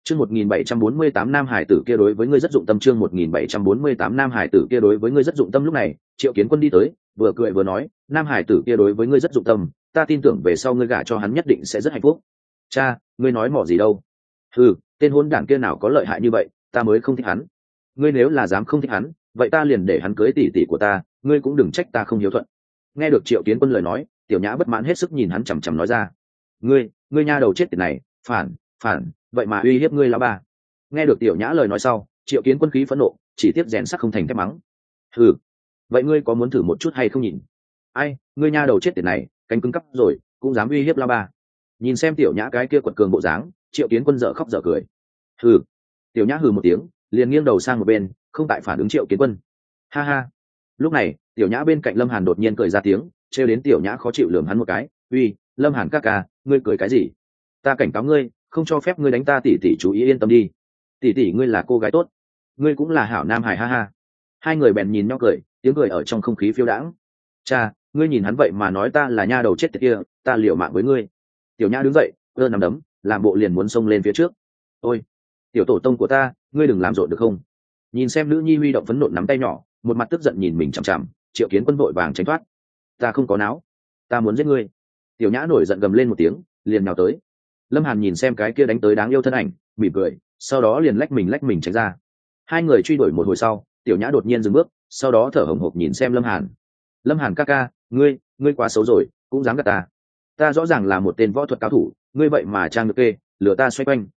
Chương 1748 nam hải tử kia đối với ngươi rất dụng tâm. Chương 1748 nam hải tử kia đối với ngươi rất dụng tâm. Lúc này Triệu Kiến Quân đi tới, vừa cười vừa nói, nam hải tử kia đối với ngươi rất dụng tâm, ta tin tưởng về sau ngươi gả cho hắn nhất định sẽ rất hạnh phúc. Cha, ngươi nói mỏ gì đâu? Tên hôn đản kia nào có lợi hại như vậy, ta mới không thích hắn. Ngươi nếu là dám không thích hắn, vậy ta liền để hắn cưới tỷ tỷ của ta, ngươi cũng đừng trách ta không hiếu thuận. Nghe được Triệu Kiến Quân lời nói, Tiểu Nhã bất mãn hết sức nhìn hắn chằm chằm nói ra, ngươi nha đầu chết tiệt này, phản, vậy mà uy hiếp ngươi lão bà. Nghe được Tiểu Nhã lời nói sau, Triệu Kiến Quân khí phẫn nộ, chỉ tiếp rèn sắt không thành thép mắng, vậy ngươi có muốn thử một chút hay không nhìn? Ai, ngươi nha đầu chết tiệt này, cánh cứng cắp rồi, cũng dám uy hiếp lão bà. Nhìn xem Tiểu Nhã cái kia quật cường bộ dáng, Triệu Kiến Quân dở khóc dở cười. Tiểu Nhã hừ một tiếng, liền nghiêng đầu sang một bên, không tại phản ứng Triệu Kiến Quân. Ha ha. Lúc này, Tiểu Nhã bên cạnh Lâm Hàn đột nhiên cười ra tiếng, trêu đến Tiểu Nhã khó chịu lườm hắn một cái, uy, Lâm Hàn ca ca, ngươi cười cái gì? Ta cảnh cáo ngươi, không cho phép ngươi đánh ta. Tỷ tỷ chú ý yên tâm đi, tỷ tỷ ngươi là cô gái tốt, ngươi cũng là hảo nam hải. Ha ha. Hai người bèn nhìn nhau cười, tiếng cười ở trong không khí phiêu đãng. Cha, ngươi nhìn hắn vậy mà nói ta là nha đầu chết tiệt kia, ta liều mạng với ngươi. Tiểu Nhã đứng dậy, giơ nắm đấm, làm bộ liền muốn xông lên phía trước. Ôi, tiểu tổ tông của ta, ngươi đừng làm rộn được không? Nhìn xem nữ nhi huy động phấn nộ nắm tay nhỏ, một mặt tức giận nhìn mình chằm chằm, Triệu Kiến Quân vội vàng tránh thoát. Ta không có náo, ta muốn giết ngươi. Tiểu Nhã nổi giận gầm lên một tiếng, liền nhào tới. Lâm Hàn nhìn xem cái kia đánh tới đáng yêu thân ảnh, mỉm cười, sau đó liền lách mình tránh ra. Hai người truy đuổi một hồi sau, Tiểu Nhã đột nhiên dừng bước, sau đó thở hổn hộc nhìn xem Lâm Hàn. Lâm Hàn ca ca, ngươi quá xấu rồi, cũng dám gạt ta. Ta rõ ràng là một tên võ thuật cao thủ, ngươi vậy mà trang được kê, lừa ta xoay quanh.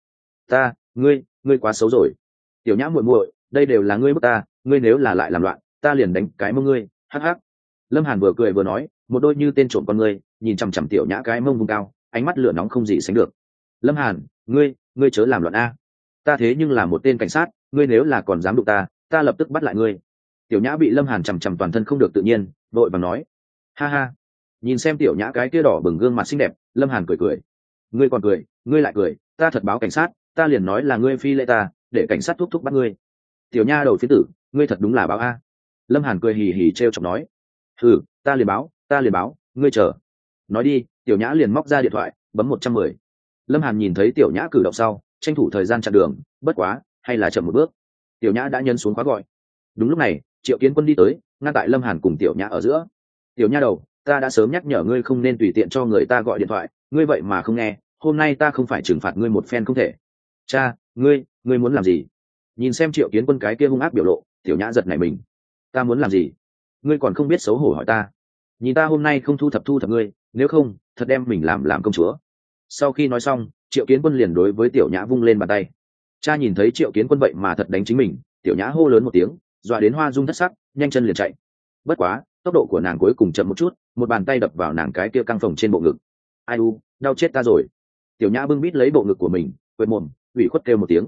Ngươi quá xấu rồi. Tiểu Nhã muội muội, đây đều là ngươi bức ta, ngươi nếu là lại làm loạn, ta liền đánh cái mông ngươi. Hắc hắc. Lâm Hàn vừa cười vừa nói, một đôi như tên trộm con ngươi, nhìn chằm chằm Tiểu Nhã cái mông vùng cao, ánh mắt lửa nóng không gì sánh được. Lâm Hàn, ngươi chớ làm loạn a. Ta thế nhưng là một tên cảnh sát, ngươi nếu là còn dám đụng ta lập tức bắt lại ngươi. Tiểu Nhã bị Lâm Hàn chằm chằm toàn thân không được tự nhiên, vội vàng nói, ha ha. Nhìn xem Tiểu Nhã cái kia đỏ bừng gương mặt xinh đẹp, Lâm Hàn cười. Ngươi còn cười, ngươi lại cười, ta thật báo cảnh sát, ta liền nói là ngươi phi lễ ta, để cảnh sát thúc bắt ngươi. Tiểu Nha đầu phiến tử, ngươi thật đúng là báo a. Lâm Hàn cười hì hì trêu chọc nói, ta liền báo, ngươi chờ. Nói đi, Tiểu Nhã liền móc ra điện thoại, bấm 110. Lâm Hàn nhìn thấy Tiểu Nhã cử động sau, tranh thủ thời gian chặn đường, bất quá, hay là chậm một bước. Tiểu Nhã đã nhấn xuống khóa gọi. Đúng lúc này, Triệu Kiến Quân đi tới, ngăn tại Lâm Hàn cùng Tiểu Nhã ở giữa. Tiểu Nha đầu, ta đã sớm nhắc nhở ngươi không nên tùy tiện cho người ta gọi điện thoại, ngươi vậy mà không nghe, hôm nay ta không phải trừng phạt ngươi một phen không thể. Cha, ngươi muốn làm gì? Nhìn xem Triệu Kiến Quân cái kia hung ác biểu lộ, Tiểu Nhã giật nảy mình. Ta muốn làm gì? Ngươi còn không biết xấu hổ hỏi ta. Nhìn ta hôm nay không thu thập ngươi, nếu không, thật đem mình làm công chúa. Sau khi nói xong, Triệu Kiến Quân liền đối với Tiểu Nhã vung lên bàn tay. Cha nhìn thấy Triệu Kiến Quân vậy mà thật đánh chính mình, Tiểu Nhã hô lớn một tiếng, dọa đến hoa rung thất sắc, nhanh chân liền chạy. Bất quá, tốc độ của nàng cuối cùng chậm một chút, một bàn tay đập vào nàng cái kia căng phồng trên bộ ngực. Ai u, đau chết ta rồi. Tiểu Nhã bưng bít lấy bộ ngực của mình, quệt mồm, ủy khuất kêu một tiếng.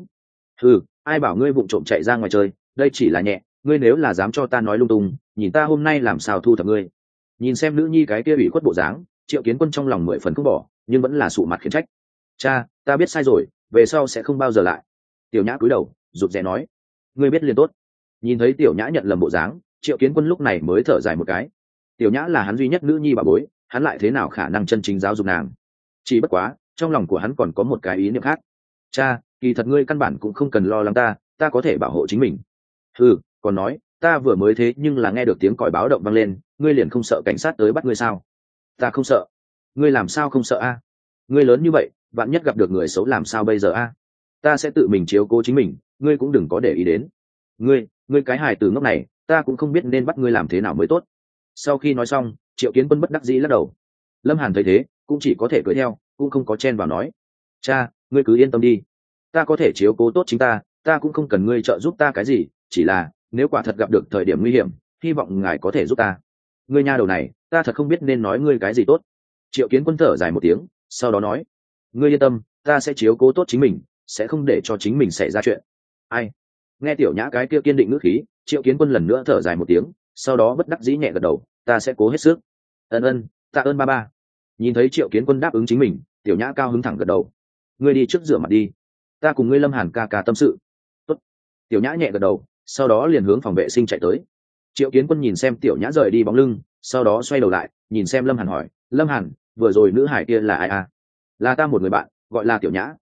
Ai bảo ngươi vụng trộm chạy ra ngoài chơi, đây chỉ là nhẹ, ngươi nếu là dám cho ta nói lung tung, nhìn ta hôm nay làm sao thu thập ngươi. Nhìn xem nữ nhi cái kia ủy khuất bộ dáng, Triệu Kiến Quân trong lòng 10 phần không bỏ, nhưng vẫn là sụ mặt khiển trách. Cha, ta biết sai rồi, về sau sẽ không bao giờ lại. Tiểu Nhã cúi đầu, rụt rè nói. Ngươi biết liền tốt. Nhìn thấy Tiểu Nhã nhận lầm bộ dáng, Triệu Kiến Quân lúc này mới thở dài một cái. Tiểu Nhã là hắn duy nhất nữ nhi bà bối, hắn lại thế nào khả năng chân chính giáo dục nàng. Chỉ bất quá, trong lòng của hắn còn có một cái ý niệm khác. Cha, kỳ thật ngươi căn bản cũng không cần lo lắng ta có thể bảo hộ chính mình. Còn nói, ta vừa mới thế nhưng là nghe được tiếng còi báo động vang lên, ngươi liền không sợ cảnh sát tới bắt ngươi sao? Ta không sợ. Ngươi làm sao không sợ a? Ngươi lớn như vậy, vạn nhất gặp được người xấu làm sao bây giờ a? Ta sẽ tự mình chiếu cố chính mình, ngươi cũng đừng có để ý đến. Ngươi cái hài từ ngốc này, ta cũng không biết nên bắt ngươi làm thế nào mới tốt. Sau khi nói xong, Triệu Kiến Quân bất đắc dĩ lắc đầu. Lâm Hàn thấy thế, cũng chỉ có thể cưỡi theo, cũng không có chen vào nói. Cha, ngươi cứ yên tâm đi, ta có thể chiếu cố tốt chính ta cũng không cần ngươi trợ giúp ta cái gì, chỉ là nếu quả thật gặp được thời điểm nguy hiểm, hy vọng ngài có thể giúp ta. Ngươi nha đầu này, ta thật không biết nên nói ngươi cái gì tốt. Triệu Kiến Quân thở dài một tiếng, sau đó nói, ngươi yên tâm, ta sẽ chiếu cố tốt chính mình, sẽ không để cho chính mình xảy ra chuyện. Ai? Nghe Tiểu Nhã cái kia kiên định ngữ khí, Triệu Kiến Quân lần nữa thở dài một tiếng, sau đó bất đắc dĩ nhẹ gật đầu, ta sẽ cố hết sức. Ân, tạ ơn ba. Nhìn thấy Triệu Kiến Quân đáp ứng chính mình, Tiểu Nhã cao hứng thẳng gật đầu. Ngươi đi trước rửa mặt đi, ta cùng ngươi Lâm Hàn ca ca tâm sự. Tốt. Tiểu Nhã nhẹ gật đầu, sau đó liền hướng phòng vệ sinh chạy tới. Triệu Kiến Quân nhìn xem Tiểu Nhã rời đi bóng lưng, sau đó xoay đầu lại, nhìn xem Lâm Hàn hỏi, Lâm Hàn, vừa rồi nữ hải kia là ai à? Là ta một người bạn, gọi là Tiểu Nhã,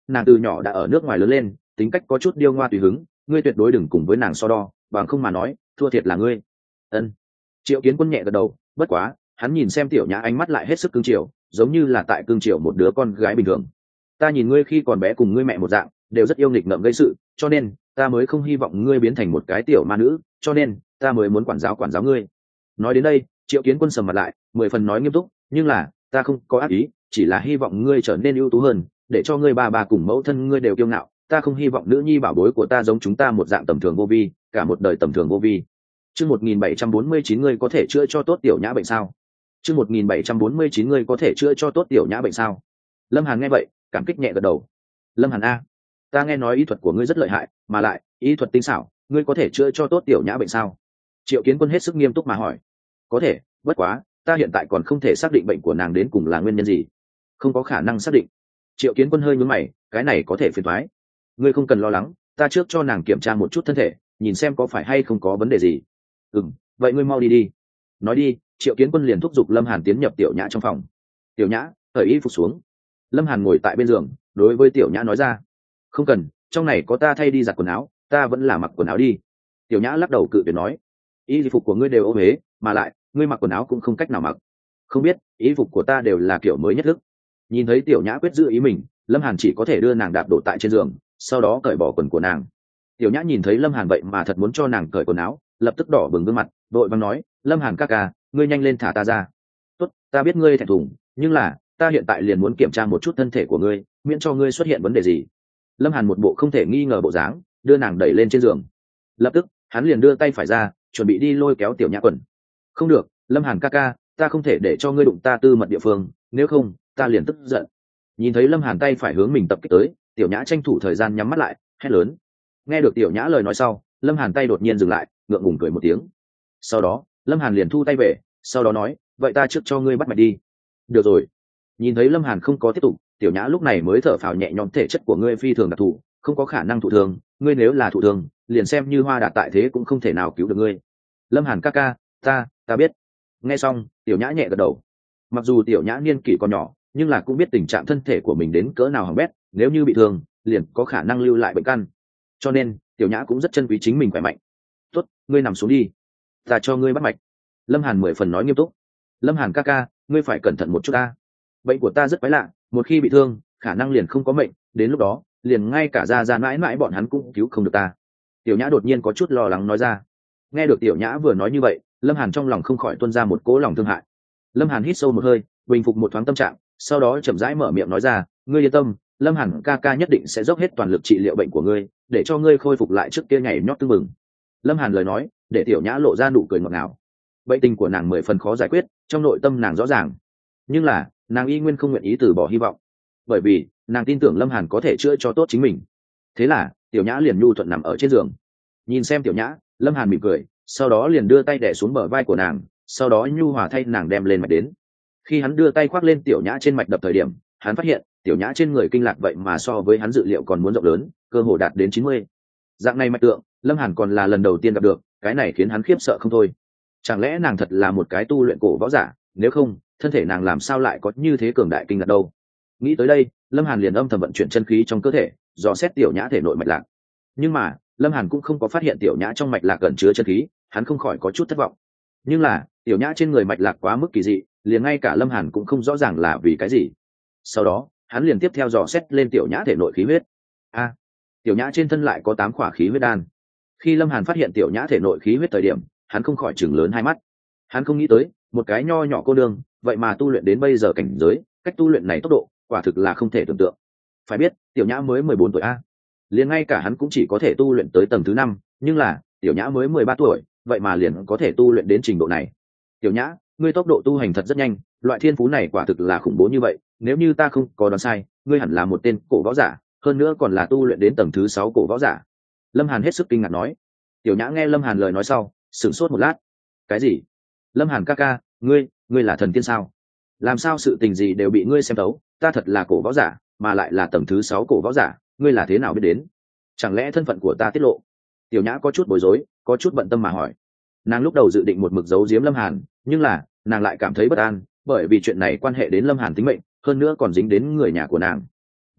nàng từ nhỏ đã ở nước ngoài lớn lên, tính cách có chút điêu ngoa tùy hứng, ngươi tuyệt đối đừng cùng với nàng so đo, bằng không mà nói thua thiệt là ngươi. Ân. Triệu Kiến Quân nhẹ gật đầu, bất quá hắn nhìn xem Tiểu Nhã ánh mắt lại hết sức cương triều, giống như là tại cương triều một đứa con gái bình thường. Ta nhìn ngươi khi còn bé cùng ngươi mẹ một dạng, đều rất yêu nghịch ngợm gây sự, cho nên ta mới không hy vọng ngươi biến thành một cái tiểu ma nữ, cho nên ta mới muốn quản giáo ngươi. Nói đến đây, Triệu Kiến Quân sầm mặt lại, 10 phần nói nghiêm túc, nhưng là ta không có ác ý, chỉ là hy vọng ngươi trở nên ưu tú hơn, để cho ngươi bà cùng mẫu thân ngươi đều kiêu ngạo, ta không hy vọng nữ nhi bảo bối của ta giống chúng ta một dạng tầm thường vô vi, cả một đời tầm thường vô vi. Chương 1749 ngươi có thể chữa cho tốt Tiểu Nhã bệnh sao? Chương 1749 ngươi có thể chữa cho tốt Tiểu Nhã bệnh sao? Lâm Hàn nghe vậy, cảm kích nhẹ gật đầu. Lâm Hàn a, ta nghe nói y thuật của ngươi rất lợi hại, mà lại y thuật tinh xảo, ngươi có thể chữa cho tốt Tiểu Nhã bệnh sao? Triệu Kiến Quân hết sức nghiêm túc mà hỏi. Có thể, bất quá ta hiện tại còn không thể xác định bệnh của nàng đến cùng là nguyên nhân gì, không có khả năng xác định. Triệu Kiến Quân hơi nhướng mày, cái này có thể phiền toái. Ngươi không cần lo lắng, ta trước cho nàng kiểm tra một chút thân thể, nhìn xem có phải hay không có vấn đề gì. Vậy ngươi mau đi đi. Nói đi, Triệu Kiến Quân liền thúc giục Lâm Hàn tiến nhập Tiểu Nhã trong phòng. Tiểu Nhã, cởi y phục xuống. Lâm Hàn ngồi tại bên giường, đối với Tiểu Nhã nói ra. Không cần, trong này có ta thay đi giặt quần áo, ta vẫn là mặc quần áo đi. Tiểu Nhã lắc đầu cự tuyệt nói. Y phục của ngươi đều ô uế, mà lại ngươi mặc quần áo cũng không cách nào mặc. Không biết, y phục của ta đều là kiểu mới nhất thức. Nhìn thấy Tiểu Nhã quyết giữ ý mình, Lâm Hàn chỉ có thể đưa nàng đạp đổ tại trên giường, sau đó cởi bỏ quần của nàng. Tiểu Nhã nhìn thấy Lâm Hàn vậy mà thật muốn cho nàng cởi quần áo, lập tức đỏ bừng gương mặt, đội vàng nói, Lâm Hàn ca ca, ngươi nhanh lên thả ta ra. Tốt, ta biết ngươi thẹn thùng, nhưng là ta hiện tại liền muốn kiểm tra một chút thân thể của ngươi, miễn cho ngươi xuất hiện vấn đề gì. Lâm Hàn một bộ không thể nghi ngờ bộ dáng, đưa nàng đẩy lên trên giường. Lập tức hắn liền đưa tay phải ra, chuẩn bị đi lôi kéo Tiểu Nhã quần. Không được, Lâm Hàn ca ca, ta không thể để cho ngươi đụng ta tư mật địa phương, nếu không ta liền tức giận. Nhìn thấy Lâm Hàn tay phải hướng mình tập kích tới, Tiểu Nhã tranh thủ thời gian nhắm mắt lại, hét lớn. Nghe được Tiểu Nhã lời nói sau, Lâm Hàn tay đột nhiên dừng lại, ngượng ngùng cười một tiếng. Sau đó Lâm Hàn liền thu tay về, sau đó nói, vậy ta trước cho ngươi bắt mạch đi. Được rồi. Nhìn thấy Lâm Hàn không có tiếp tục, Tiểu Nhã lúc này mới thở phào nhẹ nhõm, thể chất của ngươi phi thường đặc thù, không có khả năng thụ thương, ngươi nếu là thụ thương, liền xem như Hoa Đạt tại thế cũng không thể nào cứu được ngươi. Lâm Hàn ca ca, ta biết. Nghe xong, Tiểu Nhã nhẹ gật đầu. Mặc dù Tiểu Nhã niên kỷ còn nhỏ, nhưng là cũng biết tình trạng thân thể của mình đến cỡ nào hỏng bét, nếu như bị thương, liền có khả năng lưu lại bệnh căn. Cho nên, Tiểu Nhã cũng rất trân quý chính mình khỏe mạnh. Tốt, ngươi nằm xuống đi, ta cho ngươi bắt mạch. Lâm Hàn 10 phần nói nghiêm túc. Lâm Hàn ca ca, ngươi phải cẩn thận một chút ta. Bệnh của ta rất quái lạ, một khi bị thương, khả năng liền không có mệnh, đến lúc đó, liền ngay cả gia mãi mãi bọn hắn cũng cứu không được ta. Tiểu Nhã đột nhiên có chút lo lắng nói ra. Nghe được Tiểu Nhã vừa nói như vậy, Lâm Hàn trong lòng không khỏi tuôn ra một cỗ lòng thương hại. Lâm Hàn hít sâu một hơi, bình phục một thoáng tâm trạng, sau đó chậm rãi mở miệng nói ra, ngươi yên tâm, Lâm Hàn ca ca nhất định sẽ dốc hết toàn lực trị liệu bệnh của ngươi, để cho ngươi khôi phục lại trước kia nhảy nhót tưng bừng. Lâm Hàn lời nói để Tiểu Nhã lộ ra nụ cười ngọt ngào. Bệnh tình của nàng 10 phần khó giải quyết, trong nội tâm nàng rõ ràng, nhưng là nàng y nguyên không nguyện ý từ bỏ hy vọng, bởi vì nàng tin tưởng Lâm Hàn có thể chữa cho tốt chính mình. Thế là Tiểu Nhã liền nhu thuận nằm ở trên giường. Nhìn xem Tiểu Nhã, Lâm Hàn mỉm cười, sau đó liền đưa tay đè xuống bờ vai của nàng, sau đó nhu hòa thay nàng đem lên mạch đến. Khi hắn đưa tay khoác lên Tiểu Nhã trên mạch đập thời điểm, hắn phát hiện Tiểu Nhã trên người kinh lạc vậy mà so với hắn dự liệu còn muốn rộng lớn, cơ hồ đạt đến 90. Dạng này mạch tượng, Lâm Hàn còn là lần đầu tiên gặp được, cái này khiến hắn khiếp sợ không thôi. Chẳng lẽ nàng thật là một cái tu luyện cổ võ giả, nếu không thân thể nàng làm sao lại có như thế cường đại kinh lạc đâu. Nghĩ tới đây, Lâm Hàn liền âm thầm vận chuyển chân khí trong cơ thể, dò xét Tiểu Nhã thể nội mạch lạc. Nhưng mà Lâm Hàn cũng không có phát hiện Tiểu Nhã trong mạch lạc ẩn chứa chân khí, hắn không khỏi có chút thất vọng. Nhưng là Tiểu Nhã trên người mạch lạc quá mức kỳ dị, liền ngay cả Lâm Hàn cũng không rõ ràng là vì cái gì. Sau đó hắn liền tiếp theo dò xét lên Tiểu Nhã thể nội khí huyết. Tiểu Nhã trên thân lại có 8 khỏa khí huyết đan. Khi Lâm Hàn phát hiện Tiểu Nhã thể nội khí huyết thời điểm, hắn không khỏi chừng lớn hai mắt. Hắn không nghĩ tới, một cái nho nhỏ cô nương, vậy mà tu luyện đến bây giờ cảnh giới, cách tu luyện này tốc độ, quả thực là không thể tưởng tượng. Phải biết, Tiểu Nhã mới 14 tuổi a. Liền ngay cả hắn cũng chỉ có thể tu luyện tới tầng thứ 5, nhưng là, Tiểu Nhã mới 13 tuổi, vậy mà liền có thể tu luyện đến trình độ này. Tiểu Nhã, ngươi tốc độ tu hành thật rất nhanh, loại thiên phú này quả thực là khủng bố như vậy, nếu như ta không có đoán sai, ngươi hẳn là một tên cổ võ giả, hơn nữa còn là tu luyện đến tầng thứ 6 cổ võ giả. Lâm Hàn hết sức kinh ngạc nói. Tiểu Nhã nghe Lâm Hàn lời nói sau, sửng sốt một lát. Cái gì? Lâm Hàn ca ca, ngươi là thần tiên sao? Làm sao sự tình gì đều bị ngươi xem thấu, ta thật là cổ võ giả, mà lại là tầng thứ 6 cổ võ giả, ngươi là thế nào biết đến? Chẳng lẽ thân phận của ta tiết lộ? Tiểu Nhã có chút bối rối, có chút bận tâm mà hỏi. Nàng lúc đầu dự định một mực giấu giếm Lâm Hàn, nhưng là nàng lại cảm thấy bất an, bởi vì chuyện này quan hệ đến Lâm Hàn tính mệnh, hơn nữa còn dính đến người nhà của nàng.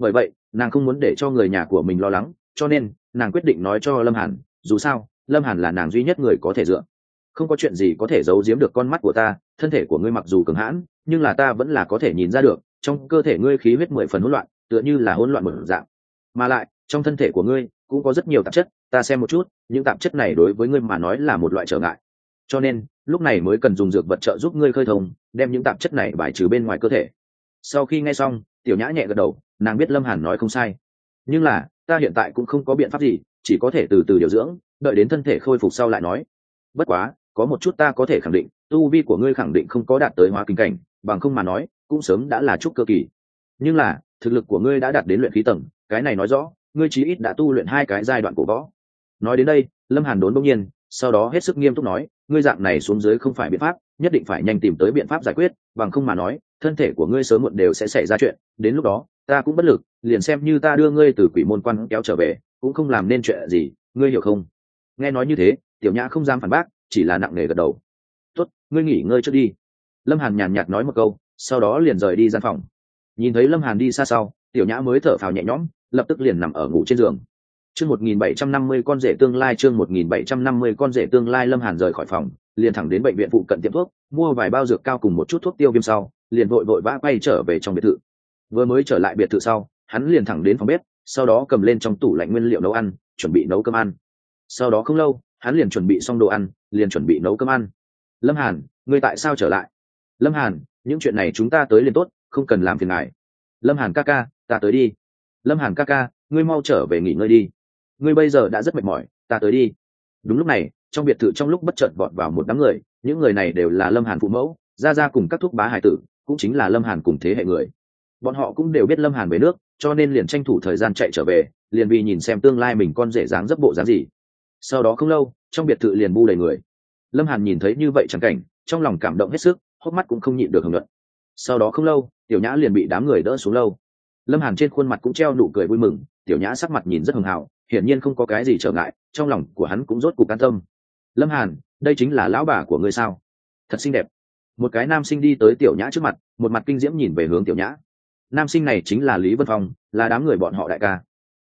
bởi vậy nàng không muốn để cho người nhà của mình lo lắng, cho nên nàng quyết định nói cho Lâm Hàn, dù sao Lâm Hàn là nàng duy nhất người có thể dựa. Không có chuyện gì có thể giấu giếm được con mắt của ta, thân thể của ngươi mặc dù cường hãn nhưng là ta vẫn là có thể nhìn ra được, trong cơ thể ngươi khí huyết 10 phần hỗn loạn, tựa như là hỗn loạn một dạng. Mà lại trong thân thể của ngươi cũng có rất nhiều tạp chất, ta xem một chút, những tạp chất này đối với ngươi mà nói là một loại trở ngại, cho nên lúc này mới cần dùng dược vật trợ giúp ngươi khơi thông, đem những tạp chất này bài trừ bên ngoài cơ thể. Sau khi nghe xong, Tiểu Nhã nhẹ gật đầu, nàng biết Lâm Hàn nói không sai, nhưng là ta hiện tại cũng không có biện pháp gì, chỉ có thể từ từ điều dưỡng, đợi đến thân thể khôi phục sau lại nói. Bất quá có một chút ta có thể khẳng định, tu vi của ngươi khẳng định không có đạt tới hóa kinh cảnh, bằng không mà nói cũng sớm đã là trúc cơ kỳ. Nhưng là thực lực của ngươi đã đạt đến luyện khí tầng, cái này nói rõ ngươi chí ít đã tu luyện 2 cái giai đoạn cổ võ. Nói đến đây, Lâm Hàn đốn bỗng nhiên, sau đó hết sức nghiêm túc nói, ngươi dạng này xuống dưới không phải biện pháp, nhất định phải nhanh tìm tới biện pháp giải quyết, bằng không mà nói thân thể của ngươi sớm muộn đều sẽ xảy ra chuyện, đến lúc đó ta cũng bất lực, liền xem như ta đưa ngươi từ quỷ môn quan kéo trở về cũng không làm nên chuyện gì, ngươi hiểu không? Nghe nói như thế, Tiểu Nhã không dám phản bác, chỉ là nặng nề gật đầu. Tốt, ngươi nghỉ ngơi trước đi. Lâm Hàn nhàn nhạt nói một câu, sau đó liền rời đi gian phòng. Nhìn thấy Lâm Hàn đi xa sau, Tiểu Nhã mới thở phào nhẹ nhõm, lập tức liền nằm ở ngủ trên giường. Chương 1750 con rể tương lai, chương 1750 con rể tương lai. Lâm Hàn rời khỏi phòng, liền thẳng đến bệnh viện phụ cận tiệm thuốc, mua vài bao dược cao cùng một chút thuốc tiêu viêm sau, liền vội vội vã quay trở về trong biệt thự. Vừa mới trở lại biệt thự sau, hắn liền thẳng đến phòng bếp, sau đó cầm lên trong tủ lạnh nguyên liệu nấu ăn, chuẩn bị nấu cơm ăn. Sau đó không lâu, hắn liền chuẩn bị xong đồ ăn, liền chuẩn bị nấu cơm ăn. Lâm Hàn, ngươi tại sao trở lại? Lâm Hàn, những chuyện này chúng ta tới liền tốt, không cần làm phiền ngài. Lâm Hàn ca ca, ta tới đi. Lâm Hàn ca ca, ngươi mau trở về nghỉ ngơi đi, ngươi bây giờ đã rất mệt mỏi, ta tới đi. Đúng lúc này, trong biệt thự trong lúc bất chợt vọt vào một đám người, những người này đều là Lâm Hàn phụ mẫu, gia gia cùng các thúc bá hải tử, cũng chính là Lâm Hàn cùng thế hệ người. Bọn họ cũng đều biết Lâm Hàn về nước, cho nên liền tranh thủ thời gian chạy trở về, liền vì nhìn xem tương lai mình con rể dáng dấp bộ dáng gì. Sau đó không lâu, trong biệt thự liền bu đầy người. Lâm Hàn nhìn thấy như vậy chẳng cảnh, trong lòng cảm động hết sức, hốc mắt cũng không nhịn được hưởng luận. Sau đó không lâu, Tiểu Nhã liền bị đám người đỡ xuống lâu. Lâm Hàn trên khuôn mặt cũng treo nụ cười vui mừng, Tiểu Nhã sắc mặt nhìn rất hường hào, hiển nhiên không có cái gì trở ngại, trong lòng của hắn cũng rốt cục an tâm. Lâm Hàn, đây chính là lão bà của ngươi sao? Thật xinh đẹp. Một cái nam sinh đi tới Tiểu Nhã trước mặt, một mặt kinh diễm nhìn về hướng Tiểu Nhã. Nam sinh này chính là Lý Vân Phong, là đám người bọn họ đại ca.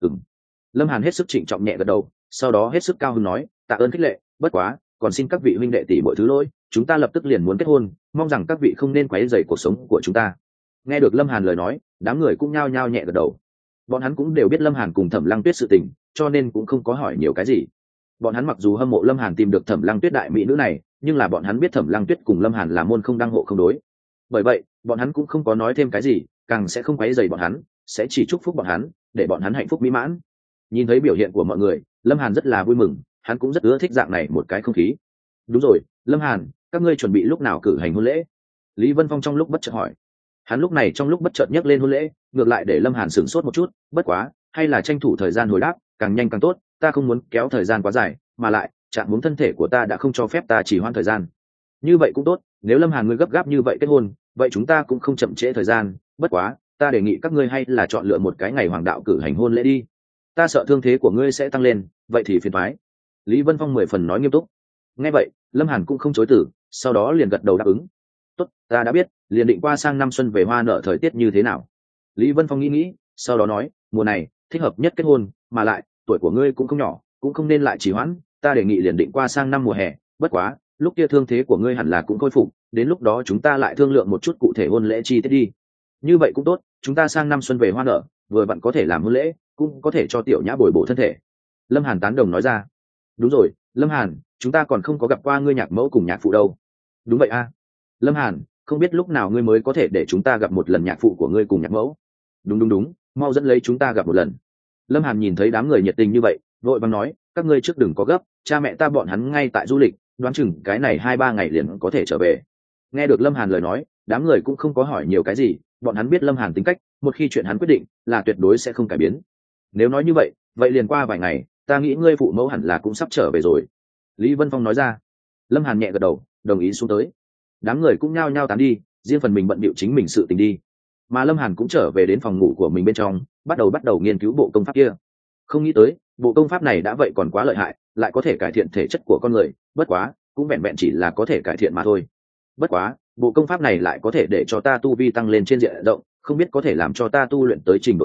Lâm Hàn hết sức trịnh trọng nhẹ gật đầu, sau đó hết sức cao hứng nói, tạ ơn khích lệ, bất quá còn xin các vị huynh đệ tỷ mọi thứ lỗi, chúng ta lập tức liền muốn kết hôn, mong rằng các vị không nên quấy rầy cuộc sống của chúng ta. Nghe được Lâm Hàn lời nói, đám người cũng nhao nhao nhẹ gật đầu. Bọn hắn cũng đều biết Lâm Hàn cùng Thẩm Lăng Tuyết sự tình, cho nên cũng không có hỏi nhiều cái gì. Bọn hắn mặc dù hâm mộ Lâm Hàn tìm được Thẩm Lăng Tuyết đại mỹ nữ này, nhưng là bọn hắn biết Thẩm Lăng Tuyết cùng Lâm Hàn là môn không đăng hộ không đối. Bởi vậy, bọn hắn cũng không có nói thêm cái gì, càng sẽ không quấy rầy bọn hắn, sẽ chỉ chúc phúc bọn hắn, để bọn hắn hạnh phúc mỹ mãn. Nhìn thấy biểu hiện của mọi người, Lâm Hàn rất là vui mừng, hắn cũng rất ưa thích dạng này một cái không khí. Đúng rồi, Lâm Hàn, các ngươi chuẩn bị lúc nào cử hành hôn lễ? Lý Vân Phong trong lúc bất chợt hỏi. Hắn lúc này trong lúc bất chợt nhắc lên hôn lễ, ngược lại để Lâm Hàn sửng sốt một chút, bất quá hay là tranh thủ thời gian hồi đáp, càng nhanh càng tốt, ta không muốn kéo thời gian quá dài, mà lại trạng huống thân thể của ta đã không cho phép ta chỉ hoãn thời gian. Như vậy cũng tốt, nếu Lâm Hàn ngươi gấp gáp như vậy kết hôn, vậy chúng ta cũng không chậm trễ thời gian, bất quá ta đề nghị các ngươi hay là chọn lựa một cái ngày hoàng đạo cử hành hôn lễ đi, ta sợ thương thế của ngươi sẽ tăng lên, vậy thì phiền toái. Lý Vân Phong 10 phần nói nghiêm túc. Nghe vậy, Lâm Hàn cũng không chối từ, sau đó liền gật đầu đáp ứng. Tốt, ta đã biết, liền định qua sang năm xuân về hoa nở thời tiết như thế nào. Lý Vân Phong nghĩ nghĩ, sau đó nói, mùa này thích hợp nhất kết hôn, mà lại tuổi của ngươi cũng không nhỏ, cũng không nên lại trì hoãn, ta đề nghị liền định qua sang năm mùa hè, bất quá lúc kia thương thế của ngươi hẳn là cũng khôi phục, đến lúc đó chúng ta lại thương lượng một chút cụ thể hôn lễ chi tiết đi. Như vậy cũng tốt, chúng ta sang năm xuân về hoa nở, vừa vặn có thể làm hôn lễ, cũng có thể cho Tiểu Nhã bồi bổ thân thể. Lâm Hàn tán đồng nói ra. Đúng rồi, Lâm Hàn, chúng ta còn không có gặp qua ngươi nhạc mẫu cùng nhạc phụ đâu. Đúng vậy a. Lâm Hàn, không biết lúc nào ngươi mới có thể để chúng ta gặp một lần nhạc phụ của ngươi cùng nhạc mẫu. Đúng, mau dẫn lấy chúng ta gặp một lần. Lâm Hàn nhìn thấy đám người nhiệt tình như vậy, vội vàng nói, các ngươi trước đừng có gấp, cha mẹ ta bọn hắn ngay tại du lịch, đoán chừng cái này 2-3 ngày liền có thể trở về. Nghe được Lâm Hàn lời nói, đám người cũng không có hỏi nhiều cái gì, bọn hắn biết Lâm Hàn tính cách, một khi chuyện hắn quyết định là tuyệt đối sẽ không cải biến. Nếu nói như vậy, vậy liền qua vài ngày, ta nghĩ ngươi phụ mẫu hẳn là cũng sắp trở về rồi. Lý Vân Phong nói ra. Lâm Hàn nhẹ gật đầu, đồng ý xuống tới. Đám người cũng nhao nhao tán đi, riêng phần mình bận bịu chính mình sự tình đi. Mà Lâm Hàn cũng trở về đến phòng ngủ của mình bên trong, bắt đầu nghiên cứu bộ công pháp kia. Không nghĩ tới, bộ công pháp này đã vậy còn quá lợi hại, lại có thể cải thiện thể chất của con người, bất quá cũng vẹn vẹn chỉ là có thể cải thiện mà thôi. Bất quá bộ công pháp này lại có thể để cho ta tu vi tăng lên trên diện rộng, không biết có thể làm cho ta tu luyện tới trình độ gì,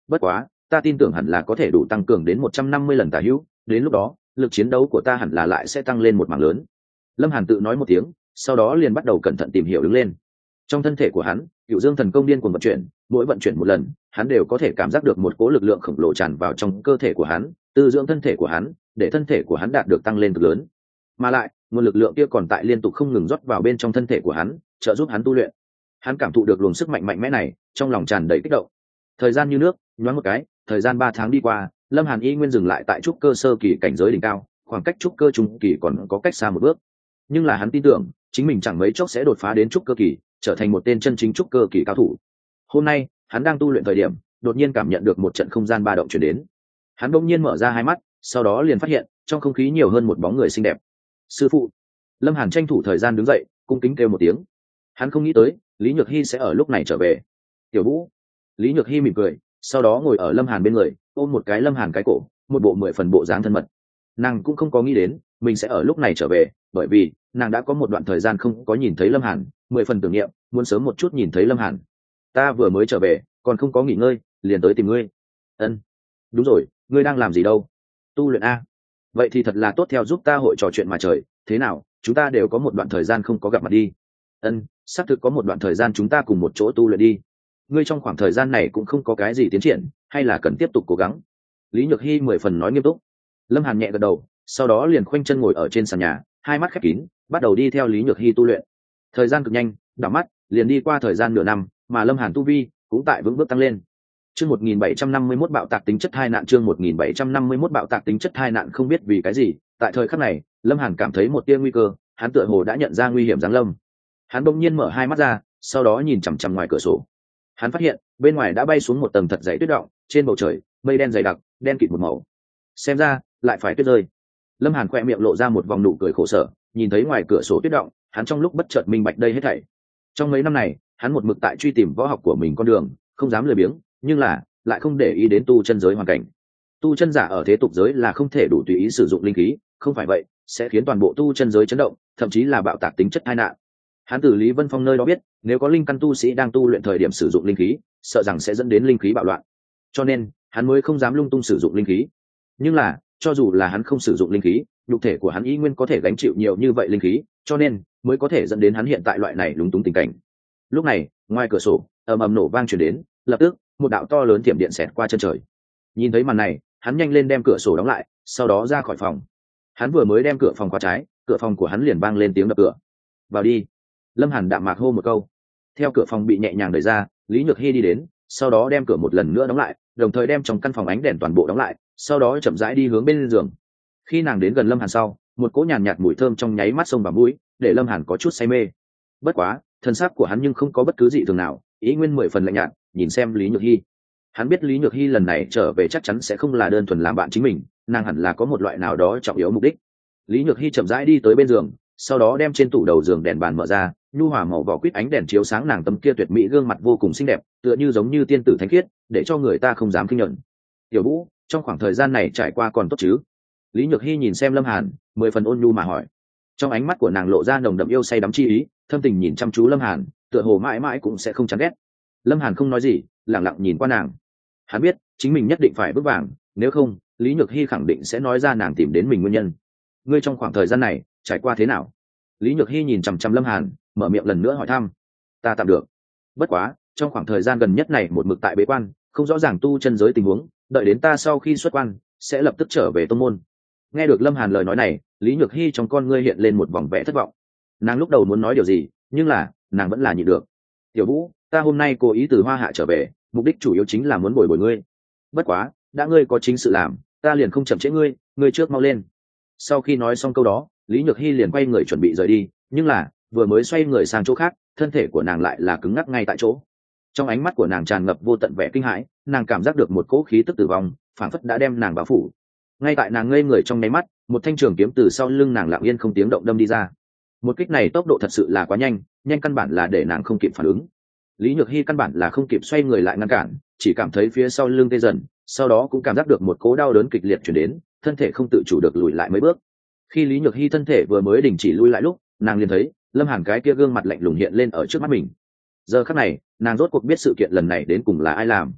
bất quá ta tin tưởng hẳn là có thể đủ tăng cường đến 150 lần tả hữu, đến lúc đó lực chiến đấu của ta hẳn là lại sẽ tăng lên một mảng lớn. Lâm Hàn tự nói một tiếng, sau đó liền bắt đầu cẩn thận tìm hiểu đứng lên. Trong thân thể của hắn, Cửu Dương Thần Công điên cuồng vận chuyển, mỗi vận chuyển một lần, hắn đều có thể cảm giác được một cỗ lực lượng khổng lồ tràn vào trong cơ thể của hắn, tư dưỡng thân thể của hắn, để thân thể của hắn đạt được tăng lên cực lớn. Mà lại, nguồn lực lượng kia còn tại liên tục không ngừng rót vào bên trong thân thể của hắn, trợ giúp hắn tu luyện. Hắn cảm thụ được luồng sức mạnh mạnh mẽ này, trong lòng tràn đầy kích động. Thời gian như nước, nhoáng một cái, thời gian 3 tháng đi qua, Lâm Hàn y nguyên dừng lại tại trúc cơ sơ kỳ cảnh giới đỉnh cao, khoảng cách trúc cơ trung kỳ còn có cách xa một bước. Nhưng là hắn tin tưởng, chính mình chẳng mấy chốc sẽ đột phá đến trúc cơ kỳ, trở thành một tên chân chính trúc cơ kỳ cao thủ. Hôm nay, hắn đang tu luyện thời điểm, đột nhiên cảm nhận được một trận không gian ba động truyền đến. Hắn bỗng nhiên mở ra hai mắt, sau đó liền phát hiện, trong không khí nhiều hơn một bóng người xinh đẹp. Sư phụ. Lâm Hàn tranh thủ thời gian đứng dậy, cung kính kêu một tiếng. Hắn không nghĩ tới, Lý Nhược Hi sẽ ở lúc này trở về. Tiểu Vũ. Lý Nhược Hi mỉm cười, sau đó ngồi ở Lâm Hàn bên người, ôm một cái Lâm Hàn cái cổ, một bộ 10 phần bộ dáng thân mật. Nàng cũng không có nghĩ đến mình sẽ ở lúc này trở về, bởi vì nàng đã có một đoạn thời gian không có nhìn thấy Lâm Hàn, 10 phần tưởng niệm, muốn sớm một chút nhìn thấy Lâm Hàn. Ta vừa mới trở về, còn không có nghỉ ngơi, liền tới tìm ngươi. Ân, đúng rồi, ngươi đang làm gì đâu? Tu luyện a. Vậy thì thật là tốt, theo giúp ta hội trò chuyện mà trời. Thế nào, chúng ta đều có một đoạn thời gian không có gặp mặt đi. Ân, xác thực có một đoạn thời gian chúng ta cùng một chỗ tu luyện đi. Ngươi trong khoảng thời gian này cũng không có cái gì tiến triển, hay là cần tiếp tục cố gắng? Lý Nhược Hi 10 phần nói nghiêm túc. Lâm Hàn nhẹ gật đầu, sau đó liền khoanh chân ngồi ở trên sàn nhà, hai mắt khép kín, bắt đầu đi theo Lý Nhược Hi tu luyện. Thời gian cực nhanh, đảo mắt liền đi qua thời gian nửa năm, mà Lâm Hàn tu vi cũng tại vững bước tăng lên. Chương 1751 bạo tạc tính chất hai nạn, chương 1751 bạo tạc tính chất hai nạn. Không biết vì cái gì, tại thời khắc này, Lâm Hàn cảm thấy một tia nguy cơ, hắn tựa hồ đã nhận ra nguy hiểm giáng lâm. Hắn bỗng nhiên mở hai mắt ra, sau đó nhìn chằm chằm ngoài cửa sổ. Hắn phát hiện, bên ngoài đã bay xuống một tầng thật dày tuyết đọng, trên bầu trời, mây đen dày đặc, đen kịt một màu. Xem ra, lại phải tuyết rơi. Lâm Hàn khẽ miệng lộ ra một vòng nụ cười khổ sở, nhìn thấy ngoài cửa sổ tuyết đọng, hắn trong lúc bất chợt minh bạch đây hết thảy. Trong mấy năm này, hắn một mực tại truy tìm võ học của mình con đường, không dám lười biếng, nhưng là lại không để ý đến tu chân giới hoàn cảnh. Tu chân giả ở thế tục giới là không thể đủ tùy ý sử dụng linh khí, không phải vậy sẽ khiến toàn bộ tu chân giới chấn động, thậm chí là bạo tạc tính chất tai nạn. Hắn từ Lý Vân Phong nơi đó biết, nếu có linh căn tu sĩ đang tu luyện thời điểm sử dụng linh khí, sợ rằng sẽ dẫn đến linh khí bạo loạn. Cho nên, hắn mới không dám lung tung sử dụng linh khí. Nhưng là, cho dù là hắn không sử dụng linh khí, nhục thể của hắn y nguyên có thể gánh chịu nhiều như vậy linh khí, cho nên mới có thể dẫn đến hắn hiện tại loại này lúng túng tình cảnh. Lúc này, ngoài cửa sổ, ầm ầm nổ vang truyền đến, lập tức, một đạo to lớn thiểm điện xẹt qua chân trời. Nhìn thấy màn này, hắn nhanh lên đem cửa sổ đóng lại, sau đó ra khỏi phòng. Hắn vừa mới đem cửa phòng khóa trái, cửa phòng của hắn liền vang lên tiếng đập cửa. "Vào đi." Lâm Hàn đạm mạc hô một câu. Theo cửa phòng bị nhẹ nhàng đẩy ra, Lý Nhược Hi đi đến, sau đó đem cửa một lần nữa đóng lại, đồng thời đem trong căn phòng ánh đèn toàn bộ đóng lại, sau đó chậm rãi đi hướng bên giường. Khi nàng đến gần Lâm Hàn sau, một cỗ nhàn nhạt mùi thơm trong nháy mắt xông vào mũi, để Lâm Hàn có chút say mê. Bất quá, thân xác của hắn nhưng không có bất cứ dị thường nào, ý nguyên 10 phần lạnh nhạt, nhìn xem Lý Nhược Hi. Hắn biết Lý Nhược Hi lần này trở về chắc chắn sẽ không là đơn thuần làm bạn chính mình, nàng hẳn là có một loại nào đó trọng yếu mục đích. Lý Nhược Hi chậm rãi đi tới bên giường, sau đó đem trên tủ đầu giường đèn bàn mở ra, nhu hòa màu vỏ quýt ánh đèn chiếu sáng nàng tấm kia tuyệt mỹ gương mặt vô cùng xinh đẹp, tựa như giống như tiên tử thánh khiết, để cho người ta không dám khinh nhẫn. "Tiểu Vũ, trong khoảng thời gian này trải qua còn tốt chứ?" Lý Nhược Hi nhìn xem Lâm Hàn, 10 phần ôn nhu mà hỏi. Trong ánh mắt của nàng lộ ra nồng đậm yêu say đắm chi ý, thâm tình nhìn chăm chú Lâm Hàn, tựa hồ mãi mãi cũng sẽ không chán ghét. Lâm Hàn không nói gì, lặng lặng nhìn qua nàng. Hắn biết, chính mình nhất định phải bước vàng, nếu không, Lý Nhược Hi khẳng định sẽ nói ra nàng tìm đến mình nguyên nhân. "Ngươi trong khoảng thời gian này trải qua thế nào?" Lý Nhược Hi nhìn chằm chằm Lâm Hàn, mở miệng lần nữa hỏi thăm. "Ta tạm được. Bất quá, trong khoảng thời gian gần nhất này một mực tại bế quan, không rõ ràng tu chân giới tình huống, đợi đến ta sau khi xuất quan, sẽ lập tức trở về tông môn." Nghe được Lâm Hàn lời nói này, Lý Nhược Hi trong con ngươi hiện lên một vòng vẻ thất vọng. Nàng lúc đầu muốn nói điều gì, nhưng là, nàng vẫn là nhịn được. "Tiểu Vũ, ta hôm nay cố ý từ Hoa Hạ trở về, mục đích chủ yếu chính là muốn bồi bồi ngươi. Bất quá, đã ngươi có chính sự làm, ta liền không chậm trễ ngươi, ngươi trước mau lên." Sau khi nói xong câu đó, Lý Nhược Hi liền quay người chuẩn bị rời đi, nhưng là, vừa mới xoay người sang chỗ khác, thân thể của nàng lại là cứng ngắc ngay tại chỗ. Trong ánh mắt của nàng tràn ngập vô tận vẻ kinh hãi, nàng cảm giác được một cỗ khí tức tử vong, phảng phất đã đem nàng bao phủ. Ngay tại nàng ngây người trong nháy mắt, một thanh trường kiếm từ sau lưng nàng lặng yên không tiếng động đâm đi ra. Một kích này tốc độ thật sự là quá nhanh, nhanh căn bản là để nàng không kịp phản ứng. Lý Nhược Hi căn bản là không kịp xoay người lại ngăn cản, chỉ cảm thấy phía sau lưng tê dần, sau đó cũng cảm giác được một cỗ đau đớn kịch liệt truyền đến, thân thể không tự chủ được lùi lại mấy bước. Khi Lý Nhược Hi thân thể vừa mới đình chỉ lui lại lúc, nàng liền thấy Lâm Hàn cái kia gương mặt lạnh lùng hiện lên ở trước mắt mình. Giờ khắc này, nàng rốt cuộc biết sự kiện lần này đến cùng là ai làm.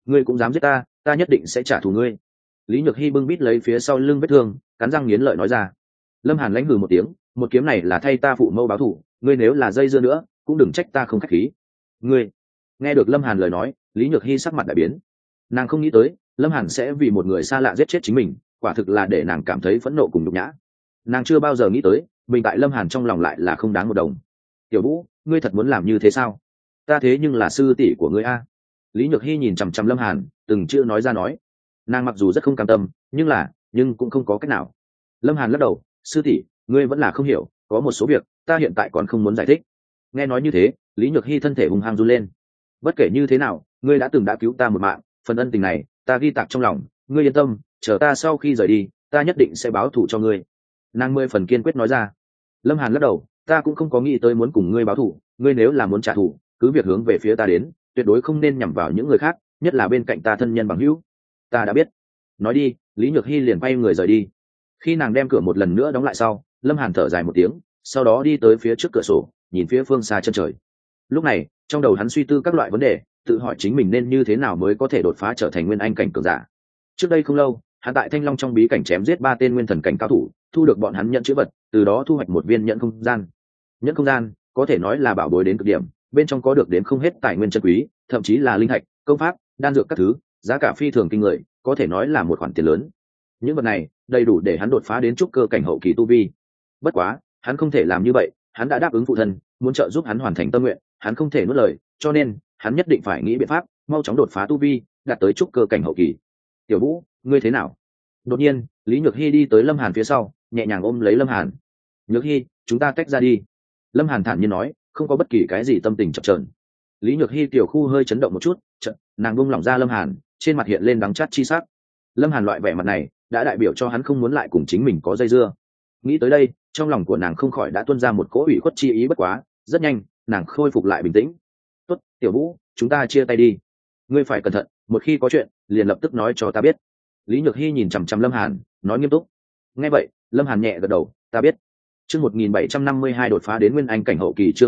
ngươi cũng dám giết ta, ta nhất định sẽ trả thù ngươi. Lý Nhược Hy bưng bít lấy phía sau lưng vết thương, cắn răng nghiến lợi nói ra. Lâm Hàn lãnh hừ một tiếng, một kiếm này là thay ta phụ mâu báo thù, ngươi nếu là dây dưa nữa cũng đừng trách ta không khách khí. Ngươi. Nghe được Lâm Hàn lời nói, Lý Nhược Hy sắc mặt đại biến. Nàng không nghĩ tới Lâm Hàn sẽ vì một người xa lạ giết chết chính mình, quả thực là để nàng cảm thấy phẫn nộ cùng nhục nhã. Nàng chưa bao giờ nghĩ tới mình tại Lâm Hàn trong lòng lại là không đáng một đồng. Tiểu Vũ, ngươi thật muốn làm như thế sao? Ta thế nhưng là sư tỷ của ngươi a. Lý Nhược Hy nhìn chằm chằm Lâm Hàn, từng chữ nói ra nói. Nàng mặc dù rất không cam tâm, nhưng cũng không có cách nào. Lâm Hàn lắc đầu, sư tỷ, ngươi vẫn là không hiểu, có một số việc ta hiện tại còn không muốn giải thích. Nghe nói như thế, Lý Nhược Hy thân thể hung hăng run lên. Bất kể như thế nào, ngươi đã từng đã cứu ta một mạng, phần ân tình này ta ghi tạc trong lòng, ngươi yên tâm, chờ ta sau khi rời đi ta nhất định sẽ báo thù cho ngươi. Nàng 10 phần kiên quyết nói ra. Lâm Hàn lắc đầu, ta cũng không có nghĩ tới muốn cùng ngươi báo thù, ngươi nếu là muốn trả thù cứ việc hướng về phía ta đến, tuyệt đối không nên nhằm vào những người khác, nhất là bên cạnh ta thân nhân bằng hữu. Ta đã biết. Nói đi, Lý Nhược Hy liền quay người rời đi. Khi nàng đem cửa một lần nữa đóng lại sau, Lâm Hàn thở dài một tiếng, sau đó đi tới phía trước cửa sổ, nhìn phía phương xa chân trời. Lúc này trong đầu hắn suy tư các loại vấn đề, tự hỏi chính mình nên như thế nào mới có thể đột phá trở thành nguyên anh cảnh cường giả. Trước đây không lâu, hắn tại Thanh Long trong bí cảnh chém giết 3 tên nguyên thần cảnh cao thủ, thu được bọn hắn nhận chữ vật, từ đó thu hoạch một viên nhận không gian. Nhận không gian có thể nói là bảo bối đến cực điểm, bên trong có được đến không hết tài nguyên chân quý, thậm chí là linh thạch, công pháp, đan dược các thứ, giá cả phi thường kinh người, có thể nói là một khoản tiền lớn. Những vật này đầy đủ để hắn đột phá đến trúc cơ cảnh hậu kỳ tu vi. Bất quá hắn không thể làm như vậy, hắn đã đáp ứng phụ thân muốn trợ giúp hắn hoàn thành tâm nguyện, hắn không thể nuốt lời, cho nên hắn nhất định phải nghĩ biện pháp mau chóng đột phá tu vi, đạt tới trúc cơ cảnh hậu kỳ. Tiểu Vũ, ngươi thế nào? Đột nhiên Lý Nhược Hy đi tới Lâm Hàn phía sau, nhẹ nhàng ôm lấy Lâm Hàn. Nhược Hy, chúng ta tách ra đi. Lâm Hàn thản nhiên nói, không có bất kỳ cái gì tâm tình chập chờn. Lý Nhược Hy tiểu khu hơi chấn động một chút, nàng buông lỏng ra Lâm Hàn, trên mặt hiện lên đắng chát chi sắc. Lâm Hàn loại vẻ mặt này đã đại biểu cho hắn không muốn lại cùng chính mình có dây dưa. Nghĩ tới đây, trong lòng của nàng không khỏi đã tuôn ra một cỗ ủy khuất chi ý, bất quá rất nhanh nàng khôi phục lại bình tĩnh. Tốt, Tiểu Vũ, chúng ta chia tay đi. Ngươi phải cẩn thận, một khi có chuyện liền lập tức nói cho ta biết. Lý Nhược Hy nhìn chằm chằm Lâm Hàn, nói nghiêm túc. Nghe vậy, Lâm Hàn nhẹ gật đầu, ta biết. Chương 1752 đột phá đến nguyên anh cảnh hậu kỳ, chương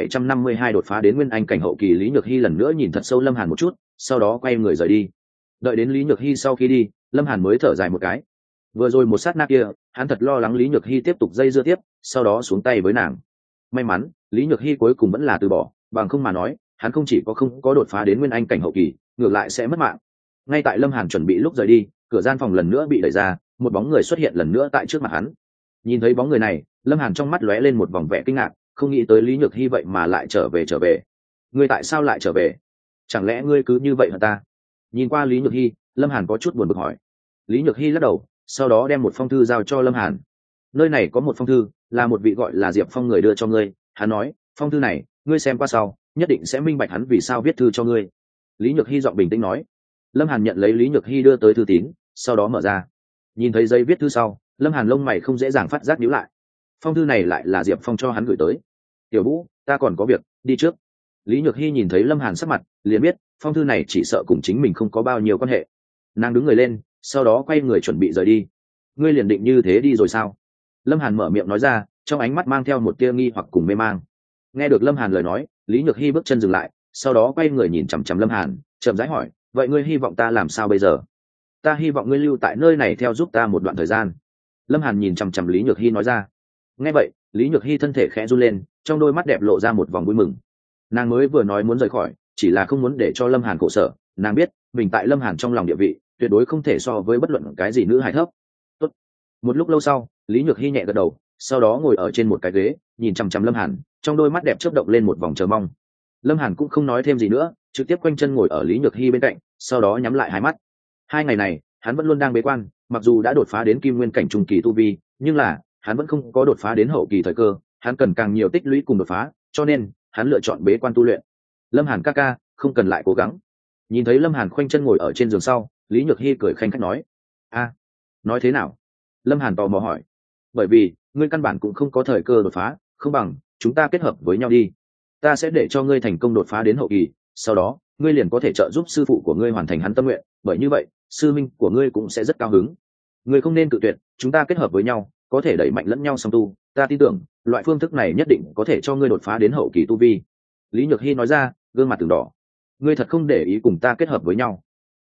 1752 đột phá đến nguyên anh cảnh hậu kỳ. Lý Nhược Hy lần nữa nhìn thật sâu Lâm Hàn một chút, sau đó quay người rời đi. Đợi đến Lý Nhược Hy sau khi đi, Lâm Hàn mới thở dài một cái. Vừa rồi một sát na kia, hắn thật lo lắng Lý Nhược Hy tiếp tục dây dưa tiếp, sau đó xuống tay với nàng. May mắn, Lý Nhược Hy cuối cùng vẫn là từ bỏ, bằng không mà nói, hắn không chỉ không có đột phá đến nguyên anh cảnh hậu kỳ, ngược lại sẽ mất mạng. Ngay tại Lâm Hàn chuẩn bị lúc rời đi, cửa gian phòng lần nữa bị đẩy ra, một bóng người xuất hiện lần nữa tại trước mặt hắn. Nhìn thấy bóng người này, Lâm Hàn trong mắt lóe lên một vòng vẻ kinh ngạc, không nghĩ tới Lý Nhược Hy vậy mà lại trở về. Ngươi tại sao lại trở về? Chẳng lẽ ngươi cứ như vậy hả ta? Nhìn qua Lý Nhược Hy, Lâm Hàn có chút buồn bực hỏi. Lý Nhược Hy lắc đầu, sau đó đem một phong thư giao cho Lâm Hàn. Nơi này có một phong thư, là một vị gọi là Diệp Phong người đưa cho ngươi, hắn nói, phong thư này, ngươi xem qua sau, nhất định sẽ minh bạch hắn vì sao viết thư cho ngươi. Lý Nhược Hy giọng bình tĩnh nói. Lâm Hàn nhận lấy Lý Nhược Hy đưa tới thư tín, sau đó mở ra. Nhìn thấy giấy viết thư sau, Lâm Hàn lông mày không dễ dàng phát giác nhíu lại. Phong thư này lại là Diệp Phong cho hắn gửi tới. Tiểu Vũ, ta còn có việc, đi trước. Lý Nhược Hy nhìn thấy Lâm Hàn sắc mặt, liền biết phong thư này chỉ sợ cùng chính mình không có bao nhiêu quan hệ. Nàng đứng người lên, sau đó quay người chuẩn bị rời đi. Ngươi liền định như thế đi rồi sao? Lâm Hàn mở miệng nói ra, trong ánh mắt mang theo một tia nghi hoặc cùng mê mang. Nghe được Lâm Hàn lời nói, Lý Nhược Hy bước chân dừng lại, sau đó quay người nhìn chằm chằm Lâm Hàn, chậm rãi hỏi, vậy ngươi hy vọng ta làm sao bây giờ? Ta hy vọng ngươi lưu tại nơi này theo giúp ta một đoạn thời gian. Lâm Hàn nhìn chằm chằm Lý Nhược Hy nói ra. Nghe vậy, Lý Nhược Hy thân thể khẽ run lên, trong đôi mắt đẹp lộ ra một vòng vui mừng. Nàng mới vừa nói muốn rời khỏi, chỉ là không muốn để cho Lâm Hàn khổ sở. Nàng biết mình tại Lâm Hàn trong lòng địa vị tuyệt đối không thể so với bất luận cái gì nữ hài thấp. Tốt. Một lúc lâu sau, Lý Nhược Hy nhẹ gật đầu, sau đó ngồi ở trên một cái ghế, nhìn chằm chằm Lâm Hàn, trong đôi mắt đẹp chớp động lên một vòng chờ mong. Lâm Hàn cũng không nói thêm gì nữa, trực tiếp quanh chân ngồi ở Lý Nhược Hy bên cạnh, sau đó nhắm lại hai mắt. 2 ngày này, hắn vẫn luôn đang bế quan, mặc dù đã đột phá đến kim nguyên cảnh trung kỳ tu vi, nhưng là hắn vẫn không có đột phá đến hậu kỳ thời cơ, hắn cần càng nhiều tích lũy cùng đột phá, cho nên hắn lựa chọn bế quan tu luyện. Lâm Hàn ca ca, không cần lại cố gắng. Nhìn thấy Lâm Hàn khoanh chân ngồi ở trên giường sau, Lý Nhược Hy cười khanh khách nói. A, nói thế nào? Lâm Hàn tò mò hỏi. Bởi vì ngươi căn bản cũng không có thời cơ đột phá, không bằng chúng ta kết hợp với nhau đi. Ta sẽ để cho ngươi thành công đột phá đến hậu kỳ, sau đó ngươi liền có thể trợ giúp sư phụ của ngươi hoàn thành hắn tâm nguyện, bởi như vậy sư minh của ngươi cũng sẽ rất cao hứng. Ngươi không nên cự tuyệt, chúng ta kết hợp với nhau có thể đẩy mạnh lẫn nhau song tu, ta tin tưởng loại phương thức này nhất định có thể cho ngươi đột phá đến hậu kỳ tu vi. Lý Nhược Hy nói ra, gương mặt từng đỏ. Ngươi thật không để ý cùng ta kết hợp với nhau?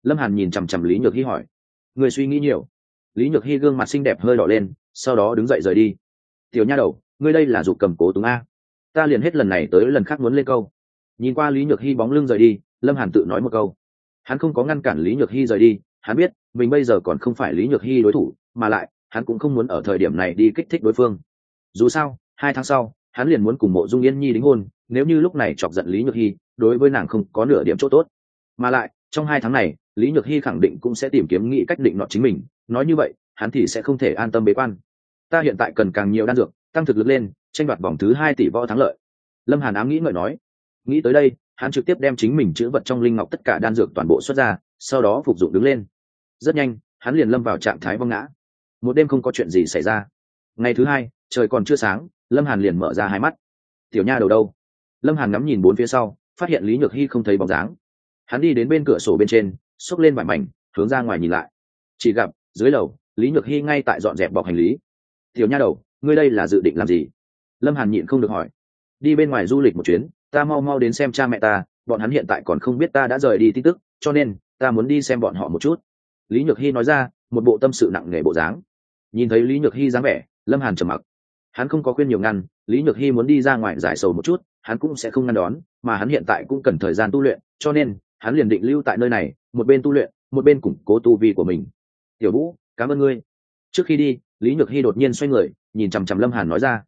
Lâm Hàn nhìn chằm chằm Lý Nhược Hy hỏi. Người suy nghĩ nhiều. Lý Nhược Hy gương mặt xinh đẹp hơi đỏ lên, sau đó đứng dậy rời đi. Tiểu nha đầu, ngươi đây là giục cầm cố túng a. Ta liền hết lần này tới lần khác muốn lên câu. Nhìn qua Lý Nhược Hy bóng lưng rời đi, Lâm Hàn tự nói một câu. Hắn không có ngăn cản Lý Nhược Hy rời đi, hắn biết mình bây giờ còn không phải Lý Nhược Hy đối thủ, mà lại hắn cũng không muốn ở thời điểm này đi kích thích đối phương. Dù sao 2 tháng sau hắn liền muốn cùng Mộ Dung Yên Nhi đính hôn, nếu như lúc này chọc giận Lý Nhược Hy, đối với nàng không có nửa điểm chỗ tốt. Mà lại trong 2 tháng này Lý Nhược Hy khẳng định cũng sẽ tìm kiếm nghĩ cách định nọ chính mình, nói như vậy hắn thì sẽ không thể an tâm bế quan. Ta hiện tại cần càng nhiều đan dược, tăng thực lực lên, tranh đoạt vòng thứ 2 tỷ võ thắng lợi. Lâm Hàn ám nghĩ ngợi nói. Nghĩ tới đây, hắn trực tiếp đem chính mình chữ vật trong linh ngọc tất cả đan dược toàn bộ xuất ra, sau đó phục dụng đứng lên. Rất nhanh hắn liền lâm vào trạng thái vong ngã. Một đêm không có chuyện gì xảy ra. Ngày thứ 2, trời còn chưa sáng, Lâm Hàn liền mở ra hai mắt. Tiểu nha đầu đâu? Lâm Hàn ngắm nhìn bốn phía sau, phát hiện Lý Nhược Hy không thấy bóng dáng. Hắn đi đến bên cửa sổ bên trên, xốc lên vải mảnh, hướng ra ngoài nhìn lại. Chỉ gặp dưới lầu Lý Nhược Hy ngay tại dọn dẹp bọc hành lý. Tiểu nha đầu, ngươi đây là dự định làm gì? Lâm Hàn nhịn không được hỏi. Đi bên ngoài du lịch một chuyến, ta mau mau đến xem cha mẹ ta, bọn hắn hiện tại còn không biết ta đã rời đi tin tức, cho nên ta muốn đi xem bọn họ một chút. Lý Nhược Hy nói ra, một bộ tâm sự nặng nề bộ dáng. Nhìn thấy Lý Nhược Hy dáng vẻ, Lâm Hàn trầm mặc. Hắn không có khuyên nhiều ngăn, Lý Nhược Hy muốn đi ra ngoài giải sầu một chút, hắn cũng sẽ không ngăn đón, mà hắn hiện tại cũng cần thời gian tu luyện, cho nên hắn liền định lưu tại nơi này, một bên tu luyện, một bên củng cố tu vi của mình. Tiểu Vũ, cảm ơn ngươi. Trước khi đi, Lý Nhược Hy đột nhiên xoay người, nhìn chằm chằm Lâm Hàn nói ra.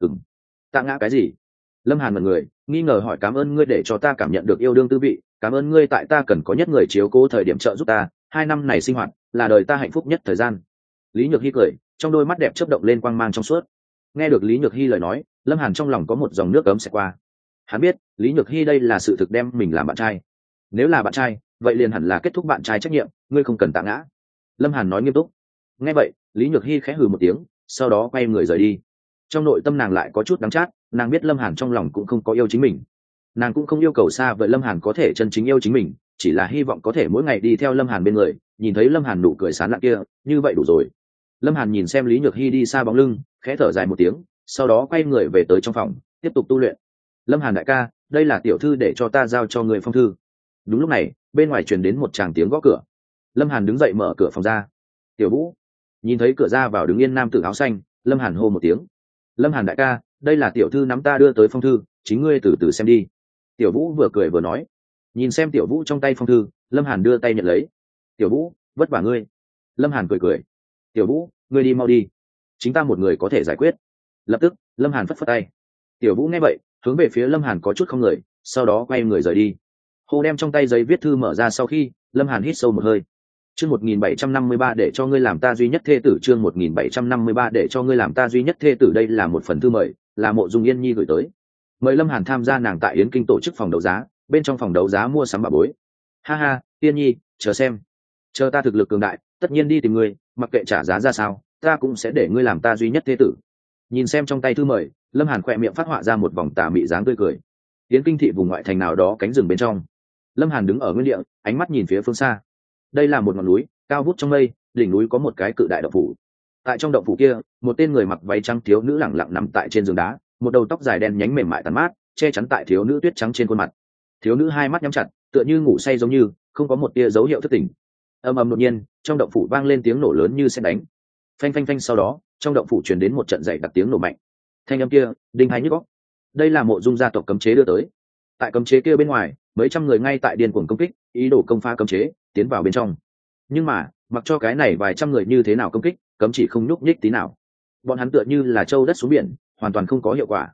Tạ ngã cái gì? Lâm Hàn mật người, nghi ngờ hỏi. Cảm ơn ngươi để cho ta cảm nhận được yêu đương tư vị, cảm ơn ngươi tại ta cần có nhất người chiếu cố thời điểm trợ giúp ta, 2 năm này sinh hoạt là đời ta hạnh phúc nhất thời gian. Lý Nhược Hy cười, trong đôi mắt đẹp chớp động lên quang mang trong suốt. Nghe được Lý Nhược Hy lời nói, Lâm Hàn trong lòng có một dòng nước ấm xẹt qua. Hắn biết Lý Nhược Hy đây là sự thực đem mình làm bạn trai. Nếu là bạn trai, vậy liền hẳn là kết thúc bạn trai trách nhiệm, ngươi không cần tạ ngã. Lâm Hàn nói nghiêm túc. Nghe vậy, Lý Nhược Hy khẽ hừ một tiếng, sau đó quay người rời đi. Trong nội tâm nàng lại có chút đắng chát, nàng biết Lâm Hàn trong lòng cũng không có yêu chính mình. Nàng cũng không yêu cầu xa vời Lâm Hàn có thể chân chính yêu chính mình, chỉ là hy vọng có thể mỗi ngày đi theo Lâm Hàn bên người, nhìn thấy Lâm Hàn nụ cười sán lạn kia, như vậy đủ rồi. Lâm Hàn nhìn xem Lý Nhược Hy đi xa bóng lưng, khẽ thở dài một tiếng, sau đó quay người về tới trong phòng, tiếp tục tu luyện. Lâm Hàn đại ca, đây là tiểu thư để cho ta giao cho người phong thư. Đúng lúc này, bên ngoài truyền đến một tràng tiếng gõ cửa. Lâm Hàn đứng dậy mở cửa phòng ra. Tiểu Vũ. Nhìn thấy cửa ra vào đứng yên nam tử áo xanh, Lâm Hàn hô một tiếng. Lâm Hàn đại ca, đây là tiểu thư nắm ta đưa tới phong thư, chính ngươi từ từ xem đi. Tiểu Vũ vừa cười vừa nói. Nhìn xem Tiểu Vũ trong tay phong thư, Lâm Hàn đưa tay nhận lấy. Tiểu Vũ, vất vả ngươi. Lâm Hàn cười cười. Tiểu Vũ, ngươi đi mau đi, chính ta một người có thể giải quyết. Lập tức Lâm Hàn phất phất tay. Tiểu Vũ nghe vậy, hướng về phía Lâm Hàn có chút không người, sau đó quay người rời đi. Hồ đem trong tay giấy viết thư mở ra sau khi, Lâm Hàn hít sâu một hơi. Chương 1753 để cho ngươi làm ta duy nhất thê tử. Chương 1753 để cho ngươi làm ta duy nhất thê tử. Đây là một phần thư mời, là Mộ Dung Yên Nhi gửi tới. Mời Lâm Hàn tham gia nàng tại Yến Kinh tổ chức phòng đấu giá, bên trong phòng đấu giá mua sắm bảo bối. Ha ha, Yên Nhi, chờ xem. Chờ ta thực lực cường đại, tất nhiên đi tìm ngươi, mặc kệ trả giá ra sao, ta cũng sẽ để ngươi làm ta duy nhất thê tử. Nhìn xem trong tay thư mời, Lâm Hàn khỏe miệng phát họa ra một vòng tà mị dáng tươi cười. Yến Kinh thị vùng ngoại thành nào đó cánh rừng bên trong, Lâm Hàn đứng ở nguyên địa, ánh mắt nhìn phía phương xa. Đây là một ngọn núi cao vút trong mây, đỉnh núi có một cái cự đại động phủ. Tại trong động phủ kia, một tên người mặc váy trắng thiếu nữ lẳng lặng nằm tại trên giường đá, một đầu tóc dài đen nhánh mềm mại tàn mát che chắn tại thiếu nữ tuyết trắng trên khuôn mặt. Thiếu nữ hai mắt nhắm chặt, tựa như ngủ say giống như, không có một tia dấu hiệu thức tỉnh. Ầm ầm đột nhiên, trong động phủ vang lên tiếng nổ lớn như sét đánh. Phanh phanh phanh, sau đó trong động phủ truyền đến một trận dậy đặc tiếng nổ mạnh. Thanh âm kia đinh hai nhức óc. Đây là Mộ Dung gia tộc cấm chế đưa tới. Tại cấm chế kia bên ngoài, mấy trăm người ngay tại điên cuồng công kích, ý đồ công phá cấm chế, tiến vào bên trong. Nhưng mà mặc cho cái này vài trăm người như thế nào công kích, cấm chỉ không nhúc nhích tí nào. Bọn hắn tựa như là trâu đất xuống biển, hoàn toàn không có hiệu quả.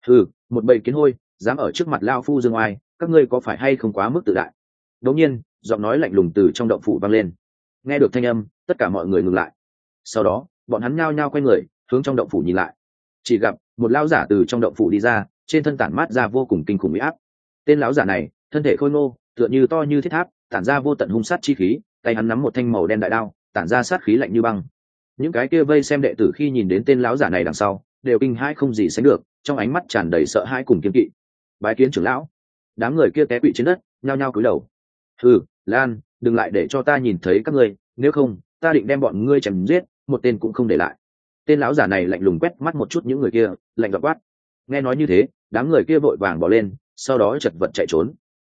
Một bầy kiến hôi dám ở trước mặt lao phu dương oai, các ngươi có phải hay không quá mức tự đại? Đột nhiên giọng nói lạnh lùng từ trong động phủ vang lên. Nghe được thanh âm, tất cả mọi người ngừng lại. Sau đó bọn hắn nhao nhao quay người hướng trong động phủ nhìn lại. Chỉ gặp một lão giả từ trong động phủ đi ra, trên thân tản mát ra vô cùng kinh khủng uy áp. Tên lão giả này thân thể khôi ngô, tựa như to như thiết tháp, tản ra vô tận hung sát chi khí, tay hắn nắm một thanh màu đen đại đao, tản ra sát khí lạnh như băng. Những cái kia vây xem đệ tử khi nhìn đến tên lão giả này đằng sau, đều kinh hãi không gì sánh được, trong ánh mắt tràn đầy sợ hãi cùng kiêng kỵ. Bái kiến trưởng lão. Đám người kia té quỵ trên đất, nhao nhao cúi đầu. Lan, đừng lại để cho ta nhìn thấy các ngươi, nếu không ta định đem bọn ngươi chém giết, một tên cũng không để lại. Tên lão giả này lạnh lùng quét mắt một chút những người kia, lạnh giọng quát. Nghe nói như thế, đám người kia vội vàng bỏ lên, sau đó chật vật chạy trốn.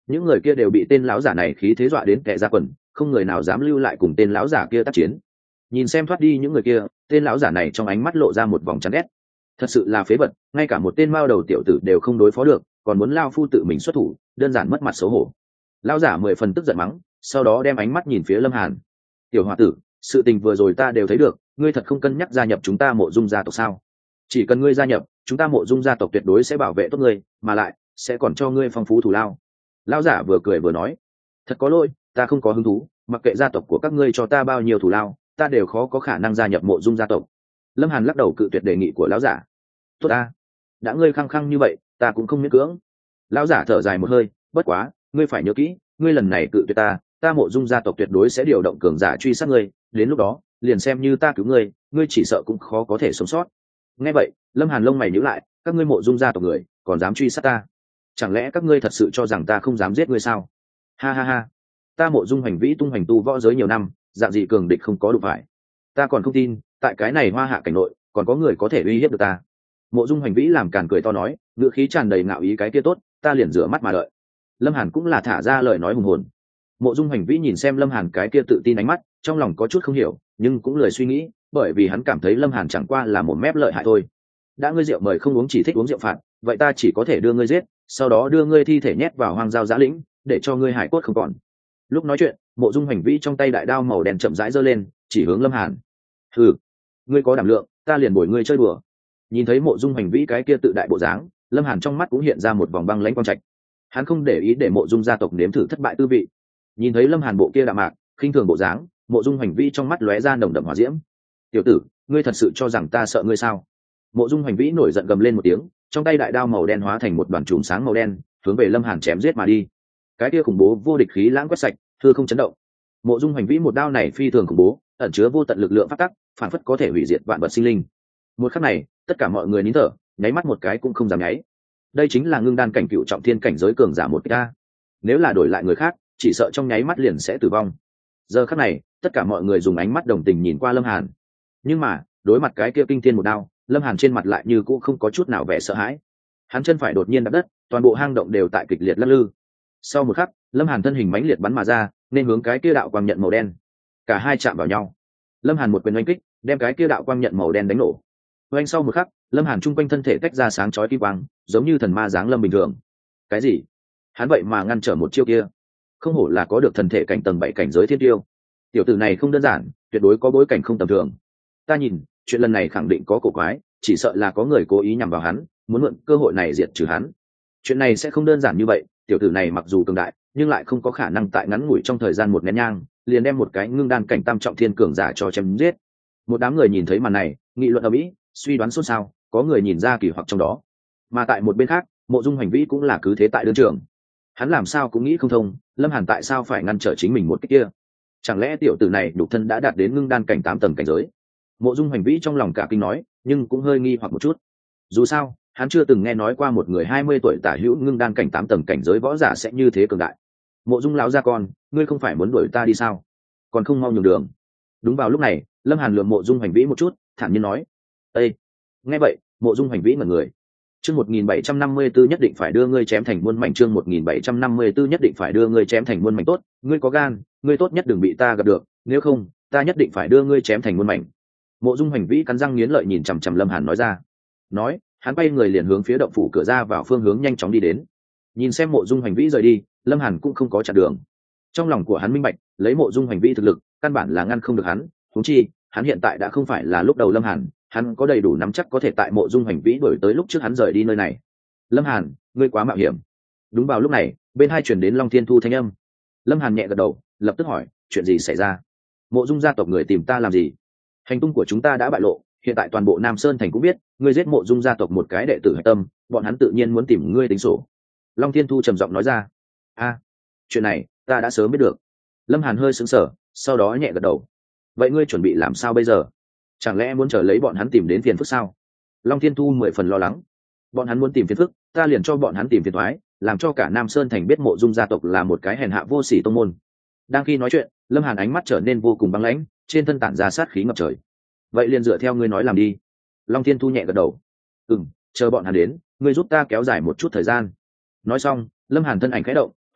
những người kia đều bị tên lão giả này khí thế dọa đến kẻ ra quần, không người nào dám lưu lại cùng tên lão giả kia tác chiến. Nhìn xem thoát đi những người kia, tên lão giả này trong ánh mắt lộ ra một vòng chán ghét. Thật sự là phế vật, ngay cả một tên mao đầu tiểu tử đều không đối phó được, còn muốn lao phu tự mình xuất thủ, đơn giản mất mặt xấu hổ. Lão giả 10 phần tức giận mắng, sau đó đem ánh mắt nhìn phía Lâm Hàn. Tiểu hòa tử, sự tình vừa rồi ta đều thấy được, ngươi thật không cân nhắc gia nhập chúng ta Mộ Dung gia tộc sao? Chỉ cần ngươi gia nhập, chúng ta Mộ Dung gia tộc tuyệt đối sẽ bảo vệ tốt ngươi, mà lại sẽ còn cho ngươi phong phú thù lao. Lão giả vừa cười vừa nói, thật có lỗi, ta không có hứng thú, mặc kệ gia tộc của các ngươi cho ta bao nhiêu thù lao, ta đều khó có khả năng gia nhập Mộ Dung gia tộc. Lâm Hàn lắc đầu cự tuyệt đề nghị của lão giả. Tốt ta, đã ngươi khăng khăng như vậy, ta cũng không miễn cưỡng. Lão giả thở dài một hơi, bất quá, ngươi phải nhớ kỹ, ngươi lần này cự tuyệt ta Mộ Dung gia tộc tuyệt đối sẽ điều động cường giả truy sát ngươi, đến lúc đó, liền xem như ta cứu ngươi, ngươi chỉ sợ cũng khó có thể sống sót. Nghe vậy, Lâm Hàn lông mày nhíu lại, các ngươi Mộ Dung gia tộc người, còn dám truy sát ta? Chẳng lẽ các ngươi thật sự cho rằng ta không dám giết ngươi sao? Ha ha ha, ta Mộ Dung Hoành Vĩ tung hoành tu võ giới nhiều năm, dạng gì cường địch không có đụng phải. Ta còn không tin, tại cái này Hoa Hạ cảnh nội, còn có người có thể uy hiếp được ta. Mộ Dung Hoành Vĩ làm càn cười to nói, ngữ khí tràn đầy ngạo ý, cái kia tốt, ta liền rửa mắt mà đợi. Lâm Hàn cũng là thả ra lời nói hùng hồn. Mộ Dung Hoành Vĩ nhìn xem Lâm Hàn cái kia tự tin ánh mắt, trong lòng có chút không hiểu, nhưng cũng lười suy nghĩ, bởi vì hắn cảm thấy Lâm Hàn chẳng qua là một mép lợi hại thôi. Đã ngươi rượu mời không uống, chỉ thích uống rượu phạt, vậy ta chỉ có thể đưa ngươi giết, sau đó đưa ngươi thi thể nhét vào hoang giao giã lĩnh, để cho ngươi hải cốt không còn. Lúc nói chuyện, Mộ Dung Hoành Vĩ trong tay đại đao màu đen chậm rãi giơ lên, chỉ hướng Lâm Hàn. Hừ, ngươi có đảm lượng, ta liền bồi ngươi chơi đùa. Nhìn thấy Mộ Dung Hoành Vĩ cái kia tự đại bộ dáng, Lâm Hàn trong mắt cũng hiện ra một vòng băng lãnh quang trạch. Hắn không để ý để Mộ Dung gia tộc nếm thử thất bại tư vị. Nhìn thấy Lâm Hàn bộ kia đạm mạc, khinh thường bộ dáng, Mộ Dung Hoành Vĩ trong mắt lóe ra nồng đậm hỏa diễm. Tiểu tử, ngươi thật sự cho rằng ta sợ ngươi sao? Mộ Dung Hoành Vĩ nổi giận gầm lên một tiếng, trong tay đại đao màu đen hóa thành một đoàn chùm sáng màu đen, hướng về Lâm Hàn chém giết mà đi. Cái kia khủng bố vô địch khí lãng quét sạch, hư không chấn động. Mộ Dung Hoành Vĩ một đao này phi thường khủng bố, ẩn chứa vô tận lực lượng pháp tắc, phản phất có thể hủy diệt vạn vật sinh linh. Một khắc này, tất cả mọi người nín thở, nháy mắt một cái cũng không dám nháy. Đây chính là ngưng đan cảnh cựu trọng thiên cảnh giới cường giả một ca. Nếu là đổi lại người khác, chỉ sợ trong nháy mắt liền sẽ tử vong. Giờ khắc này, tất cả mọi người dùng ánh mắt đồng tình nhìn qua Lâm Hàn. Nhưng mà, đối mặt cái kia kinh thiên một đao, Lâm Hàn trên mặt lại như cũ không có chút nào vẻ sợ hãi. Hắn chân phải đột nhiên đạp đất, toàn bộ hang động đều tại kịch liệt lắc lư. Sau một khắc, Lâm Hàn thân hình mãnh liệt bắn mà ra, nên hướng cái kia đạo quang nhận màu đen. Cả hai chạm vào nhau. Lâm Hàn một quyền oanh kích, đem cái kia đạo quang nhận màu đen đánh nổ. Oanh sau một khắc, Lâm Hàn trung quanh thân thể tách ra sáng chói kim quang, giống như thần ma giáng lâm bình thường. Cái gì? Hắn vậy mà ngăn trở một chiêu kia? Không hổ là có được thần thể cảnh tầng 7 cảnh giới thiên tiêu. Tiểu tử này không đơn giản, tuyệt đối có bối cảnh không tầm thường. Ta nhìn, chuyện lần này khẳng định có cổ quái, chỉ sợ là có người cố ý nhằm vào hắn, muốn mượn cơ hội này diệt trừ hắn. Chuyện này sẽ không đơn giản như vậy, tiểu tử này mặc dù cường đại, nhưng lại không có khả năng tại ngắn ngủi trong thời gian một nén nhang, liền đem một cái ngưng đan cảnh tam trọng thiên cường giả cho chém giết. Một đám người nhìn thấy màn này, nghị luận ầm ĩ, suy đoán xôn xao, có người nhìn ra kỳ hoặc trong đó. Mà tại một bên khác, Mộ Dung Hoành Vĩ cũng là cứ thế tại đương trường. Hắn làm sao cũng nghĩ không thông, Lâm Hàn tại sao phải ngăn trở chính mình một cái kia? Chẳng lẽ tiểu tử này nhục thân đã đạt đến ngưng đan cảnh 8 tầng cảnh giới? Mộ Dung Hoành Vĩ trong lòng cả kinh nói, nhưng cũng hơi nghi hoặc một chút. Dù sao, hắn chưa từng nghe nói qua một người 20 tuổi tả hữu ngưng đan cảnh 8 tầng cảnh giới võ giả sẽ như thế cường đại. Mộ Dung lão gia con, ngươi không phải muốn đuổi ta đi sao? Còn không mau nhường đường. Đúng vào lúc này, Lâm Hàn lườm Mộ Dung Hoành Vĩ một chút, thản nhiên nói: "Ê." Nghe vậy, Mộ Dung Hoành Vĩ ngẩn người. Chương 1754 nhất định phải đưa ngươi chém thành muôn mảnh, chương 1754 nhất định phải đưa ngươi chém thành muôn mảnh, tốt, ngươi có gan, ngươi tốt nhất đừng bị ta gặp được, nếu không, ta nhất định phải đưa ngươi chém thành muôn mảnh. Mộ Dung Hoành Vĩ cắn răng nghiến lợi nhìn chằm chằm Lâm Hàn nói ra. Nói, hắn quay người liền hướng phía động phủ cửa ra vào phương hướng nhanh chóng đi đến. Nhìn xem Mộ Dung Hoành Vĩ rời đi, Lâm Hàn cũng không có chặn đường. Trong lòng của hắn minh bạch, lấy Mộ Dung Hoành Vĩ thực lực, căn bản là ngăn không được hắn, huống chi, hắn hiện tại đã không phải là lúc đầu Lâm Hàn, hắn có đầy đủ nắm chắc có thể tại Mộ Dung Hoành Vĩ đuổi tới lúc trước hắn rời đi nơi này. Lâm Hàn, ngươi quá mạo hiểm. Đúng vào lúc này, bên hai truyền đến Long Thiên Thu thanh âm. Lâm Hàn nhẹ gật đầu, lập tức hỏi, chuyện gì xảy ra? Mộ Dung gia tộc người tìm ta làm gì? Hành tung của chúng ta đã bại lộ, hiện tại toàn bộ Nam Sơn thành cũng biết, ngươi giết Mộ Dung gia tộc một cái đệ tử hạch tâm, bọn hắn tự nhiên muốn tìm ngươi tính sổ. Long Thiên Thu trầm giọng nói ra. A, chuyện này ta đã sớm biết được. Lâm Hàn hơi sững sờ, sau đó nhẹ gật đầu. Vậy ngươi chuẩn bị làm sao bây giờ? Chẳng lẽ muốn chờ lấy bọn hắn tìm đến phiền phức sao? Long Thiên Thu 10 phần lo lắng. Bọn hắn muốn tìm phiền phức, ta liền cho bọn hắn tìm phiền toái, làm cho cả Nam Sơn thành biết Mộ Dung gia tộc là một cái hèn hạ vô sỉ tông môn. Đang khi nói chuyện, Lâm Hàn ánh mắt trở nên vô cùng băng lãnh, trên thân tản ra sát khí ngập trời. Vậy liền dựa theo ngươi nói làm đi. Long Thiên Thu nhẹ gật đầu. Chờ bọn hắn đến, ngươi giúp ta kéo dài một chút thời gian. Nói xong, Lâm Hàn thân ảnh khẽ động,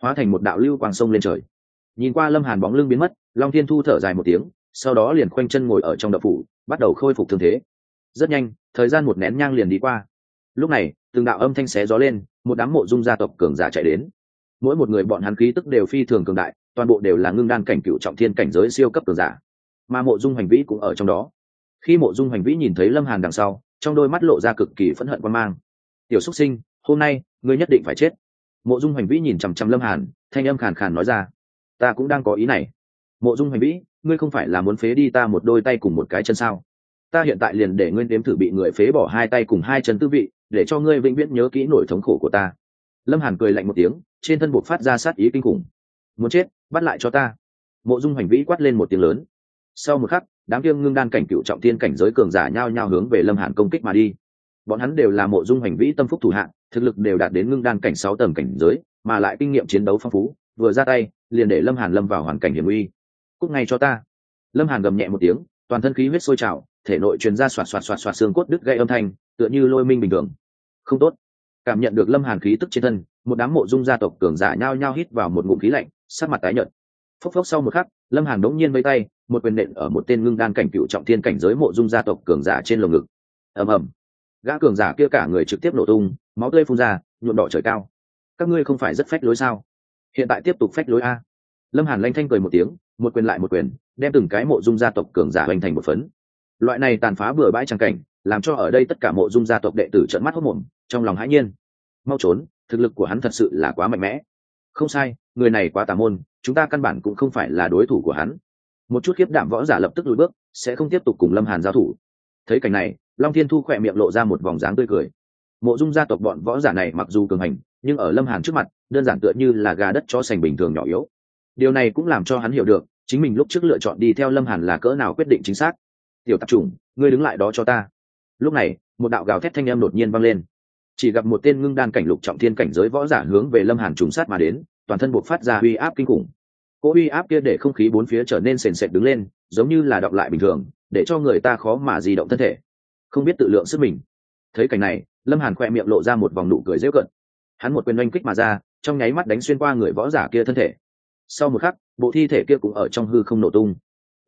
hóa thành một đạo lưu quang sông lên trời. Nhìn qua Lâm Hàn bóng lưng biến mất, Long Thiên Thu thở dài một tiếng, sau đó liền khoanh chân ngồi ở trong động phủ, bắt đầu khôi phục thương thế. Rất nhanh, thời gian một nén nhang liền đi qua. Lúc này, từng đạo âm thanh xé gió lên, một đám mộ dung gia tộc cường giả chạy đến. Mỗi một người bọn hắn khí tức đều phi thường cường đại, toàn bộ đều là ngưng đan cảnh cựu trọng thiên cảnh giới siêu cấp cường giả. Mà Mộ Dung Hoành Vĩ cũng ở trong đó. Khi Mộ Dung Hoành Vĩ nhìn thấy Lâm Hàn đằng sau, trong đôi mắt lộ ra cực kỳ phẫn hận quan mang. "Tiểu xuất sinh, hôm nay ngươi nhất định phải chết." Mộ Dung Hoành Vĩ nhìn chằm chằm Lâm Hàn, thanh âm khàn khàn nói ra. "Ta cũng đang có ý này." "Mộ Dung Hoành Vĩ, ngươi không phải là muốn phế đi ta một đôi tay cùng một cái chân sao? Ta hiện tại liền để ngươi nếm thử bị người phế bỏ hai tay cùng hai chân tư vị, để cho ngươi vĩnh viễn nhớ kỹ nỗi thống khổ của ta." Lâm Hàn cười lạnh một tiếng, trên thân buộc phát ra sát ý kinh khủng. "Muốn chết, bắt lại cho ta!" Mộ Dung Hoành Vĩ quát lên một tiếng lớn. Sau một khắc, đám kiêng ngưng đan cảnh cựu trọng thiên cảnh giới cường giả nhao nhao hướng về Lâm Hàn công kích mà đi. Bọn hắn đều là Mộ Dung Hoành Vĩ tâm phúc thủ hạng, thực lực đều đạt đến ngưng đan cảnh 6 tầng cảnh giới, mà lại kinh nghiệm chiến đấu phong phú, vừa ra tay, liền để Lâm Hàn lâm vào hoàn cảnh hiểm nguy. "Cút ngay cho ta!" Lâm Hàn gầm nhẹ một tiếng, toàn thân khí huyết sôi trào, thể nội truyền ra xoạt xoạt xoạt xoạt xương cốt đứt gãy âm thanh, tựa như lôi minh bình thường. Không tốt. Cảm nhận được Lâm Hàn khí tức trên thân, một đám Mộ Dung gia tộc cường giả nhao nhao hít vào một ngụm khí lạnh, sắc mặt tái nhợt. Phốc phốc sau một khắc, Lâm Hàn đống nhiên vây tay, một quyền nện ở một tên ngưng đan cảnh cựu trọng thiên cảnh giới Mộ Dung gia tộc cường giả trên lồng ngực. Ầm ầm. Gã cường giả kia cả người trực tiếp nổ tung, máu tươi phun ra, nhuộm đỏ trời cao. "Các ngươi không phải rất phách lối sao? Hiện tại tiếp tục phách lối a." Lâm Hàn lanh thanh cười một tiếng, một quyền lại một quyền, đem từng cái Mộ Dung gia tộc cường giả hoành thành một phấn. Loại này tàn phá bừa bãi chẳng cảnh, làm cho ở đây tất cả Mộ Dung gia tộc đệ tử trợn mắt hốt mồm, trong lòng hãi nhiên. Mau trốn, thực lực của hắn thật sự là quá mạnh mẽ. Không sai, người này quá tà môn, chúng ta căn bản cũng không phải là đối thủ của hắn. Một chút khiếp đảm võ giả lập tức lùi bước, sẽ không tiếp tục cùng Lâm Hàn giao thủ. Thấy cảnh này, Long Thiên Thu khỏe miệng lộ ra một vòng dáng tươi cười. Mộ Dung gia tộc bọn võ giả này mặc dù cường hành, nhưng ở Lâm Hàn trước mặt, đơn giản tựa như là gà đất chó sành bình thường nhỏ yếu. Điều này cũng làm cho hắn hiểu được, chính mình lúc trước lựa chọn đi theo Lâm Hàn là cỡ nào quyết định chính xác. "Tiểu tạp chủng, ngươi đứng lại đó cho ta." Lúc này, một đạo gào thét thanh âm đột nhiên vang lên. Chỉ gặp một tên ngưng đan cảnh lục trọng thiên cảnh giới võ giả hướng về Lâm Hàn trùng sát mà đến, toàn thân bộc phát ra uy áp kinh khủng. Cỗ uy áp kia để không khí bốn phía trở nên sền sệt đứng lên, giống như là đọng lại bình thường, để cho người ta khó mà di động thân thể, không biết tự lượng sức mình. Thấy cảnh này, Lâm Hàn khoe miệng lộ ra một vòng nụ cười giễu cợt. Hắn một quyền oanh kích mà ra, trong nháy mắt đánh xuyên qua người võ giả kia thân thể. Sau một khắc, bộ thi thể kia cũng ở trong hư không nổ tung.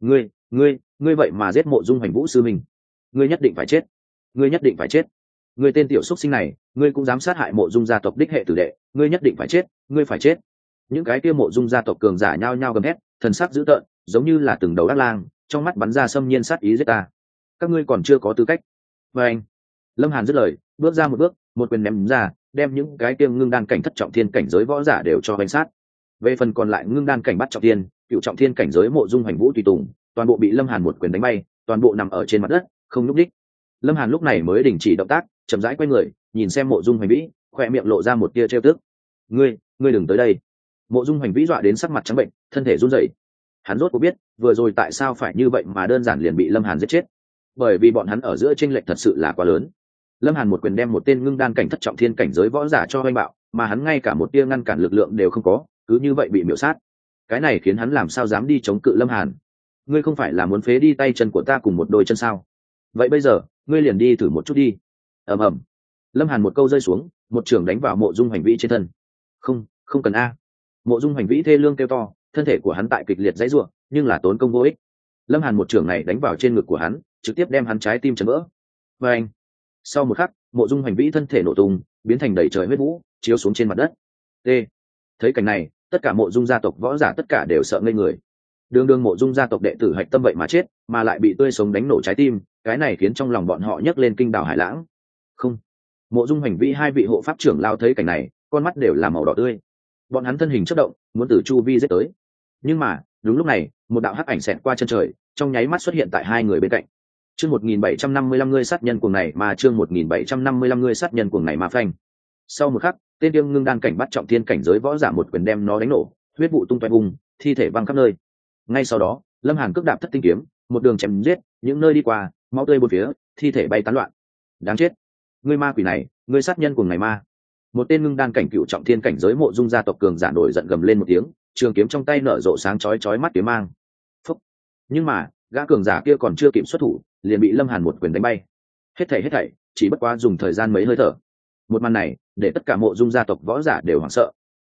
Ngươi vậy mà giết Mộ Dung Hoành Vũ sư mình. Ngươi nhất định phải chết. Ngươi nhất định phải chết. Ngươi tên tiểu xuất sinh này, ngươi cũng dám sát hại Mộ Dung gia tộc đích hệ tử đệ, ngươi nhất định phải chết, ngươi phải chết. Những cái kia Mộ Dung gia tộc cường giả nhao nhao gầm hét, thần sắc dữ tợn, giống như là từng đầu ác lang, trong mắt bắn ra xâm nhiên sát ý giết ta. Các ngươi còn chưa có tư cách. Và anh, Lâm Hàn dứt lời, bước ra một bước, một quyền ném ra, đem những cái kia ngưng đan cảnh thất trọng thiên cảnh giới võ giả đều cho bánh sát. Về phần còn lại ngưng đan cảnh bắt trọng thiên, cựu trọng thiên cảnh giới Mộ Dung Hoành Vũ tùy tùng, toàn bộ bị Lâm Hàn một quyền đánh bay, toàn bộ nằm ở trên mặt đất, không nhúc nhích. Lâm Hàn lúc này mới đình chỉ động tác, chậm rãi quay người, nhìn xem Mộ Dung Hoành Vĩ, khoe miệng lộ ra một tia trêu tức. Ngươi đừng tới đây." Mộ Dung Hoành Vĩ dọa đến sắc mặt trắng bệnh, thân thể run rẩy. Hắn rốt cuộc biết, vừa rồi tại sao phải như vậy mà đơn giản liền bị Lâm Hàn giết chết. Bởi vì bọn hắn ở giữa chênh lệch thật sự là quá lớn. Lâm Hàn một quyền đem một tên ngưng đan cảnh thất trọng thiên cảnh giới võ giả cho hoành bạo, mà hắn ngay cả một tia ngăn cản lực lượng đều không có, cứ như vậy bị miểu sát. Cái này khiến hắn làm sao dám đi chống cự Lâm Hàn. "Ngươi không phải là muốn phế đi tay chân của ta cùng một đôi chân sao? Vậy bây giờ, ngươi liền đi thử một chút đi." Ầm ầm. Lâm Hàn một câu rơi xuống, một trường đánh vào Mộ Dung Hoành Vĩ trên thân. Không cần a." Mộ Dung Hoành Vĩ thê lương kêu to, thân thể của hắn tại kịch liệt giãy giụa, nhưng là tốn công vô ích. Lâm Hàn một trường này đánh vào trên ngực của hắn, trực tiếp đem hắn trái tim chấn vỡ. Và anh. Sau một khắc, Mộ Dung Hoành Vĩ thân thể nổ tung, biến thành đầy trời huyết vũ, chiếu xuống trên mặt đất. T. Thấy cảnh này, tất cả Mộ Dung gia tộc võ giả tất cả đều sợ ngây người. Đường Mộ Dung gia tộc đệ tử hạch tâm vậy mà chết, mà lại bị tươi sống đánh nổ trái tim, cái này khiến trong lòng bọn họ nhấc lên kinh đảo hải lãng. Không. Mộ Dung Hoành Vĩ hai vị hộ pháp trưởng lao thấy cảnh này, con mắt đều là màu đỏ tươi. Bọn hắn thân hình chớp động, muốn từ chu vi giết tới. Nhưng mà, đúng lúc này, một đạo hắc ảnh xẹt qua chân trời, trong nháy mắt xuất hiện tại hai người bên cạnh. Chương 1755 ngươi sát nhân cuồng này mà chương 1755 ngươi sát nhân cuồng này mà phanh. Sau một khắc, tên Tiêm Ngưng đan cảnh bắt trọng thiên cảnh giới võ giả một quyền đem nó đánh nổ, huyết vụ tung tóe vùng, thi thể văng khắp nơi. Ngay sau đó, Lâm Hàn cước đạp thất tinh kiếm, một đường chém giết, những nơi đi qua, máu tươi bốn phía, thi thể bay tán loạn. Đáng chết, ngươi ma quỷ này, ngươi sát nhân cuồng này ma. Một tên ngưng đan cảnh cựu trọng thiên cảnh giới Mộ Dung gia tộc cường giả nổi giận gầm lên một tiếng, trường kiếm trong tay nở rộ sáng chói chói mắt kiếm mang. Phúc. Nhưng mà, gã cường giả kia còn chưa kịp xuất thủ, liền bị Lâm Hàn một quyền đánh bay. Hết thảy, chỉ bất quá dùng thời gian mấy hơi thở. Một màn này, để tất cả Mộ Dung gia tộc võ giả đều hoảng sợ.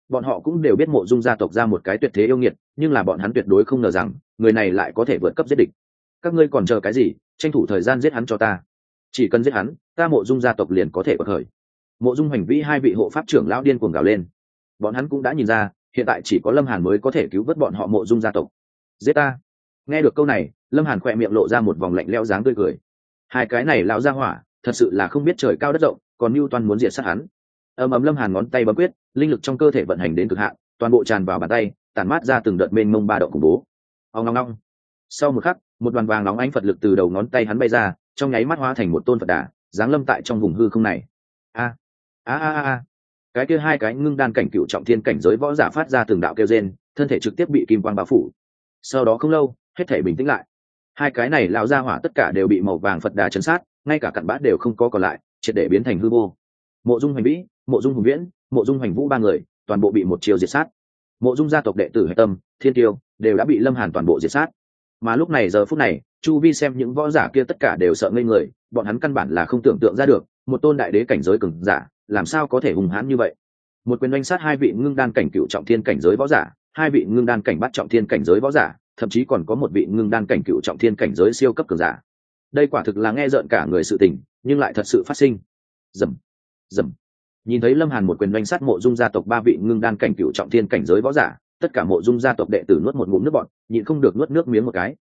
Bọn họ cũng đều biết mộ dung gia tộc ra một cái tuyệt thế yêu nghiệt, nhưng là bọn hắn tuyệt đối không ngờ rằng người này lại có thể vượt cấp giết địch. Các ngươi còn chờ cái gì, tranh thủ thời gian giết hắn cho ta. Chỉ cần giết hắn, ta mộ dung gia tộc liền có thể bật khởi. Mộ dung hành vĩ hai vị hộ pháp trưởng lão điên cuồng gào lên. Bọn hắn cũng đã nhìn ra, hiện tại chỉ có Lâm Hàn mới có thể cứu vớt bọn họ mộ dung gia tộc. Giết ta. Nghe được câu này, Lâm Hàn khỏe miệng lộ ra một vòng lạnh lẽo dáng tươi cười. Hai cái này lão gia hỏa thật sự là không biết trời cao đất rộng, còn mưu toan muốn diệt sát hắn. Lâm Hàn ngón tay bấm quyết, linh lực trong cơ thể vận hành đến cực hạn, toàn bộ tràn vào bàn tay, tản mát ra từng đợt mênh mông ba động khủng bố. Ong ong ong. Sau một khắc, một đoàn vàng nóng ánh Phật lực từ đầu ngón tay hắn bay ra, trong nháy mắt hóa thành một tôn Phật đà, giáng lâm tại trong vùng hư không này. A a a a. Cái kia hai cái ngưng đan cảnh cựu trọng thiên cảnh giới võ giả phát ra từng đạo kêu rên, thân thể trực tiếp bị kim quang bao phủ. Sau đó không lâu, hết thể bình tĩnh lại. Hai cái này lão gia hỏa tất cả đều bị màu vàng Phật đà chấn sát, ngay cả cặn bã đều không có còn lại, triệt để biến thành hư vô. Mộ dung hành vĩ, mộ dung hùng viễn, mộ dung hành vũ ba người toàn bộ bị một chiều diệt sát. Mộ dung gia tộc đệ tử Hạch Tâm, Thiên Tiêu đều đã bị Lâm Hàn toàn bộ diệt sát. Mà lúc này giờ phút này, chu vi xem những võ giả kia tất cả đều sợ ngây người, bọn hắn căn bản là không tưởng tượng ra được, một tôn đại đế cảnh giới cường giả, làm sao có thể hùng hãn như vậy. Một quyền oanh sát hai vị ngưng đan cảnh cựu trọng thiên cảnh giới võ giả, hai vị ngưng đan cảnh bát trọng thiên cảnh giới võ giả, thậm chí còn có một vị ngưng đan cảnh cựu trọng thiên cảnh giới siêu cấp cường giả. Đây quả thực là nghe rợn cả người sự tình, nhưng lại thật sự phát sinh. Rầm rầm. Nhìn thấy Lâm Hàn một quyền oanh sát mộ dung gia tộc ba vị ngưng đan cảnh cựu trọng thiên cảnh giới võ giả, tất cả mộ dung gia tộc đệ tử nuốt một ngụm nước bọt, nhịn không được nuốt nước miếng một cái.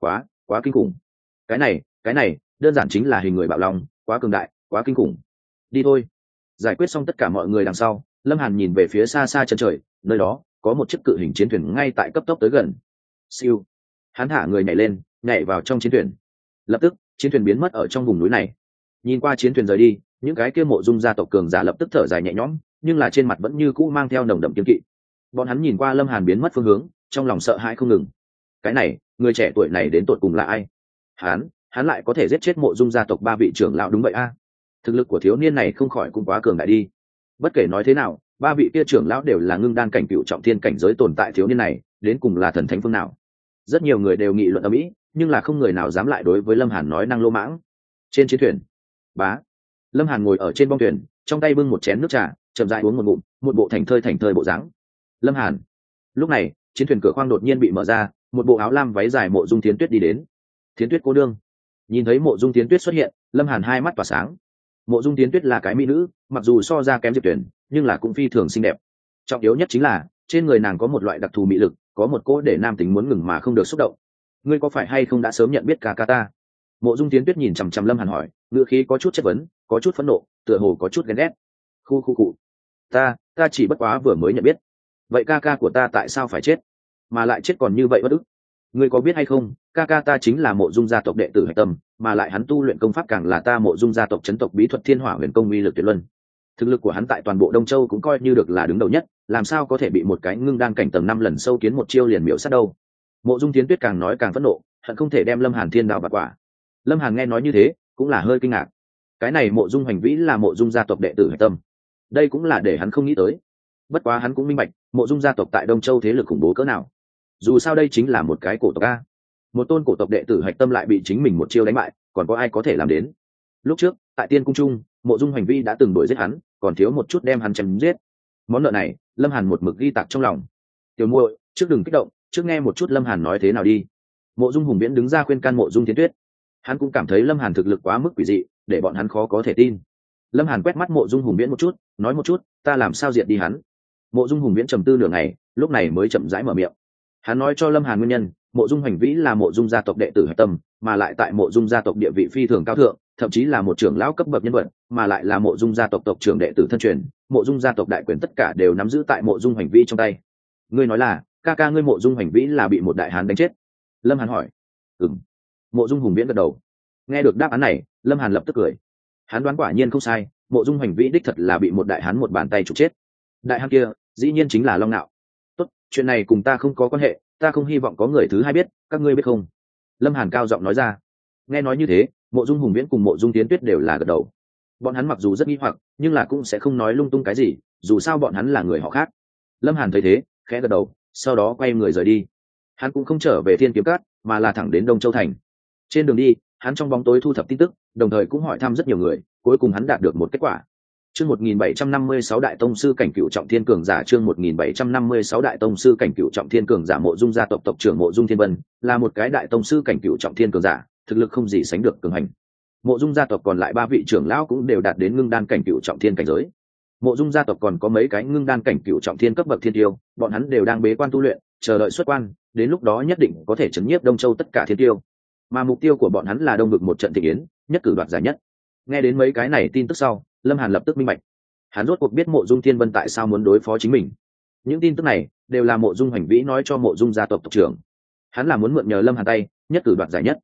Quá kinh khủng. Cái này đơn giản chính là hình người bạo long, quá cường đại, quá kinh khủng. Đi thôi. Giải quyết xong tất cả mọi người đằng sau, Lâm Hàn nhìn về phía xa xa chân trời, nơi đó có một chiếc cự hình chiến thuyền ngay tại cấp tốc tới gần. Siêu. Hắn thả người nhảy lên, nhảy vào trong chiến thuyền. Lập tức, chiến thuyền biến mất ở trong vùng núi này. Nhìn qua chiến thuyền rời đi, những cái kia mộ dung gia tộc cường giả lập tức thở dài nhẹ nhõm, nhưng là trên mặt vẫn như cũ mang theo nồng đậm kiên kỵ. Bọn hắn nhìn qua Lâm Hàn biến mất phương hướng, trong lòng sợ hãi không ngừng. Cái này, người trẻ tuổi này đến tột cùng là ai? Hắn lại có thể giết chết mộ dung gia tộc ba vị trưởng lão đúng vậy a? Thực lực của thiếu niên này không khỏi cũng quá cường đại đi. Bất kể nói thế nào, ba vị kia trưởng lão đều là ngưng đan cảnh cựu trọng thiên cảnh giới tồn tại, thiếu niên này đến cùng là thần thánh phương nào? Rất nhiều người đều nghị luận ầm ĩ, nhưng là không người nào dám lại đối với Lâm Hàn nói năng lô mãng. Trên chiến thuyền, Lâm Hàn ngồi ở trên bong thuyền, trong tay bưng một chén nước trà, chậm rãi uống một ngụm, một bộ thành thơi bộ dáng. Lâm Hàn. Lúc này, chiến thuyền cửa khoang đột nhiên bị mở ra, một bộ áo lam váy dài mộ dung Thiến Tuyết đi đến. Thiến Tuyết cô đương. Nhìn thấy mộ dung Thiến Tuyết xuất hiện, Lâm Hàn hai mắt tỏa sáng. Mộ dung Thiến Tuyết là cái mỹ nữ, mặc dù so ra kém Diệp Tuyển, nhưng là cũng phi thường xinh đẹp. Trọng yếu nhất chính là, trên người nàng có một loại đặc thù mỹ lực, có một cỗ để nam tính muốn ngừng mà không được xúc động. Ngươi có phải hay không đã sớm nhận biết ca ca ta? Mộ dung Thiến Tuyết nhìn chằm chằm Lâm Hàn hỏi, ngữ khí có chút chất vấn, có chút phẫn nộ, tựa hồ có chút ghen ghét. Khu. Ta chỉ bất quá vừa mới nhận biết. Vậy ca ca của ta tại sao phải chết, mà lại chết còn như vậy bất ức? Ngươi có biết hay không, ca ca ta chính là mộ dung gia tộc đệ tử Hạch Tâm, mà lại hắn tu luyện công pháp càng là ta mộ dung gia tộc chấn tộc bí thuật Thiên Hỏa Huyền Công uy lực tuyệt luân. Thực lực của hắn tại toàn bộ Đông Châu cũng coi như được là đứng đầu nhất, làm sao có thể bị một cái ngưng đan cảnh tầng 5 lần sâu kiến một chiêu liền miểu sát đâu? Mộ dung Thiến Tuyết càng nói càng phẫn nộ, hận không thể đem Lâm Hàn thiên đạo bạt quả. Lâm Hàn nghe nói như thế, cũng là hơi kinh ngạc. Cái này mộ dung hành vĩ là mộ dung gia tộc đệ tử Hạch Tâm, đây cũng là để hắn không nghĩ tới. Bất quá hắn cũng minh bạch, mộ dung gia tộc tại Đông Châu thế lực khủng bố cỡ nào. Dù sao đây chính là một cái cổ tộc a, một tôn cổ tộc đệ tử Hạch Tâm lại bị chính mình một chiêu đánh bại, còn có ai có thể làm đến? Lúc trước tại Tiên Cung Trung, mộ dung hành vi đã từng đuổi giết hắn, còn thiếu một chút đem hắn chém giết. Món nợ này, Lâm Hàn một mực ghi tạc trong lòng. Tiểu muội, trước đừng kích động, trước nghe một chút Lâm Hàn nói thế nào đi. Mộ dung hùng viễn đứng ra khuyên can mộ dung Thiến Tuyết. Hắn cũng cảm thấy Lâm Hàn thực lực quá mức quỷ dị, để bọn hắn khó có thể tin. Lâm Hàn quét mắt mộ dung hùng viễn một chút, nói một chút, ta làm sao diệt đi hắn? Mộ dung hùng viễn trầm tư nửa ngày, lúc này mới chậm rãi mở miệng. Hắn nói cho Lâm Hàn nguyên nhân, mộ dung hành vĩ là mộ dung gia tộc đệ tử Hạch Tâm, mà lại tại mộ dung gia tộc địa vị phi thường cao thượng, thậm chí là một trưởng lão cấp bậc nhân vật, mà lại là mộ dung gia tộc tộc trưởng đệ tử thân truyền, mộ dung gia tộc đại quyền tất cả đều nắm giữ tại mộ dung hành vĩ trong tay. Ngươi nói là ca ca ngươi mộ dung hành vĩ là bị một đại hán đánh chết? Lâm Hàn hỏi. Ừm. Mộ dung hùng viễn gật đầu. Nghe được đáp án này, Lâm Hàn lập tức cười. Hắn đoán quả nhiên không sai, mộ dung hành vĩ đích thật là bị một đại hán một bàn tay trục chết. Đại hán kia dĩ nhiên chính là Long Nạo. Tốt, chuyện này cùng ta không có quan hệ, ta không hy vọng có người thứ hai biết, các ngươi biết không? Lâm Hàn cao giọng nói ra. Nghe nói như thế, mộ dung hùng viễn cùng mộ dung Thiến Tuyết đều là gật đầu. Bọn hắn mặc dù rất nghi hoặc, nhưng là cũng sẽ không nói lung tung cái gì, dù sao bọn hắn là người họ khác. Lâm Hàn thấy thế, khẽ gật đầu, sau đó quay người rời đi. Hắn cũng không trở về Thiên Kiếm Cát, mà là thẳng đến Đông Châu thành. Trên đường đi, hắn trong bóng tối thu thập tin tức, đồng thời cũng hỏi thăm rất nhiều người, cuối cùng hắn đạt được một kết quả. Chương 1756 Đại tông sư cảnh cựu trọng thiên cường giả, chương 1756 Đại tông sư cảnh cựu trọng thiên cường giả. Mộ Dung gia tộc tộc trưởng Mộ Dung Thiên Vân là một cái đại tông sư cảnh cựu trọng thiên cường giả, thực lực không gì sánh được cường hành. Mộ Dung gia tộc còn lại ba vị trưởng lão cũng đều đạt đến ngưng đan cảnh cựu trọng thiên cảnh giới. Mộ Dung gia tộc còn có mấy cái ngưng đan cảnh cựu trọng thiên cấp bậc thiên tiêu, bọn hắn đều đang bế quan tu luyện, chờ đợi xuất quan, đến lúc đó nhất định có thể chấn nhiếp Đông Châu tất cả thiên tiêu. Mà mục tiêu của bọn hắn là Đông Vực một trận thị yến, nhất cử đoạt giải nhất. Nghe đến mấy cái này tin tức sau, Lâm Hàn lập tức minh bạch. Hắn rốt cuộc biết Mộ Dung Thiên Vân tại sao muốn đối phó chính mình. Những tin tức này đều là Mộ Dung Hoành Vĩ nói cho Mộ Dung gia tộc tộc trưởng. Hắn là muốn mượn nhờ Lâm Hàn tay, nhất cử đoạt giải nhất.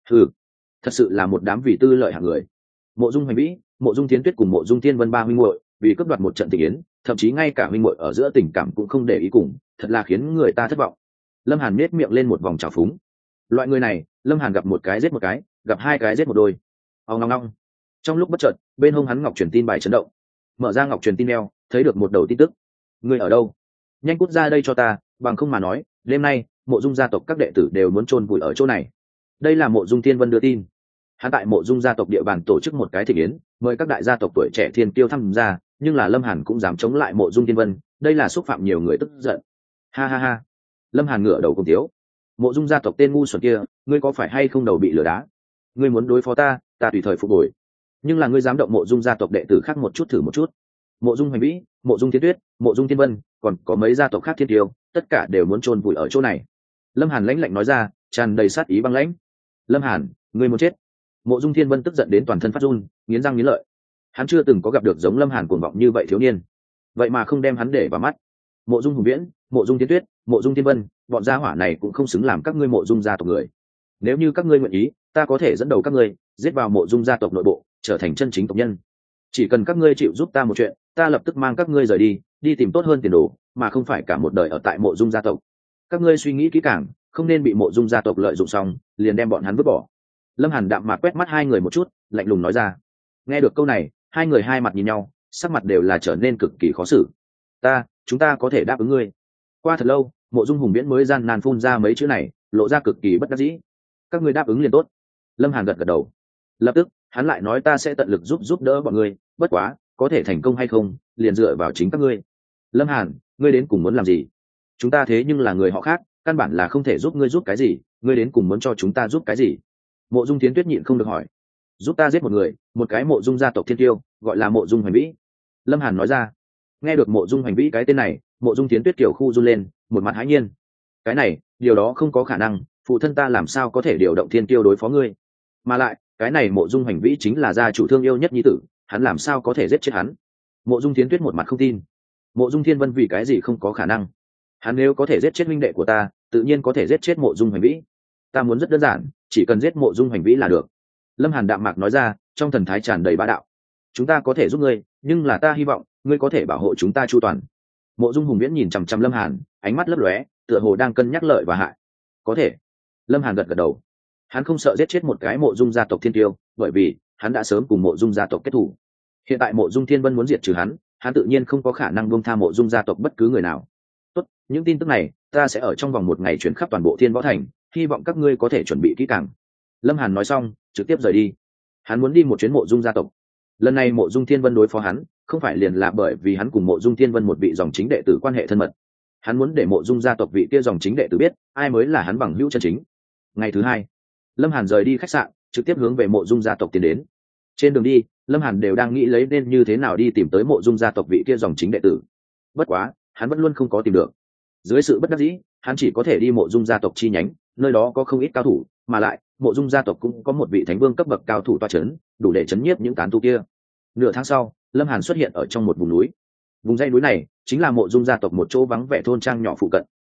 Thật sự là một đám vì tư lợi hạng người. Mộ Dung Hoành Vĩ, Mộ Dung Thiến Tuyết cùng Mộ Dung Thiên Vân ba huynh muội vì cướp đoạt một trận thị yến, thậm chí ngay cả huynh muội ở giữa tình cảm cũng không để ý cùng, thật là khiến người ta thất vọng. Lâm Hàn nhếch miệng lên một vòng trào phúng. Loại người này, Lâm Hàn gặp một cái giết một cái, gặp hai cái giết một đôi. Ong ong ong. Trong lúc bất chợt, bên hông hắn ngọc truyền tin bài chấn động. Mở ra ngọc truyền tin eo, thấy được một đầu tin tức. Ngươi ở đâu? Nhanh cút ra đây cho ta, bằng không mà nói, đêm nay, Mộ Dung gia tộc các đệ tử đều muốn chôn vùi ở chỗ này. Đây là Mộ Dung Thiên Vân đưa tin. Hắn tại Mộ Dung gia tộc địa bàn tổ chức một cái thịnh yến, mời các đại gia tộc tuổi trẻ thiên kiêu tham gia, nhưng là Lâm Hàn cũng dám chống lại Mộ Dung Thiên Vân, đây là xúc phạm nhiều người tức giận. Ha ha ha. Lâm Hàn ngửa đầu cùng tiếu. Mộ Dung gia tộc tên ngu xuẩn kia, ngươi có phải hay không đầu bị lửa đá? Ngươi muốn đối phó ta, ta tùy thời phục hồi. Nhưng là ngươi dám động Mộ Dung gia tộc đệ tử khác một chút thử một chút. Mộ Dung Hoành Vĩ, Mộ Dung Thiên Tuyết, Mộ Dung Thiên Vân, còn có mấy gia tộc khác thiên tiêu, tất cả đều muốn chôn vùi ở chỗ này. Lâm Hàn lãnh lạnh nói ra, tràn đầy sát ý băng lãnh. Lâm Hàn, ngươi muốn chết. Mộ Dung Thiên Vân tức giận đến toàn thân phát run, nghiến răng nghiến lợi. Hắn chưa từng có gặp được giống Lâm Hàn cuồng vọng như vậy thiếu niên, vậy mà không đem hắn để vào mắt. Mộ Dung Hùng Viễn, Mộ Dung Thiên Tuyết, Mộ Dung Thiên Vân, bọn gia hỏa này cũng không xứng làm các ngươi Mộ Dung gia tộc người. Nếu như các ngươi nguyện ý, ta có thể dẫn đầu các ngươi giết vào Mộ Dung gia tộc nội bộ, trở thành chân chính tộc nhân. Chỉ cần các ngươi chịu giúp ta một chuyện, ta lập tức mang các ngươi rời đi, đi tìm tốt hơn tiền đồ, mà không phải cả một đời ở tại Mộ Dung gia tộc. Các ngươi suy nghĩ kỹ càng, không nên bị Mộ Dung gia tộc lợi dụng xong, liền đem bọn hắn vứt bỏ. Lâm Hàn đạm mạc quét mắt hai người một chút, lạnh lùng nói ra. Nghe được câu này, hai người hai mặt nhìn nhau, sắc mặt đều là trở nên cực kỳ khó xử. Chúng ta có thể đáp ứng ngươi. Qua thật lâu, Mộ Dung Hùng Viễn mới gian nan phun ra mấy chữ này, lộ ra cực kỳ bất đắc dĩ. Các ngươi đáp ứng liền tốt. Lâm Hàn gật gật đầu. Lập tức, hắn lại nói ta sẽ tận lực giúp đỡ bọn ngươi, bất quá, có thể thành công hay không, liền dựa vào chính các ngươi. Lâm Hàn, ngươi đến cùng muốn làm gì? Chúng ta thế nhưng là người họ khác, căn bản là không thể giúp ngươi giúp cái gì, ngươi đến cùng muốn cho chúng ta giúp cái gì? Mộ Dung Thiến Tuyết nhịn không được hỏi. Giúp ta giết một người, một cái Mộ Dung gia tộc thiên tiêu, gọi là Mộ Dung Hoành Vĩ. Lâm Hàn nói ra. Nghe được Mộ Dung Hoành Vĩ cái tên này, Mộ Dung Thiến Tuyết kiểu khu run lên, một mặt hãi nhiên. Cái này, điều đó không có khả năng, phụ thân ta làm sao có thể điều động thiên tiêu đối phó ngươi? Mà lại, cái này Mộ Dung Hoành Vĩ chính là gia chủ thương yêu nhất nhi tử, hắn làm sao có thể giết chết hắn? Mộ Dung Thiến Tuyết một mặt không tin. Mộ Dung Thiên Vân vì cái gì không có khả năng? Hắn nếu có thể giết chết huynh đệ của ta, tự nhiên có thể giết chết Mộ Dung Hoành Vĩ. Ta muốn rất đơn giản, chỉ cần giết Mộ Dung Hoành Vĩ là được. Lâm Hàn đạm mạc nói ra, trong thần thái tràn đầy bá đạo. Chúng ta có thể giúp ngươi, nhưng là ta hy vọng ngươi có thể bảo hộ chúng ta chu toàn. Mộ Dung Hùng Viễn nhìn chằm chằm Lâm Hàn, ánh mắt lấp lóe, tựa hồ đang cân nhắc lợi và hại. Có thể. Lâm Hàn gật gật đầu. Hắn không sợ giết chết một cái Mộ Dung gia tộc thiên tiêu, bởi vì hắn đã sớm cùng Mộ Dung gia tộc kết thù. Hiện tại Mộ Dung Thiên Vân muốn diệt trừ hắn, hắn tự nhiên không có khả năng buông tha Mộ Dung gia tộc bất cứ người nào. Tốt, những tin tức này ta sẽ ở trong vòng một ngày chuyển khắp toàn bộ Thiên Võ Thành, hy vọng các ngươi có thể chuẩn bị kỹ càng. Lâm Hàn nói xong, trực tiếp rời đi. Hắn muốn đi một chuyến Mộ Dung gia tộc. Lần này Mộ Dung Thiên Vân đối phó hắn, không phải liền là bởi vì hắn cùng Mộ Dung Thiên Vân một vị dòng chính đệ tử quan hệ thân mật. Hắn muốn để Mộ Dung gia tộc vị kia dòng chính đệ tử biết, ai mới là hắn bằng hữu chân chính. Ngày thứ hai, Lâm Hàn rời đi khách sạn, trực tiếp hướng về Mộ Dung gia tộc tiến đến. Trên đường đi, Lâm Hàn đều đang nghĩ lấy nên như thế nào đi tìm tới Mộ Dung gia tộc vị kia dòng chính đệ tử. Bất quá, hắn vẫn luôn không có tìm được. Dưới sự bất đắc dĩ, hắn chỉ có thể đi Mộ Dung gia tộc chi nhánh, nơi đó có không ít cao thủ, mà lại, Mộ Dung gia tộc cũng có một vị thánh vương cấp bậc cao thủ toa chấn, đủ để chấn nhiếp những tán tu kia. Nửa tháng sau, Lâm Hàn xuất hiện ở trong một vùng núi. Vùng dãy núi này chính là Mộ Dung gia tộc một chỗ vắng vẻ thôn trang nhỏ phụ cận.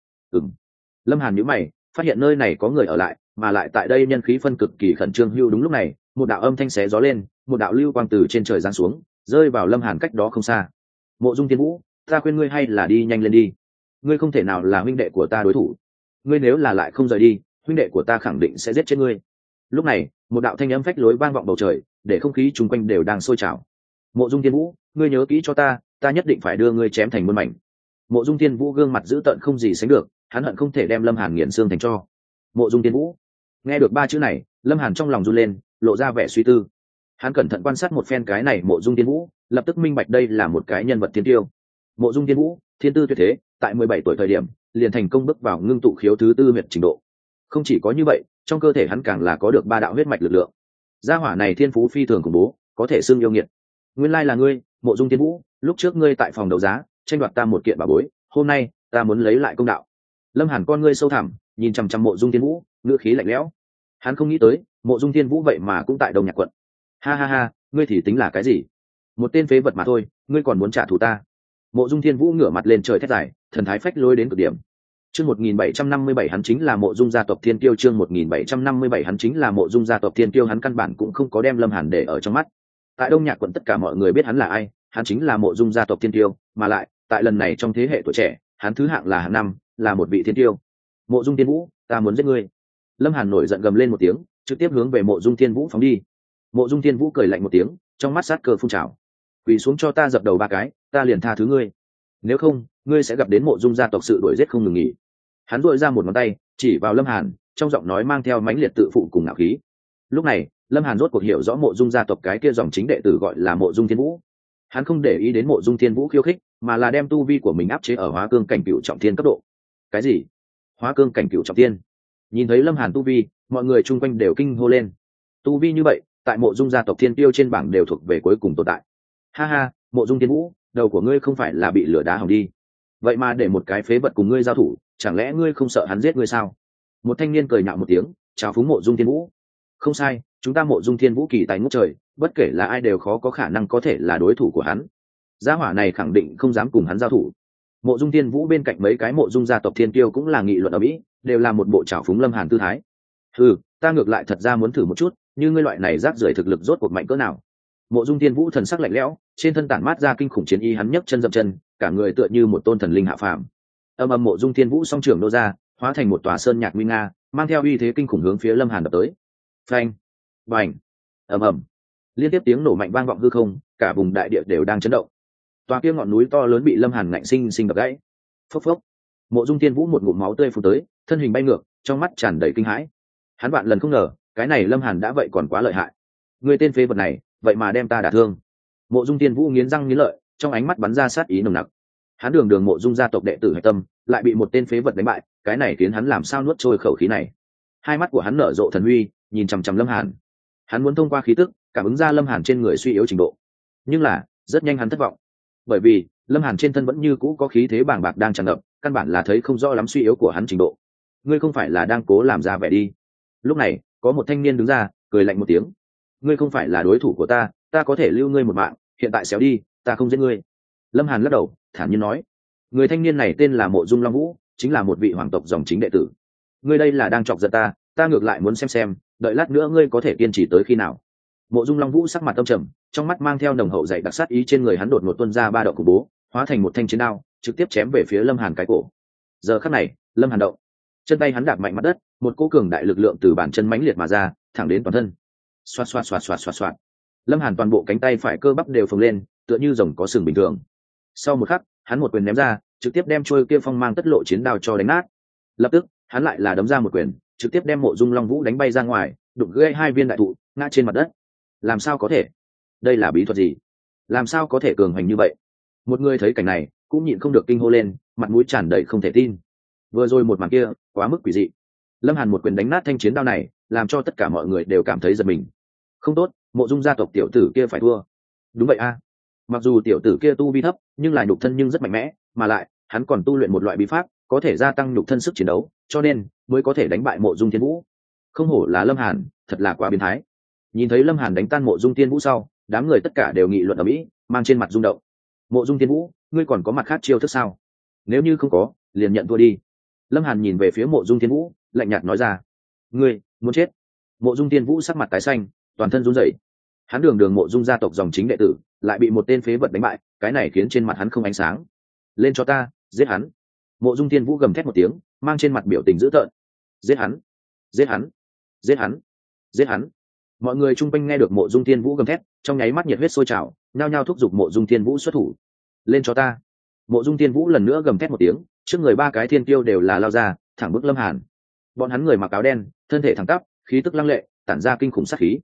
Lâm Hàn nhíu mày, phát hiện nơi này có người ở lại, mà lại tại đây nhân khí phân cực kỳ khẩn trương. Hưu, đúng lúc này, một đạo âm thanh xé gió lên, một đạo lưu quang từ trên trời giáng xuống, rơi vào Lâm Hàn cách đó không xa. Mộ Dung Thiên Vũ, ta khuyên ngươi hay là đi nhanh lên đi. Ngươi không thể nào là huynh đệ của ta đối thủ. Ngươi nếu là lại không rời đi, huynh đệ của ta khẳng định sẽ giết chết ngươi. Lúc này, một đạo thanh âm phách lối vang vọng bầu trời, để không khí chung quanh đều đang sôi trào. Mộ Dung Thiên Vũ, ngươi nhớ kỹ cho ta, ta nhất định phải đưa ngươi chém thành muôn mảnh. Mộ Dung Thiên Vũ gương mặt dữ tợn không gì sánh được, hắn hận không thể đem Lâm Hàn nghiền xương thành tro. Mộ Dung Thiên Vũ, nghe được ba chữ này, Lâm Hàn trong lòng run lên, lộ ra vẻ suy tư. Hắn cẩn thận quan sát một phen cái này Mộ Dung Thiên Vũ, lập tức minh bạch đây là một cái nhân vật thiên tiêu. Mộ Dung Thiên Vũ, thiên tư tuyệt thế, tại 17 tuổi thời điểm liền thành công bước vào ngưng tụ khiếu thứ tư huyệt trình độ. Không chỉ có như vậy, trong cơ thể hắn càng là có được 3 đạo huyết mạch lực lượng. Gia hỏa này thiên phú phi thường khủng bố, có thể xưng yêu nghiệt. Nguyên lai là ngươi, Mộ Dung Thiên Vũ, lúc trước ngươi tại phòng đấu giá tranh đoạt ta một kiện bảo bối, hôm nay ta muốn lấy lại công đạo. Lâm Hàn con ngươi sâu thẳm, nhìn chằm chằm Mộ Dung Thiên Vũ, ngữ khí lạnh lẽo. Hắn không nghĩ tới, Mộ Dung Thiên Vũ vậy mà cũng tại Đông Nhạc quận. Ha ha ha, ngươi thì tính là cái gì? Một tên phế vật mà thôi, ngươi còn muốn trả thù ta? Mộ Dung Thiên Vũ ngửa mặt lên trời thét dài, thần thái phách lối đến cực điểm. Chương 1757 hắn chính là Mộ Dung gia tộc Thiên Kiêu, chương 1757 hắn chính là Mộ Dung gia tộc Thiên Kiêu, hắn căn bản cũng không có đem Lâm Hàn để ở trong mắt. Tại Đông Nhạc quận tất cả mọi người biết hắn là ai, hắn chính là Mộ Dung gia tộc Thiên Kiêu, mà lại, tại lần này trong thế hệ tuổi trẻ, hắn thứ hạng là hạng năm, là một vị thiên kiêu. Mộ Dung Thiên Vũ, ta muốn giết ngươi. Lâm Hàn nổi giận gầm lên một tiếng, trực tiếp hướng về Mộ Dung Thiên Vũ phóng đi. Mộ Dung Thiên Vũ cười lạnh một tiếng, trong mắt sát cơ phun trào. Quỳ xuống cho ta dập đầu 3 cái, ta liền tha thứ ngươi. Nếu không, ngươi sẽ gặp đến Mộ Dung gia tộc sự đuổi giết không ngừng nghỉ. Hắn duỗi ra một ngón tay, chỉ vào Lâm Hàn, trong giọng nói mang theo mãnh liệt tự phụ cùng ngạo khí. Lúc này, Lâm Hàn rốt cuộc hiểu rõ Mộ Dung gia tộc cái kia dòng chính đệ tử gọi là Mộ Dung Thiên Vũ. Hắn không để ý đến Mộ Dung Thiên Vũ khiêu khích, mà là đem tu vi của mình áp chế ở Hóa Cương cảnh cửu trọng thiên cấp độ. Cái gì? Hóa Cương cảnh cửu trọng thiên? Nhìn thấy Lâm Hàn tu vi, mọi người chung quanh đều kinh hô lên. Tu vi như vậy, tại Mộ Dung gia tộc thiên tiêu trên bảng đều thuộc về cuối cùng tồn tại. Ha ha, Mộ Dung Thiên Vũ, đầu của ngươi không phải là bị lửa đá hỏng đi? Vậy mà để một cái phế vật cùng ngươi giao thủ, chẳng lẽ ngươi không sợ hắn giết ngươi sao? Một thanh niên cười nhạo một tiếng, chào phúng Mộ Dung Thiên Vũ. Không sai, chúng ta Mộ Dung Thiên Vũ kỳ tài ngút trời, bất kể là ai đều khó có khả năng có thể là đối thủ của hắn. Gia hỏa này khẳng định không dám cùng hắn giao thủ. Mộ Dung Thiên Vũ bên cạnh mấy cái Mộ Dung gia tộc thiên tiêu cũng là nghị luận ở mỹ, đều là một bộ trào phúng Lâm Hàn tư thái. Ta ngược lại thật ra muốn thử một chút, như ngươi loại này rác rưởi thực lực rốt cuộc mạnh cỡ nào. Mộ Dung Thiên Vũ thần sắc lạnh lẽo, trên thân tản mát ra kinh khủng chiến ý, hắn nhấc chân dậm chân, cả người tựa như một tôn thần linh hạ phàm. Âm Mộ Dung Thiên Vũ song trưởng đô ra, hóa thành một tòa sơn nhạc nguy nga, mang theo uy thế kinh khủng hướng phía Lâm Hàn đập tới. Phanh, bành, ầm, liên tiếp tiếng nổ mạnh vang vọng hư không, cả vùng đại địa đều đang chấn động. Tòa kia ngọn núi to lớn bị Lâm Hàn ngạnh sinh sinh đập gãy. Phốc phốc. Mộ Dung Thiên Vũ một ngụm máu tươi phun tới, thân hình bay ngược, trong mắt tràn đầy kinh hãi. Hắn vạn lần không ngờ, cái này Lâm Hàn đã vậy còn quá lợi hại. Người tên phế vật này, vậy mà đem ta đả thương. Mộ Dung Thiên Vũ nghiến răng nghiến lợi, trong ánh mắt bắn ra sát ý nồng nặc. Hắn đường Mộ Dung gia tộc đệ tử hạch tâm, lại bị một tên phế vật đánh bại, cái này khiến hắn làm sao nuốt trôi khẩu khí này. Hai mắt của hắn nở rộ thần huy, nhìn chằm chằm Lâm Hàn. Hắn muốn thông qua khí tức, cảm ứng ra Lâm Hàn trên người suy yếu trình độ. Nhưng là, rất nhanh hắn thất vọng. Bởi vì, Lâm Hàn trên thân vẫn như cũ có khí thế bàng bạc đang tràn ngập, căn bản là thấy không rõ lắm suy yếu của hắn trình độ. Ngươi không phải là đang cố làm ra vẻ đi? Lúc này, có một thanh niên đứng ra, cười lạnh một tiếng. Ngươi không phải là đối thủ của ta, ta có thể lưu ngươi một mạng, hiện tại xéo đi, ta không giết ngươi. Lâm Hàn lắc đầu, thản nhiên nói. Người thanh niên này tên là Mộ Dung Long Vũ, chính là một vị hoàng tộc dòng chính đệ tử. Ngươi đây là đang chọc giận ta, ta ngược lại muốn xem, đợi lát nữa ngươi có thể kiên trì tới khi nào. Mộ Dung Long Vũ sắc mặt âm trầm, trong mắt mang theo nồng hậu dày đặc sát ý, trên người hắn đột ngột tuôn ra 3 đạo khủng bố, hóa thành một thanh chiến đao, trực tiếp chém về phía Lâm Hàn cái cổ. Giờ khắc này, Lâm Hàn động, chân tay hắn đạp mạnh mặt đất, một cỗ cường đại lực lượng từ bàn chân mãnh liệt mà ra, thẳng đến toàn thân. Xoạt xoạt xoạt xoạt xoạt xoạt. Lâm Hàn toàn bộ cánh tay phải cơ bắp đều phồng lên, tựa như rồng có sừng bình thường. Sau một khắc, hắn một quyền ném ra, trực tiếp đem trôi kia phong mang tất lộ chiến đao cho đánh nát. Lập tức, hắn lại là đấm ra một quyền, trực tiếp đem Mộ Dung Long Vũ đánh bay ra ngoài, đụng gãy 2 viên đại thụ, ngã trên mặt đất. Làm sao có thể? Đây là bí thuật gì? Làm sao có thể cường hành như vậy? Một người thấy cảnh này, cũng nhịn không được kinh hô lên, mặt mũi tràn đầy không thể tin. Vừa rồi một màn kia, quá mức quỷ dị. Lâm Hàn một quyền đánh nát thanh chiến đao này, làm cho tất cả mọi người đều cảm thấy giật mình. Không tốt, Mộ Dung gia tộc tiểu tử kia phải thua. Đúng vậy a. Mặc dù tiểu tử kia tu vi thấp, nhưng là nhục thân nhưng rất mạnh mẽ, mà lại, hắn còn tu luyện một loại bí pháp, có thể gia tăng nhục thân sức chiến đấu, cho nên mới có thể đánh bại Mộ Dung Thiên Vũ. Không hổ là Lâm Hàn, thật là quá biến thái. Nhìn thấy Lâm Hàn đánh tan Mộ Dung Thiên Vũ sau, đám người tất cả đều nghị luận ở mỹ, mang trên mặt rung động. Mộ Dung Thiên Vũ, ngươi còn có mặt khác chiêu thức sao? Nếu như không có, liền nhận thua đi. Lâm Hàn nhìn về phía Mộ Dung Thiên Vũ, lạnh nhạt nói ra. Ngươi muốn chết? Mộ Dung Thiên Vũ sắc mặt tái xanh, toàn thân run rẩy. Hắn đường Mộ Dung gia tộc dòng chính đệ tử, lại bị một tên phế vật đánh bại, cái này khiến trên mặt hắn không ánh sáng. Lên cho ta, giết hắn! Mộ Dung Thiên Vũ gầm thét một tiếng, mang trên mặt biểu tình dữ tợn. Giết hắn! Giết hắn! Giết hắn! Giết hắn! Mọi người chung quanh nghe được Mộ Dung Thiên Vũ gầm thét, trong nháy mắt nhiệt huyết sôi trào, nhao nhao thúc giục Mộ Dung Thiên Vũ xuất thủ. Lên cho ta! Mộ Dung Thiên Vũ lần nữa gầm thét một tiếng, trước người 3 cái thiên tiêu đều là lao ra, thẳng bức Lâm Hàn. Bọn hắn người mặc áo đen, thân thể thẳng tắp, khí tức lăng lệ, tản ra kinh khủng sát khí.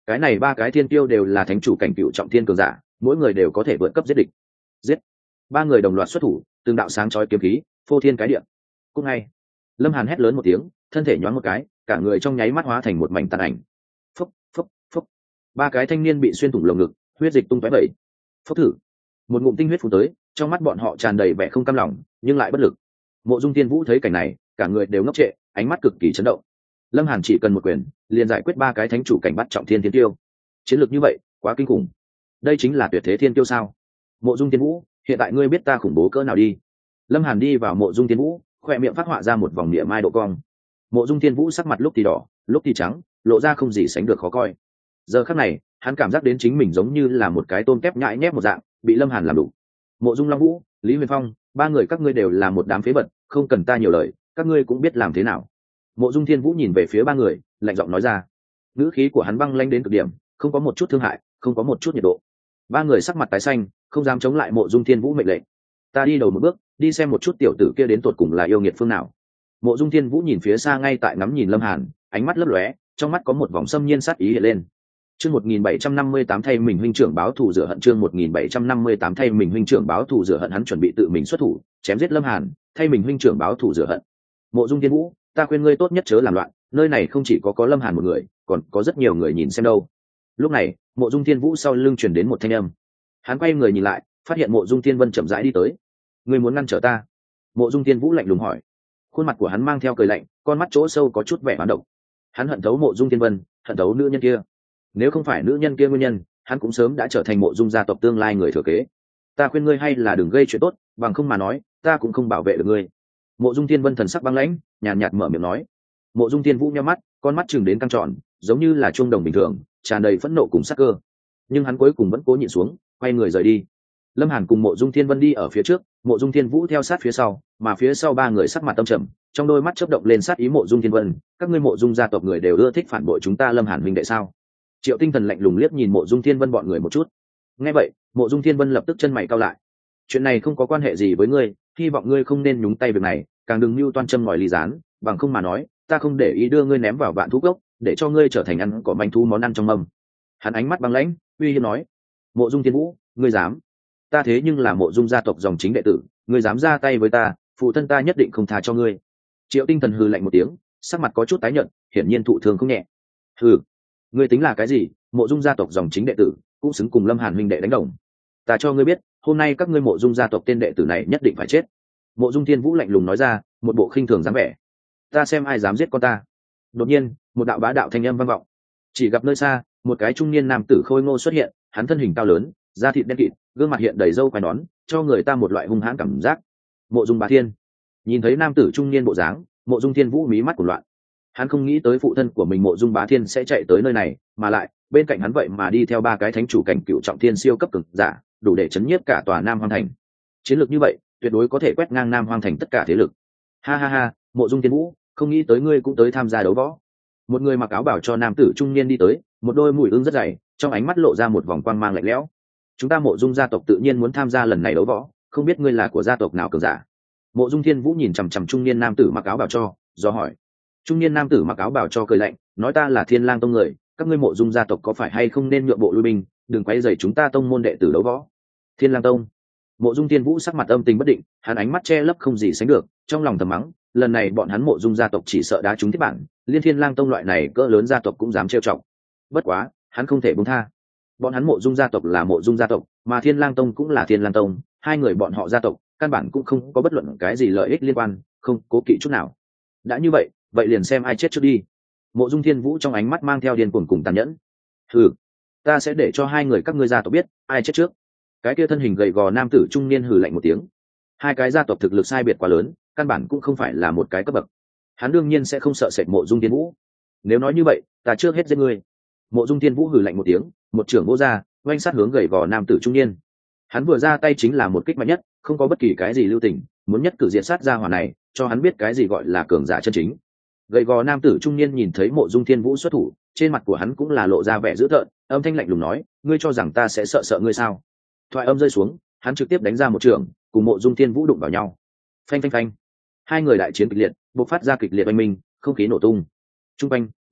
cái này ba cái thiên tiêu đều là thánh chủ cảnh cựu trọng thiên cường giả, mỗi người đều có thể vượt cấp giết địch. Giết! Ba người đồng loạt xuất thủ, từng đạo sáng chói kiếm khí phô thiên cái địa. Cũng ngay, Lâm Hàn hét lớn một tiếng, thân thể nhoáng một cái, cả người trong nháy mắt hóa thành một mảnh tàn ảnh. Phốc phốc phốc. Ba cái thanh niên bị xuyên thủng lồng ngực, huyết dịch tung tóe bẩy. Phốc thử. Một ngụm tinh huyết phun tới, trong mắt bọn họ tràn đầy vẻ không cam lòng, nhưng lại bất lực. Mộ Dung Tiên Vũ thấy cảnh này, cả người đều ngốc trệ, ánh mắt cực kỳ chấn động. Lâm Hàn chỉ cần một quyền, liền giải quyết ba cái thánh chủ cảnh bắt trọng thiên thiên tiêu. Chiến lược như vậy, quá kinh khủng. Đây chính là tuyệt thế thiên tiêu sao? Mộ Dung Tiên Vũ, hiện tại ngươi biết ta khủng bố cỡ nào đi. Lâm Hàn đi vào Mộ Dung Tiên Vũ, khoe miệng phát họa ra một vòng niệm mai độ cong. Mộ Dung Tiên Vũ sắc mặt lúc thì đỏ, lúc thì trắng, lộ ra không gì sánh được khó coi. Giờ khắc này, hắn cảm giác đến chính mình giống như là một cái tôm kép nhãi nhép một dạng, bị Lâm Hàn làm đủ. Mộ Dung Long Vũ, Lý Huyền Phong, ba người các ngươi đều là một đám phế vật, không cần ta nhiều lời, các ngươi cũng biết làm thế nào. Mộ Dung Thiên Vũ nhìn về phía ba người, lạnh giọng nói ra. Ngữ khí của hắn băng lãnh đến cực điểm, không có một chút thương hại, không có một chút nhiệt độ. Ba người sắc mặt tái xanh, không dám chống lại Mộ Dung Thiên Vũ mệnh lệnh. Ta đi đầu một bước, đi xem một chút tiểu tử kia đến tột cùng là yêu nghiệt phương nào. Mộ Dung Thiên Vũ nhìn phía xa ngay tại ngắm nhìn Lâm Hàn, ánh mắt lấp lóe, trong mắt có một vòng xâm nhiên sát ý hiện lên. Chương 1758 thay mình huynh trưởng báo thù rửa hận, chương 1758 thay mình huynh trưởng báo thù rửa hận, hắn chuẩn bị tự mình xuất thủ, chém giết Lâm Hàn, thay mình huynh trưởng báo thù rửa hận. Mộ Dung Thiên Vũ, ta khuyên ngươi tốt nhất chớ làm loạn, nơi này không chỉ có Lâm Hàn một người, còn có rất nhiều người nhìn xem đâu. Lúc này, Mộ Dung Thiên Vũ sau lưng truyền đến một thanh âm. Hắn quay người nhìn lại, phát hiện Mộ Dung Thiên Vân chậm rãi đi tới. Ngươi muốn ngăn trở ta? Mộ Dung Thiên Vũ lạnh lùng hỏi. Khuôn mặt của hắn mang theo cười lạnh, con mắt chỗ sâu có chút vẻ hoán độc. Hắn hận thấu Mộ Dung Thiên Vân, hận thấu nữ nhân kia. Nếu không phải nữ nhân kia nguyên nhân, hắn cũng sớm đã trở thành Mộ Dung gia tộc tương lai người thừa kế. Ta khuyên ngươi hay là đừng gây chuyện tốt, bằng không mà nói, ta cũng không bảo vệ được ngươi. Mộ Dung Thiên Vân thần sắc băng lãnh, nhàn nhạt mở miệng nói. Mộ Dung Thiên Vũ nhíu mắt, con mắt chừng đến căng tròn, giống như là chuông đồng bình thường, tràn đầy phẫn nộ cùng sát cơ. Nhưng hắn cuối cùng vẫn cố nhịn xuống, quay người rời đi. Lâm Hàn cùng Mộ Dung Thiên Vân đi ở phía trước, Mộ Dung Thiên Vũ theo sát phía sau, mà phía sau ba người sắc mặt tâm trầm, trong đôi mắt chớp động lên sát ý. Mộ Dung Thiên Vân, các ngươi Mộ Dung gia tộc người đều ưa thích phản bội chúng ta Lâm Hàn huynh đệ sao? Triệu Tinh Thần lạnh lùng liếc nhìn Mộ Dung Thiên Vân bọn người một chút. Nghe vậy, Mộ Dung Thiên Vân lập tức chân mày cau lại. Chuyện này không có quan hệ gì với ngươi, hy vọng ngươi không nên nhúng tay việc này, càng đừng mưu toan châm ngòi ly gián, bằng không mà nói, ta không để ý đưa ngươi ném vào vạn thú cốc, để cho ngươi trở thành ăn cỏ manh thú món ăn trong mâm. Hắn ánh mắt băng lãnh, uy hiếp nói. Mộ Dung Thiên Vũ, ngươi dám? Ta thế nhưng là Mộ Dung gia tộc dòng chính đệ tử, ngươi dám ra tay với ta, phụ thân ta nhất định không tha cho ngươi. Triệu Tinh Thần hừ lạnh một tiếng, sắc mặt có chút tái nhợt, hiển nhiên thụ thương không nhẹ. Hừ, ngươi tính là cái gì? Mộ Dung gia tộc dòng chính đệ tử, cũng xứng cùng Lâm Hàn huynh đệ đánh đồng. Ta cho ngươi biết, hôm nay các ngươi Mộ Dung gia tộc tên đệ tử này nhất định phải chết. Mộ Dung Thiên Vũ lạnh lùng nói ra, một bộ khinh thường dáng vẻ. Ta xem ai dám giết con ta. Đột nhiên, một đạo bá đạo thanh âm vang vọng. Chỉ gặp nơi xa, một cái trung niên nam tử khôi ngô xuất hiện, hắn thân hình cao lớn, da thịt đen kịt, gương mặt hiện đầy râu quai nón, cho người ta một loại hung hãn cảm giác. Mộ Dung Bá Thiên. Nhìn thấy nam tử trung niên bộ dáng, Mộ Dung Thiên Vũ mí mắt của loạn. Hắn không nghĩ tới phụ thân của mình Mộ Dung Bá Thiên sẽ chạy tới nơi này, mà lại bên cạnh hắn vậy mà đi theo ba cái thánh chủ cảnh cựu trọng thiên siêu cấp cường giả, đủ để chấn nhiếp cả tòa Nam Hoang Thành. Chiến lược như vậy, tuyệt đối có thể quét ngang Nam Hoang Thành tất cả thế lực. Ha ha ha, Mộ Dung Thiên Vũ, không nghĩ tới ngươi cũng tới tham gia đấu võ. Một người mặc áo bảo cho nam tử trung niên đi tới, một đôi mũi ưng rất dày, trong ánh mắt lộ ra một vòng quang mang lạnh lẽo. Chúng ta Mộ Dung gia tộc tự nhiên muốn tham gia lần này đấu võ, không biết ngươi là của gia tộc nào cường giả? Mộ Dung Thiên Vũ nhìn chằm chằm trung niên nam tử mặc áo bảo cho, do hỏi. Trung niên nam tử mặc áo bảo cho cười lạnh, nói ta là Thiên Lang tông người, các ngươi Mộ Dung gia tộc có phải hay không nên nhượng bộ lui binh, đừng quấy rầy chúng ta tông môn đệ tử đấu võ. Thiên Lang tông. Mộ Dung Thiên Vũ sắc mặt âm tình bất định, hắn ánh mắt che lấp không gì sánh được, trong lòng thầm mắng, lần này bọn hắn Mộ Dung gia tộc chỉ sợ đá trúng thiết bản, liên Thiên Lang tông loại này cỡ lớn gia tộc cũng dám trêu chọc. Bất quá, hắn không thể buông tha. Bọn hắn Mộ Dung gia tộc là Mộ Dung gia tộc, mà Thiên Lang tông cũng là Thiên Lang tông, hai người bọn họ gia tộc, căn bản cũng không có bất luận cái gì lợi ích liên quan, không cố kỵ chút nào. Đã như vậy, vậy liền xem ai chết trước đi. Mộ Dung Thiên Vũ trong ánh mắt mang theo điên cuồng cùng tàn nhẫn. Hừ, ta sẽ để cho hai người các ngươi gia tộc biết ai chết trước. Cái kia thân hình gầy gò nam tử trung niên hừ lạnh một tiếng. Hai cái gia tộc thực lực sai biệt quá lớn, căn bản cũng không phải là một cái cấp bậc. Hắn đương nhiên sẽ không sợ sệt Mộ Dung Thiên Vũ. Nếu nói như vậy, ta trước hết giết ngươi. Mộ Dung Thiên Vũ hừ lạnh một tiếng, một trưởng vô ra, oanh sát hướng gầy gò nam tử trung niên. Hắn vừa ra tay chính là một kích mạnh nhất, không có bất kỳ cái gì lưu tình, muốn nhất cử diệt sát gia hỏa này, cho hắn biết cái gì gọi là cường giả chân chính. Gầy gò nam tử trung niên nhìn thấy Mộ Dung Thiên Vũ xuất thủ, trên mặt của hắn cũng là lộ ra vẻ dữ tợn, âm thanh lạnh lùng nói, ngươi cho rằng ta sẽ sợ ngươi sao? Thoại âm rơi xuống, hắn trực tiếp đánh ra một trường, cùng Mộ Dung Thiên Vũ đụng vào nhau. Phanh phanh phanh. Hai người đại chiến kịch liệt, bộc phát ra kịch liệt oanh minh, không khí nổ tung. Trung quanh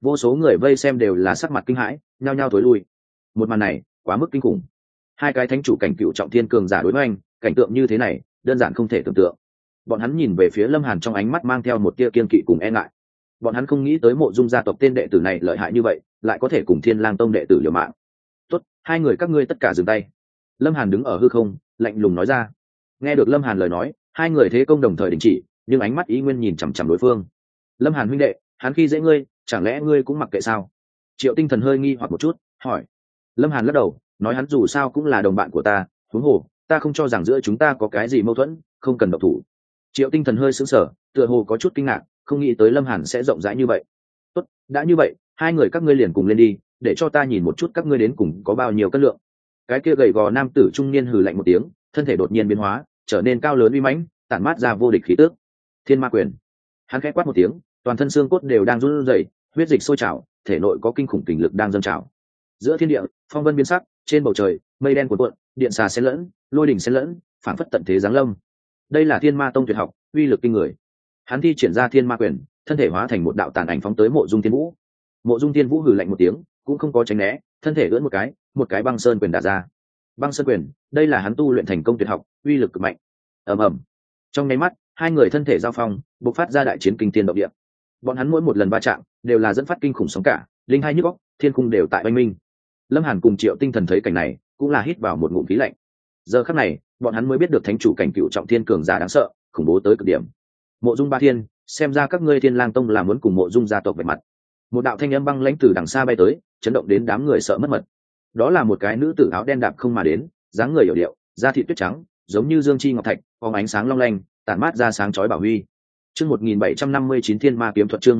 Vô số người vây xem đều là sắc mặt kinh hãi, nhao nhao thối lui. Một màn này quá mức kinh khủng. Hai cái thánh chủ cảnh cựu trọng thiên cường giả đối với anh, cảnh tượng như thế này đơn giản không thể tưởng tượng. Bọn hắn nhìn về phía Lâm Hàn trong ánh mắt mang theo một tia kiên kỵ cùng e ngại. Bọn hắn không nghĩ tới Mộ Dung gia tộc tên đệ tử này lợi hại như vậy, lại có thể cùng Thiên Lang tông đệ tử liều mạng. Tốt, hai người các ngươi tất cả dừng tay. Lâm Hàn đứng ở hư không, lạnh lùng nói ra. Nghe được Lâm Hàn lời nói, hai người thế công đồng thời đình chỉ, nhưng ánh mắt ý nguyên nhìn chằm chằm đối phương. Lâm Hàn huynh đệ, hắn khi dễ ngươi, chẳng lẽ ngươi cũng mặc kệ sao? Triệu Tinh Thần hơi nghi hoặc một chút, hỏi. Lâm Hàn lắc đầu, nói hắn dù sao cũng là đồng bạn của ta, huống hồ ta không cho rằng giữa chúng ta có cái gì mâu thuẫn, không cần động thủ. Triệu Tinh Thần hơi sững sờ, tựa hồ có chút kinh ngạc, không nghĩ tới Lâm Hàn sẽ rộng rãi như vậy. Tốt, đã như vậy, hai người các ngươi liền cùng lên đi, để cho ta nhìn một chút các ngươi đến cùng có bao nhiêu cân lượng. Cái kia gầy gò nam tử trung niên hừ lạnh một tiếng, thân thể đột nhiên biến hóa, trở nên cao lớn uy mãnh, tản mát ra vô địch khí tức. Thiên Ma Quyền. Hắn khẽ quát một tiếng, toàn thân xương cốt đều đang run rẩy, huyết dịch sôi trào, thể nội có kinh khủng kình lực đang dâng trào. Giữa thiên địa, phong vân biến sắc, trên bầu trời, mây đen cuộn cuộn, điện xà xen lẫn, lôi đỉnh xen lẫn, phảng phất tận thế giáng lâm. Đây là Thiên Ma Tông tuyệt học, uy lực kinh người. Hắn thi triển ra Thiên Ma Quyền, thân thể hóa thành một đạo tàn ảnh phóng tới Mộ Dung Thiên Vũ. Mộ Dung Thiên Vũ hừ lạnh một tiếng, cũng không có tránh né, thân thể ưỡn một cái băng sơn quyền đả ra. Băng sơn quyền, đây là hắn tu luyện thành công tuyệt học, uy lực cực mạnh. Ầm ầm. Trong nháy mắt, hai người thân thể giao phong, bộc phát ra đại chiến kinh thiên động địa. Bọn hắn mỗi một lần va chạm, đều là dẫn phát kinh khủng sóng cả, linh hai nhức óc, thiên cung đều tại oanh minh. Lâm Hàn cùng Triệu Tinh Thần thấy cảnh này, cũng là hít vào một ngụm khí lạnh. Giờ khắc này, bọn hắn mới biết được thánh chủ cảnh cựu trọng thiên cường giả đáng sợ, khủng bố tới cực điểm. Mộ Dung Ba Thiên, xem ra các ngươi Thiên Lang Tông là muốn cùng Mộ Dung gia tộc vạch mặt. Một đạo thanh âm băng lãnh từ đằng xa bay tới, chấn động đến đám người sợ mất mật. Đó là một cái nữ tử áo đen đạp không mà đến, dáng người yểu điệu, da thịt tuyết trắng, giống như dương chi ngọc thạch, phóng ánh sáng long lanh, tản mát ra sáng chói bảo huy. Chương 1759 Thiên Ma kiếm thuật, chương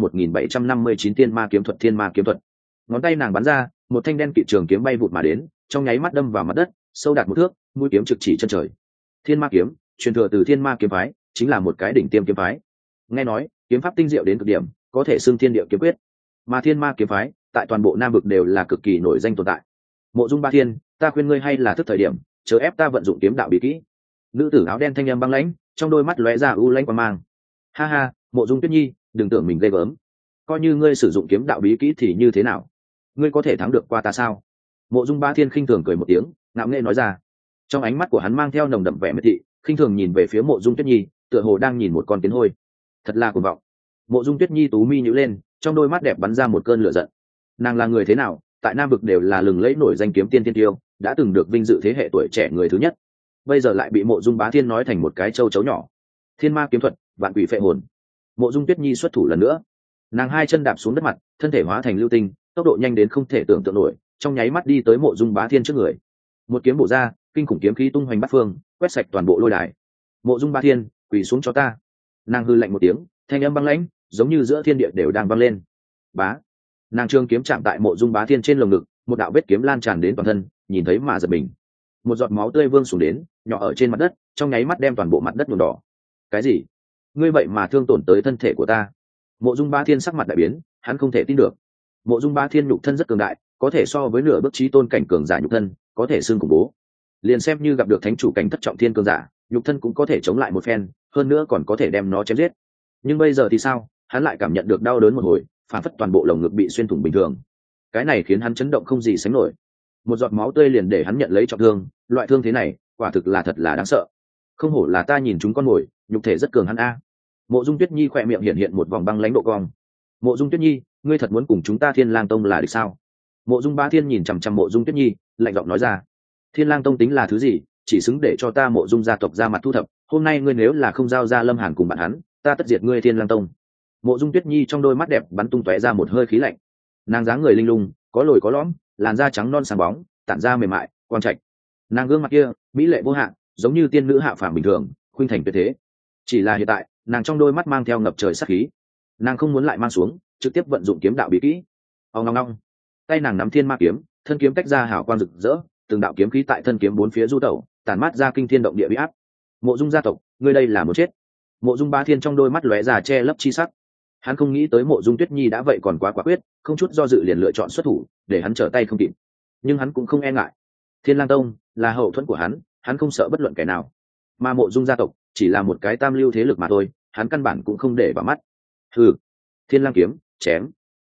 1759 Thiên Ma kiếm thuật, Thiên Ma kiếm thuật. Ngón tay nàng bắn ra, một thanh đen kỵ trường kiếm bay vụt mà đến, trong nháy mắt đâm vào mặt đất, sâu đạt 1 thước, mũi kiếm trực chỉ chân trời. Thiên Ma kiếm, truyền thừa từ Thiên Ma kiếm phái, chính là một cái đỉnh tiêm kiếm phái. Nghe nói, kiếm pháp tinh diệu đến cực điểm, có thể xưng thiên địa kiếm quyết. Mà Thiên Ma kiếm phái, tại toàn bộ Nam vực đều là cực kỳ nổi danh tồn tại. Mộ Dung Ba Thiên, ta khuyên ngươi hay là thức thời điểm, chớ ép ta vận dụng kiếm đạo bí kỹ. Nữ tử áo đen thanh âm băng lãnh, trong đôi mắt lóe ra u lãnh quang mang. Ha ha, Mộ Dung Tuyết Nhi, đừng tưởng mình ghê gớm. Coi như ngươi sử dụng kiếm đạo bí kỹ thì như thế nào? Ngươi có thể thắng được qua ta sao? Mộ Dung Ba Thiên khinh thường cười một tiếng, ngạo nghễ nói ra. Trong ánh mắt của hắn mang theo nồng đậm vẻ miệt thị, khinh thường nhìn về phía Mộ Dung Tuyết Nhi, tựa hồ đang nhìn một con kiến hôi. Thật là cuồng vọng. Mộ Dung Tuyết Nhi tú mi nhíu lên, trong đôi mắt đẹp bắn ra một cơn lửa giận. Nàng là người thế nào, tại Nam vực đều là lừng lẫy nổi danh kiếm tiên tiên tiêu, đã từng được vinh dự thế hệ tuổi trẻ người thứ nhất. Bây giờ lại bị Mộ Dung Bá Thiên nói thành một cái châu chấu nhỏ. Thiên Ma kiếm thuật, vạn quỷ phệ hồn. Mộ Dung Tuyết Nhi xuất thủ lần nữa. Nàng hai chân đạp xuống đất mặt, thân thể hóa thành lưu tinh, tốc độ nhanh đến không thể tưởng tượng nổi, trong nháy mắt đi tới Mộ Dung Bá Thiên trước người. Một kiếm bổ ra, kinh khủng kiếm khí tung hoành bát phương, quét sạch toàn bộ lôi đài. Mộ Dung Bá Thiên, quỳ xuống cho ta. Nàng hư lạnh một tiếng, thanh âm băng lãnh, giống như giữa thiên địa đều đang vang lên. Bá. Nàng trường kiếm chạm tại Mộ Dung Bá Thiên trên lồng ngực, một đạo vết kiếm lan tràn đến toàn thân, nhìn thấy mà giật mình. Một giọt máu tươi vương xuống đến, nhỏ ở trên mặt đất, trong nháy mắt đem toàn bộ mặt đất nhuộm đỏ. Cái gì? Ngươi vậy mà thương tổn tới thân thể của ta? Mộ Dung Bá Thiên sắc mặt đại biến, hắn không thể tin được. Mộ Dung Bá Thiên nhục thân rất cường đại, có thể so với nửa bước chí tôn cảnh cường giả nhục thân, có thể xưng khủng bố. Liền xem như gặp được thánh chủ cảnh thất trọng thiên cường giả, nhục thân cũng có thể chống lại một phen, hơn nữa còn có thể đem nó chém giết. Nhưng bây giờ thì sao? Hắn lại cảm nhận được đau đớn một hồi, phản phất toàn bộ lồng ngực bị xuyên thủng bình thường. Cái này khiến hắn chấn động không gì sánh nổi. Một giọt máu tươi liền để hắn nhận lấy trọng thương, loại thương thế này, quả thực là thật là đáng sợ. Không hổ là ta nhìn chúng con mồi, nhục thể rất cường hắn a. Mộ Dung Tuyết Nhi khỏe miệng hiện một vòng băng lãnh độ cong. Mộ Dung Tuyết Nhi, ngươi thật muốn cùng chúng ta Thiên Lang Tông là địch sao? Mộ Dung Bá Thiên nhìn chằm chằm Mộ Dung Tuyết Nhi, lạnh giọng nói ra. Thiên Lang Tông tính là thứ gì, chỉ xứng để cho ta Mộ Dung gia tộc ra mặt thu thập. Hôm nay ngươi nếu là không giao ra Lâm Hàn cùng bạn hắn, ta tất diệt ngươi Thiên Lang Tông. Mộ Dung Tuyết Nhi trong đôi mắt đẹp bắn tung tóe ra một hơi khí lạnh. Nàng dáng người linh lung, có lồi có lõm, làn da trắng non sáng bóng, tản ra mềm mại, quang trạch. Nàng gương mặt kia, mỹ lệ vô hạn, giống như tiên nữ hạ phàm bình thường, khuynh thành tuyệt thế. Chỉ là hiện tại, nàng trong đôi mắt mang theo ngập trời sát khí. Nàng không muốn lại mang xuống, trực tiếp vận dụng kiếm đạo bí kỹ. Ong ong ong. Tay nàng nắm Thiên Ma kiếm, thân kiếm tách ra hào quang rực rỡ, từng đạo kiếm khí tại thân kiếm bốn phía du tẩu, tản mát ra kinh thiên động địa uy áp. Mộ Dung gia tộc, ngươi đây là muốn chết. Mộ Dung Bá Thiên trong đôi mắt lóe ra che lấp chi sắc. Hắn không nghĩ tới Mộ Dung Tuyết Nhi đã vậy còn quá quả quyết, không chút do dự liền lựa chọn xuất thủ, để hắn trở tay không kịp. Nhưng hắn cũng không e ngại. Thiên Lang Tông là hậu thuẫn của hắn không sợ bất luận kẻ nào. Mà Mộ Dung gia tộc chỉ là một cái tam lưu thế lực mà thôi, hắn căn bản cũng không để vào mắt. Hừ. Thiên Lang kiếm, chém.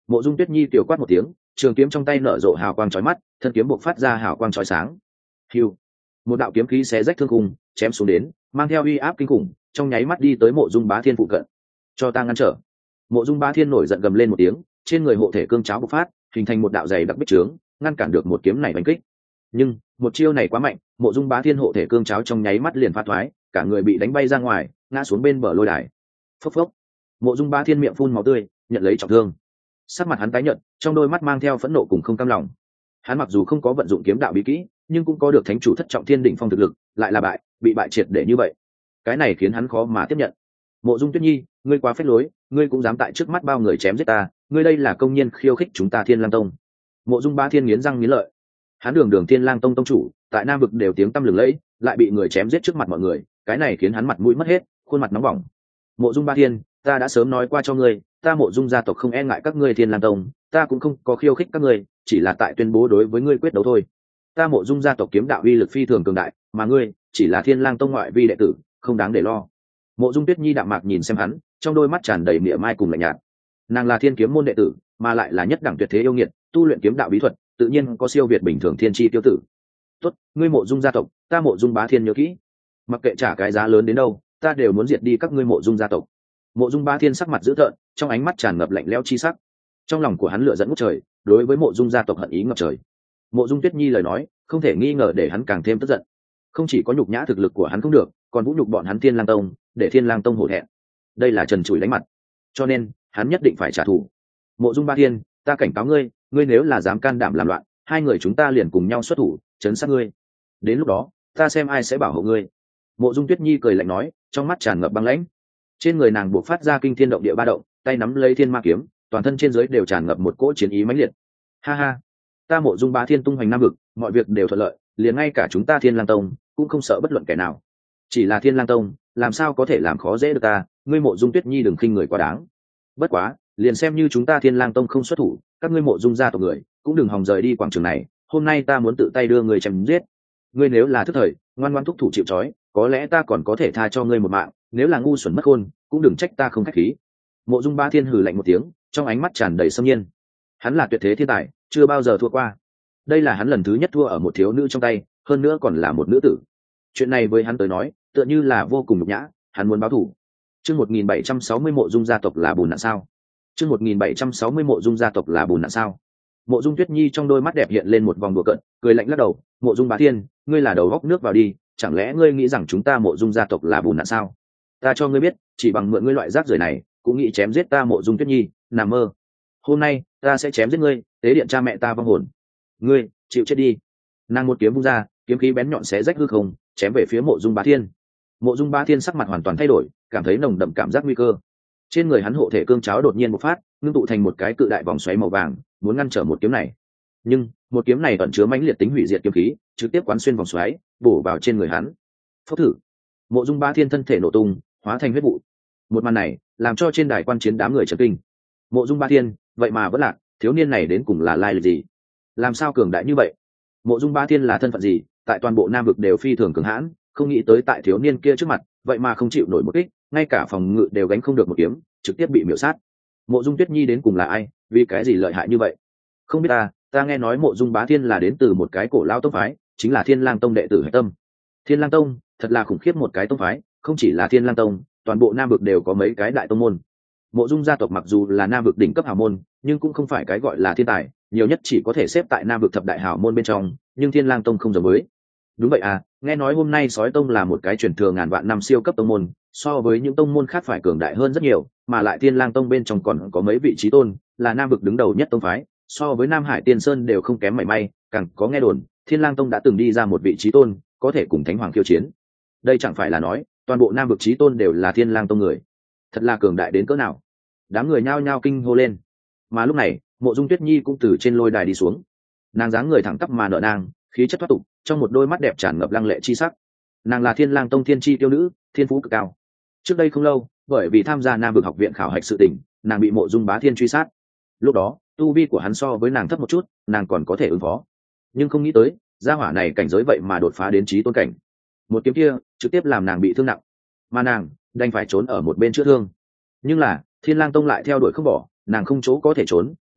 Mộ Dung Tuyết Nhi tiểu quát một tiếng, trường kiếm trong tay nở rộ hào quang chói mắt, thân kiếm bộc phát ra hào quang chói sáng. Hưu, một đạo kiếm khí xé rách thương khung, chém xuống đến, mang theo uy áp kinh khủng, trong nháy mắt đi tới Mộ Dung Bá Thiên phụ cận. Cho ta ngăn trở! Mộ Dung Bá Thiên nổi giận gầm lên một tiếng, trên người hộ thể cương cháo bộc phát, hình thành một đạo dày đặc bích trướng, ngăn cản được một kiếm này đánh kích. Nhưng một chiêu này quá mạnh, Mộ Dung Bá Thiên hộ thể cương cháo trong nháy mắt liền phá thoái, cả người bị đánh bay ra ngoài, ngã xuống bên bờ lôi đài. Phốc phốc, Mộ Dung Bá Thiên miệng phun máu tươi, nhận lấy trọng thương. Sắc mặt hắn tái nhợt, trong đôi mắt mang theo phẫn nộ cùng không cam lòng. Hắn mặc dù không có vận dụng kiếm đạo bí kỹ, nhưng cũng có được thánh chủ thất trọng thiên đỉnh phong thực lực, lại là bị bại triệt để như vậy. Cái này khiến hắn khó mà tiếp nhận. Mộ Dung Tuyết Nhi, ngươi quá phách lối, ngươi cũng dám tại trước mắt bao người chém giết ta, ngươi đây là công nhiên khiêu khích chúng ta Thiên Lang Tông. Mộ Dung Bá Thiên nghiến răng nghiến lợi. Hắn đường Thiên Lang Tông tông chủ, tại Nam vực đều tiếng tăm lừng lẫy, lại bị người chém giết trước mặt mọi người, cái này khiến hắn mặt mũi mất hết, khuôn mặt nóng bỏng. Mộ Dung Bá Thiên, ta đã sớm nói qua cho ngươi, ta Mộ Dung gia tộc không e ngại các ngươi Thiên Lang Tông, ta cũng không có khiêu khích các ngươi, chỉ là tại tuyên bố đối với ngươi quyết đấu thôi. Ta Mộ Dung gia tộc kiếm đạo uy lực phi thường cường đại, mà ngươi chỉ là Thiên Lang Tông ngoại vi đệ tử, không đáng để lo. Mộ Dung Tuyết Nhi đạm mạc nhìn xem hắn, trong đôi mắt tràn đầy mỉa mai cùng lạnh nhạt. Nàng là Thiên Kiếm môn đệ tử, mà lại là nhất đẳng tuyệt thế yêu nghiệt, tu luyện kiếm đạo bí thuật, tự nhiên có siêu việt bình thường thiên chi tiêu tử. Tốt, ngươi Mộ Dung gia tộc, ta Mộ Dung Bá Thiên nhớ kỹ, mặc kệ trả cái giá lớn đến đâu, ta đều muốn diệt đi các ngươi Mộ Dung gia tộc. Mộ Dung Bá Thiên sắc mặt dữ tợn, trong ánh mắt tràn ngập lạnh lẽo chi sắc. Trong lòng của hắn lửa giận ngút trời, đối với Mộ Dung gia tộc hận ý ngập trời. Mộ Dung Tuyết Nhi lời nói, không thể nghi ngờ để hắn càng thêm tức giận. Không chỉ có nhục nhã thực lực của hắn không được, còn vũ nhục bọn hắn Thiên Lang Tông, để Thiên Lang Tông hổ thẹn. Đây là trần trụi đánh mặt, cho nên hắn nhất định phải trả thù. Mộ Dung Bá Thiên, ta cảnh cáo ngươi, ngươi nếu là dám can đảm làm loạn, hai người chúng ta liền cùng nhau xuất thủ, chấn sát ngươi. Đến lúc đó, ta xem ai sẽ bảo hộ ngươi. Mộ Dung Tuyết Nhi cười lạnh nói, trong mắt tràn ngập băng lãnh. Trên người nàng buộc phát ra kinh thiên động địa ba động, tay nắm lấy thiên ma kiếm, toàn thân trên dưới đều tràn ngập một cỗ chiến ý mãnh liệt. Ha ha, ta Mộ Dung Bá Thiên tung hoành Nam vực, mọi việc đều thuận lợi, liền ngay cả chúng ta Thiên Lang Tông cũng không sợ bất luận kẻ nào. Chỉ là Thiên Lang Tông, làm sao có thể làm khó dễ được ta, ngươi Mộ Dung Tuyết Nhi đừng khinh người quá đáng. Bất quá, liền xem như chúng ta Thiên Lang Tông không xuất thủ, các ngươi Mộ Dung gia tộc người cũng đừng hòng rời đi quảng trường này, hôm nay ta muốn tự tay đưa người chém giết. Ngươi nếu là thức thời, ngoan ngoãn thúc thủ chịu trói, có lẽ ta còn có thể tha cho ngươi một mạng, nếu là ngu xuẩn mất khôn, cũng đừng trách ta không khách khí. Mộ Dung Bá Thiên hừ lạnh một tiếng, trong ánh mắt tràn đầy xâm nhiên. Hắn là tuyệt thế thiên tài, chưa bao giờ thua qua. Đây là hắn lần thứ nhất thua ở một thiếu nữ trong tay, hơn nữa còn là một nữ tử. Chuyện này với hắn tới nói, tựa như là vô cùng nhục nhã, hắn muốn báo thù. Chương 1760 Mộ Dung gia tộc là bùn nạn sao? Chương 1760 Mộ Dung gia tộc là bùn nạn sao? Mộ Dung Tuyết Nhi trong đôi mắt đẹp hiện lên một vòng đùa cợt, cười lạnh lắc đầu, "Mộ Dung Bá Thiên, ngươi là đầu góc nước vào đi, chẳng lẽ ngươi nghĩ rằng chúng ta Mộ Dung gia tộc là bùn nạn sao? Ta cho ngươi biết, chỉ bằng mượn ngươi loại rác rưởi này, cũng nghĩ chém giết ta Mộ Dung Tuyết Nhi, nằm mơ. Hôm nay, ta sẽ chém giết ngươi, tế điện cha mẹ ta vong hồn. Ngươi, chịu chết đi." Nàng một kiếm vung ra, kiếm khí bén nhọn xé rách hư không, chém về phía Mộ Dung Bá Thiên. Mộ Dung Bá Thiên sắc mặt hoàn toàn thay đổi, cảm thấy nồng đậm cảm giác nguy cơ. Trên người hắn hộ thể cương cháo đột nhiên bộc phát, ngưng tụ thành một cái cự đại vòng xoáy màu vàng, muốn ngăn trở một kiếm này. Nhưng một kiếm này ẩn chứa mãnh liệt tính hủy diệt kiếm khí, trực tiếp quán xuyên vòng xoáy, bổ vào trên người hắn. Phốc thử. Mộ Dung Bá Thiên thân thể nổ tung, hóa thành huyết vụ. Một màn này làm cho trên đài quan chiến đám người chấn kinh. Mộ Dung Bá Thiên, vậy mà vẫn lạc, thiếu niên này đến cùng là lai lịch gì? Làm sao cường đại như vậy? Mộ Dung Bá Thiên là thân phận gì? Tại toàn bộ Nam vực đều phi thường cường hãn, không nghĩ tới tại thiếu niên kia trước mặt, vậy mà không chịu nổi một kích, ngay cả phòng ngự đều gánh không được một kiếm, trực tiếp bị miểu sát. Mộ Dung Tuyết Nhi đến cùng là ai, vì cái gì lợi hại như vậy? Không biết ta nghe nói Mộ Dung Bá Thiên là đến từ một cái cổ lao tông phái, chính là Thiên Lang Tông đệ tử hạch tâm. Thiên Lang Tông thật là khủng khiếp một cái tông phái, không chỉ là Thiên Lang Tông, toàn bộ Nam vực đều có mấy cái đại tông môn. Mộ Dung gia tộc mặc dù là Nam vực đỉnh cấp hào môn, nhưng cũng không phải cái gọi là thiên tài, nhiều nhất chỉ có thể xếp tại Nam vực thập đại hào môn bên trong, nhưng Thiên Lang Tông không giống với. Đúng vậy nghe nói hôm nay Sói Tông là một cái truyền thừa ngàn vạn năm siêu cấp tông môn, so với những tông môn khác phải cường đại hơn rất nhiều, mà lại Thiên Lang Tông bên trong còn có mấy vị chí tôn, là Nam vực đứng đầu nhất tông phái, so với Nam Hải Tiên Sơn đều không kém mảy may, càng có nghe đồn, Thiên Lang Tông đã từng đi ra một vị chí tôn, có thể cùng Thánh Hoàng khiêu chiến. Đây chẳng phải là nói, toàn bộ Nam vực chí tôn đều là Thiên Lang Tông người. Thật là cường đại đến cỡ nào. Đám người nhao nhao kinh hô lên. Mà lúc này, Mộ Dung Tuyết Nhi cũng từ trên lôi đài đi xuống. Nàng dáng người thẳng tắp mà nở nang, khí chất thoát tục, trong một đôi mắt đẹp tràn ngập lăng lệ chi sắc. Nàng là Thiên Lang Tông thiên chi tiêu nữ, thiên phú cực cao. Trước đây không lâu, bởi vì tham gia Nam vực học viện khảo hạch sự tình, nàng bị Mộ Dung Bá Thiên truy sát. Lúc đó, tu vi của hắn so với nàng thấp một chút, nàng còn có thể ứng phó. Nhưng không nghĩ tới, gia hỏa này cảnh giới vậy mà đột phá đến chí tôn cảnh. Một kiếm kia, trực tiếp làm nàng bị thương nặng, mà nàng đành phải trốn ở một bên chữa thương. Nhưng là Thiên Lang Tông lại theo đuổi không bỏ, nàng không chỗ có thể trốn,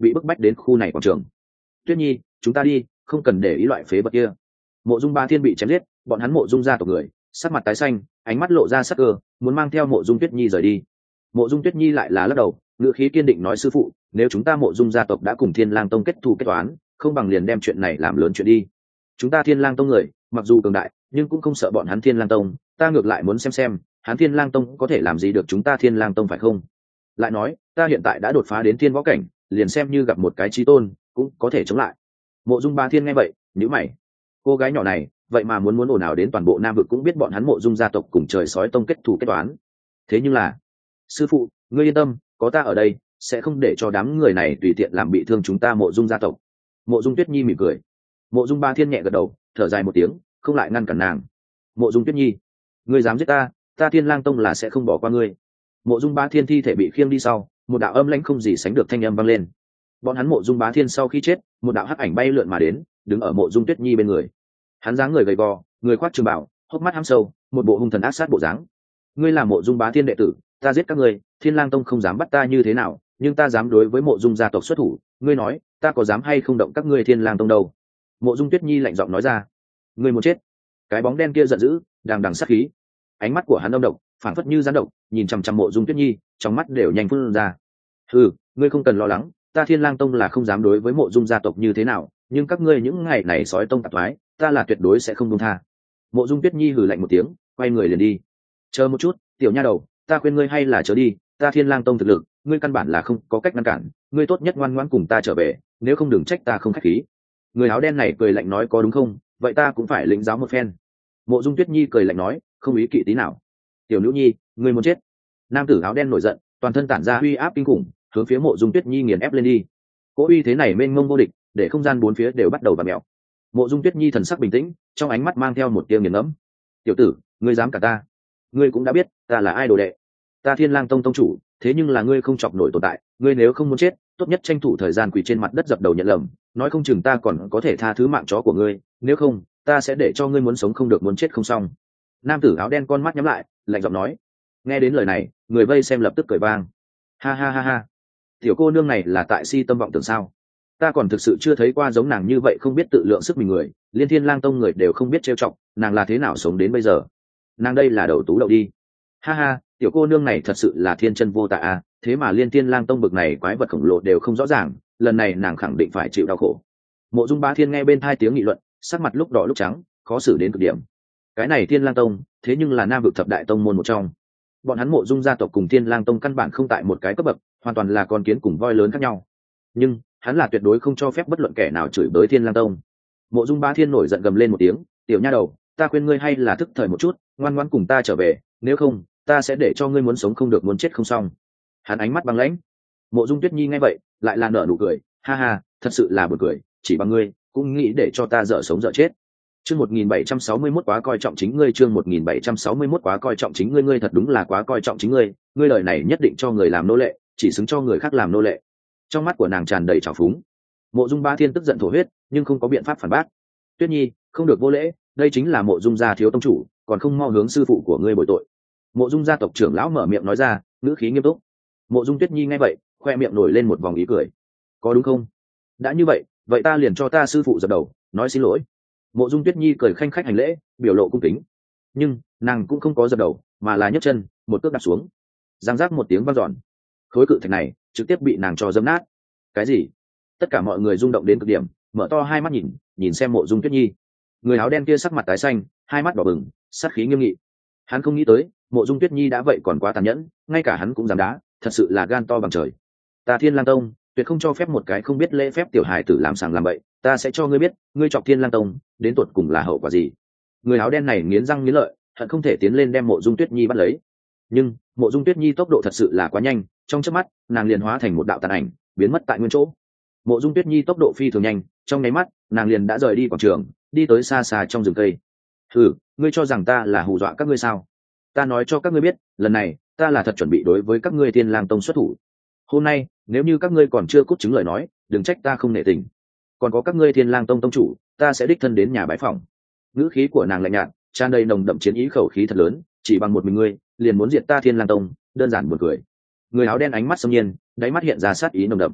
bị bức bách đến khu này quảng trường. Tuyết nhi, chúng ta đi, không cần để ý loại phế vật kia. Mộ Dung Ba Thiên bị chém giết, bọn hắn Mộ Dung gia tộc người sắc mặt tái xanh, ánh mắt lộ ra sắc cơ, muốn mang theo Mộ Dung Tuyết nhi rời đi. Mộ Dung Tuyết nhi lại là lắc đầu, ngữ khí kiên định nói: sư phụ, nếu chúng ta Mộ Dung gia tộc đã cùng Thiên Lang tông kết thù kết toán, không bằng liền đem chuyện này làm lớn chuyện đi. Chúng ta Thiên Lang tông người mặc dù cường đại, nhưng cũng không sợ bọn hắn Thiên Lang tông, ta ngược lại muốn xem hắn Thiên Lang tông có thể làm gì được chúng ta Thiên Lang tông phải không? Lại nói, ta hiện tại đã đột phá đến thiên võ cảnh, liền xem như gặp một cái chí tôn cũng có thể chống lại. Mộ Dung Ba Thiên nghe vậy nhíu mày, cô gái nhỏ này vậy mà muốn ồn ào đến toàn bộ Nam vực cũng biết bọn hắn Mộ Dung gia tộc cùng trời sói tông kết thù kết toán. Thế nhưng là, sư phụ, ngươi yên tâm, có ta ở đây sẽ không để cho đám người này tùy tiện làm bị thương chúng ta Mộ Dung gia tộc. Mộ Dung Tuyết nhi mỉm cười. Mộ Dung Ba Thiên nhẹ gật đầu, thở dài một tiếng, không lại ngăn cản nàng. Mộ Dung Tuyết nhi, ngươi dám giết ta, ta Thiên Lang tông là sẽ không bỏ qua ngươi. Mộ Dung Ba Thiên thi thể bị khiêng đi sau, một đạo âm lãnh không gì sánh được thanh âm vang lên. Bọn hắn Mộ Dung Bá Thiên sau khi chết, một đạo hắc ảnh bay lượn mà đến, đứng ở Mộ Dung Tuyết nhi bên người. Hắn dáng người gầy gò, người khoác trường bào, hốc mắt hăm sâu, một bộ hung thần ác sát bộ dáng. Ngươi là Mộ Dung Bá Thiên đệ tử, ta giết các ngươi, Thiên Lang tông không dám bắt ta như thế nào, nhưng ta dám đối với Mộ Dung gia tộc xuất thủ, ngươi nói, ta có dám hay không động các ngươi Thiên Lang tông đâu? Mộ Dung Tuyết nhi lạnh giọng nói ra. Ngươi muốn chết? Cái bóng đen kia giận dữ, đằng đằng sát khí. Ánh mắt của hắn âm độc, phảng phất như gián độc, nhìn chằm chằm Mộ Dung Tuyết nhi, trong mắt đều nhanh phun ra. Ngươi không cần lo lắng, ta Thiên Lang tông là không dám đối với Mộ Dung gia tộc như thế nào, nhưng các ngươi những ngày này sói tông tạp thoái, ta là tuyệt đối sẽ không buông tha. Mộ Dung Tuyết nhi hừ lạnh một tiếng, quay người liền đi. Chờ một chút, tiểu nha đầu, ta khuyên ngươi hay là chớ đi, ta Thiên Lang tông thực lực, ngươi căn bản là không có cách ngăn cản, ngươi tốt nhất ngoan ngoãn cùng ta trở về, nếu không đừng trách ta không khách khí. Người áo đen này cười lạnh nói: có đúng không, vậy ta cũng phải lĩnh giáo một phen. Mộ Dung Tuyết nhi cười lạnh nói, không ý kỵ tí nào. Tiểu nữ nhi, ngươi muốn chết. Nam tử áo đen nổi giận, toàn thân tản ra uy áp kinh khủng, hướng phía Mộ Dung Tuyết nhi nghiền ép lên đi. Cỗ uy thế này mênh mông vô địch, để không gian bốn phía đều bắt đầu vặn mèo. Mộ Dung Tuyết nhi thần sắc bình tĩnh, trong ánh mắt mang theo một tia nghiền ngẫm. Tiểu tử, ngươi dám cả ta? Ngươi cũng đã biết ta là ai đồ đệ, ta Thiên Lang tông tông chủ, thế nhưng là ngươi không chọc nổi tồn tại, ngươi nếu không muốn chết, tốt nhất tranh thủ thời gian quỳ trên mặt đất dập đầu nhận lầm, nói không chừng ta còn có thể tha thứ mạng chó của ngươi, nếu không, ta sẽ để cho ngươi muốn sống không được muốn chết không xong. Nam tử áo đen con mắt nhắm lại, lạnh giọng nói. Nghe đến lời này, người vây xem lập tức cười vang. Ha ha ha ha, tiểu cô nương này là tại si tâm vọng tưởng sao? Ta còn thực sự chưa thấy qua giống nàng như vậy không biết tự lượng sức mình người, liên Thiên Lang tông người đều không biết trêu chọc, nàng là thế nào sống đến bây giờ? Nàng đây là đầu tú đậu đi. Ha ha, tiểu cô nương này thật sự là thiên chân vô tà à, thế mà liên Thiên Lang tông bực này quái vật khổng lồ đều không rõ ràng, lần này nàng khẳng định phải chịu đau khổ. Mộ Dung Bá Thiên nghe bên tai tiếng nghị luận, sắc mặt lúc đỏ lúc trắng, khó xử đến cực điểm. Cái này Thiên Lang tông, thế nhưng là Nam vực thập đại tông môn một trong. Bọn hắn Mộ Dung gia tộc cùng Thiên Lang tông căn bản không tại một cái cấp bậc, hoàn toàn là con kiến cùng voi lớn khác nhau. Nhưng hắn là tuyệt đối không cho phép bất luận kẻ nào chửi bới Thiên Lang tông. Mộ Dung Bá Thiên nổi giận gầm lên một tiếng, tiểu nha đầu, ta khuyên ngươi hay là thức thời một chút, ngoan ngoãn cùng ta trở về, nếu không, ta sẽ để cho ngươi muốn sống không được muốn chết không xong. Hắn ánh mắt băng lãnh. Mộ Dung Tuyết nhi nghe vậy, lại là nở nụ cười, ha ha, thật sự là buồn cười, chỉ bằng ngươi cũng nghĩ để cho ta dở sống dở chết. Chương 1761 quá coi trọng chính ngươi, chương 1761 quá coi trọng chính ngươi, ngươi thật đúng là quá coi trọng chính ngươi, ngươi lời này nhất định cho người làm nô lệ, chỉ xứng cho người khác làm nô lệ. Trong mắt của nàng tràn đầy trào phúng. Mộ Dung Bá Thiên tức giận thổ huyết, nhưng không có biện pháp phản bác. Tuyết nhi, không được vô lễ, đây chính là Mộ Dung gia thiếu tông chủ, còn không mau hướng sư phụ của ngươi bồi tội. Mộ Dung gia tộc trưởng lão mở miệng nói ra, ngữ khí nghiêm túc. Mộ Dung Tuyết nhi nghe vậy, khoe miệng nổi lên một vòng ý cười. Có đúng không? Đã như vậy, vậy ta liền cho ta sư phụ dập đầu, nói xin lỗi. Mộ Dung Tuyết nhi cười khanh khách hành lễ, biểu lộ cung kính. Nhưng nàng cũng không có dập đầu, mà là nhấc chân, một cước đạp xuống. Giang giác một tiếng vang dọn, khối cự thạch này trực tiếp bị nàng cho dẫm nát. Cái gì? Tất cả mọi người rung động đến cực điểm, mở to hai mắt nhìn xem Mộ Dung Tuyết nhi. Người áo đen kia sắc mặt tái xanh, hai mắt đỏ bừng, sát khí nghiêm nghị. Hắn không nghĩ tới, Mộ Dung Tuyết nhi đã vậy còn quá tàn nhẫn, ngay cả hắn cũng dám đá, thật sự là gan to bằng trời. Ta Thiên Lang tông tuyệt không cho phép một cái không biết lễ phép tiểu hài tử làm sàng làm bậy, ta sẽ cho ngươi biết, ngươi chọc Thiên Lang tông đến tột cùng là hậu quả gì. Người áo đen này nghiến răng nghiến lợi, hận không thể tiến lên đem Mộ Dung Tuyết nhi bắt lấy. Nhưng Mộ Dung Tuyết nhi tốc độ thật sự là quá nhanh, trong chớp mắt nàng liền hóa thành một đạo tàn ảnh, biến mất tại nguyên chỗ. Mộ Dung Tuyết nhi tốc độ phi thường nhanh, trong nháy mắt nàng liền đã rời đi quảng trường, đi tới xa xa trong rừng cây. Ngươi cho rằng ta là hù dọa các ngươi sao? Ta nói cho các ngươi biết, lần này ta là thật chuẩn bị đối với các ngươi Thiên Lang tông xuất thủ. Hôm nay nếu như các ngươi còn chưa cút chứng lời nói, đừng trách ta không nể tình. Còn có các ngươi Thiên Lang tông tông chủ, ta sẽ đích thân đến nhà bái phỏng. Ngữ khí của nàng lạnh nhạt, tràn đầy nồng đậm chiến ý, khẩu khí thật lớn, chỉ bằng một mình ngươi liền muốn diệt ta Thiên Lang tông, đơn giản buồn cười. Người áo đen ánh mắt xâm nhiên, đáy mắt hiện ra sát ý nồng đậm.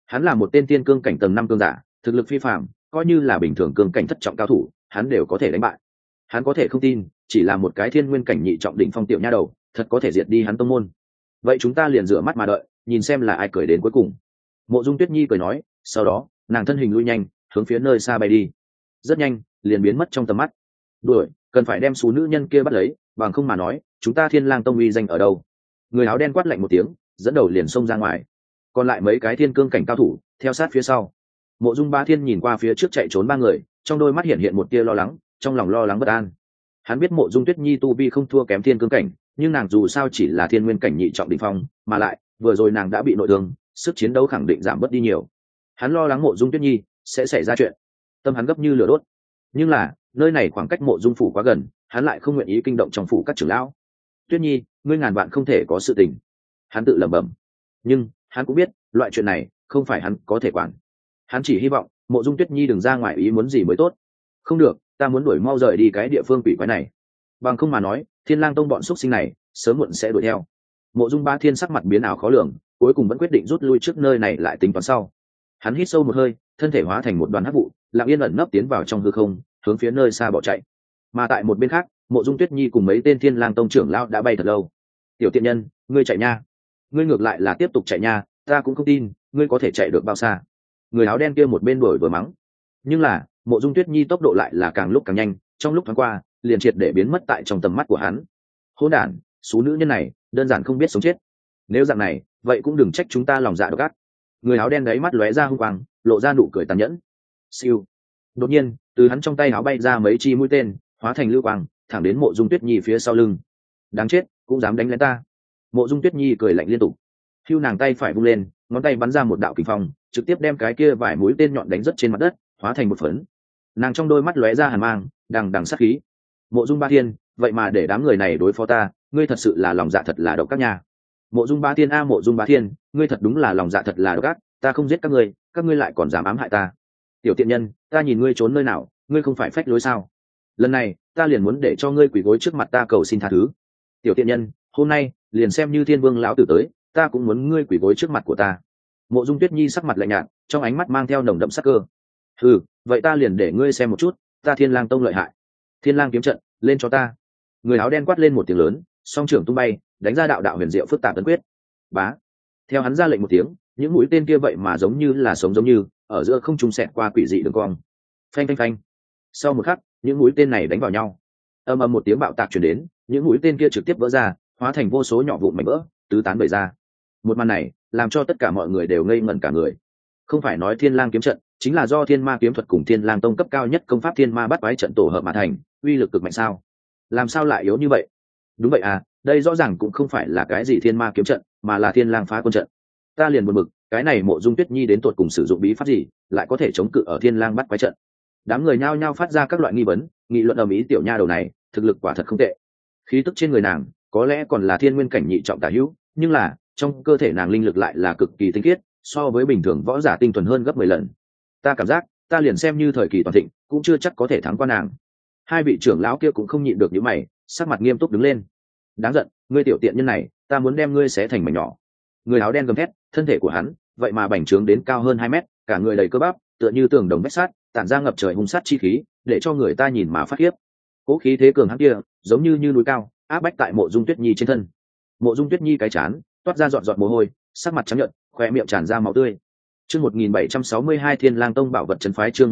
Hắn là một tên tiên cương cảnh tầng 5 cương giả, thực lực phi phàm, coi như là bình thường cương cảnh thất trọng cao thủ hắn đều có thể đánh bại. Hắn có thể không tin, chỉ là một cái thiên nguyên cảnh nhị trọng đỉnh phong tiểu nha đầu thật có thể diệt đi hắn tông môn. Vậy chúng ta liền rửa mắt mà đợi, nhìn xem là ai cười đến cuối cùng. Mộ Dung Tuyết Nhi cười nói, sau đó nàng thân hình lui nhanh hướng phía nơi xa bay đi, rất nhanh liền biến mất trong tầm mắt. Đuổi, cần phải đem số nữ nhân kia bắt lấy, bằng không mà nói chúng ta Thiên Lang tông uy danh ở đâu. Người áo đen quát lạnh một tiếng, dẫn đầu liền xông ra ngoài, còn lại mấy cái thiên cương cảnh cao thủ theo sát phía sau. Mộ Dung Bá Thiên nhìn qua phía trước chạy trốn ba người, trong đôi mắt hiện hiện một tia lo lắng, trong lòng lo lắng bất an. Hắn biết Mộ Dung Tuyết Nhi tu vi không thua kém thiên cương cảnh, nhưng nàng dù sao chỉ là thiên nguyên cảnh nhị trọng đỉnh phong, mà lại vừa rồi nàng đã bị nội thương, sức chiến đấu khẳng định giảm bớt đi nhiều. Hắn lo lắng Mộ Dung Tuyết Nhi sẽ xảy ra chuyện, tâm hắn gấp như lửa đốt. Nhưng là nơi này khoảng cách Mộ Dung phủ quá gần, hắn lại không nguyện ý kinh động trong phủ các trưởng lão. Tuyết Nhi, ngươi ngàn vạn không thể có sự tình. Hắn tự lẩm bẩm. Nhưng hắn cũng biết loại chuyện này không phải hắn có thể quản. Hắn chỉ hy vọng Mộ Dung Tuyết Nhi đừng ra ngoài ý muốn gì mới tốt. Không được, ta muốn đuổi mau rời đi cái địa phương quỷ quái này, bằng không mà nói Thiên Lang tông bọn xuất sinh này sớm muộn sẽ đuổi theo. Mộ Dung Bá Thiên sắc mặt biến ảo khó lường, cuối cùng vẫn quyết định rút lui trước nơi này lại tính toán sau. Hắn hít sâu một hơi, thân thể hóa thành một đoàn hắc vụ, lặng yên ẩn nấp tiến vào trong hư không, hướng phía nơi xa bỏ chạy. Mà tại một bên khác, Mộ Dung Tuyết Nhi cùng mấy tên Thiên Lang tông trưởng lão đã bay thật lâu. Tiểu tiện nhân, ngươi chạy nha, ngươi ngược lại là tiếp tục chạy nha, ta cũng không tin ngươi có thể chạy được bao xa. Người áo đen kia một bên đuổi vừa mắng, nhưng là Mộ Dung Tuyết Nhi tốc độ lại là càng lúc càng nhanh, trong lúc thoáng qua liền triệt để biến mất tại trong tầm mắt của hắn. Hỗn đản, số nữ nhân này đơn giản không biết sống chết. Nếu dạng này, vậy cũng đừng trách chúng ta lòng dạ độc ác. Người áo đen đấy mắt lóe ra hung quang, lộ ra nụ cười tàn nhẫn. Siêu. Đột nhiên, từ hắn trong tay áo bay ra mấy chi mũi tên, hóa thành lưu quang, thẳng đến Mộ Dung Tuyết Nhi phía sau lưng. Đáng chết, cũng dám đánh lén ta. Mộ Dung Tuyết Nhi cười lạnh liên tục. Hưu nàng tay phải vung lên, ngón tay bắn ra một đạo kình phong, trực tiếp đem cái kia vài mũi tên nhọn đánh rất trên mặt đất, hóa thành một phấn. Nàng trong đôi mắt lóe ra hàn mang, đằng đằng sát khí. Mộ Dung Bá Thiên, vậy mà để đám người này đối phó ta, ngươi thật sự là lòng dạ thật là độc các nhà. Mộ Dung Bá Thiên a, Mộ Dung Bá Thiên, ngươi thật đúng là lòng dạ thật là độc ác, ta không giết các ngươi lại còn dám ám hại ta. Tiểu tiện nhân, ta nhìn ngươi trốn nơi nào, ngươi không phải phách lối sao? Lần này, ta liền muốn để cho ngươi quỳ gối trước mặt ta cầu xin tha thứ. Tiểu tiện nhân, hôm nay, liền xem như Thiên Vương lão tử tới, ta cũng muốn ngươi quỳ gối trước mặt của ta. Mộ Dung Tuyết Nhi sắc mặt lạnh nhạt, trong ánh mắt mang theo nồng đậm sắc cơ. Ừ, vậy ta liền để ngươi xem một chút, ta Thiên Lang tông lợi hại. Thiên Lang kiếm trận, lên cho ta. Người áo đen quát lên một tiếng lớn, song trưởng tung bay, đánh ra đạo đạo huyền diệu phức tạp tấn quyết. Bá. Theo hắn ra lệnh một tiếng, những mũi tên kia vậy mà giống như là sống giống như, ở giữa không trung xẹt qua quỷ dị đường cong. Phanh phanh phanh. Sau một khắc, những mũi tên này đánh vào nhau. Ầm ầm một tiếng bạo tạc truyền đến, những mũi tên kia trực tiếp vỡ ra, hóa thành vô số nhỏ vụn mảnh vỡ, tứ tán bày ra. Một màn này, làm cho tất cả mọi người đều ngây ngẩn cả người. Không phải nói Thiên Lang kiếm trận, chính là do Thiên Ma kiếm thuật cùng Thiên Lang tông cấp cao nhất công pháp Thiên Ma bắt quái trận tổ hợp mà thành, uy lực cực mạnh sao? Làm sao lại yếu như vậy? Đúng vậy à, đây rõ ràng cũng không phải là cái gì Thiên Ma kiếm trận, mà là Thiên Lang phá quân trận. Ta liền buồn bực, cái này Mộ Dung Tuyết Nhi đến tột cùng sử dụng bí pháp gì, lại có thể chống cự ở Thiên Lang bắt quái trận? Đám người nhao nhao phát ra các loại nghi vấn, nghị luận ầm ĩ tiểu nha đầu này, thực lực quả thật không tệ. Khí tức trên người nàng, có lẽ còn là thiên nguyên cảnh nhị trọng tả hữu, nhưng là trong cơ thể nàng linh lực lại là cực kỳ tinh khiết, so với bình thường võ giả tinh thuần hơn gấp 10 lần. Ta cảm giác, ta liền xem như thời kỳ toàn thịnh, cũng chưa chắc có thể thắng qua nàng. Hai vị trưởng lão kia cũng không nhịn được những mày, sắc mặt nghiêm túc đứng lên. Đáng giận, ngươi tiểu tiện nhân này, ta muốn đem ngươi xé thành mảnh nhỏ. Người áo đen gầm thét, thân thể của hắn, vậy mà bành trướng đến cao hơn 2 mét, cả người đầy cơ bắp, tựa như tường đồng vách sắt, tản ra ngập trời hung sát chi khí, để cho người ta nhìn mà phát khiếp. Cố khí thế cường hãn kia, giống như núi cao, áp bách tại Mộ Dung Tuyết Nhi trên thân. Mộ Dung Tuyết Nhi cái chán toát ra giọt giọt mồ hôi, sắc mặt trắng nhợt, khóe miệng tràn ra máu tươi. Chương 1762 Thiên Lang tông bảo vật trấn phái, chương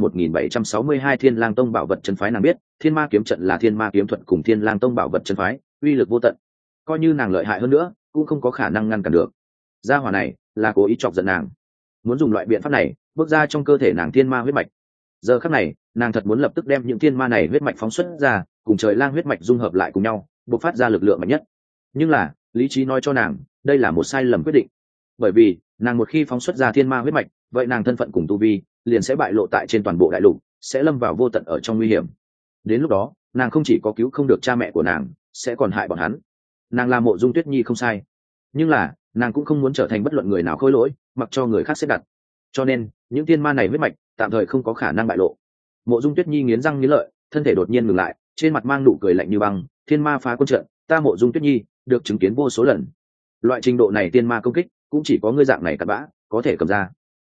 1762 Thiên Lang tông bảo vật trấn phái. Nàng biết, Thiên Ma kiếm trận là Thiên Ma kiếm thuật cùng Thiên Lang tông bảo vật trấn phái, uy lực vô tận. Coi như nàng lợi hại hơn nữa, cũng không có khả năng ngăn cản được. Gia hỏa này là cố ý chọc giận nàng, muốn dùng loại biện pháp này bước ra trong cơ thể nàng thiên ma huyết mạch. Giờ khắc này, nàng thật muốn lập tức đem những thiên ma này huyết mạch phóng xuất ra, cùng trời lang huyết mạch dung hợp lại cùng nhau, bộc phát ra lực lượng mạnh nhất. Nhưng là, lý trí nói cho nàng, đây là một sai lầm quyết định. Bởi vì, nàng một khi phóng xuất ra thiên ma huyết mạch, vậy nàng thân phận cùng tu vi liền sẽ bại lộ tại trên toàn bộ đại lục, sẽ lâm vào vô tận ở trong nguy hiểm. Đến lúc đó, nàng không chỉ có cứu không được cha mẹ của nàng, sẽ còn hại bọn hắn. Nàng là Mộ Dung Tuyết Nhi không sai, nhưng là, nàng cũng không muốn trở thành bất luận người nào khôi lỗi, mặc cho người khác xếp đặt. Cho nên, những thiên ma này huyết mạch tạm thời không có khả năng bại lộ. Mộ Dung Tuyết Nhi nghiến răng nghiến lợi, thân thể đột nhiên ngừng lại, trên mặt mang nụ cười lạnh như băng. Thiên ma phá quân trận, ta Mộ Dung Tuyết Nhi được chứng kiến vô số lần. Loại trình độ này thiên ma công kích, cũng chỉ có ngươi dạng này cặn bã có thể cầm ra.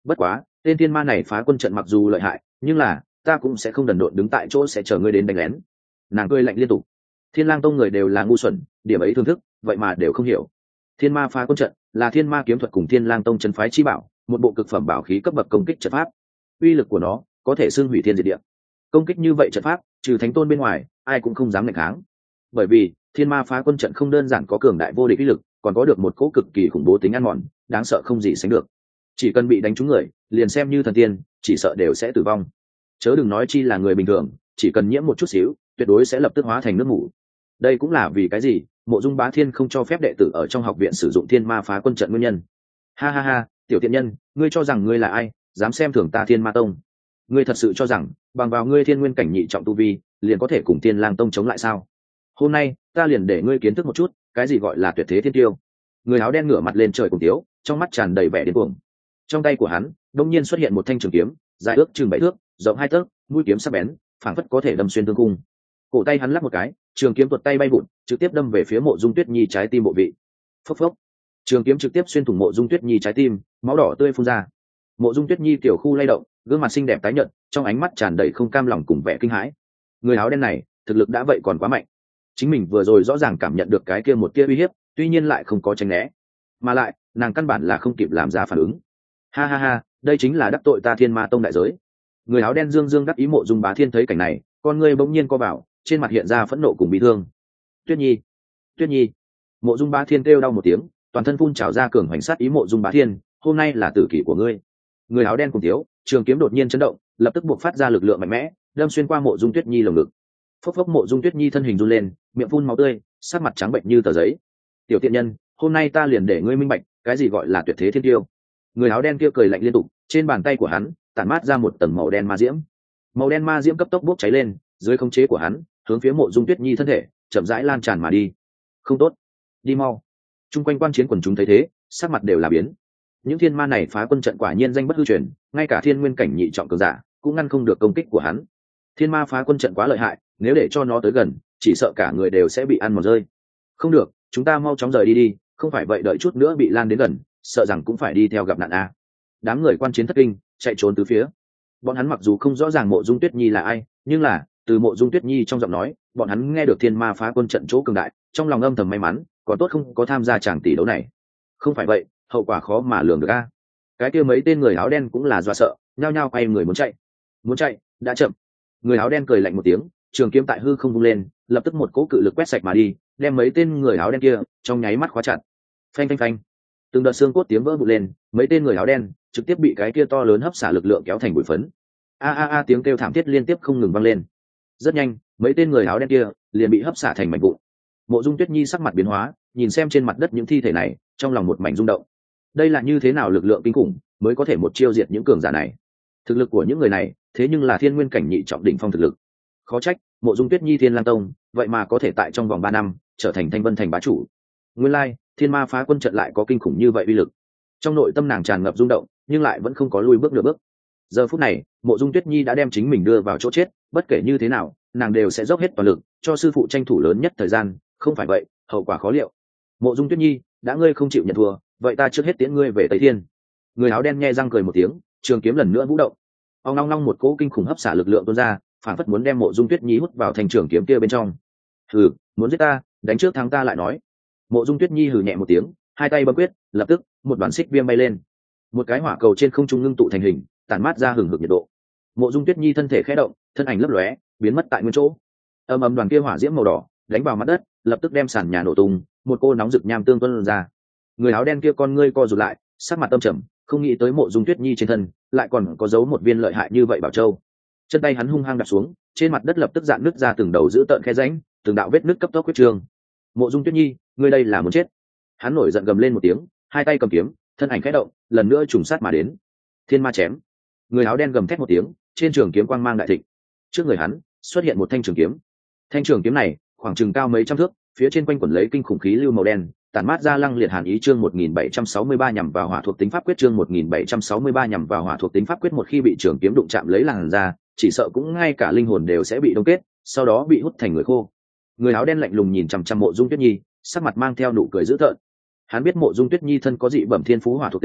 Bất quá tên thiên ma này phá quân trận mặc dù lợi hại, nhưng là ta cũng sẽ không đần độn đứng tại chỗ sẽ chờ ngươi đến đánh lén. Nàng cười lạnh liên tục. Thiên lang tông người đều là ngu xuẩn, điểm ấy thương thức vậy mà đều không hiểu. Thiên ma phá quân trận là thiên ma kiếm thuật cùng thiên lang tông chân phái chi bảo, một bộ cực phẩm bảo khí cấp bậc công kích trận pháp. Uy lực của nó có thể xưng hủy thiên diệt địa. Công kích như vậy trận pháp, trừ thánh tôn bên ngoài ai cũng không dám nghịch kháng. Bởi vì thiên ma phá quân trận không đơn giản có cường đại vô địch uy lực, còn có được một cỗ cực kỳ khủng bố tính ăn mòn, đáng sợ không gì sánh được. Chỉ cần bị đánh trúng người, liền xem như thần tiên, chỉ sợ đều sẽ tử vong. Chớ đừng nói chi là người bình thường, chỉ cần nhiễm một chút xíu, tuyệt đối sẽ lập tức hóa thành nước mủ. Đây cũng là vì cái gì Mộ Dung Bá Thiên không cho phép đệ tử ở trong học viện sử dụng thiên ma phá quân trận nguyên nhân. Ha ha ha, tiểu tiện nhân, ngươi cho rằng ngươi là ai, dám xem thường ta Thiên Ma Tông? Ngươi thật sự cho rằng bằng vào ngươi thiên nguyên cảnh nhị trọng tu vi liền có thể cùng Thiên Lang Tông chống lại sao? Hôm nay ta liền để ngươi kiến thức một chút cái gì gọi là tuyệt thế thiên tiêu. Người áo đen ngửa mặt lên trời cùng tiếu, trong mắt tràn đầy vẻ điên cuồng. Trong tay của hắn đột nhiên xuất hiện một thanh trường kiếm, dài ước chừng 7 thước, rộng 2 tấc, mũi kiếm sắc bén, phảng phất có thể đâm xuyên thương cung. Cổ tay hắn lắc một cái, trường kiếm tuột tay bay vụn, trực tiếp đâm về phía Mộ Dung Tuyết Nhi trái tim bộ vị. Phốc phốc, trường kiếm trực tiếp xuyên thủng Mộ Dung Tuyết Nhi trái tim, máu đỏ tươi phun ra. Mộ Dung Tuyết Nhi tiểu khu lay động, gương mặt xinh đẹp tái nhợt, trong ánh mắt tràn đầy không cam lòng cùng vẻ kinh hãi. Người áo đen này thực lực đã vậy còn quá mạnh. Chính mình vừa rồi rõ ràng cảm nhận được cái kia một tia uy hiếp, tuy nhiên lại không có tránh né, mà lại nàng căn bản là không kịp làm ra phản ứng. Ha ha ha, đây chính là đắc tội ta Thiên Ma Tông đại giới. Người áo đen dương dương đắc ý. Mộ Dung Bá Thiên thấy cảnh này, con ngươi bỗng nhiên co vào, trên mặt hiện ra phẫn nộ cùng bị thương. Tuyết Nhi, Tuyết Nhi! Mộ Dung Bá Thiên kêu đau một tiếng, toàn thân phun trào ra cường hoành sát ý. Mộ Dung Bá Thiên, hôm nay là tử kỷ của ngươi. Người áo đen cùng thiếu, trường kiếm đột nhiên chấn động, lập tức buộc phát ra lực lượng mạnh mẽ, đâm xuyên qua Mộ Dung Tuyết Nhi lồng ngực. Phốc phốc, Mộ Dung Tuyết Nhi thân hình run lên, miệng phun máu tươi, sắc mặt trắng bệnh như tờ giấy. Tiểu tiện nhân, hôm nay ta liền để ngươi minh bạch cái gì gọi là tuyệt thế thiên tiêu. Người áo đen kia cười lạnh liên tục, trên bàn tay của hắn tản mát ra một tầng màu đen ma diễm. Màu đen ma diễm cấp tốc bốc cháy lên, dưới khống chế của hắn hướng phía Mộ Dung Tuyết Nhi thân thể chậm rãi lan tràn mà đi. Không tốt, đi mau! Trung quanh quan chiến quần chúng thấy thế, sắc mặt đều là biến. Những thiên ma này phá quân trận quả nhiên danh bất hư truyền, ngay cả thiên nguyên cảnh nhị trọng cường giả cũng ngăn không được công kích của hắn. Thiên ma phá quân trận quá lợi hại, nếu để cho nó tới gần, chỉ sợ cả người đều sẽ bị ăn mòn rơi. Không được, chúng ta mau chóng rời đi đi, không phải vậy đợi chút nữa bị lan đến gần, sợ rằng cũng phải đi theo gặp nạn a. Đám người quan chiến thất kinh, chạy trốn tứ phía. Bọn hắn mặc dù không rõ ràng Mộ Dung Tuyết Nhi là ai, nhưng là từ Mộ Dung Tuyết Nhi trong giọng nói, bọn hắn nghe được thiên ma phá quân trận chỗ cường đại, trong lòng âm thầm may mắn, còn tốt không có tham gia tràng tỷ đấu này. Không phải vậy, hậu quả khó mà lường được a. Cái kia mấy tên người áo đen cũng là dọa sợ, nhao nhao quay người muốn chạy. Muốn chạy, đã chậm. Người áo đen cười lạnh một tiếng, trường kiếm tại hư không vung lên, lập tức một cỗ cự lực quét sạch mà đi, đem mấy tên người áo đen kia trong nháy mắt khóa chặt. Phanh phanh phanh, từng đợt xương cốt tiếng vỡ vụn lên, mấy tên người áo đen trực tiếp bị cái kia to lớn hấp xả lực lượng kéo thành bụi phấn. A a a, tiếng kêu thảm thiết liên tiếp không ngừng vang lên. Rất nhanh, mấy tên người áo đen kia liền bị hấp xả thành mảnh vụn. Mộ Dung Tuyết Nhi sắc mặt biến hóa, nhìn xem trên mặt đất những thi thể này, trong lòng một mảnh rung động. Đây là như thế nào lực lượng kinh khủng mới có thể một chiêu diệt những cường giả này? Thực lực của những người này, thế nhưng là thiên nguyên cảnh nhị trọng đỉnh phong thực lực. Khó trách Mộ Dung Tuyết Nhi Thiên Lang Tông vậy mà có thể tại trong vòng 3 năm trở thành Thanh Vân Thành bá chủ. Nguyên lai, thiên ma phá quân trận lại có kinh khủng như vậy uy lực. Trong nội tâm nàng tràn ngập rung động, nhưng lại vẫn không có lùi bước nửa bước. Giờ phút này, Mộ Dung Tuyết Nhi đã đem chính mình đưa vào chỗ chết, bất kể như thế nào, nàng đều sẽ dốc hết toàn lực, cho sư phụ tranh thủ lớn nhất thời gian, không phải vậy, hậu quả khó liệu. Mộ Dung Tuyết Nhi, đã ngươi không chịu nhận thua, vậy ta trước hết tiễn ngươi về Tây Thiên. Người áo đen nhe răng cười một tiếng, trường kiếm lần nữa vũ động. Ong long long, một cỗ kinh khủng hấp xả lực lượng tuôn ra, phản phất muốn đem Mộ Dung Tuyết Nhi hút vào thành trường kiếm kia bên trong. Hừ, muốn giết ta, đánh trước thắng ta lại nói. Mộ Dung Tuyết Nhi hừ nhẹ một tiếng, hai tay bấm quyết, lập tức một đoàn xích viêm bay lên, một cái hỏa cầu trên không trung ngưng tụ thành hình, tản mát ra hừng hực nhiệt độ. Mộ Dung Tuyết Nhi thân thể khẽ động, thân ảnh lấp lóe, biến mất tại nguyên chỗ. Ầm ầm, đoàn kia hỏa diễm màu đỏ đánh vào mặt đất, lập tức đem sàn nhà nổ tung, một cô nóng rực nham tương tuôn ra. Người áo đen kia con ngươi co rụt lại, sắc mặt âm trầm, không nghĩ tới Mộ Dung Tuyết Nhi trên thân lại còn có giấu một viên lợi hại như vậy bảo châu. Chân tay hắn hung hăng đặt xuống, trên mặt đất lập tức dạn nứt ra từng đầu dữ tợn khe rãnh, từng đạo vết nứt cấp tốc huyết trường. Mộ Dung Tuyết Nhi, ngươi đây là muốn chết! Hắn nổi giận gầm lên một tiếng, hai tay cầm kiếm, thân ảnh khẽ động, lần nữa trùng sát mà đến. Thiên ma chém! Người áo đen gầm thét một tiếng, trên trường kiếm quang mang đại thịnh. Trước người hắn xuất hiện một thanh trường kiếm. Thanh trường kiếm này khoảng chừng cao mấy trăm thước, phía trên quanh quẩn lấy kinh khủng khí lưu màu đen, tản mát ra lăng liệt hàn ý. Chương 1763 nhằm vào hỏa thuộc tính pháp quyết. Chương 1763 nhằm vào hỏa thuộc tính pháp quyết. Một khi bị trường kiếm đụng chạm lấy làn da, chỉ sợ cũng ngay cả linh hồn đều sẽ bị đông kết, sau đó bị hút thành người khô. Người áo đen lạnh lùng nhìn chằm chằm Mộ Dung Tuyết Nhi, sắc mặt mang theo nụ cười dữ tợn. Hắn biết Mộ Dung Tuyết Nhi thân có dị bẩm thiên phú hỏa thuộc tính,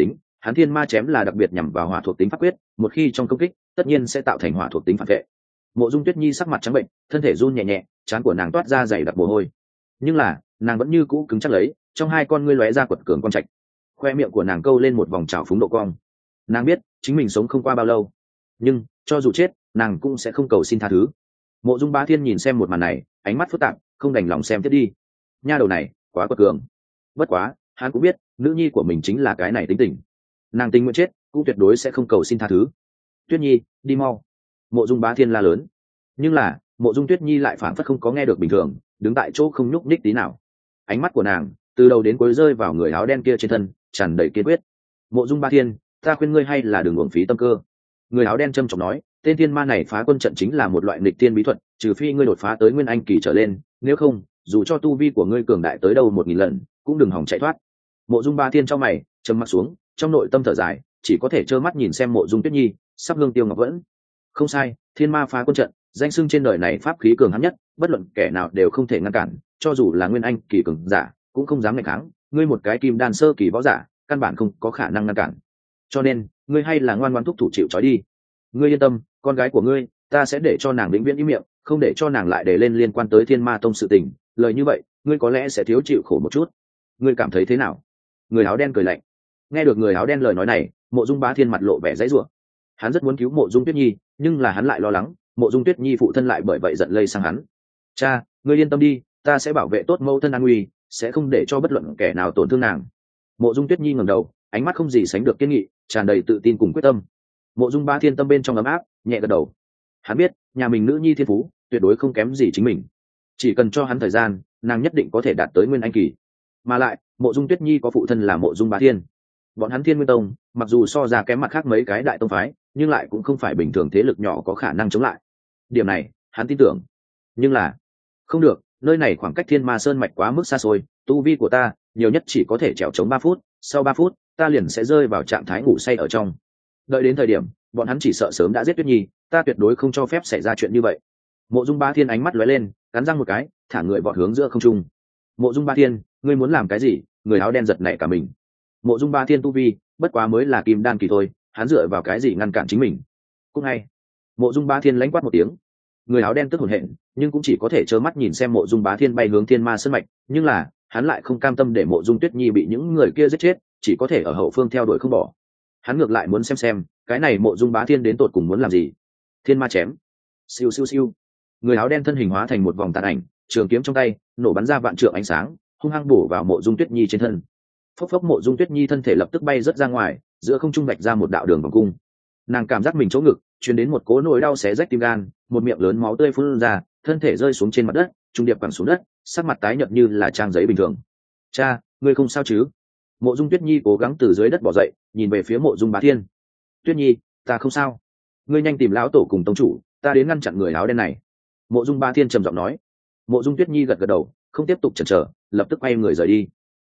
hắn thiên ma chém là đặc biệt nhằm vào hỏa thuộc tính pháp quyết, một khi trong công kích tất nhiên sẽ tạo thành hỏa thuộc tính phản vệ. Mộ Dung Tuyết Nhi sắc mặt trắng bệnh, thân thể run nhẹ nhẹ, trán của nàng toát ra dày đặc mồ hôi, nhưng là nàng vẫn như cũ cứng chắc lấy, trong hai con ngươi lóe ra quật cường quang trạch, khoe miệng của nàng câu lên một vòng trào phúng độ cong. Nàng biết chính mình sống không qua bao lâu, nhưng cho dù chết nàng cũng sẽ không cầu xin tha thứ. Mộ Dung Bá Thiên nhìn xem một màn này, ánh mắt phức tạp, không đành lòng xem tiếp đi. Nha đầu này quá quật cường. Bất quá hắn cũng biết nữ nhi của mình chính là cái này tính tình, nàng tình nguyện chết cũng tuyệt đối sẽ không cầu xin tha thứ. Tuyết Nhi, đi mau! Mộ Dung Bá Thiên la lớn, nhưng là Mộ Dung Tuyết Nhi lại phảng phất không có nghe được bình thường, đứng tại chỗ không nhúc nhích tí nào. Ánh mắt của nàng từ đầu đến cuối rơi vào người áo đen kia trên thân, tràn đầy kiên quyết. Mộ Dung Bá Thiên, ta khuyên ngươi hay là đừng uổng phí tâm cơ. Người áo đen trầm trọng nói, tên thiên ma này phá quân trận chính là một loại nghịch tiên bí thuật, trừ phi ngươi đột phá tới nguyên anh kỳ trở lên, nếu không dù cho tu vi của ngươi cường đại tới đâu 1000 lần cũng đừng hòng chạy thoát. Mộ Dung Bá Thiên trong mày trầm mặc xuống, trong nội tâm thở dài, chỉ có thể trơ mắt nhìn xem Mộ Dung Tuyết Nhi sắp hương tiêu ngọc vẫn. Không sai, thiên ma phá quân trận danh xưng trên đời này pháp khí cường hãn nhất, bất luận kẻ nào đều không thể ngăn cản, cho dù là nguyên anh kỳ cường giả cũng không dám nghịch kháng, ngươi một cái kim đan sơ kỳ võ giả căn bản không có khả năng ngăn cản, cho nên ngươi hay là ngoan ngoãn thúc thủ chịu trói đi. Ngươi yên tâm, con gái của ngươi ta sẽ để cho nàng vĩnh viễn im miệng, không để cho nàng lại để lên liên quan tới thiên ma tông sự tình, lời như vậy ngươi có lẽ sẽ thiếu chịu khổ một chút. Ngươi cảm thấy thế nào? Người áo đen cười lạnh. Nghe được người áo đen lời nói này, Mộ Dung Bá Thiên mặt lộ vẻ dãy rủa. Hắn rất muốn cứu Mộ Dung Tuyết Nhi, nhưng là hắn lại lo lắng Mộ Dung Tuyết Nhi phụ thân lại bởi vậy giận lây sang hắn. Cha, ngươi yên tâm đi, ta sẽ bảo vệ tốt mẫu thân an nguy, sẽ không để cho bất luận kẻ nào tổn thương nàng. Mộ Dung Tuyết Nhi ngẩng đầu, ánh mắt không gì sánh được kiên nghị, tràn đầy tự tin cùng quyết tâm. Mộ Dung Bá Thiên tâm bên trong ấm áp, nhẹ gật đầu. Hắn biết nhà mình nữ nhi thiên phú tuyệt đối không kém gì chính mình, chỉ cần cho hắn thời gian nàng nhất định có thể đạt tới nguyên anh kỳ. Mà lại Mộ Dung Tuyết Nhi có phụ thân là Mộ Dung Bá Thiên, bọn hắn Thiên Nguyên Tông mặc dù so ra kém mặt khác mấy cái đại tông phái, nhưng lại cũng không phải bình thường thế lực nhỏ có khả năng chống lại. Điểm này hắn tin tưởng. Nhưng là không được, nơi này khoảng cách Thiên Ma Sơn mạch quá mức xa xôi, tu vi của ta nhiều nhất chỉ có thể trèo chống 3 phút, sau 3 phút ta liền sẽ rơi vào trạng thái ngủ say ở trong. Đợi đến thời điểm bọn hắn chỉ sợ sớm đã giết Tuyết Nhi, ta tuyệt đối không cho phép xảy ra chuyện như vậy. Mộ Dung Bá Thiên ánh mắt lóe lên, cắn răng một cái, thả người vọt hướng giữa không trung. Mộ Dung Bá Thiên, ngươi muốn làm cái gì? Người áo đen giật nảy cả mình. Mộ Dung Bá Thiên tu vi bất quá mới là kim đan kỳ thôi, hắn dựa vào cái gì ngăn cản chính mình? Cũng ngay, Mộ Dung Bá Thiên lãnh quát một tiếng. Người áo đen tức hổn hển, nhưng cũng chỉ có thể trơ mắt nhìn xem Mộ Dung Bá Thiên bay hướng Thiên Ma Sơn mạch, nhưng là hắn lại không cam tâm để Mộ Dung Tuyết Nhi bị những người kia giết chết, chỉ có thể ở hậu phương theo đuổi không bỏ. Hắn ngược lại muốn xem cái này Mộ Dung Bá Thiên đến tột cùng muốn làm gì. Thiên ma chém, siêu siêu siêu. Người áo đen thân hình hóa thành một vòng tàn ảnh, trường kiếm trong tay nổ bắn ra vạn trượng ánh sáng, hung hăng bổ vào Mộ Dung Tuyết Nhi trên thân. Phốc phốc, Mộ Dung Tuyết Nhi thân thể lập tức bay rớt ra ngoài, giữa không trung vạch ra một đạo đường vòng cung. Nàng cảm giác mình chỗ ngực truyền đến một cố nỗi đau xé rách tim gan, một miệng lớn máu tươi phun ra, thân thể rơi xuống trên mặt đất, trung điệp quẳng xuống đất, sắc mặt tái nhợt như là trang giấy bình thường. Cha, ngươi không sao chứ? Mộ Dung Tuyết Nhi cố gắng từ dưới đất bò dậy, nhìn về phía Mộ Dung Bá Thiên. Tuyết Nhi, ta không sao. Ngươi nhanh tìm lão tổ cùng tông chủ, ta đến ngăn chặn người áo đen này. Mộ Dung Bá Thiên trầm giọng nói. Mộ Dung Tuyết Nhi gật gật đầu, không tiếp tục chần chờ, lập tức quay người rời đi.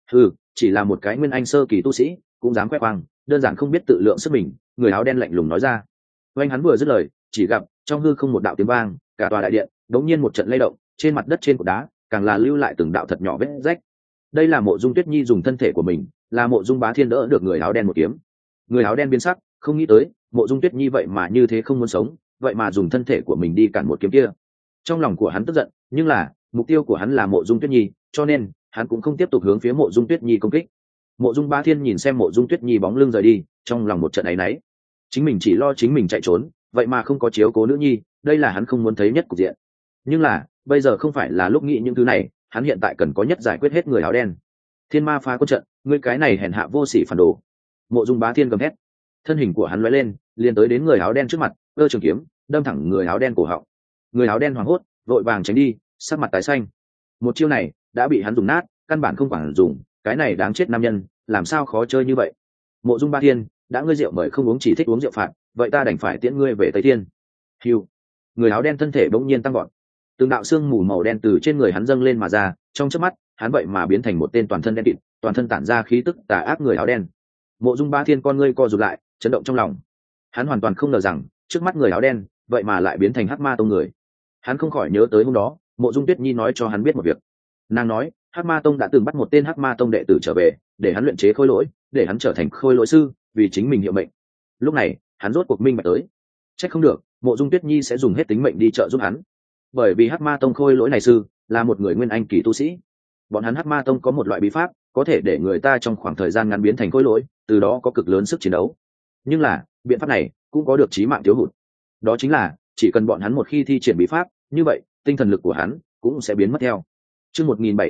Chỉ là một cái nguyên anh sơ kỳ tu sĩ cũng dám khoe khoang, đơn giản không biết tự lượng sức mình. Người áo đen lạnh lùng nói ra. Oanh, hắn vừa dứt lời, chỉ gặp trong hư không một đạo tiếng vang, cả tòa đại điện đống nhiên một trận lay động, trên mặt đất trên cột đá càng là lưu lại từng đạo thật nhỏ vết rách. Đây là Mộ Dung Tuyết Nhi dùng thân thể của mình, là Mộ Dung Bá Thiên đỡ được người áo đen một kiếm. Người áo đen biến sắc, không nghĩ tới Mộ Dung Tuyết Nhi vậy mà như thế không muốn sống, vậy mà dùng thân thể của mình đi cản một kiếm kia. Trong lòng của hắn tức giận, nhưng là mục tiêu của hắn là Mộ Dung Tuyết Nhi, cho nên hắn cũng không tiếp tục hướng phía Mộ Dung Tuyết Nhi công kích. Mộ Dung Bá Thiên nhìn xem Mộ Dung Tuyết Nhi bóng lưng rời đi, trong lòng một trận áy náy. Chính mình chỉ lo chính mình chạy trốn, vậy mà không có chiếu cố nữ nhi, đây là hắn không muốn thấy nhất cục diện. Nhưng là bây giờ không phải là lúc nghĩ những thứ này, hắn hiện tại cần có nhất giải quyết hết người áo đen. Thiên ma phá quân trận, ngươi cái này hèn hạ vô sỉ phản đồ! Mộ Dung Bá Thiên gầm hét, thân hình của hắn lóe lên, liền tới đến người áo đen trước mặt, cơ trường kiếm đâm thẳng người áo đen cổ họng. Người áo đen hoảng hốt, vội vàng tránh đi, sắc mặt tái xanh. Một chiêu này đã bị hắn dùng nát, căn bản không quản dùng, cái này đáng chết nam nhân làm sao khó chơi như vậy. Mộ Dung Bá Thiên, đã ngươi rượu mời không uống, chỉ thích uống rượu phạt, vậy ta đành phải tiễn ngươi về Tây Thiên. Hiu. Người áo đen thân thể bỗng nhiên tăng gọn, từng đạo xương mù màu đen từ trên người hắn dâng lên mà ra, trong chớp mắt hắn vậy mà biến thành một tên toàn thân đen kịt, toàn thân tản ra khí tức tà ác người áo đen. Mộ Dung Bá Thiên con ngươi co rụt lại, chấn động trong lòng. Hắn hoàn toàn không ngờ rằng trước mắt người áo đen vậy mà lại biến thành Hắc Ma Tông người. Hắn không khỏi nhớ tới hôm đó Mộ Dung Tuyết Nhi nói cho hắn biết một việc. Nàng nói Hắc Ma Tông đã từng bắt một tên Hắc Ma Tông đệ tử trở về, để hắn luyện chế khôi lỗi, để hắn trở thành khôi lỗi sư, vì chính mình hiệu mệnh. Lúc này hắn rốt cuộc minh bạch tới, trách không được Mộ Dung Tuyết Nhi sẽ dùng hết tính mệnh đi trợ giúp hắn, bởi vì Hắc Ma Tông khôi lỗi này sư là một người nguyên anh kỳ tu sĩ. Bọn hắn Hắc Ma Tông có một loại bí pháp có thể để người ta trong khoảng thời gian ngắn biến thành khôi lỗi, từ đó có cực lớn sức chiến đấu. Nhưng là biện pháp này cũng có được chí mạng thiếu hụt, đó chính là chỉ cần bọn hắn một khi thi triển bí pháp, như vậy tinh thần lực của hắn cũng sẽ biến mất theo. Chương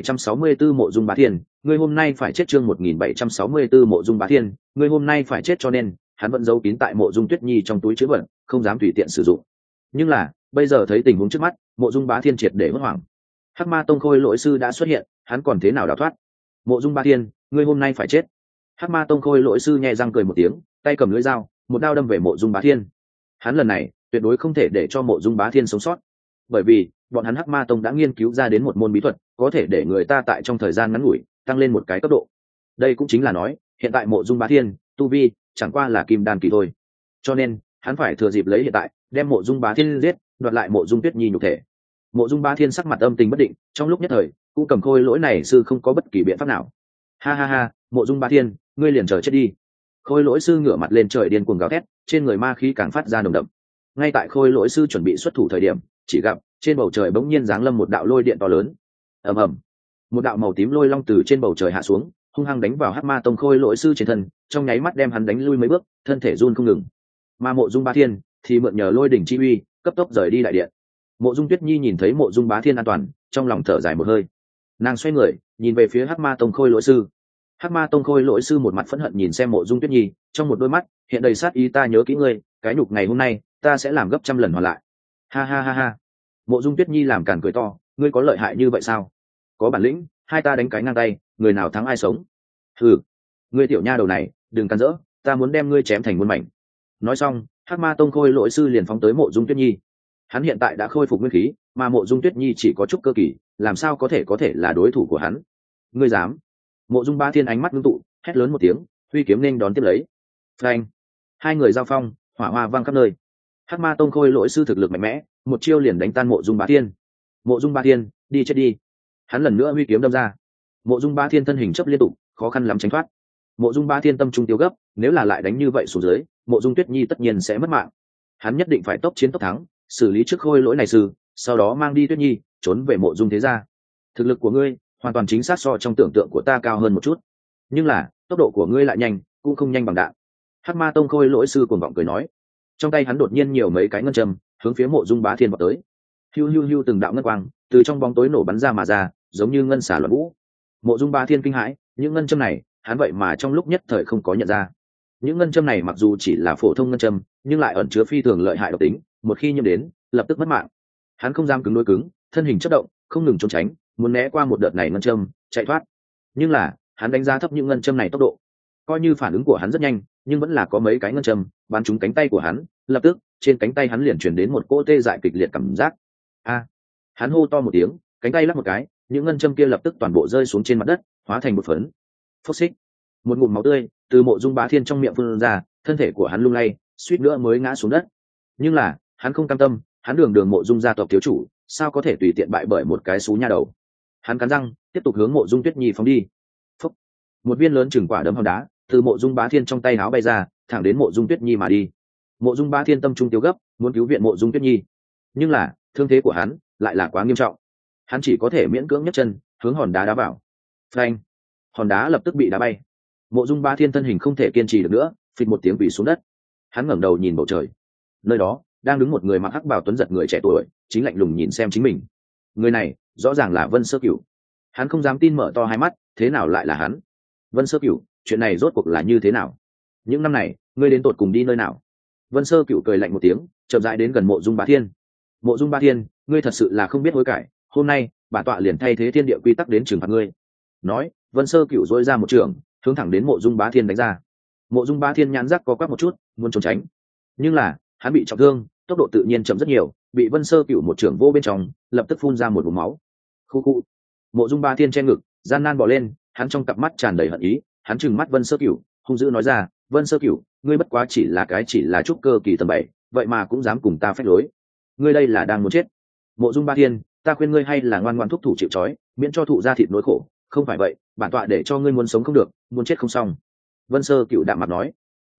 1764 Mộ Dung Bá Thiên, ngươi hôm nay phải chết. Chương 1764 Mộ Dung Bá Thiên, ngươi hôm nay phải chết, cho nên hắn vẫn giấu kín tại Mộ Dung Tuyết Nhi trong túi trữ vật, không dám tùy tiện sử dụng. Nhưng là bây giờ thấy tình huống trước mắt, Mộ Dung Bá Thiên triệt để hốt hoảng. Hắc Ma Tông khôi lỗi sư đã xuất hiện, hắn còn thế nào đào thoát? Mộ Dung Bá Thiên, ngươi hôm nay phải chết. Hắc Ma Tông khôi lỗi sư nhẹ răng cười một tiếng, tay cầm lưỡi dao, một đao đâm về Mộ Dung Bá Thiên. Hắn lần này tuyệt đối không thể để cho Mộ Dung Bá Thiên sống sót, bởi vì bọn hắn Hắc Ma Tông đã nghiên cứu ra đến một môn bí thuật có thể để người ta tại trong thời gian ngắn ngủi tăng lên một cái cấp độ. Đây cũng chính là nói hiện tại Mộ Dung Bá Thiên tu vi chẳng qua là kim đan kỳ thôi, cho nên hắn phải thừa dịp lấy hiện tại đem Mộ Dung Bá Thiên giết, đoạt lại Mộ Dung Tuyết Nhi nhục thể. Mộ Dung Bá Thiên sắc mặt âm tình bất định, trong lúc nhất thời cũng cầm khôi lỗi này sư không có bất kỳ biện pháp nào. Ha ha ha, Mộ Dung Bá Thiên, ngươi liền chờ chết đi. Khôi lỗi sư ngửa mặt lên trời điên cuồng gào thét, trên người ma khí càng phát ra nồng đậm. Ngay tại khôi lỗi sư chuẩn bị xuất thủ thời điểm, chỉ gặp trên bầu trời bỗng nhiên giáng lâm một đạo lôi điện to lớn. Ầm ầm, một đạo màu tím lôi long từ trên bầu trời hạ xuống, hung hăng đánh vào Hắc Ma Tông khôi lỗi sư trên thân, trong nháy mắt đem hắn đánh lui mấy bước, thân thể run không ngừng. Mà Mộ Dung Bá Thiên thì mượn nhờ lôi đỉnh chi uy, cấp tốc rời đi đại điện. Mộ Dung Tuyết Nhi nhìn thấy Mộ Dung Bá Thiên an toàn, trong lòng thở dài một hơi. Nàng xoay người nhìn về phía Hắc Ma Tông khôi lỗi sư. Hắc Ma Tông khôi lỗi sư một mặt phẫn hận nhìn xem Mộ Dung Tuyết Nhi, trong một đôi mắt hiện đầy sát ý. Ta nhớ kỹ ngươi, cái nhục ngày hôm nay ta sẽ làm gấp trăm lần hoàn lại. Ha ha ha ha. Mộ Dung Tuyết Nhi làm càn cười to, ngươi có lợi hại như vậy sao? Có bản lĩnh, hai ta đánh cái ngang tay, người nào thắng ai sống. Hừ, ngươi tiểu nha đầu này, đừng cắn rỡ, ta muốn đem ngươi chém thành muôn mảnh. Nói xong, Hắc Ma Tông khôi lỗi sư liền phóng tới Mộ Dung Tuyết Nhi. Hắn hiện tại đã khôi phục nguyên khí, mà Mộ Dung Tuyết Nhi chỉ có chút cơ kỳ, làm sao có thể là đối thủ của hắn? Ngươi dám? Mộ Dung Bá Thiên ánh mắt ngưng tụ, hét lớn một tiếng, huy kiếm nên đón tiếp lấy. Phanh! Hai người giao phong, hỏa hoa vang khắp nơi. Hắc Ma Tông khôi lỗi sư thực lực mạnh mẽ, một chiêu liền đánh tan Mộ Dung Bá Thiên. Mộ Dung Bá Thiên, đi chết đi! Hắn lần nữa huy kiếm đâm ra. Mộ Dung Bá Thiên thân hình chấp liên tục, khó khăn lắm tránh thoát. Mộ Dung Bá Thiên tâm trung tiêu gấp, nếu là lại đánh như vậy xuống dưới, Mộ Dung Tuyết Nhi tất nhiên sẽ mất mạng. Hắn nhất định phải tốc chiến tốc thắng, xử lý trước khôi lỗi này sư, sau đó mang đi Tuyết Nhi, trốn về Mộ Dung thế gia. Thực lực của ngươi hoàn toàn chính xác so trong tưởng tượng của ta cao hơn một chút, nhưng là tốc độ của ngươi lại nhanh, cũng không nhanh bằng đạn. Hắc Ma Tông khôi lỗi sư cuồng vọng cười nói. Trong tay hắn đột nhiên nhiều mấy cái ngân châm, hướng phía Mộ Dung Bá Thiên vào tới. Hiu hiu hiu, từng đạo ngân quang từ trong bóng tối nổ bắn ra mà ra, giống như ngân xả loạn vũ. Mộ Dung Bá Thiên kinh hãi, những ngân châm này hắn vậy mà trong lúc nhất thời không có nhận ra. Những ngân châm này mặc dù chỉ là phổ thông ngân châm, nhưng lại ẩn chứa phi thường lợi hại độc tính, một khi nhiễm đến lập tức mất mạng. Hắn không dám cứng đối cứng, thân hình chớp động, không ngừng trốn tránh, muốn né qua một đợt này ngân châm chạy thoát. Nhưng là hắn đánh giá thấp những ngân châm này tốc độ, coi như phản ứng của hắn rất nhanh, nhưng vẫn là có mấy cái ngân châm bắn trúng cánh tay của hắn, lập tức trên cánh tay hắn liền truyền đến một cỗ tê dại kịch liệt cảm giác. A! Hắn hô to một tiếng, cánh tay lắc một cái, những ngân châm kia lập tức toàn bộ rơi xuống trên mặt đất, hóa thành một phấn. Phốc xích, một ngụm máu tươi từ Mộ Dung Bá Thiên trong miệng phun ra, thân thể của hắn lung lay, suýt nữa mới ngã xuống đất. Nhưng là hắn không cam tâm, hắn đường Mộ Dung gia tộc thiếu chủ, sao có thể tùy tiện bại bởi một cái xú nha đầu. Hắn cắn răng tiếp tục hướng Mộ Dung Tuyết Nhi phóng đi. Phốc, một viên lớn chừng quả đấm hòn đá từ Mộ Dung Bá Thiên trong tay áo bay ra, thẳng đến Mộ Dung Tuyết Nhi mà đi. Mộ Dung Bá Thiên tâm trung tiêu gấp, muốn cứu viện Mộ Dung Tuyết Nhi, nhưng là thương thế của hắn lại là quá nghiêm trọng, hắn chỉ có thể miễn cưỡng nhấc chân hướng hòn đá đá vào. Phanh, hòn đá lập tức bị đá bay. Mộ Dung Bá Thiên thân hình không thể kiên trì được nữa, phịch một tiếng quỳ xuống đất. Hắn ngẩng đầu nhìn bầu trời, nơi đó đang đứng một người mặc hắc bào tuấn giật người trẻ tuổi, chính lạnh lùng nhìn xem chính mình. Người này rõ ràng là Vân Sơ Cửu. Hắn không dám tin mở to hai mắt, thế nào lại là hắn? Vân Sơ Cửu, chuyện này rốt cuộc là như thế nào? Những năm này ngươi đến tột cùng đi nơi nào? Vân Sơ Cửu cười lạnh một tiếng, chậm rãi đến gần Mộ Dung Bá Thiên. Mộ Dung Bá Thiên, ngươi thật sự là không biết hối cải, hôm nay bản tọa liền thay thế thiên địa quy tắc đến trừng phạt ngươi. Nói, Vân Sơ Cửu dỗi ra một trường, hướng thẳng đến Mộ Dung Bá Thiên đánh ra. Mộ Dung Bá Thiên nhãn rắc co quắp một chút, muốn trốn tránh, nhưng là hắn bị trọng thương, tốc độ tự nhiên chậm rất nhiều, bị Vân Sơ Cửu một trường vô bên trong, lập tức phun ra một vùng máu. Khu khu. Mộ Dung Bá Thiên che ngực, gian nan bò lên, hắn trong cặp mắt tràn đầy hận ý, hắn trừng mắt Vân Sơ Cửu, hung dữ nói ra, Vân Sơ Cửu, ngươi bất quá chỉ là trúc cơ kỳ tầm 7, vậy mà cũng dám cùng ta phách lối, ngươi đây là đang muốn chết. Mộ Dung Bá Thiên, ta khuyên ngươi hay là ngoan ngoãn thúc thủ chịu trói, miễn cho thụ ra thịt nỗi khổ, không phải vậy bản tọa để cho ngươi muốn sống không được, muốn chết không xong. Vân Sơ Cửu đạm mặt nói.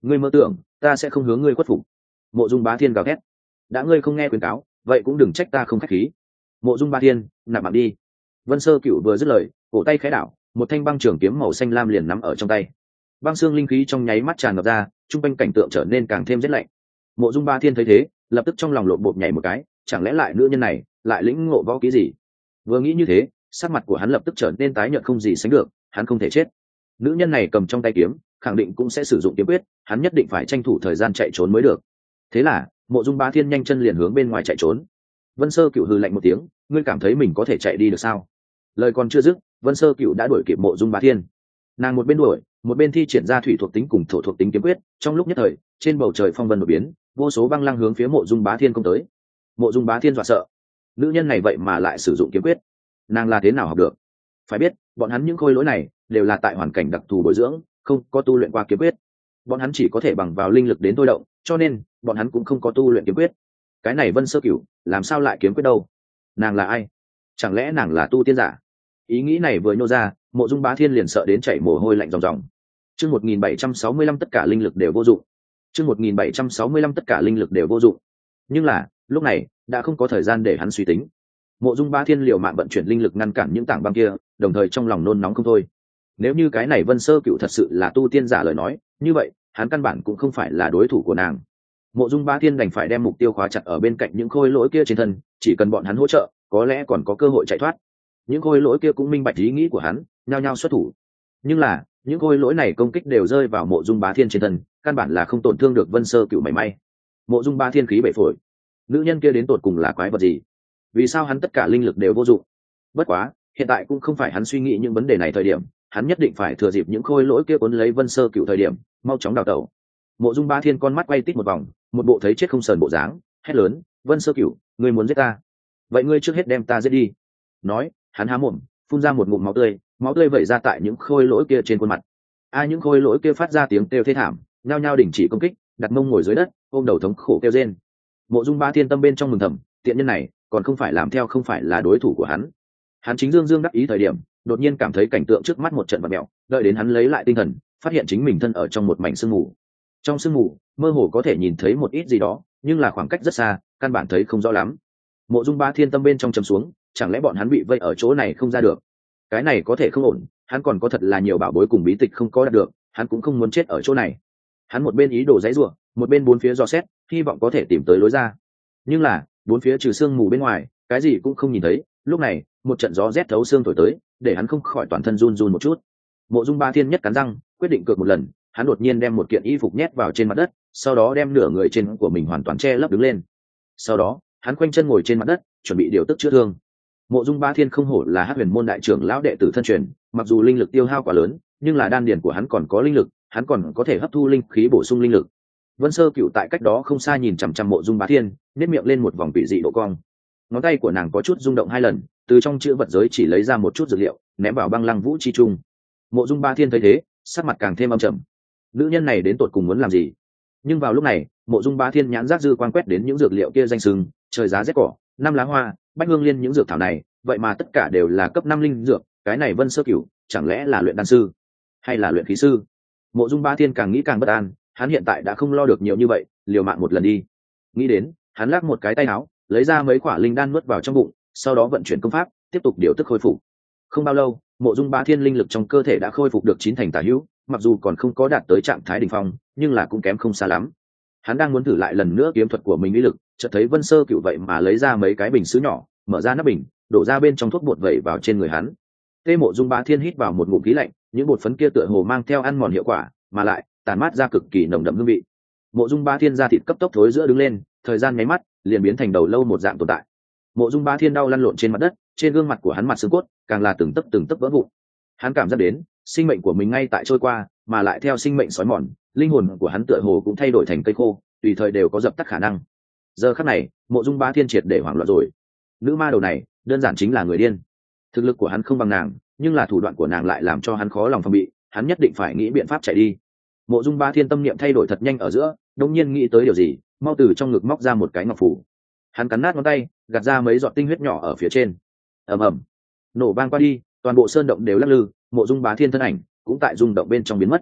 ngươi mơ tưởng ta sẽ không hướng ngươi khuất phục. Mộ Dung Bá Thiên gào thét. Đã ngươi không nghe khuyên cáo vậy cũng đừng trách ta không khách khí. Mộ Dung Bá Thiên, nạp mạng đi. Vân Sơ Cửu vừa dứt lời, cổ tay khẽ đảo, một thanh băng trường kiếm màu xanh lam liền nắm ở trong tay. Băng xương linh khí trong nháy mắt tràn ngập ra, trung quanh cảnh tượng trở nên càng thêm rét lạnh. Mộ Dung Bá Thiên thấy thế, lập tức trong lòng lộn bột nhảy một cái, chẳng lẽ lại nữ nhân này lại lĩnh ngộ võ kỹ gì? Vừa nghĩ như thế, sắc mặt của hắn lập tức trở nên tái nhợt không gì sánh được, hắn không thể chết. Nữ nhân này cầm trong tay kiếm, khẳng định cũng sẽ sử dụng kiếm quyết, hắn nhất định phải tranh thủ thời gian chạy trốn mới được. Thế là, Mộ Dung Bá Thiên nhanh chân liền hướng bên ngoài chạy trốn. Vân Sơ Cửu hừ lạnh một tiếng, ngươi cảm thấy mình có thể chạy đi được sao? Lời còn chưa dứt, Vân Sơ Cửu đã đuổi kịp Mộ Dung Bá Thiên. Nàng một bên đuổi, một bên thi triển ra thủy thuộc tính cùng thổ thuộc tính kiếm quyết, trong lúc nhất thời, trên bầu trời phong vân nổi biến, vô số băng lăng hướng phía Mộ Dung Bá Thiên công tới. Mộ Dung Bá Thiên dọa sợ, nữ nhân này vậy mà lại sử dụng kiếm quyết, nàng là thế nào học được? Phải biết, bọn hắn những khôi lỗi này đều là tại hoàn cảnh đặc thù bồi dưỡng, không có tu luyện qua kiếm quyết. Bọn hắn chỉ có thể bằng vào linh lực đến thôi động, cho nên bọn hắn cũng không có tu luyện kiếm quyết. Cái này Vân Sơ Cửu làm sao lại kiếm quyết đâu? Nàng là ai? Chẳng lẽ nàng là tu tiên giả? Ý nghĩ này vừa nhô ra, Mộ Dung Bá Thiên liền sợ đến chảy mồ hôi lạnh ròng ròng. Chương 1765 tất cả linh lực đều vô dụng. Chương 1765 tất cả linh lực đều vô dụng. Nhưng là, lúc này, đã không có thời gian để hắn suy tính. Mộ Dung Bá Thiên liều mạng vận chuyển linh lực ngăn cản những tảng băng kia, đồng thời trong lòng nôn nóng không thôi. Nếu như cái này Vân Sơ Cửu thật sự là tu tiên giả lời nói, như vậy, hắn căn bản cũng không phải là đối thủ của nàng. Mộ Dung Bá Thiên đành phải đem mục tiêu khóa chặt ở bên cạnh những khôi lỗi kia trên thân, chỉ cần bọn hắn hỗ trợ, có lẽ còn có cơ hội chạy thoát. Những khôi lỗi kia cũng minh bạch ý nghĩ của hắn, nhao nhao xuất thủ. Nhưng là, những khôi lỗi này công kích đều rơi vào Mộ Dung Bá Thiên trên thân, căn bản là không tổn thương được Vân Sơ Cửu mảy may. Mộ Dung Bá Thiên khí bể phổi. Nữ nhân kia đến tột cùng là quái vật gì? Vì sao hắn tất cả linh lực đều vô dụng? Bất quá, hiện tại cũng không phải hắn suy nghĩ những vấn đề này thời điểm, hắn nhất định phải thừa dịp những khôi lỗi kia cuốn lấy Vân Sơ Cửu thời điểm, mau chóng đào tẩu. Mộ Dung Bá Thiên con mắt quay tít một vòng, một bộ thấy chết không sờn bộ dáng, hét lớn, "Vân Sơ Cửu, ngươi muốn giết ta? Vậy ngươi trước hết đem ta giết đi." Nói, hắn há mồm, phun ra một ngụm máu tươi vẩy ra tại những khôi lỗi kia trên khuôn mặt. Những khôi lỗi kia phát ra tiếng kêu thê thảm, nhao nhao đình chỉ công kích, đặt mông ngồi dưới đất, ôm đầu thống khổ kêu rên. Mộ Dung Bá Thiên tâm bên trong mừng thầm, tiện nhân này còn không phải làm theo không phải là đối thủ của hắn. Hắn chính dương dương đắc ý thời điểm, đột nhiên cảm thấy cảnh tượng trước mắt một trận vặn mèo, đợi đến hắn lấy lại tinh thần, phát hiện chính mình thân ở trong một mảnh sương mù. Trong sương mù, mơ hồ có thể nhìn thấy một ít gì đó, nhưng là khoảng cách rất xa, căn bản thấy không rõ lắm. Mộ Dung Bá Thiên tâm bên trong trầm xuống, chẳng lẽ bọn hắn bị vây ở chỗ này không ra được? Cái này có thể không ổn, hắn còn có thật là nhiều bảo bối cùng bí tịch không có đạt được, hắn cũng không muốn chết ở chỗ này. Hắn một bên ý đồ giãy giụa, một bên bốn phía dò xét, hy vọng có thể tìm tới lối ra. Nhưng là, bốn phía trừ sương mù bên ngoài, cái gì cũng không nhìn thấy. Lúc này, một trận gió rét thấu xương thổi tới, để hắn không khỏi toàn thân run run một chút. Mộ Dung Bá Thiên nhất cắn răng, quyết định cược một lần, hắn đột nhiên đem một kiện y phục nhét vào trên mặt đất, sau đó đem nửa người trên của mình hoàn toàn che lấp đứng lên. Sau đó, hắn khoanh chân ngồi trên mặt đất, chuẩn bị điều tức chữa thương. Mộ Dung Bá Thiên không hổ là Hắc Huyền môn đại trưởng lão đệ tử thân truyền, mặc dù linh lực tiêu hao quá lớn, nhưng là đan điền của hắn còn có linh lực, hắn còn có thể hấp thu linh khí bổ sung linh lực. Vân Sơ Cửu tại cách đó không xa nhìn chằm chằm Mộ Dung Bá Thiên, nhếch miệng lên một vòng quỷ dị độ cong. Ngón tay của nàng có chút rung động hai lần, từ trong chữ vật giới chỉ lấy ra một chút dược liệu, ném vào băng lăng vũ chi trung. Mộ Dung Bá Thiên thấy thế, sắc mặt càng thêm âm trầm. Nữ nhân này đến tột cùng muốn làm gì? Nhưng vào lúc này, Mộ Dung Bá Thiên nhãn giác dư quan quét đến những dược liệu kia danh sừng, trời giá rét cỏ, năm lá hoa, bách hương liên những dược thảo này, vậy mà tất cả đều là cấp 5 linh dược, cái này Vân Sơ Cửu, chẳng lẽ là luyện đan sư hay là luyện khí sư? Mộ Dung Bá Thiên càng nghĩ càng bất an, hắn hiện tại đã không lo được nhiều như vậy, liều mạng một lần đi. Nghĩ đến, hắn lắc một cái tay áo, lấy ra mấy quả linh đan nuốt vào trong bụng, sau đó vận chuyển công pháp, tiếp tục điều tức khôi phục. Không bao lâu, Mộ Dung Bá Thiên linh lực trong cơ thể đã khôi phục được 9 thành tả hữu, mặc dù còn không có đạt tới trạng thái đỉnh phong, nhưng là cũng kém không xa lắm. Hắn đang muốn thử lại lần nữa kiếm thuật của mình uy lực, chợt thấy Vân Sơ Cửu vậy mà lấy ra mấy cái bình sứ nhỏ, mở ra nắp bình, đổ ra bên trong thuốc bột vẩy vào trên người hắn. Mộ Dung Bá Thiên hít vào một ngụm khí lạnh, những bột phấn kia tựa hồ mang theo ăn mòn hiệu quả, mà lại tàn mát ra cực kỳ nồng đậm hương vị. Mộ Dung Bá Thiên da thịt cấp tốc thối giữa đứng lên, thời gian nháy mắt liền biến thành đầu lâu một dạng tồn tại. Mộ Dung Bá Thiên đau lăn lộn trên mặt đất, trên gương mặt của hắn mặt xương cốt càng là từng tấc vỡ vụn. Hắn cảm giác đến sinh mệnh của mình ngay tại trôi qua, mà lại theo sinh mệnh sói mòn, linh hồn của hắn tựa hồ cũng thay đổi thành cây khô, tùy thời đều có dập tắt khả năng. Giờ khắc này, Mộ Dung Bá Thiên triệt để hoảng loạn rồi. Nữ ma đầu này đơn giản chính là người điên. Thực lực của hắn không bằng nàng, nhưng là thủ đoạn của nàng lại làm cho hắn khó lòng phòng bị, hắn nhất định phải nghĩ biện pháp chạy đi. Mộ Dung Bá Thiên tâm niệm thay đổi thật nhanh ở giữa, đột nhiên nghĩ tới điều gì, mau từ trong ngực móc ra một cái ngọc phù. Hắn cắn nát ngón tay, gạt ra mấy giọt tinh huyết nhỏ ở phía trên. Ầm ầm, nổ vang qua đi, toàn bộ sơn động đều lắc lư, Mộ Dung Bá Thiên thân ảnh cũng tại rung động bên trong biến mất.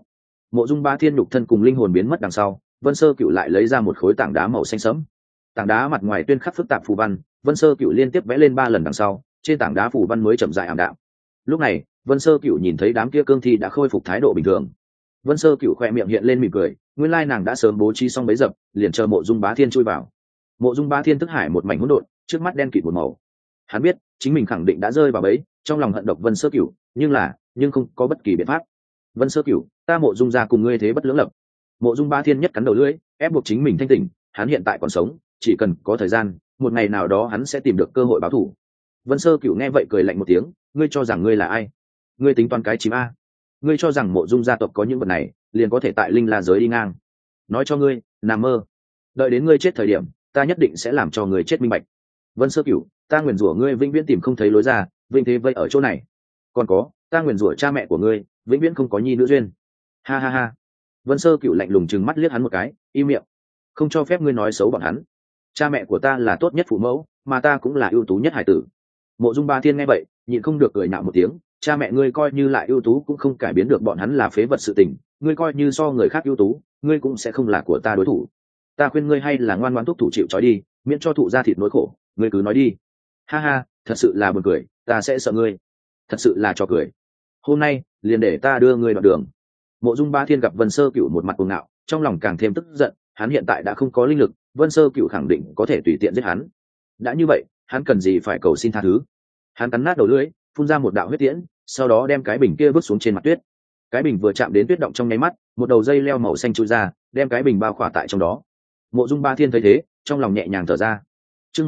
Mộ Dung Bá Thiên nhục thân cùng linh hồn biến mất đằng sau, Vân Sơ Cửu lại lấy ra một khối tảng đá màu xanh sẫm. Tảng đá mặt ngoài tuyên khắc phức tạp phù văn, Vân Sơ Cửu liên tiếp vẽ lên 3 lần đằng sau, trên tảng đá phù văn mới chậm rãi ảm đạm. Lúc này, Vân Sơ Cửu nhìn thấy đám kia cương thi đã khôi phục thái độ bình thường. Vân Sơ Cửu khẽ miệng hiện lên mỉm cười, nguyên lai nàng đã sớm bố trí xong bấy dập, liền chờ Mộ Dung Bá Thiên chui vào. Mộ Dung Bá Thiên thức hải một mảnh hỗn độn, trước mắt đen kịt một màu. Hắn biết, chính mình khẳng định đã rơi vào bẫy, trong lòng hận độc Vân Sơ Cửu, nhưng không có bất kỳ biện pháp. Vân Sơ Cửu, ta Mộ Dung gia cùng ngươi thế bất lưỡng lập. Mộ Dung Bá Thiên nhất cắn đầu lưỡi, ép buộc chính mình thanh tỉnh, hắn hiện tại còn sống, chỉ cần có thời gian, một ngày nào đó hắn sẽ tìm được cơ hội báo thù. Vân Sơ Cửu nghe vậy cười lạnh một tiếng, ngươi cho rằng ngươi là ai? Ngươi tính toán cái chim a? Ngươi cho rằng Mộ Dung gia tộc có những vật này, liền có thể tại linh la giới đi ngang? Nói cho ngươi, nằm mơ. Đợi đến ngươi chết thời điểm, ta nhất định sẽ làm cho ngươi chết minh bạch. Vân Sơ Cửu, ta nguyền rủa ngươi vĩnh viễn tìm không thấy lối ra, vĩnh thế vây ở chỗ này. Còn có, ta nguyền rủa cha mẹ của ngươi, vĩnh viễn không có nhi nữ duyên. Ha ha ha. Vân Sơ Cửu lạnh lùng trừng mắt liếc hắn một cái, im miệng, không cho phép ngươi nói xấu bọn hắn. Cha mẹ của ta là tốt nhất phụ mẫu, mà ta cũng là ưu tú nhất hải tử. Mộ Dung Bá Thiên nghe vậy, nhịn không được cười nhạo một tiếng, cha mẹ ngươi coi như lại ưu tú cũng không cải biến được bọn hắn là phế vật sự tình, ngươi coi như so người khác ưu tú, ngươi cũng sẽ không là của ta đối thủ. Ta khuyên ngươi hay là ngoan ngoãn thúc thủ chịu trói đi, miễn cho thụ ra thịt nỗi khổ, ngươi cứ nói đi. Ha ha, thật sự là buồn cười, ta sẽ sợ ngươi. Thật sự là trò cười. Hôm nay, liền để ta đưa ngươi đoạn đường. Mộ Dung Bá Thiên gặp Vân Sơ Cửu một mặt cuồng ngạo, trong lòng càng thêm tức giận, hắn hiện tại đã không có linh lực, Vân Sơ Cửu khẳng định có thể tùy tiện giết hắn. Đã như vậy, hắn cần gì phải cầu xin tha thứ. Hắn cắn nát đầu lưỡi, phun ra một đạo huyết tiễn, sau đó đem cái bình kia vứt xuống trên mặt tuyết. Cái bình vừa chạm đến tuyết động trong nháy mắt, một đầu dây leo màu xanh chui ra, đem cái bình bao khỏa tại trong đó. Mộ Dung Bá Thiên thấy thế, trong lòng nhẹ nhàng thở ra. Chương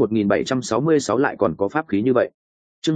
1766 lại còn có pháp khí như vậy. Chương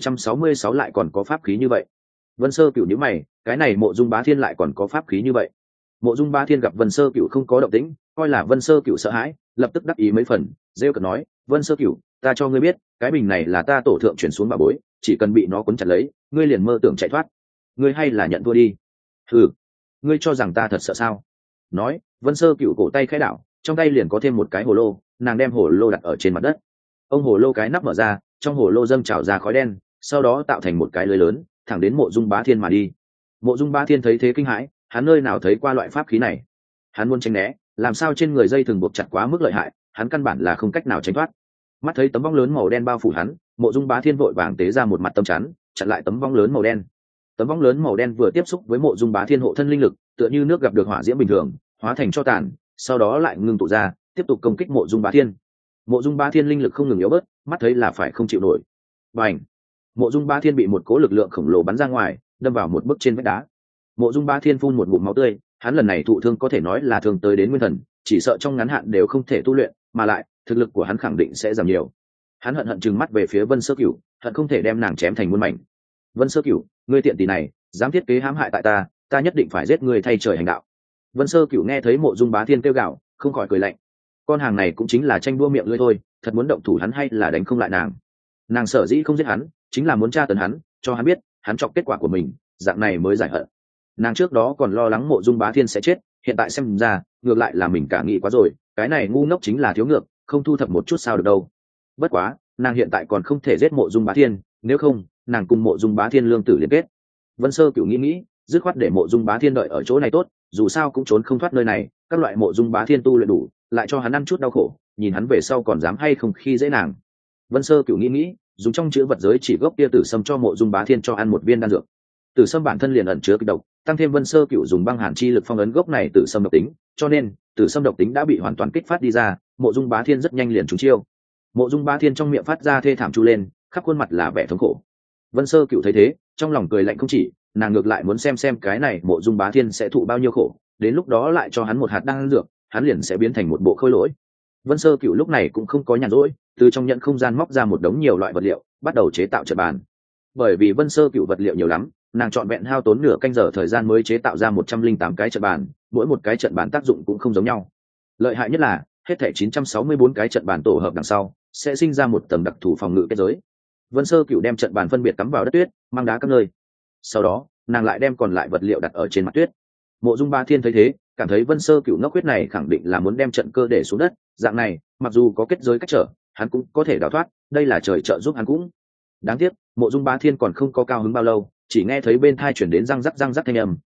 1766 lại còn có pháp khí như vậy. Vân Sơ Cửu nhíu mày, cái này Mộ Dung Bá Thiên lại còn có pháp khí như vậy. Mộ Dung Bá Thiên gặp Vân Sơ Cửu không có động tĩnh, coi là Vân Sơ Cửu sợ hãi, lập tức đắc ý mấy phần, rêu cợt nói, Vân Sơ Cửu, ta cho ngươi biết, cái bình này là ta tổ thượng chuyển xuống bảo bối, chỉ cần bị nó cuốn chặt lấy, ngươi liền mơ tưởng chạy thoát. Ngươi hay là nhận thua đi. Hừ, ngươi cho rằng ta thật sợ sao? Nói, Vân Sơ Cửu cổ tay khẽ đảo, trong tay liền có thêm một cái hồ lô, nàng đem hồ lô đặt ở trên mặt đất. Ông hồ lô cái nắp mở ra, trong hồ lô dâng trào ra khói đen, sau đó tạo thành một cái lưới lớn, thẳng đến Mộ Dung Bá Thiên mà đi. Mộ Dung Bá Thiên thấy thế kinh hãi, hắn nơi nào thấy qua loại pháp khí này. Hắn muốn tránh né, làm sao trên người dây thừng buộc chặt quá mức lợi hại, hắn căn bản là không cách nào tránh thoát. Mắt thấy tấm vong lớn màu đen bao phủ hắn, Mộ Dung Bá Thiên vội vàng tế ra một mặt tấm chắn, chặn lại tấm vong lớn màu đen. Tấm vong lớn màu đen vừa tiếp xúc với Mộ Dung Bá Thiên hộ thân linh lực, tựa như nước gặp được hỏa diễm bình thường, hóa thành tro tàn, sau đó lại ngưng tụ ra, tiếp tục công kích Mộ Dung Bá Thiên. Mộ Dung Bá Thiên linh lực không ngừng yếu bớt, mắt thấy là phải không chịu nổi. Bành! Mộ Dung Bá Thiên bị một cỗ lực lượng khổng lồ bắn ra ngoài, đâm vào một bức trên vách đá. Mộ Dung Bá Thiên phun một ngụm máu tươi, hắn lần này thụ thương có thể nói là thương tới đến nguyên thần, chỉ sợ trong ngắn hạn đều không thể tu luyện, mà lại thực lực của hắn khẳng định sẽ giảm nhiều. Hắn hận trừng mắt về phía Vân Sơ Cửu, hận không thể đem nàng chém thành muôn mảnh. Vân Sơ Cửu, ngươi tiện tỷ này, dám thiết kế hãm hại tại ta, ta nhất định phải giết ngươi thay trời hành đạo. Vân Sơ Cửu nghe thấy Mộ Dung Bá Thiên kêu gào, không khỏi cười lạnh. Con hàng này cũng chính là tranh đua miệng lưỡi thôi, thật muốn động thủ hắn hay là đánh không lại nàng. Nàng sở dĩ không giết hắn, chính là muốn tra tấn hắn, cho hắn biết, hắn chọc kết quả của mình, dạng này mới giải hận. Nàng trước đó còn lo lắng Mộ Dung Bá Thiên sẽ chết, hiện tại xem ra, ngược lại là mình cả nghĩ quá rồi, cái này ngu ngốc chính là thiếu ngược, không thu thập một chút sao được đâu. Bất quá, nàng hiện tại còn không thể giết Mộ Dung Bá Thiên, nếu không, nàng cùng Mộ Dung Bá Thiên lương tử liên kết. Vân Sơ Cửu nghĩ, dứt khoát để Mộ Dung Bá Thiên đợi ở chỗ này tốt, dù sao cũng trốn không thoát nơi này, các loại Mộ Dung Bá Thiên tu luyện đủ, lại cho hắn ăn chút đau khổ, nhìn hắn về sau còn dám hay không khi dễ nàng. Vân Sơ Cửu nghĩ, dùng trong chữ vật giới chỉ gốc tia tử sâm cho Mộ Dung Bá Thiên cho ăn một viên đan dược. Tử sâm bản thân liền ẩn chứa kịch độc, tăng thêm Vân Sơ Cửu dùng băng hàn chi lực phong ấn gốc này tử sâm độc tính, cho nên tử sâm độc tính đã bị hoàn toàn kích phát đi ra, Mộ Dung Bá Thiên rất nhanh liền trúng chiêu. Mộ Dung Bá Thiên trong miệng phát ra thê thảm chu lên, khắp khuôn mặt là vẻ thống khổ. Vân Sơ Cửu thấy thế, trong lòng cười lạnh không chỉ, nàng ngược lại muốn xem cái này Mộ Dung Bá Thiên sẽ thụ bao nhiêu khổ, đến lúc đó lại cho hắn một hạt đan dược, hắn liền sẽ biến thành một bộ khôi lỗi. Vân Sơ Cửu lúc này cũng không có nhàn rỗi, từ trong nhận không gian móc ra một đống nhiều loại vật liệu, bắt đầu chế tạo trận bàn. Bởi vì Vân Sơ Cửu vật liệu nhiều lắm, nàng chọn vẹn hao tốn nửa canh giờ thời gian mới chế tạo ra 108 cái trận bàn, mỗi một cái trận bàn tác dụng cũng không giống nhau. Lợi hại nhất là, hết thảy 964 cái trận bàn tổ hợp đằng sau, sẽ sinh ra một tầng đặc thù phòng ngự kết giới. Vân Sơ Cửu đem trận bàn phân biệt cắm vào đất tuyết, mang đá các nơi. Sau đó, nàng lại đem còn lại vật liệu đặt ở trên mặt tuyết. Mộ Dung Bá Thiên thấy thế, cảm thấy Vân Sơ Cửu ngốc huyết này khẳng định là muốn đem trận cơ để xuống đất, dạng này, mặc dù có kết giới cách trở, hắn cũng có thể đào thoát, đây là trời trợ giúp hắn cũng. Đáng tiếc, Mộ Dung Bá Thiên còn không có cao hứng bao lâu, chỉ nghe thấy bên tai chuyển đến răng rắc thanh âm,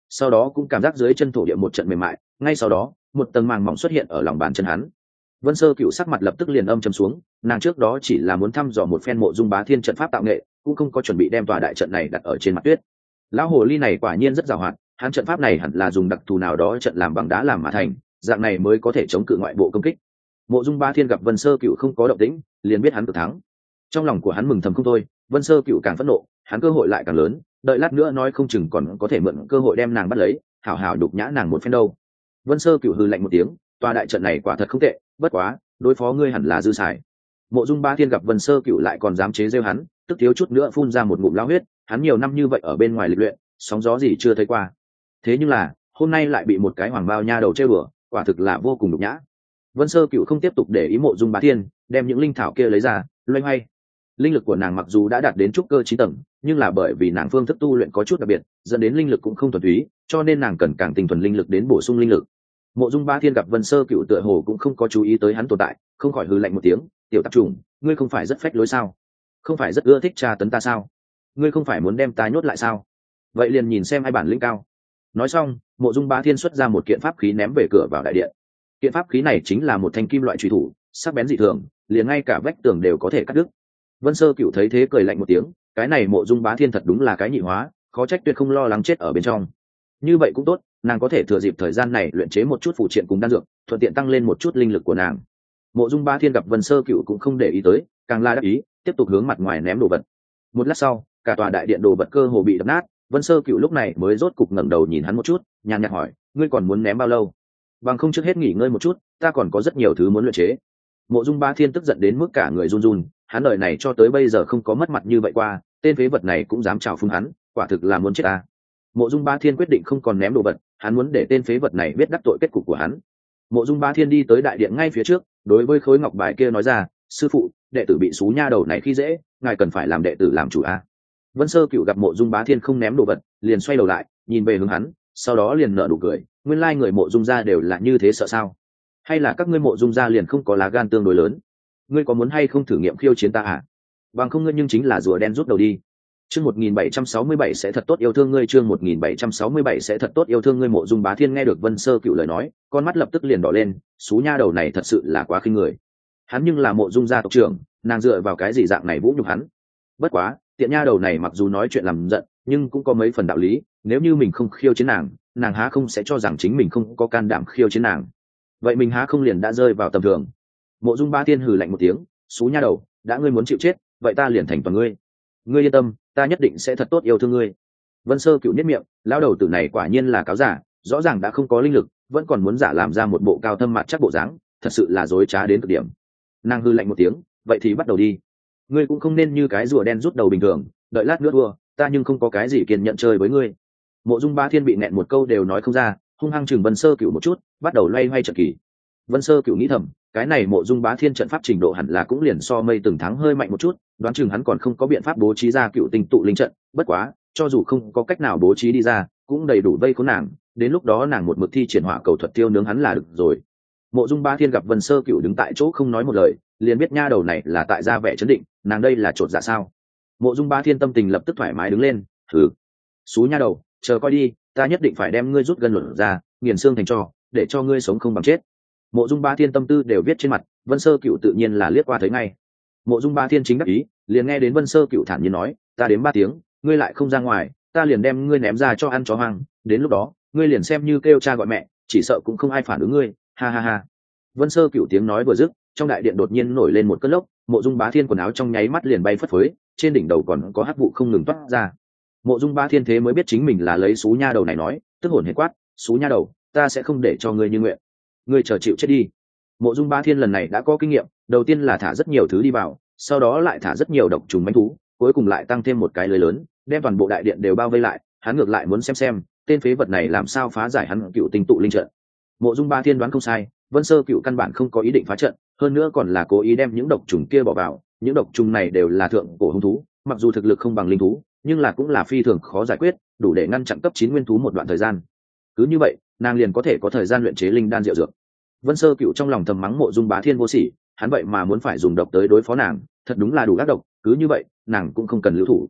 sau đó cũng cảm giác dưới chân thổ địa một trận mềm mại, ngay sau đó một tầng màng mỏng xuất hiện ở lòng bàn chân hắn. Vân Sơ Cửu sắc mặt lập tức liền âm trầm xuống, nàng trước đó chỉ là muốn thăm dò một phen Mộ Dung Bá Thiên trận pháp tạo nghệ, cũng không có chuẩn bị đem tòa đại trận này đặt ở trên mặt tuyết. Lão hồ ly này quả nhiên rất giàu hoạt, hắn trận pháp này hẳn là dùng đặc thù nào đó trận làm bằng đá làm mà thành, dạng này mới có thể chống cự ngoại bộ công kích. Mộ Dung Bá Thiên gặp Vân Sơ Cửu không có động tĩnh, liền biết hắn tự thắng. Trong lòng của hắn mừng thầm không thôi, Vân Sơ Cửu càng phẫn nộ, hắn cơ hội lại càng lớn, đợi lát nữa nói không chừng còn có thể mượn cơ hội đem nàng bắt lấy, hảo hảo đục nhã nàng một phen đâu. Vân Sơ Cửu hừ lạnh một tiếng, tòa đại trận này quả thật không tệ, bất quá đối phó ngươi hẳn là dư xài. Mộ Dung Bá Thiên gặp Vân Sơ Cửu lại còn dám chế giễu hắn, tức thiếu chút nữa phun ra một ngụm lao huyết. Hắn nhiều năm như vậy ở bên ngoài lịch luyện, sóng gió gì chưa thấy qua. Thế nhưng là hôm nay lại bị một cái hoàng bao nha đầu trêu đùa, quả thực là vô cùng nhục nhã. Vân Sơ Cửu không tiếp tục để ý Mộ Dung Bá Thiên, đem những linh thảo kia lấy ra, loay hoay. Linh lực của nàng mặc dù đã đạt đến trúc cơ 9 tầng, nhưng là bởi vì nàng phương thức tu luyện có chút đặc biệt, dẫn đến linh lực cũng không thuần túy, cho nên nàng cần càng tinh thuần linh lực đến bổ sung linh lực. Mộ Dung Bá Thiên gặp Vân Sơ Cửu tựa hồ cũng không có chú ý tới hắn tồn tại, không khỏi hừ lạnh một tiếng, "Tiểu tạp chủng, ngươi không phải rất phách lối sao? Không phải rất ưa thích tra tấn ta sao? Ngươi không phải muốn đem ta nhốt lại sao? Vậy liền nhìn xem ai bản lĩnh cao." Nói xong, Mộ Dung Bá Thiên xuất ra một kiện pháp khí ném về cửa vào đại điện. Kiện pháp khí này chính là một thanh kim loại chùy thủ, sắc bén dị thường, liền ngay cả vách tường đều có thể cắt đứt. Vân Sơ Cửu thấy thế cười lạnh một tiếng, cái này Mộ Dung Bá Thiên thật đúng là cái nhị hóa, khó trách tuyệt không lo lắng chết ở bên trong. Như vậy cũng tốt, nàng có thể thừa dịp thời gian này luyện chế một chút phụ triện cùng đan dược, thuận tiện tăng lên một chút linh lực của nàng. Mộ Dung Bá Thiên gặp Vân Sơ Cửu cũng không để ý tới, càng la đắc ý, tiếp tục hướng mặt ngoài ném đồ vật. Một lát sau, cả tòa đại điện đồ vật cơ hồ bị đập nát. Vân Sơ Cửu lúc này mới rốt cục ngẩng đầu nhìn hắn một chút, nhàn nhạt hỏi, ngươi còn muốn ném bao lâu? Bằng không trước hết nghỉ ngơi một chút, ta còn có rất nhiều thứ muốn luyện chế. Mộ Dung Bá Thiên tức giận đến mức cả người run run, hắn đời này cho tới bây giờ không có mất mặt như vậy qua, tên phế vật này cũng dám chào phúng hắn, quả thực là muốn chết ta. Mộ Dung Bá Thiên quyết định không còn ném đồ vật, hắn muốn để tên phế vật này biết đắc tội kết cục của hắn. Mộ Dung Bá Thiên đi tới đại điện ngay phía trước, đối với khối ngọc bài kia nói ra, sư phụ, đệ tử bị xú nha đầu này khi dễ, ngài cần phải làm đệ tử làm chủ a. Vân Sơ Cửu gặp Mộ Dung Bá Thiên không ném đồ vật, liền xoay đầu lại, nhìn về hướng hắn, sau đó liền nở nụ cười, nguyên lai người Mộ Dung gia đều là như thế sợ sao? Hay là các ngươi Mộ Dung gia liền không có lá gan tương đối lớn? Ngươi có muốn hay không thử nghiệm khiêu chiến ta à? Bằng không ngươi nhưng chính là rùa đen rút đầu đi. Chương 1767 sẽ thật tốt yêu thương ngươi, chương 1767 sẽ thật tốt yêu thương ngươi. Mộ Dung Bá Thiên nghe được Vân Sơ Cửu lời nói, con mắt lập tức liền đỏ lên, xú nha đầu này thật sự là quá khinh người. Hắn nhưng là Mộ Dung gia tộc trưởng, nàng dựa vào cái gì dạng này vũ nhục hắn? Bất quá, tiện nha đầu này mặc dù nói chuyện làm giận, nhưng cũng có mấy phần đạo lý, nếu như mình không khiêu chiến nàng, nàng há không sẽ cho rằng chính mình không có can đảm khiêu chiến nàng. Vậy mình há không liền đã rơi vào tầm thường. Mộ Dung Bá Thiên hừ lạnh một tiếng, xú nha đầu, đã ngươi muốn chịu chết, vậy ta liền thành toàn ngươi. Ngươi yên tâm, ta nhất định sẽ thật tốt yêu thương ngươi. Vân Sơ Cửu nhếch miệng, lão đầu tử này quả nhiên là cáo giả, rõ ràng đã không có linh lực, vẫn còn muốn giả làm ra một bộ cao thâm mặt chắc bộ dáng, thật sự là dối trá đến cực điểm. Nàng hư lạnh một tiếng, vậy thì bắt đầu đi. Ngươi cũng không nên như cái rùa đen rút đầu bình thường, đợi lát nữa thua, ta nhưng không có cái gì kiên nhận chơi với ngươi. Mộ Dung Bá Thiên bị nẹn một câu đều nói không ra, hung hăng chừng Vân Sơ Cửu một chút, bắt đầu loay hoay trận kỳ. Vân Sơ Cửu nghĩ thầm, cái này Mộ Dung Bá Thiên trận pháp trình độ hẳn là cũng liền so mây từng tháng hơi mạnh một chút, đoán chừng hắn còn không có biện pháp bố trí ra cựu tinh tụ linh trận, bất quá, cho dù không có cách nào bố trí đi ra, cũng đầy đủ vây khốn nàng, đến lúc đó nàng một mực thi triển hỏa cầu thuật tiêu nướng hắn là được rồi. Mộ Dung Bá Thiên gặp Vân Sơ Cửu đứng tại chỗ không nói một lời, liền biết nha đầu này là tại gia vẻ chấn định, nàng đây là chột dạ sao? Mộ Dung Bá Thiên tâm tình lập tức thoải mái đứng lên, thử, xú nha đầu, chờ coi đi, ta nhất định phải đem ngươi rút gân luận ra, nghiền xương thành tro, để cho ngươi sống không bằng chết. Mộ Dung Bá Thiên tâm tư đều viết trên mặt, Vân Sơ Cửu tự nhiên là liếc qua thấy ngay. Mộ Dung Bá Thiên chính đắc ý, liền nghe đến Vân Sơ Cửu thản nhiên nói, ta đếm 3 tiếng, ngươi lại không ra ngoài, ta liền đem ngươi ném ra cho ăn chó hoang, đến lúc đó, ngươi liền xem như kêu cha gọi mẹ, chỉ sợ cũng không ai phản ứng ngươi, ha ha ha. Vân Sơ Cửu tiếng nói vừa dứt, trong đại điện đột nhiên nổi lên một cơn lốc, Mộ Dung Bá Thiên quần áo trong nháy mắt liền bay phất phới, trên đỉnh đầu còn có hắc vụ không ngừng toát ra. Mộ Dung Bá Thiên thế mới biết chính mình là lấy xú nha đầu này nói, tức hồn hề quát, xú nha đầu, ta sẽ không để cho ngươi như nguyện, ngươi chờ chịu chết đi. Mộ Dung Bá Thiên lần này đã có kinh nghiệm, đầu tiên là thả rất nhiều thứ đi vào, sau đó lại thả rất nhiều độc trùng mãnh thú, cuối cùng lại tăng thêm một cái lưới lớn, đem toàn bộ đại điện đều bao vây lại. Hắn ngược lại muốn xem tên phế vật này làm sao phá giải hắn cựu tinh tụ linh trận. Mộ Dung Bá Thiên đoán không sai, Vân Sơ Cửu căn bản không có ý định phá trận, hơn nữa còn là cố ý đem những độc trùng kia bỏ vào. Những độc trùng này đều là thượng cổ hung thú, mặc dù thực lực không bằng linh thú, nhưng là cũng là phi thường khó giải quyết, đủ để ngăn chặn cấp 9 nguyên thú một đoạn thời gian. Cứ như vậy, nàng liền có thể có thời gian luyện chế linh đan diệu dược. Vân Sơ Cửu trong lòng thầm mắng Mộ Dung Bá Thiên vô sỉ, hắn vậy mà muốn phải dùng độc tới đối phó nàng, thật đúng là đủ ác độc, cứ như vậy, nàng cũng không cần lưu thủ.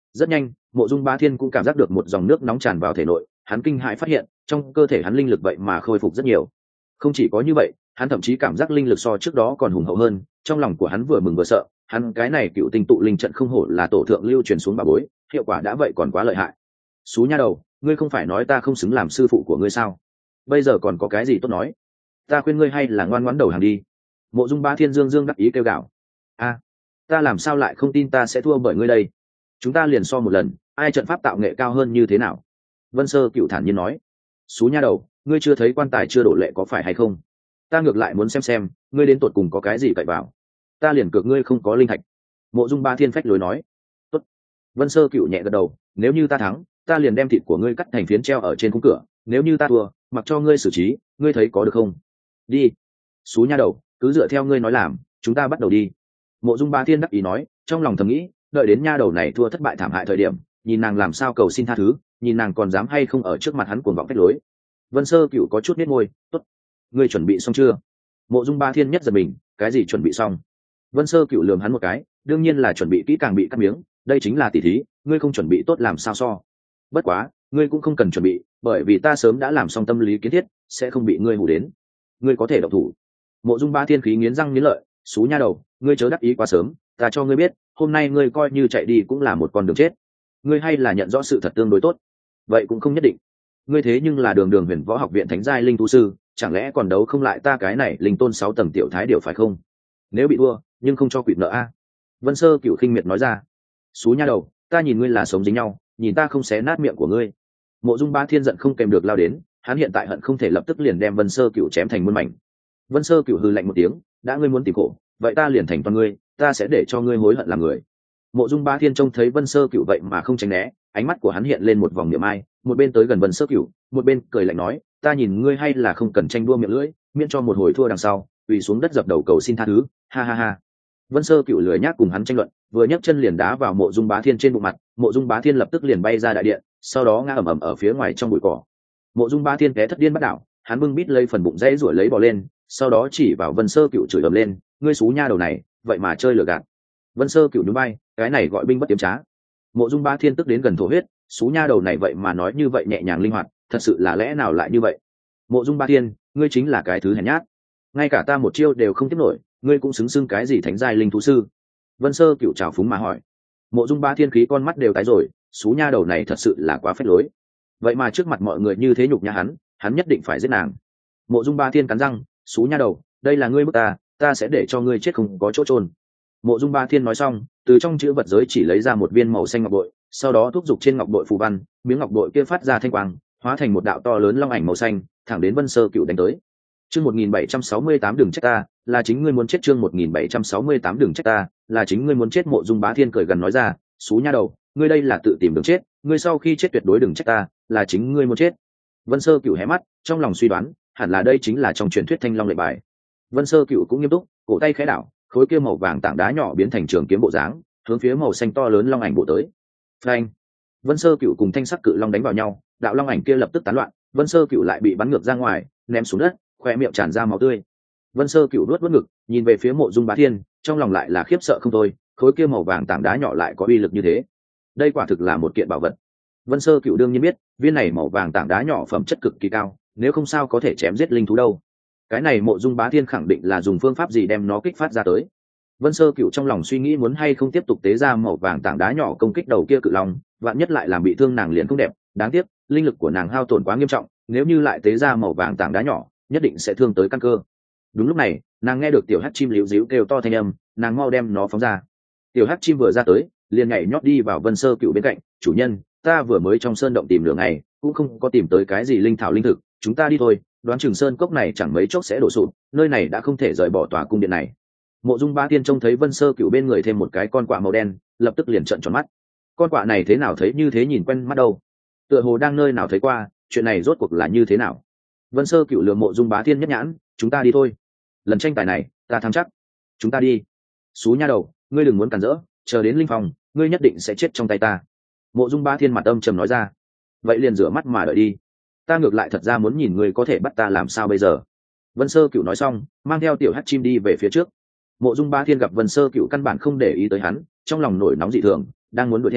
Rất nhanh, Mộ Dung Bá Thiên cũng cảm giác được một dòng nước nóng tràn vào thể nội, hắn kinh hãi phát hiện trong cơ thể hắn linh lực vậy mà khôi phục rất nhiều. Không chỉ có như vậy, hắn thậm chí cảm giác linh lực so trước đó còn hùng hậu hơn. Trong lòng của hắn vừa mừng vừa sợ, hắn cái này cựu tinh tụ linh trận không hổ là tổ thượng lưu truyền xuống bà bối, hiệu quả đã vậy còn quá lợi hại. Xú nha đầu, ngươi không phải nói ta không xứng làm sư phụ của ngươi sao? Bây giờ còn có cái gì tốt nói? Ta khuyên ngươi hay là ngoan ngoãn đầu hàng đi. Mộ Dung Bá Thiên dương dương đắc ý kêu gào. A, ta làm sao lại không tin ta sẽ thua bởi ngươi đây? Chúng ta liền so một lần, ai trận pháp tạo nghệ cao hơn như thế nào? Vân Sơ Cựu thản nhiên nói. Xú nha đầu, ngươi chưa thấy quan tài chưa đổ lệ có phải hay không? Ta ngược lại muốn xem ngươi đến tột cùng có cái gì cậy vào. Ta liền cược ngươi không có linh thạch. Mộ Dung Bá Thiên phách lối nói. Tốt. Vân Sơ Cựu nhẹ gật đầu, nếu như ta thắng, ta liền đem thịt của ngươi cắt thành phiến treo ở trên khung cửa, nếu như ta thua, mặc cho ngươi xử trí, ngươi thấy có được không? Đi. Xú nha đầu, cứ dựa theo ngươi nói làm, chúng ta bắt đầu đi. Mộ Dung Bá Thiên đắc ý nói, trong lòng thầm nghĩ, đợi đến nha đầu này thua thất bại thảm hại thời điểm, nhìn nàng làm sao cầu xin tha thứ, nhìn nàng còn dám hay không ở trước mặt hắn cuồng vọng phách lối. Vân Sơ Cựu có chút nết môi, tốt. Ngươi chuẩn bị xong chưa? Mộ Dung Bá Thiên nhất giật mình, cái gì chuẩn bị xong? Vân Sơ Cựu lườm hắn một cái, đương nhiên là chuẩn bị kỹ càng bị cắt miếng, đây chính là tỷ thí, ngươi không chuẩn bị tốt làm sao so? Bất quá, ngươi cũng không cần chuẩn bị, bởi vì ta sớm đã làm xong tâm lý kiến thiết, sẽ không bị ngươi hù đến. Ngươi có thể động thủ. Mộ Dung Bá Thiên khí nghiến răng nghiến lợi, xú nha đầu, ngươi chớ đắc ý quá sớm, ta cho ngươi biết, hôm nay ngươi coi như chạy đi cũng là một con đường chết. Ngươi hay là nhận rõ sự thật tương đối tốt. Vậy cũng không nhất định. Ngươi thế nhưng là Đường Đường Huyền Võ Học viện thánh giai linh thú sư, chẳng lẽ còn đấu không lại ta cái này linh tôn 6 tầng tiểu thái điều phải không? Nếu bị thua, nhưng không cho quỵt nợ a. Vân Sơ Cựu khinh miệt nói ra. Xú nha đầu, ta nhìn ngươi là sống dính nhau, nhìn ta không xé nát miệng của ngươi. Mộ Dung Bá Thiên giận không kèm được lao đến, hắn hiện tại hận không thể lập tức liền đem Vân Sơ Cựu chém thành muôn mảnh. Vân Sơ Cựu hừ lạnh một tiếng, đã ngươi muốn tìm khổ, vậy ta liền thành toàn ngươi, ta sẽ để cho ngươi hối hận làm người. Mộ Dung Bá Thiên trông thấy Vân Sơ Cựu vậy mà không tránh né, ánh mắt của hắn hiện lên một vòng niệm ai, một bên tới gần Vân Sơ Cựu, một bên cười lạnh nói, ta nhìn ngươi hay là không cần tranh đua miệng lưỡi, miễn cho một hồi thua đằng sau, quỳ xuống đất dập đầu cầu xin tha thứ, ha ha ha. Vân Sơ Cựu lười nhác cùng hắn tranh luận, vừa nhấc chân liền đá vào Mộ Dung Bá Thiên trên bụng mặt, Mộ Dung Bá Thiên lập tức liền bay ra đại điện, sau đó ngã ầm ầm ở phía ngoài trong bụi cỏ. Mộ Dung Bá Thiên té thất điên bắt đảo, hắn bưng bít lấy phần bụng dãy ruổi lấy bò lên, sau đó chỉ vào Vân Sơ Cựu chửi ầm lên, ngươi xú nha đầu này, vậy mà chơi lừa gạt. Vân Sơ Cựu nhún vai, cái này gọi binh bất tiếm trá. Mộ Dung Bá Thiên tức đến gần thổ huyết, xú nha đầu này vậy mà nói như vậy nhẹ nhàng linh hoạt, thật sự là lẽ nào lại như vậy? Mộ Dung Bá Thiên, ngươi chính là cái thứ hèn nhát, ngay cả ta một chiêu đều không tiếp nổi, ngươi cũng xứng xưng cái gì thánh giai linh thú sư? Vân Sơ Cựu trào phúng mà hỏi. Mộ Dung Bá Thiên khí con mắt đều tái rồi, xú nha đầu này thật sự là quá phách lối, vậy mà trước mặt mọi người như thế nhục nhã hắn nhất định phải giết nàng. Mộ Dung Bá Thiên cắn răng, xú nha đầu, đây là ngươi bức ta sẽ để cho ngươi chết không có chỗ chôn. Mộ Dung Bá Thiên nói xong, từ trong chữ vật giới chỉ lấy ra một viên màu xanh ngọc bội, sau đó thúc giục trên ngọc bội phù văn, miếng ngọc bội kia phát ra thanh quang, hóa thành một đạo to lớn long ảnh màu xanh, thẳng đến Vân Sơ Cựu đánh tới. Chương 1768 đừng trách ta, là chính ngươi muốn chết. Chương 1768 đừng trách ta, là chính ngươi muốn chết. Mộ Dung Bá Thiên cười gần nói ra, xú nha đầu, ngươi đây là tự tìm đường chết, ngươi sau khi chết tuyệt đối đừng trách ta, là chính ngươi muốn chết. Vân Sơ Cựu hé mắt, trong lòng suy đoán, hẳn là đây chính là trong truyền thuyết Thanh Long lệnh bài. Vân Sơ Cựu cũng nghiêm túc, cổ tay khẽ đảo, khối kia màu vàng tảng đá nhỏ biến thành trường kiếm bộ dáng, hướng phía màu xanh to lớn long ảnh bộ tới. Phanh! Vân Sơ Cựu cùng thanh sắc cự long đánh vào nhau, đạo long ảnh kia lập tức tán loạn, Vân Sơ Cựu lại bị bắn ngược ra ngoài, ném xuống đất, khoe miệng tràn ra máu tươi. Vân Sơ Cựu nuốt ngực, nhìn về phía Mộ Dung Bá Thiên, trong lòng lại là khiếp sợ không thôi, khối kia màu vàng tảng đá nhỏ lại có uy lực như thế, đây quả thực là một kiện bảo vật. Vân Sơ Cựu đương nhiên biết, viên này màu vàng tảng đá nhỏ phẩm chất cực kỳ cao, nếu không sao có thể chém giết linh thú đâu. Cái này Mộ Dung Bá Thiên khẳng định là dùng phương pháp gì đem nó kích phát ra tới. Vân Sơ Cựu trong lòng suy nghĩ muốn hay không tiếp tục tế ra màu vàng tảng đá nhỏ công kích đầu kia cự long, vạn nhất lại làm bị thương nàng liền không đẹp, đáng tiếc linh lực của nàng hao tổn quá nghiêm trọng, nếu như lại tế ra màu vàng tảng đá nhỏ, nhất định sẽ thương tới căn cơ. Đúng lúc này, nàng nghe được tiểu hắc chim líu ríu kêu to thanh âm, nàng mau đem nó phóng ra. Tiểu hắc chim vừa ra tới, liền nhảy nhót đi vào Vân Sơ Cựu bên cạnh, chủ nhân, ta vừa mới trong sơn động tìm nửa ngày, cũng không có tìm tới cái gì linh thảo linh thực, chúng ta đi thôi, đoán chừng sơn cốc này chẳng mấy chốc sẽ đổ sụp, nơi này đã không thể rời bỏ tòa cung điện này. Mộ Dung Bá Thiên trông thấy Vân Sơ Cựu bên người thêm một cái con quạ màu đen, lập tức liền trợn tròn mắt. Con quạ này thế nào thấy như thế nhìn quen mắt đâu? Tựa hồ đang nơi nào thấy qua, chuyện này rốt cuộc là như thế nào? Vân Sơ Cựu lườm Mộ Dung Bá Thiên nhất nhãn, chúng ta đi thôi. Lần tranh tài này, ta thắng chắc. Chúng ta đi. Xú nha đầu, ngươi đừng muốn cản rỡ, chờ đến linh phòng, ngươi nhất định sẽ chết trong tay ta. Mộ Dung Bá Thiên mặt âm trầm nói ra. Vậy liền rửa mắt mà đợi đi. Ta ngược lại thật ra muốn nhìn ngươi có thể bắt ta làm sao bây giờ. Vân Sơ Cựu nói xong, mang theo tiểu hắc chim đi về phía trước. Mộ Dung Bá Thiên gặp Vân Sơ Cựu căn bản không để ý tới hắn, trong lòng nổi nóng dị thường, đang muốn đuổi theo,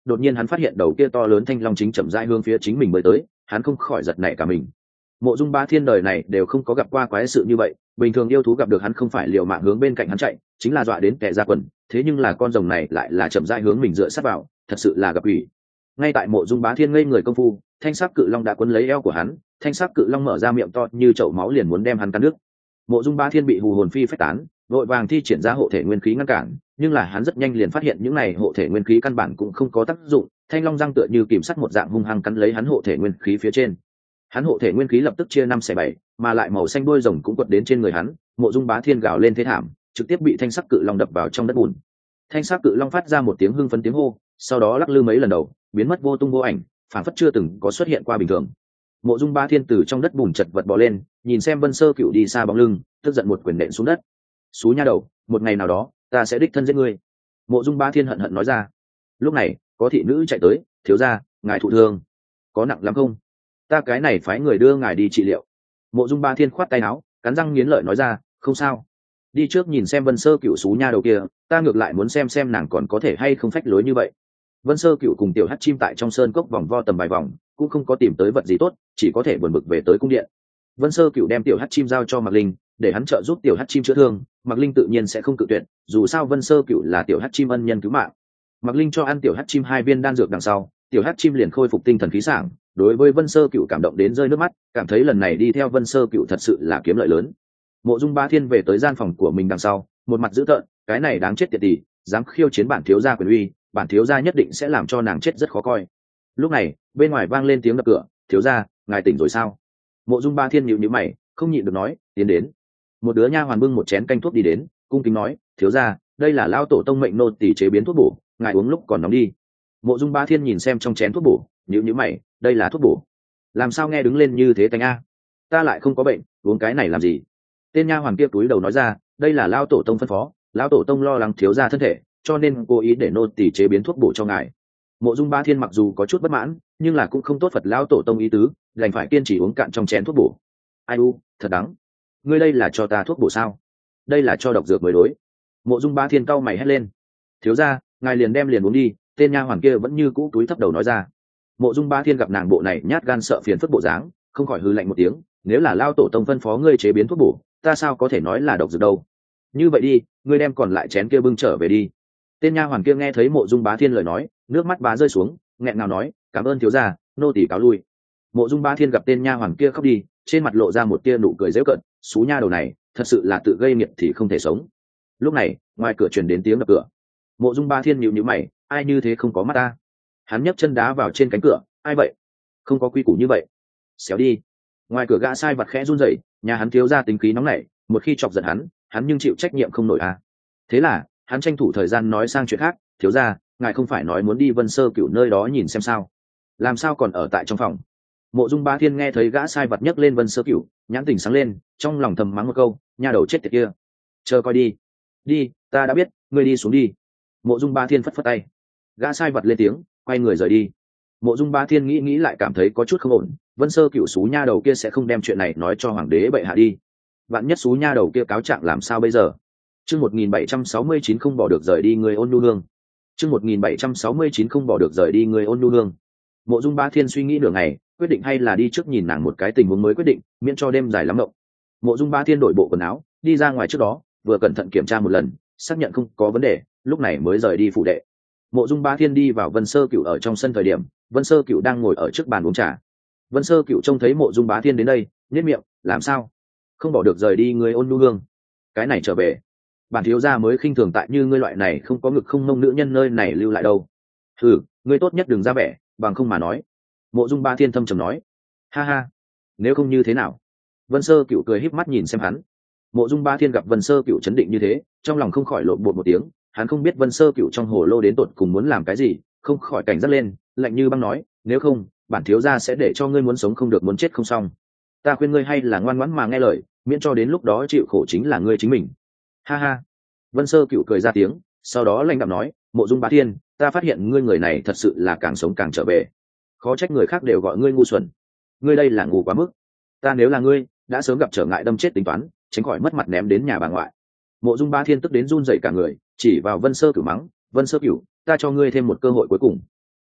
đột nhiên hắn phát hiện đầu kia to lớn thanh long chính chậm rãi hướng phía chính mình mới tới, hắn không khỏi giật nảy cả mình. Mộ Dung Bá Thiên đời này đều không có gặp qua quái sự như vậy, bình thường yêu thú gặp được hắn không phải liều mạng hướng bên cạnh hắn chạy, chính là dọa đến kẻ ra quần, thế nhưng là con rồng này lại là chậm rãi hướng mình dựa sát vào, thật sự là gặp ủy. Ngay tại Mộ Dung Bá Thiên ngây người công phu, thanh sắc cự long đã quấn lấy eo của hắn, thanh sắc cự long mở ra miệng to như chậu máu liền muốn đem hắn cắn nước. Mộ Dung Bá Thiên bị hù hồn phi phách tán, vội vàng thi triển ra hộ thể nguyên khí ngăn cản, nhưng là hắn rất nhanh liền phát hiện những này hộ thể nguyên khí căn bản cũng không có tác dụng, thanh long răng tựa như kìm sắt một dạng hung hăng cắn lấy hắn hộ thể nguyên khí phía trên. Hắn hộ thể nguyên khí lập tức chia 5/7, mà lại màu xanh đuôi rồng cũng quật đến trên người hắn. Mộ Dung Bá Thiên gào lên thế thảm, trực tiếp bị thanh sắc cự long đập vào trong đất bùn. Thanh sắc cự long phát ra một tiếng hưng phấn tiếng hô, sau đó lắc lư mấy lần đầu, biến mất vô tung vô ảnh, phảng phất chưa từng có xuất hiện qua bình thường. Mộ Dung Bá Thiên từ trong đất bùn chật vật bò lên, nhìn xem Vân Sơ Cửu đi xa bóng lưng, tức giận một quyền nện xuống đất. "Xú nha đầu, một ngày nào đó, ta sẽ đích thân giết ngươi." Mộ Dung Bá Thiên hận hận nói ra. Lúc này, có thị nữ chạy tới, "Thiếu gia, ngài thụ thương, có nặng lắm không? Ta cái này phái người đưa ngài đi trị liệu." Mộ Dung Bá Thiên khoát tay áo, cắn răng nghiến lợi nói ra, "Không sao, đi trước nhìn xem Vân Sơ Cửu xú nha đầu kia, ta ngược lại muốn xem nàng còn có thể hay không phách lối như vậy." Vân Sơ Cửu cùng tiểu hắc chim tại trong sơn cốc vòng vo tầm vài vòng, cũng không có tìm tới vật gì tốt, chỉ có thể buồn bực về tới cung điện. Vân Sơ Cửu đem tiểu hắc chim giao cho Mạc Linh, để hắn trợ giúp tiểu hắc chim chữa thương. Mạc Linh tự nhiên sẽ không cự tuyệt, dù sao Vân Sơ Cửu là tiểu hắc chim ân nhân cứu mạng. Mạc Linh cho ăn tiểu hắc chim 2 viên đan dược đằng sau, tiểu hắc chim liền khôi phục tinh thần khí sảng, đối với Vân Sơ Cửu cảm động đến rơi nước mắt, cảm thấy lần này đi theo Vân Sơ Cửu thật sự là kiếm lợi lớn. Mộ Dung Bá Thiên về tới gian phòng của mình đằng sau, một mặt dữ tợn, cái này đáng chết tiệt tỷ, dám khiêu chiến bản thiếu gia quyền uy, bản thiếu gia nhất định sẽ làm cho nàng chết rất khó coi. Lúc này, bên ngoài vang lên tiếng đập cửa, "Thiếu gia, ngài tỉnh rồi sao?" Mộ Dung Bá Thiên nhíu nhíu mày, không nhịn được nói, "Tiến đến." Một đứa nha hoàn bưng một chén canh thuốc đi đến, cung kính nói, "Thiếu gia, đây là lão tổ tông mệnh nô tỳ chế biến thuốc bổ, ngài uống lúc còn nóng đi." Mộ Dung Bá Thiên nhìn xem trong chén thuốc bổ, nhíu nhíu mày, "Đây là thuốc bổ? Làm sao nghe đứng lên như thế tánh a? Ta lại không có bệnh, uống cái này làm gì?" Tên nha hoàn kia túi đầu nói ra, "Đây là lão tổ tông phân phó, lão tổ tông lo lắng thiếu gia thân thể, cho nên cố ý để nô tỳ chế biến thuốc bổ cho ngài." Mộ Dung Bá Thiên mặc dù có chút bất mãn, nhưng là cũng không tốt phật lão tổ tông ý tứ, đành phải kiên trì uống cạn trong chén thuốc bổ. "Ai u, thật đắng. Ngươi đây là cho ta thuốc bổ sao? Đây là cho độc dược mới đối." Mộ Dung Bá Thiên cau mày hét lên. "Thiếu gia, ngài liền đem liền uống đi." Tên nha hoàn kia vẫn như cũ túi thấp đầu nói ra. Mộ Dung Bá Thiên gặp nàng bộ này nhát gan sợ phiền phức bộ dáng, không khỏi hừ lạnh một tiếng, "Nếu là lao tổ tông phân phó ngươi chế biến thuốc bổ, ta sao có thể nói là độc dược đâu? Như vậy đi, ngươi đem còn lại chén kia bưng trở về đi." Tên nha hoàn kia nghe thấy Mộ Dung Bá Thiên lời nói, nước mắt bá rơi xuống, nghẹn ngào nói, "Cảm ơn thiếu gia, nô tỳ cáo lui." Mộ Dung Bá Thiên gặp tên nha hoàn kia khóc đi, trên mặt lộ ra một tia nụ cười giễu cợt, "Xú nha đầu này, thật sự là tự gây nghiệt thì không thể sống." Lúc này, ngoài cửa truyền đến tiếng đập cửa. Mộ Dung Bá Thiên nhíu nhíu mày, "Ai như thế không có mắt ta?" Hắn nhấc chân đá vào trên cánh cửa, "Ai vậy? Không có quy củ như vậy. Xéo đi." Ngoài cửa gã sai vặt khẽ run rẩy, nhà hắn thiếu gia tính khí nóng nảy, một khi chọc giận hắn nhưng chịu trách nhiệm không nổi à. Thế là, hắn tranh thủ thời gian nói sang chuyện khác, "Thiếu gia, ngài không phải nói muốn đi Vân Sơ Cửu nơi đó nhìn xem sao? Làm sao còn ở tại trong phòng?" Mộ Dung Bá Thiên nghe thấy gã sai vặt nhấc lên Vân Sơ Cửu, nhãn tình sáng lên, trong lòng thầm mắng một câu, "Nha đầu chết tiệt kia, chờ coi đi." "Đi, ta đã biết, ngươi đi xuống đi." Mộ Dung Bá Thiên phất phất tay. Gã sai vặt lên tiếng, quay người rời đi. Mộ Dung Bá Thiên nghĩ nghĩ lại cảm thấy có chút không ổn, Vân Sơ Cửu xú nha đầu kia sẽ không đem chuyện này nói cho hoàng đế bệ hạ đi. Vạn nhất xú nha đầu kia cáo trạng làm sao bây giờ? Chương 1769 không bỏ được rời đi người Ôn Nhu Hương. Chương 1769 không bỏ được rời đi người Ôn Nhu Hương. Mộ Dung Bá Thiên suy nghĩ nửa ngày, quyết định hay là đi trước nhìn nàng một cái tình huống mới quyết định, miễn cho đêm dài lắm mộng. Mộ Dung Bá Thiên đổi bộ quần áo, đi ra ngoài trước đó, vừa cẩn thận kiểm tra một lần, xác nhận không có vấn đề, lúc này mới rời đi phủ đệ. Mộ Dung Bá Thiên đi vào Vân Sơ Cửu ở trong sân thời điểm, Vân Sơ Cửu đang ngồi ở trước bàn uống trà. Vân Sơ Cửu trông thấy Mộ Dung Bá Thiên đến đây, nhếch miệng, "Làm sao? Không bỏ được rời đi người Ôn Nhu Hương? Cái này trở về, bản thiếu gia mới khinh thường tại như ngươi loại này không có ngực không mông nữ nhân nơi này lưu lại đâu. Thử, ngươi tốt nhất đừng ra vẻ, bằng không mà nói." Mộ Dung Bá Thiên thâm trầm nói. "Ha ha, nếu không như thế nào?" Vân Sơ Cửu cười híp mắt nhìn xem hắn. Mộ Dung Bá Thiên gặp Vân Sơ Cửu chấn định như thế, trong lòng không khỏi lộn bột một tiếng, hắn không biết Vân Sơ Cửu trong hồ lô đến tột cùng muốn làm cái gì, không khỏi cảnh giác lên, lạnh như băng nói, "Nếu không, bản thiếu gia sẽ để cho ngươi muốn sống không được muốn chết không xong. Ta khuyên ngươi hay là ngoan ngoãn mà nghe lời, miễn cho đến lúc đó chịu khổ chính là ngươi chính mình." Ha ha. Vân Sơ Cửu cười ra tiếng, sau đó lạnh đạm nói, "Mộ Dung Bá Thiên, ta phát hiện ngươi người này thật sự là càng sống càng trở về. Khó trách người khác đều gọi ngươi ngu xuẩn. Ngươi đây là ngu quá mức. Ta nếu là ngươi, đã sớm gặp trở ngại đâm chết tính toán, tránh khỏi mất mặt ném đến nhà bà ngoại." Mộ Dung Bá Thiên tức đến run rẩy cả người, chỉ vào Vân Sơ Cửu mắng, "Vân Sơ Cửu, ta cho ngươi thêm một cơ hội cuối cùng.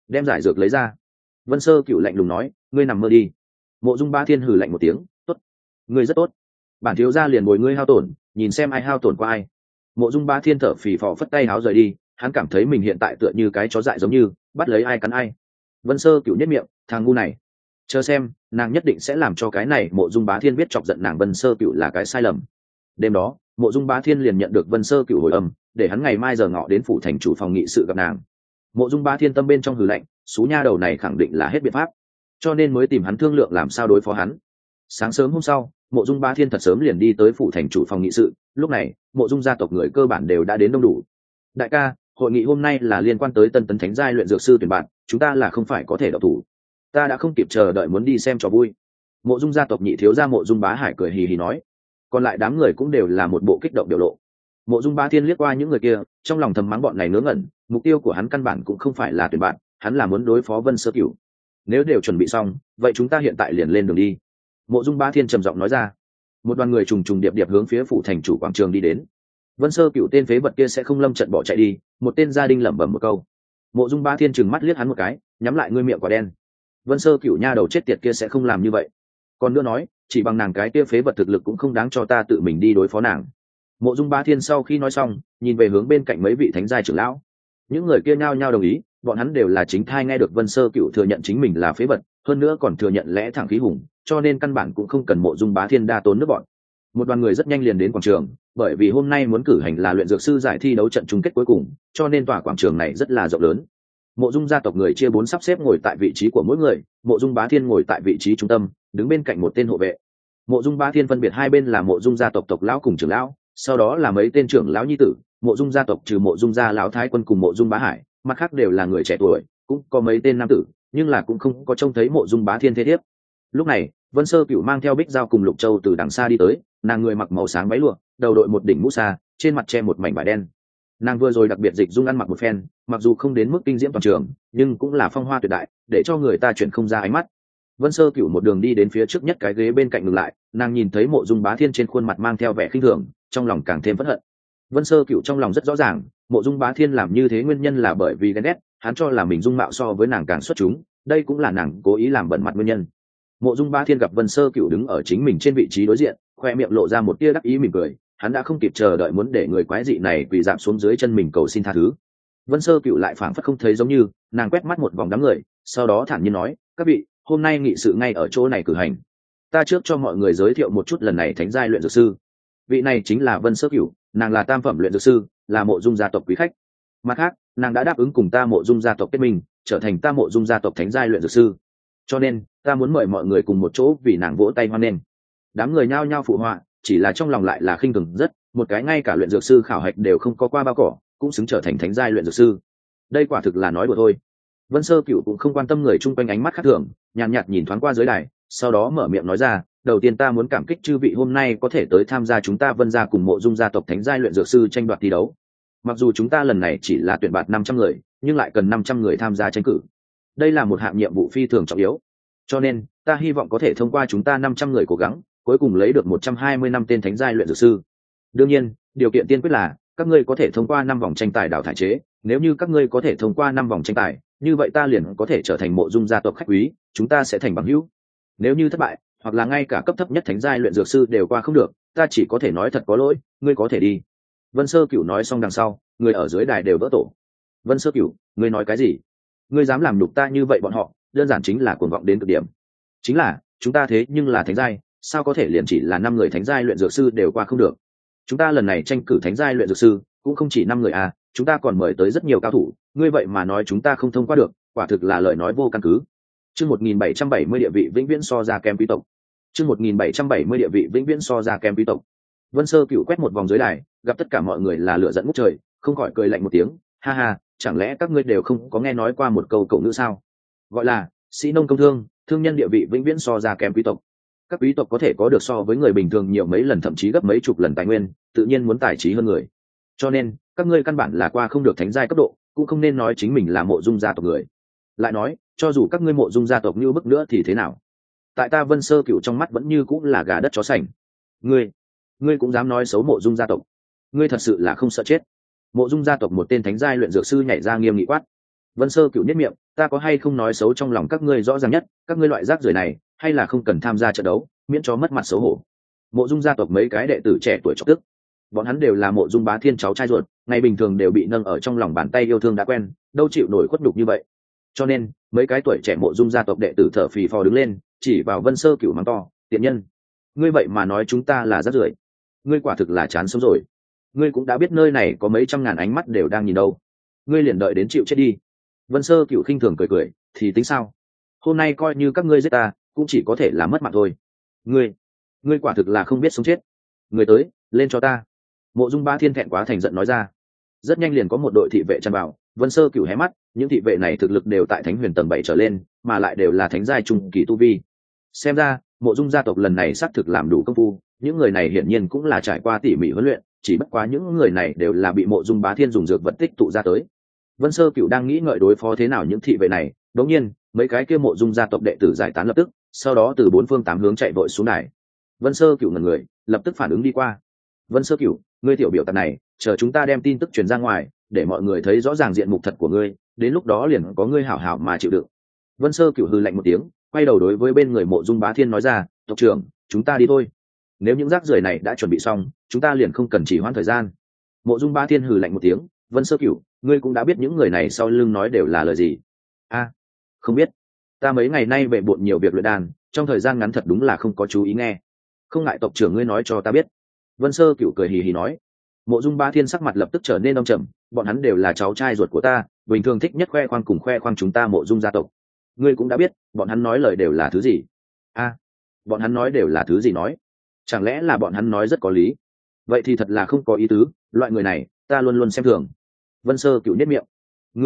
đem giải dược lấy ra. Vân Sơ Cửu lạnh lùng nói, ngươi nằm mơ đi. Mộ Dung Bá Thiên hừ lạnh một tiếng, tốt, ngươi rất tốt, bản thiếu gia liền bồi ngươi hao tổn, nhìn xem ai hao tổn qua ai. Mộ Dung Bá Thiên thở phì phò phất tay háo rời đi, hắn cảm thấy mình hiện tại tựa như cái chó dại giống như bắt lấy ai cắn ai. Vân Sơ Cửu nhếch miệng, thằng ngu này, chờ xem, nàng nhất định sẽ làm cho cái này Mộ Dung Bá Thiên biết chọc giận nàng Vân Sơ Cửu là cái sai lầm. Đêm đó, Mộ Dung Bá Thiên liền nhận được Vân Sơ Cửu hồi âm, để hắn ngày mai giờ ngọ đến phủ thành chủ phòng nghị sự gặp nàng. Mộ Dung Bá Thiên tâm bên trong hừ lạnh, số nha đầu này khẳng định là hết biện pháp, cho nên mới tìm hắn thương lượng làm sao đối phó hắn. Sáng sớm hôm sau, Mộ Dung Bá Thiên thật sớm liền đi tới phủ thành chủ phòng nghị sự. Lúc này, Mộ Dung gia tộc người cơ bản đều đã đến đông đủ. Đại ca, hội nghị hôm nay là liên quan tới Tân Tấn Thánh giai luyện dược sư tuyển bạn, chúng ta là không phải có thể độc thủ. Ta đã không kịp chờ đợi muốn đi xem trò vui. Mộ Dung gia tộc nhị thiếu gia Mộ Dung Bá Hải cười hì hì nói. Còn lại đám người cũng đều là một bộ kích động biểu lộ. Mộ Dung Bá Thiên liếc qua những người kia, trong lòng thầm mắng bọn này ngớ ngẩn, mục tiêu của hắn căn bản cũng không phải là tuyển bạn, hắn là muốn đối phó Vân Sơ Cửu. Nếu đều chuẩn bị xong, vậy chúng ta hiện tại liền lên đường đi. Mộ Dung Bá Thiên trầm giọng nói ra. Một đoàn người trùng trùng điệp điệp hướng phía phủ thành chủ quảng trường đi đến. Vân Sơ Cửu tên phế vật kia sẽ không lâm trận bỏ chạy đi, một tên gia đình lẩm bẩm một câu. Mộ Dung Bá Thiên trừng mắt liếc hắn một cái, nhắm lại ngươi miệng quả đen. Vân Sơ Cửu nha đầu chết tiệt kia sẽ không làm như vậy. Còn nữa nói, chỉ bằng nàng cái kia phế vật thực lực cũng không đáng cho ta tự mình đi đối phó nàng. Mộ Dung Bá Thiên sau khi nói xong, nhìn về hướng bên cạnh mấy vị thánh giai trưởng lão. Những người kia nhao nhao đồng ý, bọn hắn đều là chính thai nghe được Vân Sơ Cửu thừa nhận chính mình là phế vật, hơn nữa còn thừa nhận lẽ thẳng khí hùng, cho nên căn bản cũng không cần Mộ Dung Bá Thiên đa tốn nước bọn. Một đoàn người rất nhanh liền đến quảng trường, bởi vì hôm nay muốn cử hành là luyện dược sư giải thi đấu trận chung kết cuối cùng, cho nên tòa quảng trường này rất là rộng lớn. Mộ Dung gia tộc người chia 4 sắp xếp ngồi tại vị trí của mỗi người, Mộ Dung Bá Thiên ngồi tại vị trí trung tâm, đứng bên cạnh một tên hộ vệ. Mộ Dung Bá Thiên phân biệt hai bên là Mộ Dung gia tộc tộc lão cùng trưởng lão, sau đó là mấy tên trưởng lão nhi tử. Mộ Dung gia tộc trừ Mộ Dung gia lão thái quân cùng Mộ Dung Bá Hải, mặt khác đều là người trẻ tuổi, cũng có mấy tên nam tử, nhưng là cũng không có trông thấy Mộ Dung Bá Thiên thế thiếp. Lúc này, Vân Sơ Cửu mang theo Bích Giao cùng Lục Châu từ đằng xa đi tới, nàng người mặc màu sáng váy lụa, đầu đội một đỉnh mũ sa, trên mặt che một mảnh vải đen. Nàng vừa rồi đặc biệt dịch dung ăn mặc một phen, mặc dù không đến mức kinh diễm toàn trường, nhưng cũng là phong hoa tuyệt đại, để cho người ta chuyển không ra ánh mắt. Vân Sơ Cửu một đường đi đến phía trước nhất cái ghế bên cạnh ngừng lại, nàng nhìn thấy Mộ Dung Bá Thiên trên khuôn mặt mang theo vẻ khinh thường, trong lòng càng thêm phẫn hận. Vân Sơ Cửu trong lòng rất rõ ràng, Mộ Dung Bá Thiên làm như thế nguyên nhân là bởi vì ghen ghét, hắn cho là mình dung mạo so với nàng càng xuất chúng, đây cũng là nàng cố ý làm bẩn mặt nguyên nhân. Mộ Dung Bá Thiên gặp Vân Sơ Cửu đứng ở chính mình trên vị trí đối diện, khoe miệng lộ ra một tia đắc ý mỉm cười, hắn đã không kịp chờ đợi muốn để người quái dị này quỳ rạp xuống dưới chân mình cầu xin tha thứ. Vân Sơ Cửu lại phảng phất không thấy giống như, nàng quét mắt một vòng đám người, sau đó thản nhiên nói, các vị, hôm nay nghị sự ngay ở chỗ này cử hành. Ta trước cho mọi người giới thiệu một chút lần này thánh giai luyện dược sư. Vị này chính là Vân Sơ Cửu, nàng là tam phẩm luyện dược sư, là Mộ Dung gia tộc quý khách. Mặt khác, nàng đã đáp ứng cùng ta Mộ Dung gia tộc kết minh, trở thành ta Mộ Dung gia tộc thánh giai luyện dược sư. Cho nên, ta muốn mời mọi người cùng một chỗ vì nàng vỗ tay hoan nghênh. Đám người nhao nhao phụ họa, chỉ là trong lòng lại là khinh thường rất, một cái ngay cả luyện dược sư khảo hạch đều không có qua bao cỏ, cũng xứng trở thành thánh giai luyện dược sư. Đây quả thực là nói đùa thôi. Vân Sơ Cửu cũng không quan tâm người chung quanh ánh mắt khác thường, nhàn nhạt nhìn thoáng qua dưới đài, sau đó mở miệng nói ra, đầu tiên ta muốn cảm kích chư vị hôm nay có thể tới tham gia chúng ta Vân gia cùng Mộ Dung gia tộc thánh giai luyện dược sư tranh đoạt thi đấu. Mặc dù chúng ta lần này chỉ là tuyển bạt 500 người, nhưng lại cần 500 người tham gia tranh cử. Đây là một hạng nhiệm vụ phi thường trọng yếu. Cho nên, ta hy vọng có thể thông qua chúng ta 500 người cố gắng, cuối cùng lấy được 120 năm tên thánh giai luyện dược sư. Đương nhiên, điều kiện tiên quyết là các ngươi có thể thông qua 5 vòng tranh tài đào thải chế, nếu như các ngươi có thể thông qua 5 vòng tranh tài, như vậy ta liền có thể trở thành Mộ Dung gia tộc khách quý, chúng ta sẽ thành bằng hữu. Nếu như thất bại, hoặc là ngay cả cấp thấp nhất thánh giai luyện dược sư đều qua không được, ta chỉ có thể nói thật có lỗi, ngươi có thể đi. Vân Sơ Cửu nói xong đằng sau, người ở dưới đài đều vỡ tổ. Vân Sơ Cửu, ngươi nói cái gì? Ngươi dám làm nhục ta như vậy bọn họ, đơn giản chính là cuồng vọng đến cực điểm. Chính là, chúng ta thế nhưng là thánh giai, sao có thể liền chỉ là 5 người thánh giai luyện dược sư đều qua không được? Chúng ta lần này tranh cử thánh giai luyện dược sư, cũng không chỉ 5 người à, chúng ta còn mời tới rất nhiều cao thủ, ngươi vậy mà nói chúng ta không thông qua được, quả thực là lời nói vô căn cứ. Chương 1770 địa vị vĩnh viễn so ra kém quý tộc. Chương 1770 địa vị vĩnh viễn so ra kém quý tộc. Vân Sơ Cửu quét một vòng dưới đài, gặp tất cả mọi người là lửa giận ngút trời, không khỏi cười lạnh một tiếng, ha ha, chẳng lẽ các ngươi đều không có nghe nói qua một câu cậu ngữ sao? Gọi là sĩ nông công thương, thương nhân địa vị vĩnh viễn so ra kém quý tộc. Các quý tộc có thể có được so với người bình thường nhiều mấy lần thậm chí gấp mấy chục lần tài nguyên, tự nhiên muốn tài trí hơn người. Cho nên, các ngươi căn bản là qua không được thánh giai cấp độ, cũng không nên nói chính mình là Mộ Dung gia tộc người. Lại nói, cho dù các ngươi Mộ Dung gia tộc như bức nữa thì thế nào? Tại ta Vân Sơ Cửu trong mắt vẫn như cũng là gà đất chó sành. Ngươi cũng dám nói xấu Mộ Dung gia tộc? Ngươi thật sự là không sợ chết. Mộ Dung gia tộc một tên thánh giai luyện dược sư nhảy ra nghiêm nghị quát. Vân Sơ Cửu nhất miệng, ta có hay không nói xấu trong lòng các ngươi rõ ràng nhất, các ngươi loại rác rưởi này hay là không cần tham gia trận đấu, miễn cho mất mặt xấu hổ. Mộ Dung gia tộc mấy cái đệ tử trẻ tuổi chọc tức, bọn hắn đều là Mộ Dung Bá Thiên cháu trai ruột, ngày bình thường đều bị nâng ở trong lòng bàn tay yêu thương đã quen, đâu chịu nổi khuất nhục như vậy. Cho nên mấy cái tuổi trẻ Mộ Dung gia tộc đệ tử thở phì phò đứng lên, chỉ vào Vân Sơ Cửu mắng to, tiện nhân, ngươi vậy mà nói chúng ta là rác rưởi, ngươi quả thực là chán sống rồi. Ngươi cũng đã biết nơi này có mấy trăm ngàn ánh mắt đều đang nhìn đâu, ngươi liền đợi đến chịu chết đi. Vân Sơ Cửu khinh thường cười cười, thì tính sao, hôm nay coi như các ngươi giết ta cũng chỉ có thể là mất mạng thôi. Ngươi quả thực là không biết sống chết. Người tới, lên cho ta. Mộ Dung Bá Thiên thẹn quá thành giận nói ra. Rất nhanh liền có một đội thị vệ tràn vào. Vân Sơ Cửu hé mắt, những thị vệ này thực lực đều tại Thánh Huyền tầng 7 trở lên, mà lại đều là thánh giai trung kỳ tu vi. Xem ra Mộ Dung gia tộc lần này xác thực làm đủ công phu, những người này hiển nhiên cũng là trải qua tỉ mỉ huấn luyện, chỉ bất quá những người này đều là bị Mộ Dung Bá Thiên dùng dược vật tích tụ ra tới. Vân Sơ Cửu đang nghĩ ngợi đối phó thế nào những thị vệ này, đột nhiên mấy cái kia Mộ Dung gia tộc đệ tử giải tán lập tức, sau đó từ bốn phương tám hướng chạy vội xuống đài. Vân Sơ Cửu ngẩn người, lập tức phản ứng đi qua. Vân Sơ Cửu, ngươi tiểu biểu tạp này, chờ chúng ta đem tin tức truyền ra ngoài, để mọi người thấy rõ ràng diện mục thật của ngươi, đến lúc đó liền có ngươi hảo hảo mà chịu đựng. Vân Sơ Cửu hừ lạnh một tiếng, quay đầu đối với bên người Mộ Dung Bá Thiên nói ra, tộc trưởng, chúng ta đi thôi. Nếu những rác rưởi này đã chuẩn bị xong, chúng ta liền không cần chỉ hoãn thời gian. Mộ Dung Bá Thiên hừ lạnh một tiếng, Vân Sơ Cửu, ngươi cũng đã biết những người này sau lưng nói đều là lời gì? Không biết. Ta mấy ngày nay bệ bội nhiều việc luyện đàn, trong thời gian ngắn thật đúng là không có chú ý nghe. Không ngại tộc trưởng ngươi nói cho ta biết. Vân Sơ Cửu cười hì hì nói. Mộ Dung Bá Thiên sắc mặt lập tức trở nên âm trầm, bọn hắn đều là cháu trai ruột của ta, bình thường thích nhất khoe khoang cùng khoe khoang chúng ta Mộ Dung gia tộc. Ngươi cũng đã biết, bọn hắn nói lời đều là thứ gì? Bọn hắn nói đều là thứ gì nói? Chẳng lẽ là bọn hắn nói rất có lý? Vậy thì thật là không có ý tứ, loại người này, ta luôn luôn xem thường. Vân Sơ Cửu nhếch miệng.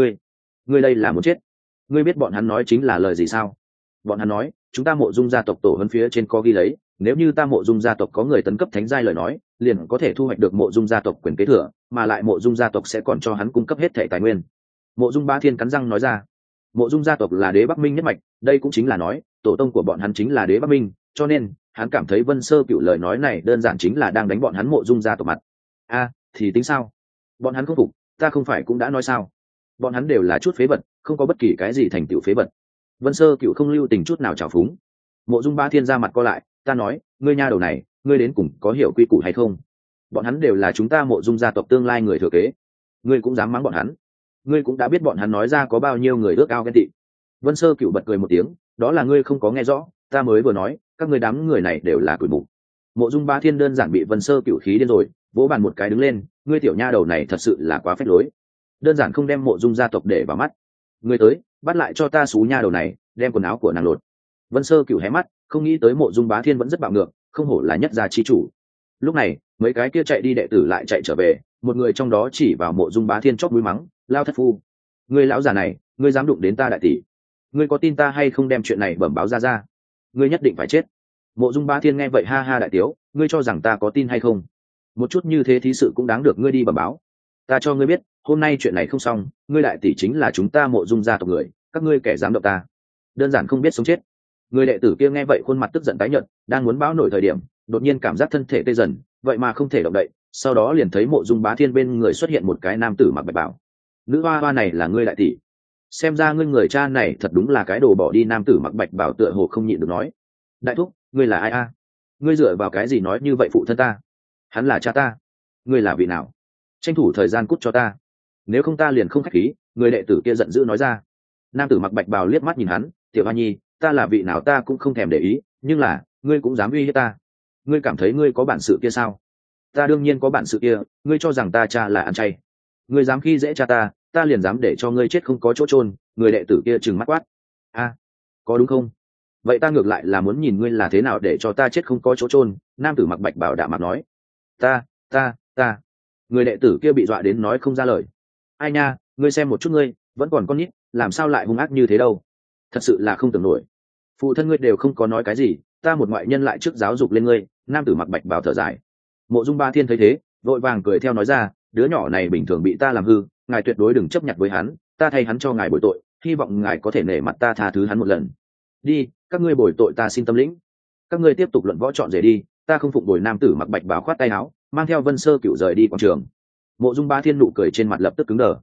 Ngươi đây là muốn chết. Ngươi biết bọn hắn nói chính là lời gì sao? Bọn hắn nói, chúng ta Mộ Dung gia tộc tổ huấn phía trên có ghi lấy, nếu như ta Mộ Dung gia tộc có người tấn cấp thánh giai lời nói, liền có thể thu hoạch được Mộ Dung gia tộc quyền kế thừa, mà lại Mộ Dung gia tộc sẽ còn cho hắn cung cấp hết thảy tài nguyên. Mộ Dung Bá Thiên cắn răng nói ra. Mộ Dung gia tộc là Đế Bắc Minh nhất mạch, đây cũng chính là nói, tổ tông của bọn hắn chính là Đế Bắc Minh, cho nên hắn cảm thấy Vân Sơ Cửu lời nói này đơn giản chính là đang đánh bọn hắn Mộ Dung gia tộc mặt. Thì tính sao? Bọn hắn không phục, ta không phải cũng đã nói sao? Bọn hắn đều là chút phế vật, không có bất kỳ cái gì thành tựu phế vật. Vân Sơ Cửu không lưu tình chút nào trào phúng. Mộ Dung Bá Thiên ra mặt co lại, ta nói, ngươi nha đầu này, ngươi đến cùng có hiểu quy củ hay không? Bọn hắn đều là chúng ta Mộ Dung gia tộc tương lai người thừa kế, ngươi cũng dám mắng bọn hắn? Ngươi cũng đã biết bọn hắn nói ra có bao nhiêu người ước ao ghen tị. Vân Sơ Cửu bật cười một tiếng, đó là ngươi không có nghe rõ, ta mới vừa nói, các ngươi đám người này đều là quỷ mù. Mộ Dung Bá Thiên đơn giản bị Vân Sơ Cửu khí điên rồi, vỗ bàn một cái đứng lên, ngươi tiểu nha đầu này thật sự là quá phách lối, đơn giản không đem Mộ Dung gia tộc để vào mắt. Ngươi tới, bắt lại cho ta xú nha đầu này, đem quần áo của nàng lột. Vân Sơ Cửu hé mắt, không nghĩ tới Mộ Dung Bá Thiên vẫn rất bạo ngược, không hổ là nhất gia chi chủ. Lúc này mấy cái kia chạy đi đệ tử lại chạy trở về, một người trong đó chỉ vào Mộ Dung Bá Thiên chóp mũi mắng, lao thất phu, ngươi lão già này, ngươi dám đụng đến ta đại tỷ, ngươi có tin ta hay không đem chuyện này bẩm báo ra? Ngươi nhất định phải chết. Mộ Dung Bá Thiên nghe vậy ha ha đại tiếu, ngươi cho rằng ta có tin hay không? Một chút như thế thí sự cũng đáng được ngươi đi bẩm báo. Ta cho ngươi biết, hôm nay chuyện này không xong, ngươi đại tỷ chính là chúng ta Mộ Dung gia tộc người, các ngươi kẻ dám động ta, đơn giản không biết sống chết. Người đệ tử kia nghe vậy khuôn mặt tức giận tái nhợt, đang muốn báo nổi thời điểm, đột nhiên cảm giác thân thể tê dần, vậy mà không thể động đậy, sau đó liền thấy Mộ Dung Bá Thiên bên người xuất hiện một cái nam tử mặc bạch bào. Nữ hoa hoa này là ngươi đại tỷ? Xem ra ngươi người cha này thật đúng là cái đồ bỏ đi. Nam tử mặc bạch bào tựa hồ không nhịn được nói, đại thúc, ngươi là ai ngươi dựa vào cái gì nói như vậy phụ thân ta? Hắn là cha ta. Ngươi là vị nào? Tranh thủ thời gian cút cho ta, nếu không ta liền không khách khí. Người đệ tử kia giận dữ nói ra. Nam tử mặc bạch bào liếc mắt nhìn hắn, tiểu hoa nhi, ta là vị nào ta cũng không thèm để ý, nhưng là ngươi cũng dám uy hiếp ta? Ngươi cảm thấy ngươi có bản sự kia sao? Ta đương nhiên có bản sự kia, ngươi cho rằng ta cha là ăn chay? Ngươi dám khi dễ cha ta, ta liền dám để cho ngươi chết không có chỗ chôn. Người đệ tử kia trừng mắt quát. Có đúng không? Vậy ta ngược lại là muốn nhìn ngươi là thế nào để cho ta chết không có chỗ chôn. Nam tử mặc bạch bảo đạm mặt nói. Ta. Người đệ tử kia bị dọa đến nói không ra lời. Ai nha, ngươi xem một chút ngươi, vẫn còn con nít, làm sao lại hung ác như thế đâu? Thật sự là không tưởng nổi. Phụ thân ngươi đều không có nói cái gì, ta một ngoại nhân lại trước giáo dục lên ngươi. Nam tử mặc bạch bảo thở dài. Mộ Dung Bá Thiên thấy thế, vội vàng cười theo nói ra, đứa nhỏ này bình thường bị ta làm hư, ngài tuyệt đối đừng chấp nhận với hắn, ta thay hắn cho ngài bồi tội, hy vọng ngài có thể nể mặt ta tha thứ hắn một lần. Đi, các ngươi bồi tội ta xin tâm lĩnh. Các ngươi tiếp tục luận võ chọn rể đi, ta không phụng bồi. Nam tử mặc bạch bào khoát tay áo, mang theo Vân Sơ Cửu rời đi quảng trường. Mộ Dung Bá Thiên nụ cười trên mặt lập tức cứng đờ.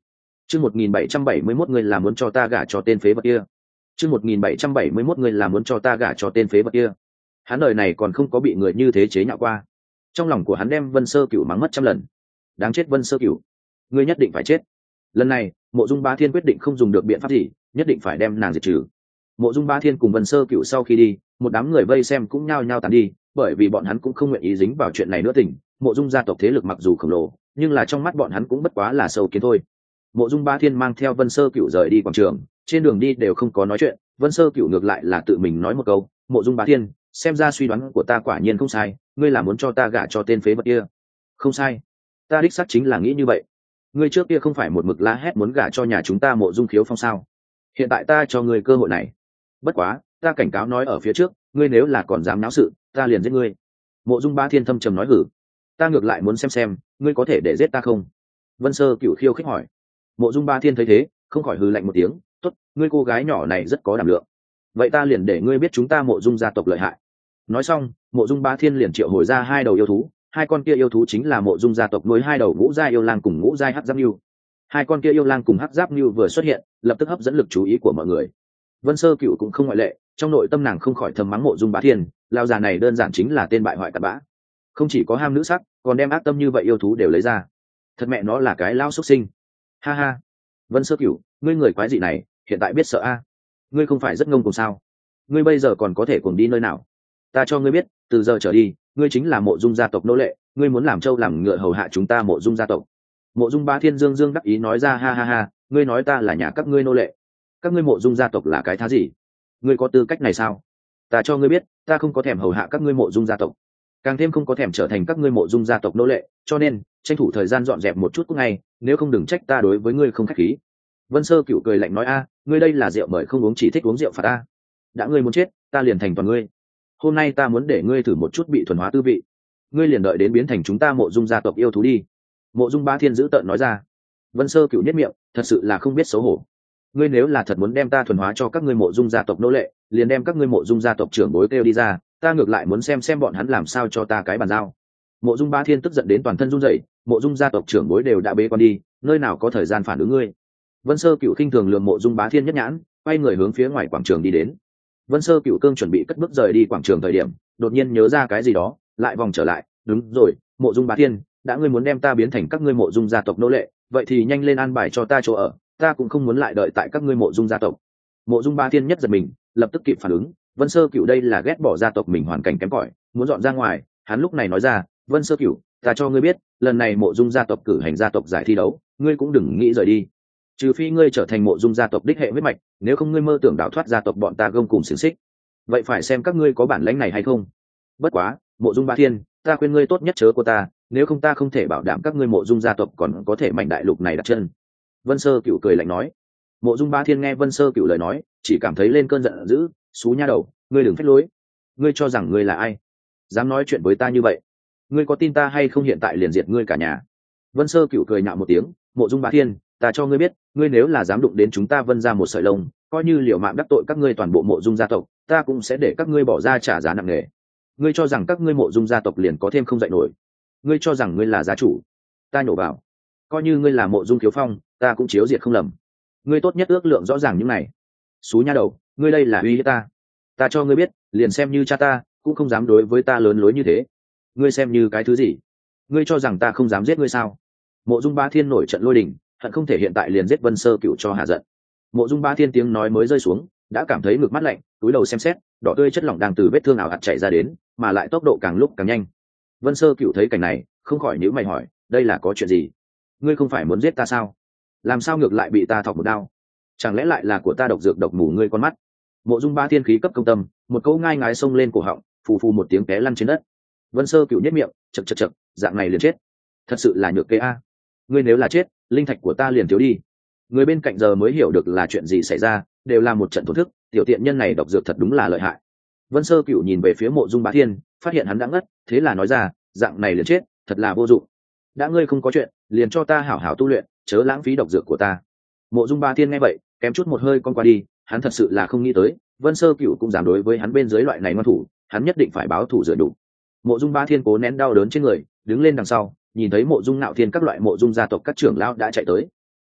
Chương 1771 người là muốn cho ta gả cho tên phế vật kia. Chương 1771 người là muốn cho ta gả cho tên phế vật kia. Hắn đời này còn không có bị người như thế chế nhạo qua. Trong lòng của hắn đem Vân Sơ Cửu mắng mất trăm lần. Đáng chết Vân Sơ Cửu, ngươi nhất định phải chết. Lần này, Mộ Dung Bá Thiên quyết định không dùng được biện pháp gì, nhất định phải đem nàng diệt trừ. Mộ Dung Bá Thiên cùng Vân Sơ Cửu sau khi đi, một đám người vây xem cũng nhao nhao tán đi, bởi vì bọn hắn cũng không nguyện ý dính vào chuyện này nữa tình. Mộ Dung gia tộc thế lực mặc dù khổng lồ, nhưng là trong mắt bọn hắn cũng bất quá là sâu kiến thôi. Mộ Dung Bá Thiên mang theo Vân Sơ Cửu rời đi quảng trường, trên đường đi đều không có nói chuyện. Vân Sơ Cửu ngược lại là tự mình nói một câu: Mộ Dung Bá Thiên, xem ra suy đoán của ta quả nhiên không sai, ngươi là muốn cho ta gả cho tên phế vật kia. Không sai, ta đích xác chính là nghĩ như vậy. Ngươi trước kia không phải một mực la hét muốn gả cho nhà chúng ta Mộ Dung Khiếu Phong sao? Hiện tại ta cho ngươi cơ hội này. Bất quá, ta cảnh cáo nói ở phía trước, ngươi nếu là còn dám náo sự, ta liền giết ngươi. Mộ Dung Bá Thiên thâm trầm nói hử. Ta ngược lại muốn xem ngươi có thể để giết ta không? Vân Sơ Cửu khiêu khích hỏi. Mộ Dung Bá Thiên thấy thế, không khỏi hừ lạnh một tiếng, tốt, ngươi cô gái nhỏ này rất có đảm lượng. Vậy ta liền để ngươi biết chúng ta Mộ Dung gia tộc lợi hại. Nói xong, Mộ Dung Bá Thiên liền triệu hồi ra hai đầu yêu thú, hai con kia yêu thú chính là Mộ Dung gia tộc nuôi hai đầu ngũ giai yêu lang cùng ngũ giai hắc giáp nưu. Hai con kia yêu lang cùng hắc giáp nưu vừa xuất hiện, lập tức hấp dẫn lực chú ý của mọi người. Vân Sơ Cửu cũng không ngoại lệ, trong nội tâm nàng không khỏi thầm mắng Mộ Dung Bá Thiên, lao già này đơn giản chính là tên bại hoại cặn bã. Không chỉ có ham nữ sắc, còn đem ác tâm như vậy yêu thú đều lấy ra. Thật mẹ nó là cái lao xuất sinh. Ha ha. Vân Sơ Cửu, ngươi người quái dị này, hiện tại biết sợ a? Ngươi không phải rất ngông cuồng sao? Ngươi bây giờ còn có thể cuồng đi nơi nào? Ta cho ngươi biết, từ giờ trở đi, ngươi chính là Mộ Dung gia tộc nô lệ, ngươi muốn làm trâu làm ngựa hầu hạ chúng ta Mộ Dung gia tộc. Mộ Dung Bá Thiên dương dương đắc ý nói ra ha ha ha, ngươi nói ta là nhà các ngươi nô lệ. Các ngươi Mộ Dung gia tộc là cái thá gì? Ngươi có tư cách này sao? Ta cho ngươi biết, ta không có thèm hầu hạ các ngươi Mộ Dung gia tộc, càng thêm không có thèm trở thành các ngươi Mộ Dung gia tộc nô lệ, cho nên tranh thủ thời gian dọn dẹp một chút cũng ngay, nếu không đừng trách ta đối với ngươi không khách khí. Vân Sơ Cửu cười lạnh nói a, ngươi đây là rượu mời không uống chỉ thích uống rượu phạt ta. Đã ngươi muốn chết, ta liền thành toàn ngươi. Hôm nay ta muốn để ngươi thử một chút bị thuần hóa tư vị, ngươi liền đợi đến biến thành chúng ta Mộ Dung gia tộc yêu thú đi. Mộ Dung Bá Thiên giữ tợn nói ra. Vân Sơ Cửu nhếch miệng, thật sự là không biết xấu hổ. Ngươi nếu là thật muốn đem ta thuần hóa cho các ngươi Mộ Dung gia tộc nô lệ, liền đem các ngươi Mộ Dung gia tộc trưởng bối kêu đi ra, ta ngược lại muốn xem bọn hắn làm sao cho ta cái bàn giao. Mộ Dung Bá Thiên tức giận đến toàn thân run rẩy, Mộ Dung gia tộc trưởng bối đều đã bế quan đi, nơi nào có thời gian phản ứng ngươi. Vân Sơ Cửu khinh thường lườm Mộ Dung Bá Thiên nhất nhãn, quay người hướng phía ngoài quảng trường đi đến. Vân Sơ Cửu cương chuẩn bị cất bước rời đi quảng trường thời điểm, đột nhiên nhớ ra cái gì đó, lại vòng trở lại, đúng rồi, Mộ Dung Bá Thiên, đã ngươi muốn đem ta biến thành các ngươi Mộ Dung gia tộc nô lệ, vậy thì nhanh lên an bài cho ta chỗ ở, ta cũng không muốn lại đợi tại các ngươi Mộ Dung gia tộc. Mộ Dung Bá Thiên nhất giật mình, lập tức kịp phản ứng, Vân Sơ Cửu đây là ghét bỏ gia tộc mình hoàn cảnh kém cỏi, muốn dọn ra ngoài, hắn lúc này nói ra, Vân Sơ Cửu, ta cho ngươi biết, lần này Mộ Dung gia tộc cử hành gia tộc giải thi đấu, ngươi cũng đừng nghĩ rời đi. Trừ phi ngươi trở thành Mộ Dung gia tộc đích hệ huyết mạch, nếu không ngươi mơ tưởng đào thoát gia tộc bọn ta gông cùng xiềng xích. Vậy phải xem các ngươi có bản lĩnh này hay không. Bất quá, Mộ Dung Bá Thiên, ta khuyên ngươi tốt nhất chớ của ta, nếu không ta không thể bảo đảm các ngươi Mộ Dung gia tộc còn có thể mạnh đại lục này đặt chân. Vân Sơ Cửu cười lạnh nói. Mộ Dung Bá Thiên nghe Vân Sơ Cửu lời nói, chỉ cảm thấy lên cơn giận dữ, xú nha đầu, ngươi đừng phách lối. Ngươi cho rằng ngươi là ai, dám nói chuyện với ta như vậy? Ngươi có tin ta hay không hiện tại liền diệt ngươi cả nhà? Vân Sơ Cửu cười nhạo một tiếng, Mộ Dung Bá Thiên, ta cho ngươi biết, ngươi nếu là dám đụng đến chúng ta Vân gia một sợi lông, coi như liều mạng đắc tội các ngươi toàn bộ Mộ Dung gia tộc, ta cũng sẽ để các ngươi bỏ ra trả giá nặng nề. Ngươi cho rằng các ngươi Mộ Dung gia tộc liền có thêm không dạy nổi? Ngươi cho rằng ngươi là gia chủ? Ta nhổ vào, coi như ngươi là Mộ Dung Khiếu Phong, ta cũng chiếu diệt không lầm. Ngươi tốt nhất ước lượng rõ ràng những này. Xú nha đầu, ngươi đây là uy hiếp ta. Ta cho ngươi biết, liền xem như cha ta cũng không dám đối với ta lớn lối như thế. Ngươi xem như cái thứ gì? Ngươi cho rằng ta không dám giết ngươi sao? Mộ Dung Bá Thiên nổi trận lôi đình, hận không thể hiện tại liền giết Vân Sơ Cửu cho hạ giận. Mộ Dung Bá Thiên tiếng nói mới rơi xuống, đã cảm thấy ngực mát lạnh, túi đầu xem xét, đỏ tươi chất lỏng đang từ vết thương ảo ạt chảy ra đến, mà lại tốc độ càng lúc càng nhanh. Vân Sơ Cửu thấy cảnh này, không khỏi nhíu mày hỏi, đây là có chuyện gì? Ngươi không phải muốn giết ta sao? Làm sao ngược lại bị ta thọc một đao? Chẳng lẽ lại là của ta độc dược độc mù ngươi con mắt? Mộ Dung Bá Thiên khí cấp công tâm, một câu ngai ngái xông lên cổ họng, phù phù một tiếng té lăn trên đất. Vân Sơ Cửu nhếch miệng, chậc chậc chậc, dạng này liền chết. Thật sự là nhược kế a. Ngươi nếu là chết, linh thạch của ta liền thiếu đi. Người bên cạnh giờ mới hiểu được là chuyện gì xảy ra, đều là một trận thổ thức, tiểu tiện nhân này độc dược thật đúng là lợi hại. Vân Sơ Cửu nhìn về phía Mộ Dung Bá Thiên, phát hiện hắn đã ngất, thế là nói ra, dạng này liền chết, thật là vô dụng. Đã ngươi không có chuyện, liền cho ta hảo hảo tu luyện, chớ lãng phí độc dược của ta. Mộ Dung Bá Thiên nghe vậy, kém chút một hơi con qua đi, hắn thật sự là không nghĩ tới, Vân Sơ Cửu cũng dám đối với hắn bên dưới loại này ngoan thủ, hắn nhất định phải báo thù rửa đủ. Mộ Dung Bá Thiên cố nén đau đớn trên người, đứng lên đằng sau, nhìn thấy Mộ Dung Nạo Thiên các loại Mộ Dung gia tộc các trưởng lão đã chạy tới.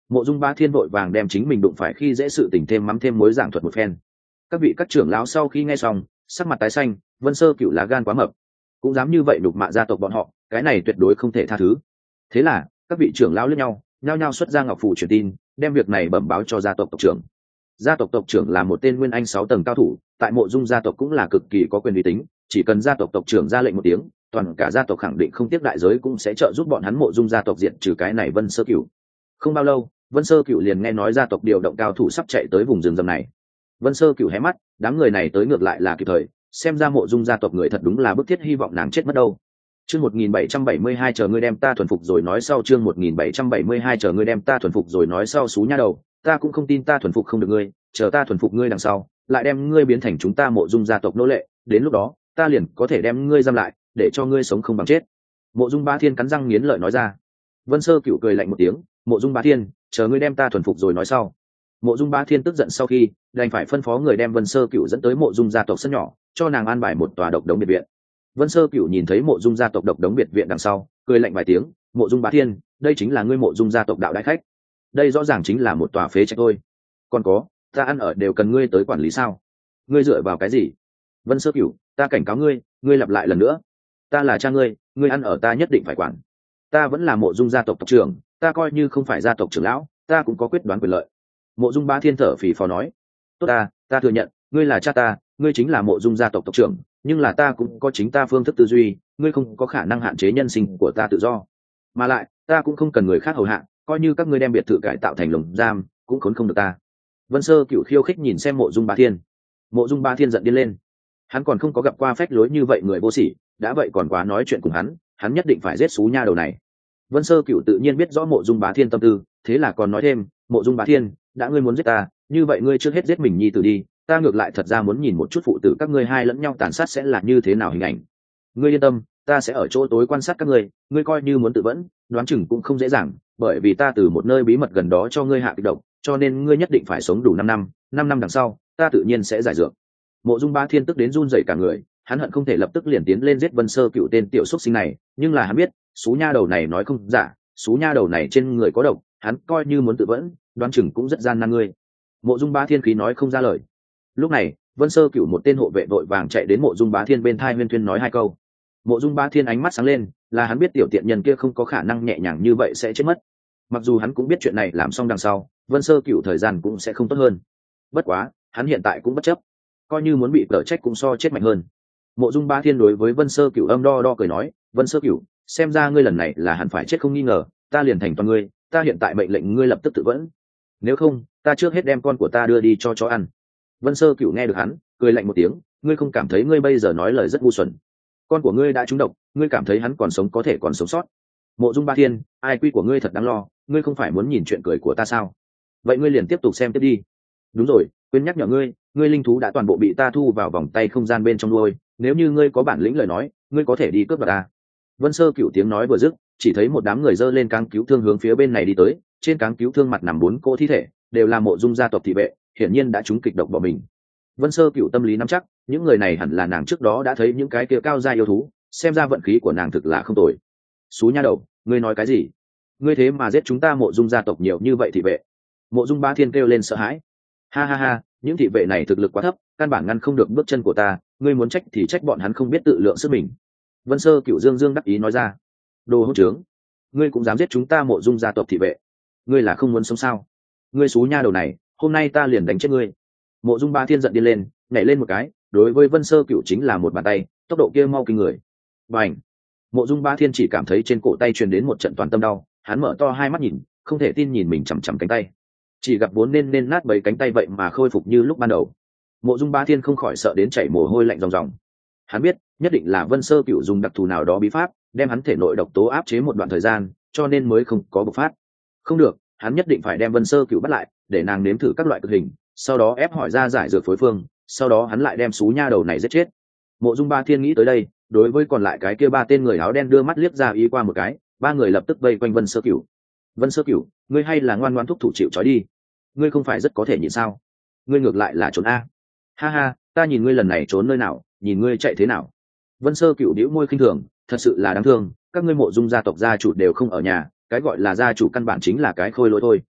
Mộ Dung Bá Thiên vội vàng đem chính mình đụng phải khi dễ sự tình thêm mắm thêm muối giảng thuật một phen. Các vị các trưởng lão sau khi nghe xong, sắc mặt tái xanh, Vân Sơ Cửu lá gan quá mập, cũng dám như vậy đục mạ gia tộc bọn họ, cái này tuyệt đối không thể tha thứ. Thế là các vị trưởng lão lẫn nhau nhao nhao xuất ra ngọc phù truyền tin, đem việc này bẩm báo cho gia tộc tộc trưởng. Gia tộc tộc trưởng là một tên nguyên anh 6 tầng cao thủ, tại Mộ Dung gia tộc cũng là cực kỳ có quyền uy tín, chỉ cần gia tộc tộc trưởng ra lệnh một tiếng, toàn cả gia tộc khẳng định không tiếc đại giới cũng sẽ trợ giúp bọn hắn Mộ Dung gia tộc diệt trừ cái này Vân Sơ Cửu. Không bao lâu, Vân Sơ Cửu liền nghe nói gia tộc điều động cao thủ sắp chạy tới vùng rừng rậm này. Vân Sơ Cửu hé mắt, đám người này tới ngược lại là kịp thời, xem ra Mộ Dung gia tộc người thật đúng là bức thiết hy vọng nàng chết mất đâu. Chương 1772 chờ ngươi đem ta thuần phục rồi nói sau, chương 1772 chờ ngươi đem ta thuần phục rồi nói sau, xú nha đầu, ta cũng không tin ta thuần phục không được ngươi, chờ ta thuần phục ngươi đằng sau, lại đem ngươi biến thành chúng ta Mộ Dung gia tộc nô lệ, đến lúc đó, ta liền có thể đem ngươi giam lại, để cho ngươi sống không bằng chết. Mộ Dung Bá Thiên cắn răng nghiến lợi nói ra. Vân Sơ Cửu cười lạnh một tiếng, Mộ Dung Bá Thiên, chờ ngươi đem ta thuần phục rồi nói sau. Mộ Dung Bá Thiên tức giận sau khi, đành phải phân phó người đem Vân Sơ Cửu dẫn tới Mộ Dung gia tộc sân nhỏ, cho nàng an bài một tòa độc đống biệt viện. Vân Sơ Cửu nhìn thấy Mộ Dung gia tộc độc đống biệt viện đằng sau, cười lạnh vài tiếng, Mộ Dung Bá Thiên, đây chính là ngươi Mộ Dung gia tộc đạo đại khách. Đây rõ ràng chính là một tòa phế trạch thôi. Còn có, ta ăn ở đều cần ngươi tới quản lý sao? Ngươi dựa vào cái gì? Vân Sơ Cửu, ta cảnh cáo ngươi, ngươi lặp lại lần nữa. Ta là cha ngươi, ngươi ăn ở ta nhất định phải quản. Ta vẫn là Mộ Dung gia tộc tộc trưởng, ta coi như không phải gia tộc trưởng lão, ta cũng có quyết đoán quyền lợi. Mộ Dung Bá Thiên thở phì phò nói. Tốt ta thừa nhận, ngươi là cha ta, ngươi chính là Mộ Dung gia tộc tộc trưởng, nhưng là ta cũng có chính ta phương thức tư duy, ngươi không có khả năng hạn chế nhân sinh của ta tự do. Mà lại, ta cũng không cần người khác hầu hạ, coi như các ngươi đem biệt thự cải tạo thành lồng giam, cũng khốn không được ta. Vân Sơ Cửu khiêu khích nhìn xem Mộ Dung Bá Thiên. Mộ Dung Bá Thiên giận điên lên. Hắn còn không có gặp qua phách lối như vậy người vô sỉ, đã vậy còn quá nói chuyện cùng hắn nhất định phải giết xú nha đầu này. Vân Sơ Cửu tự nhiên biết rõ Mộ Dung Bá Thiên tâm tư, thế là còn nói thêm, Mộ Dung Bá Thiên, đã ngươi muốn giết ta, như vậy ngươi trước hết giết mình nhi tử đi, ta ngược lại thật ra muốn nhìn một chút phụ tử các ngươi hai lẫn nhau tàn sát sẽ là như thế nào hình ảnh. Ngươi yên tâm, ta sẽ ở chỗ tối quan sát các ngươi coi như muốn tự vẫn, đoán chừng cũng không dễ dàng, bởi vì ta từ một nơi bí mật gần đó cho ngươi hạ kịch độc, cho nên ngươi nhất định phải sống đủ 5 năm, 5 năm đằng sau, ta tự nhiên sẽ giải dược. Mộ Dung Bá Thiên tức đến run rẩy cả người, hắn hận không thể lập tức liền tiến lên giết Vân Sơ Cửu tên tiểu xuất sinh này, nhưng là hắn biết, xú nha đầu này nói không giả, xú nha đầu này trên người có độc, hắn coi như muốn tự vẫn, đoán chừng cũng rất gian nan ngươi. Mộ Dung Bá Thiên khí nói không ra lời. Lúc này, Vân Sơ Cửu một tên hộ vệ vội vàng chạy đến Mộ Dung Bá Thiên bên thai huyên thuyên nói hai câu. Mộ Dung Bá Thiên ánh mắt sáng lên, là hắn biết tiểu tiện nhân kia không có khả năng nhẹ nhàng như vậy sẽ chết mất. Mặc dù hắn cũng biết chuyện này làm xong đằng sau, Vân Sơ Cửu thời gian cũng sẽ không tốt hơn. Bất quá, hắn hiện tại cũng bất chấp, coi như muốn bị cở trách cũng so chết mạnh hơn. Mộ Dung Bá Thiên đối với Vân Sơ Cửu âm đo đo cười nói, Vân Sơ Cửu, xem ra ngươi lần này là hẳn phải chết không nghi ngờ, ta liền thành toàn ngươi, ta hiện tại mệnh lệnh ngươi lập tức tự vẫn. Nếu không, ta trước hết đem con của ta đưa đi cho chó ăn. Vân Sơ Cửu nghe được hắn, cười lạnh một tiếng, ngươi không cảm thấy ngươi bây giờ nói lời rất ngu xuẩn? Con của ngươi đã trúng độc, ngươi cảm thấy hắn còn sống có thể còn sống sót? Mộ Dung Bá Thiên, ai quy của ngươi thật đáng lo, ngươi không phải muốn nhìn chuyện cười của ta sao? Vậy ngươi liền tiếp tục xem tiếp đi. Đúng rồi, quên nhắc nhở ngươi, ngươi linh thú đã toàn bộ bị ta thu vào vòng tay không gian bên trong nuôi, nếu như ngươi có bản lĩnh lời nói, ngươi có thể đi cướp đoạt ta. Vân Sơ Cửu tiếng nói vừa dứt, chỉ thấy một đám người dơ lên cáng cứu thương hướng phía bên này đi tới, trên cáng cứu thương mặt nằm 4 cỗ thi thể, đều là Mộ Dung gia tộc thị vệ, hiển nhiên đã trúng kịch độc bỏ mình. Vân Sơ Cửu tâm lý nắm chắc, những người này hẳn là nàng trước đó đã thấy những cái kia cao gia yêu thú, xem ra vận khí của nàng thực là không tồi. Xú nha đầu, ngươi nói cái gì? Ngươi thế mà giết chúng ta Mộ Dung gia tộc nhiều như vậy thị vệ? Mộ Dung Bá Thiên kêu lên sợ hãi. Ha ha ha, những thị vệ này thực lực quá thấp, căn bản ngăn không được bước chân của ta, ngươi muốn trách thì trách bọn hắn không biết tự lượng sức mình. Vân Sơ Cửu dương dương đắc ý nói ra. Đồ hỗn trướng, ngươi cũng dám giết chúng ta Mộ Dung gia tộc thị vệ? Ngươi là không muốn sống sao? Ngươi xú nha đầu này, hôm nay ta liền đánh chết ngươi. Mộ Dung Bá Thiên giận điên lên, nhảy lên một cái, đối với Vân Sơ Cửu chính là một bàn tay, tốc độ kia mau kinh người. Bành! Mộ Dung Bá Thiên chỉ cảm thấy trên cổ tay truyền đến một trận toàn tâm đau, hắn mở to hai mắt nhìn, không thể tin nhìn mình chằm chằm cánh tay, chỉ gặp vốn nên nát bấy cánh tay vậy mà khôi phục như lúc ban đầu. Mộ Dung Bá Thiên không khỏi sợ đến chảy mồ hôi lạnh ròng ròng. Hắn biết, nhất định là Vân Sơ Cửu dùng đặc thù nào đó bí pháp, đem hắn thể nội độc tố áp chế một đoạn thời gian, cho nên mới không có bộc phát. Không được, hắn nhất định phải đem Vân Sơ Cửu bắt lại, để nàng nếm thử các loại cực hình, sau đó ép hỏi ra giải dược phối phương, sau đó hắn lại đem xú nha đầu này giết chết. Mộ Dung Bá Thiên nghĩ tới đây, đối với còn lại cái kia 3 tên người áo đen đưa mắt liếc ra ý qua một cái, 3 người lập tức vây quanh Vân Sơ Cửu. Vân Sơ Cửu, ngươi hay là ngoan ngoãn thúc thủ chịu trói đi, ngươi không phải rất có thể nhịn sao? Ngươi ngược lại là trốn a? Ha ha, ta nhìn ngươi lần này trốn nơi nào, nhìn ngươi chạy thế nào. Vân Sơ Cửu đĩu môi khinh thường, thật sự là đáng thương, các ngươi Mộ Dung gia tộc gia chủ đều không ở nhà, cái gọi là gia chủ căn bản chính là cái khôi lỗi thôi.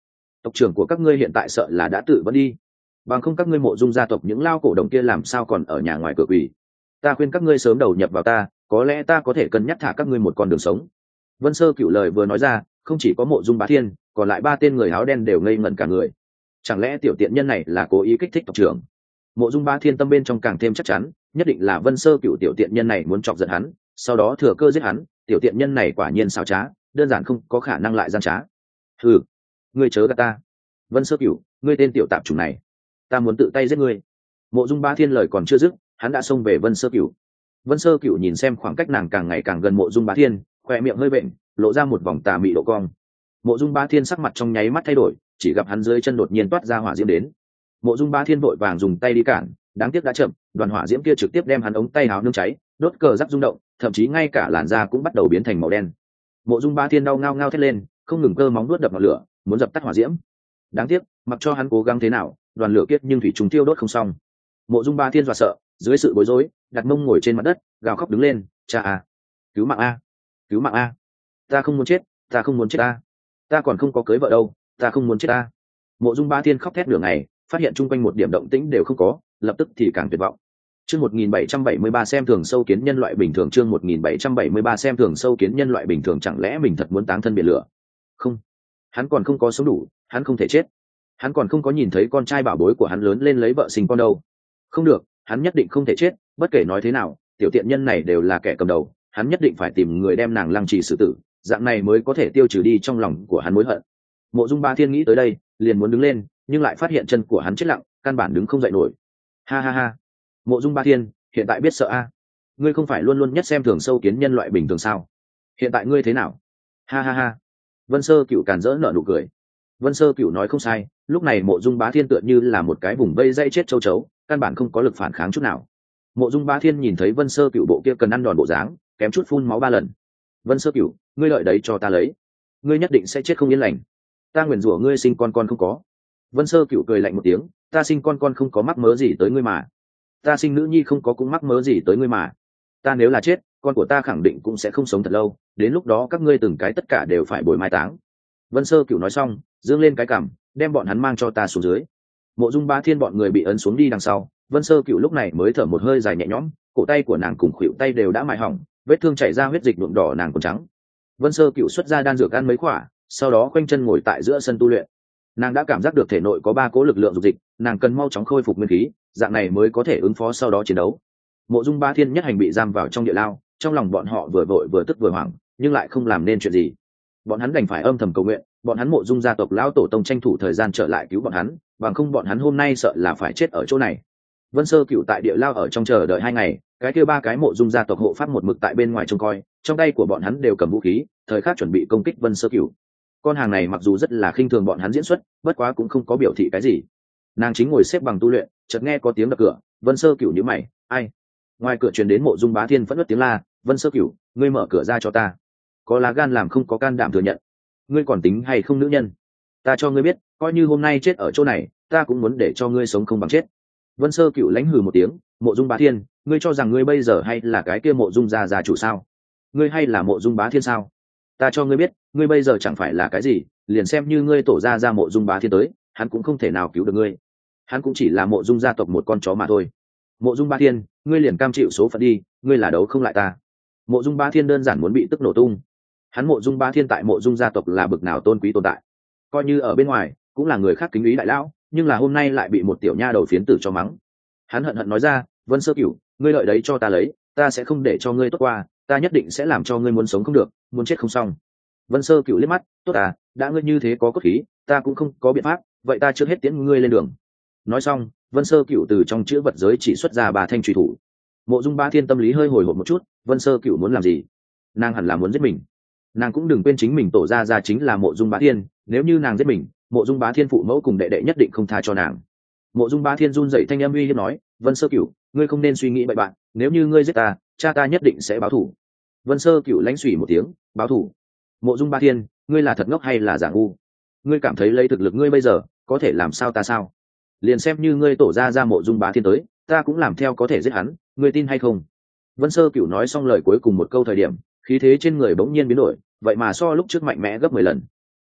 tộc trưởng của các ngươi hiện tại sợ là đã tự vẫn đi, bằng không các ngươi mộ dung gia tộc những lao cổ đồng kia làm sao còn ở nhà ngoài cửa quỷ. Ta khuyên các ngươi sớm đầu nhập vào ta, có lẽ ta có thể cân nhắc thả các ngươi một con đường sống. Vân Sơ Cửu lời vừa nói ra, không chỉ có mộ dung bá thiên, còn lại ba tên người áo đen đều ngây ngẩn cả người. Chẳng lẽ tiểu tiện nhân này là cố ý kích thích tộc trưởng? Mộ dung bá thiên tâm bên trong càng thêm chắc chắn, nhất định là Vân Sơ Cửu tiểu tiện nhân này muốn chọc giận hắn, sau đó thừa cơ giết hắn. Tiểu tiện nhân này quả nhiên xảo trá, đơn giản không có khả năng lại gian trá. Ừ, ngươi chớ gạt ta. Vân Sơ Cửu, ngươi tên tiểu tạp chủng này, ta muốn tự tay giết ngươi. Mộ dung bá thiên lời còn chưa dứt, hắn đã xông về Vân Sơ Cửu. Vân Sơ Cửu nhìn xem khoảng cách nàng càng ngày càng gần mộ dung bá thiên, khoe miệng hơi bệnh, lộ ra một vòng tà mị độ cong. Mộ dung bá thiên sắc mặt trong nháy mắt thay đổi, chỉ gặp hắn dưới chân đột nhiên toát ra hỏa diễm đến. Mộ dung bá thiên vội vàng dùng tay đi cản, đáng tiếc đã chậm, đoàn hỏa diễm kia trực tiếp đem hắn ống tay áo nướng cháy, đốt cờ rắc rung động, thậm chí ngay cả làn da cũng bắt đầu biến thành màu đen. Mộ dung bá thiên đau ngao ngao thét lên, không ngừng cơ móng đuốt đập vào lửa, muốn dập tắt hỏa diễm. Đáng tiếc, mặc cho hắn cố gắng thế nào, đoàn lửa kiết nhưng thủy trùng tiêu đốt không xong. Mộ dung bá thiên dọa sợ, dưới sự bối rối, đặt mông ngồi trên mặt đất, gào khóc đứng lên, cha a, cứu mạng a, cứu mạng a, ta không muốn chết, ta không muốn chết a, ta còn không có cưới vợ đâu, ta không muốn chết a. Mộ dung bá thiên khóc thét nửa ngày, phát hiện chung quanh một điểm động tĩnh đều không có, lập tức thì càng tuyệt vọng. Chương 1773 xem thường sâu kiến nhân loại bình thường, chương 1773 xem thường sâu kiến nhân loại bình thường, chẳng lẽ mình thật muốn táng thân biển lửa? Không, hắn còn không có sống đủ, hắn không thể chết. Hắn còn không có nhìn thấy con trai bảo bối của hắn lớn lên lấy vợ sinh con đâu. Không được, hắn nhất định không thể chết, bất kể nói thế nào, tiểu tiện nhân này đều là kẻ cầm đầu, hắn nhất định phải tìm người đem nàng lăng trì xử tử, dạng này mới có thể tiêu trừ đi trong lòng của hắn mối hận. Mộ dung bá thiên nghĩ tới đây, liền muốn đứng lên, nhưng lại phát hiện chân của hắn chết lặng, căn bản đứng không dậy nổi. Ha ha ha, mộ dung bá thiên, hiện tại biết sợ a? Ngươi không phải luôn luôn nhất xem thường sâu kiến nhân loại bình thường sao? Hiện tại ngươi thế nào? Ha ha ha. Vân Sơ Cửu càn rỡ nở nụ cười. Vân Sơ Cửu nói không sai, lúc này mộ dung bá thiên tựa như là một cái vùng vây dây chết châu chấu, căn bản không có lực phản kháng chút nào. Mộ dung bá thiên nhìn thấy Vân Sơ Cửu bộ kia cần ăn đòn bộ dáng, kém chút phun máu 3 lần. Vân Sơ Cửu, ngươi lợi đấy cho ta lấy, ngươi nhất định sẽ chết không yên lành. Ta nguyền rủa ngươi sinh con không có. Vân Sơ Cửu cười lạnh một tiếng, ta sinh con không có mắc mớ gì tới ngươi mà. Ta sinh nữ nhi không có cũng mắc mớ gì tới ngươi mà. Ta nếu là chết, con của ta khẳng định cũng sẽ không sống thật lâu, đến lúc đó các ngươi từng cái tất cả đều phải bồi mai táng. Vân Sơ Cửu nói xong, dương lên cái cằm, đem bọn hắn mang cho ta xuống dưới. Mộ dung bá thiên bọn người bị ấn xuống đi đằng sau, Vân Sơ Cửu lúc này mới thở một hơi dài nhẹ nhõm, cổ tay của nàng cùng khuỷu tay đều đã mài hỏng, vết thương chảy ra huyết dịch nhuộm đỏ nàng còn trắng. Vân Sơ Cửu xuất ra đan dược ăn mấy khỏa, sau đó khoanh chân ngồi tại giữa sân tu luyện. Nàng đã cảm giác được thể nội có 3 cỗ lực lượng dục dịch, nàng cần mau chóng khôi phục nguyên khí, dạng này mới có thể ứng phó sau đó chiến đấu. Mộ dung bá thiên nhất hành bị giam vào trong địa lao, trong lòng bọn họ vừa vội vừa tức vừa hoảng, nhưng lại không làm nên chuyện gì. Bọn hắn đành phải âm thầm cầu nguyện, bọn hắn mộ dung gia tộc lão tổ tông tranh thủ thời gian trở lại cứu bọn hắn, bằng không bọn hắn hôm nay sợ là phải chết ở chỗ này. Vân Sơ Cửu tại địa lao ở trong chờ đợi 2 ngày, cái kia 3 cái mộ dung gia tộc hộ pháp một mực tại bên ngoài trông coi, trong tay của bọn hắn đều cầm vũ khí, thời khắc chuẩn bị công kích Vân Sơ Cửu. Con hàng này mặc dù rất là khinh thường bọn hắn diễn xuất, bất quá cũng không có biểu thị cái gì. Nàng chính ngồi xếp bằng tu luyện, chợt nghe có tiếng đập cửa. Vân Sơ Cửu nhíu mày, ai? Ngoài cửa truyền đến mộ dung bá thiên phẫn nộ tiếng la, Vân Sơ Cửu, ngươi mở cửa ra cho ta. Có lá gan làm không có can đảm thừa nhận, ngươi còn tính hay không nữ nhân? Ta cho ngươi biết, coi như hôm nay chết ở chỗ này, ta cũng muốn để cho ngươi sống không bằng chết. Vân Sơ Cửu lãnh hừ một tiếng, mộ dung bá thiên, ngươi cho rằng ngươi bây giờ hay là cái kia mộ dung gia chủ sao? Ngươi hay là mộ dung bá thiên sao? Ta cho ngươi biết, ngươi bây giờ chẳng phải là cái gì, liền xem như ngươi tổ ra mộ dung bá thiên tới, hắn cũng không thể nào cứu được ngươi. Hắn cũng chỉ là mộ dung gia tộc một con chó mà thôi. Mộ dung bá thiên, ngươi liền cam chịu số phận đi, ngươi là đấu không lại ta. Mộ dung bá thiên đơn giản muốn bị tức nổ tung. Hắn mộ dung bá thiên tại mộ dung gia tộc là bực nào tôn quý tồn tại, coi như ở bên ngoài cũng là người khác kính ý đại lão, nhưng là hôm nay lại bị một tiểu nha đầu phiến tử cho mắng. Hắn hận hận nói ra, Vân Sơ Cửu, ngươi lợi đấy cho ta lấy, ta sẽ không để cho ngươi tốt qua, ta nhất định sẽ làm cho ngươi muốn sống không được, muốn chết không xong. Vân Sơ Cửu liếc mắt, tốt à, đã ngươi như thế có cốt khí, ta cũng không có biện pháp, vậy ta trước hết tiễn ngươi lên đường. Nói xong, Vân Sơ Cửu từ trong chữ vật giới chỉ xuất ra 3 thanh chùy thủ. Mộ dung bá thiên tâm lý hơi hồi hộp một chút, Vân Sơ Cửu muốn làm gì? Nàng hẳn là muốn giết mình. Nàng cũng đừng quên chính mình tổ ra chính là mộ dung bá thiên, nếu như nàng giết mình, mộ dung bá thiên phụ mẫu cùng đệ đệ nhất định không tha cho nàng. Mộ dung bá thiên run rẩy thanh âm uy hiếp nói, Vân Sơ Cửu, ngươi không nên suy nghĩ bậy bạn, nếu như ngươi giết ta, cha ta nhất định sẽ báo thù. Vân Sơ Cửu lãnh xùy một tiếng, báo thù? Mộ dung bá thiên, ngươi là thật ngốc hay là giả ngu? Ngươi cảm thấy lấy thực lực ngươi bây giờ có thể làm sao ta sao? Liền xem như ngươi tổ ra mộ dung bá thiên tới, ta cũng làm theo có thể giết hắn, ngươi tin hay không? Vân Sơ Cửu nói xong lời cuối cùng một câu thời điểm, khí thế trên người bỗng nhiên biến đổi, vậy mà so lúc trước mạnh mẽ gấp 10 lần.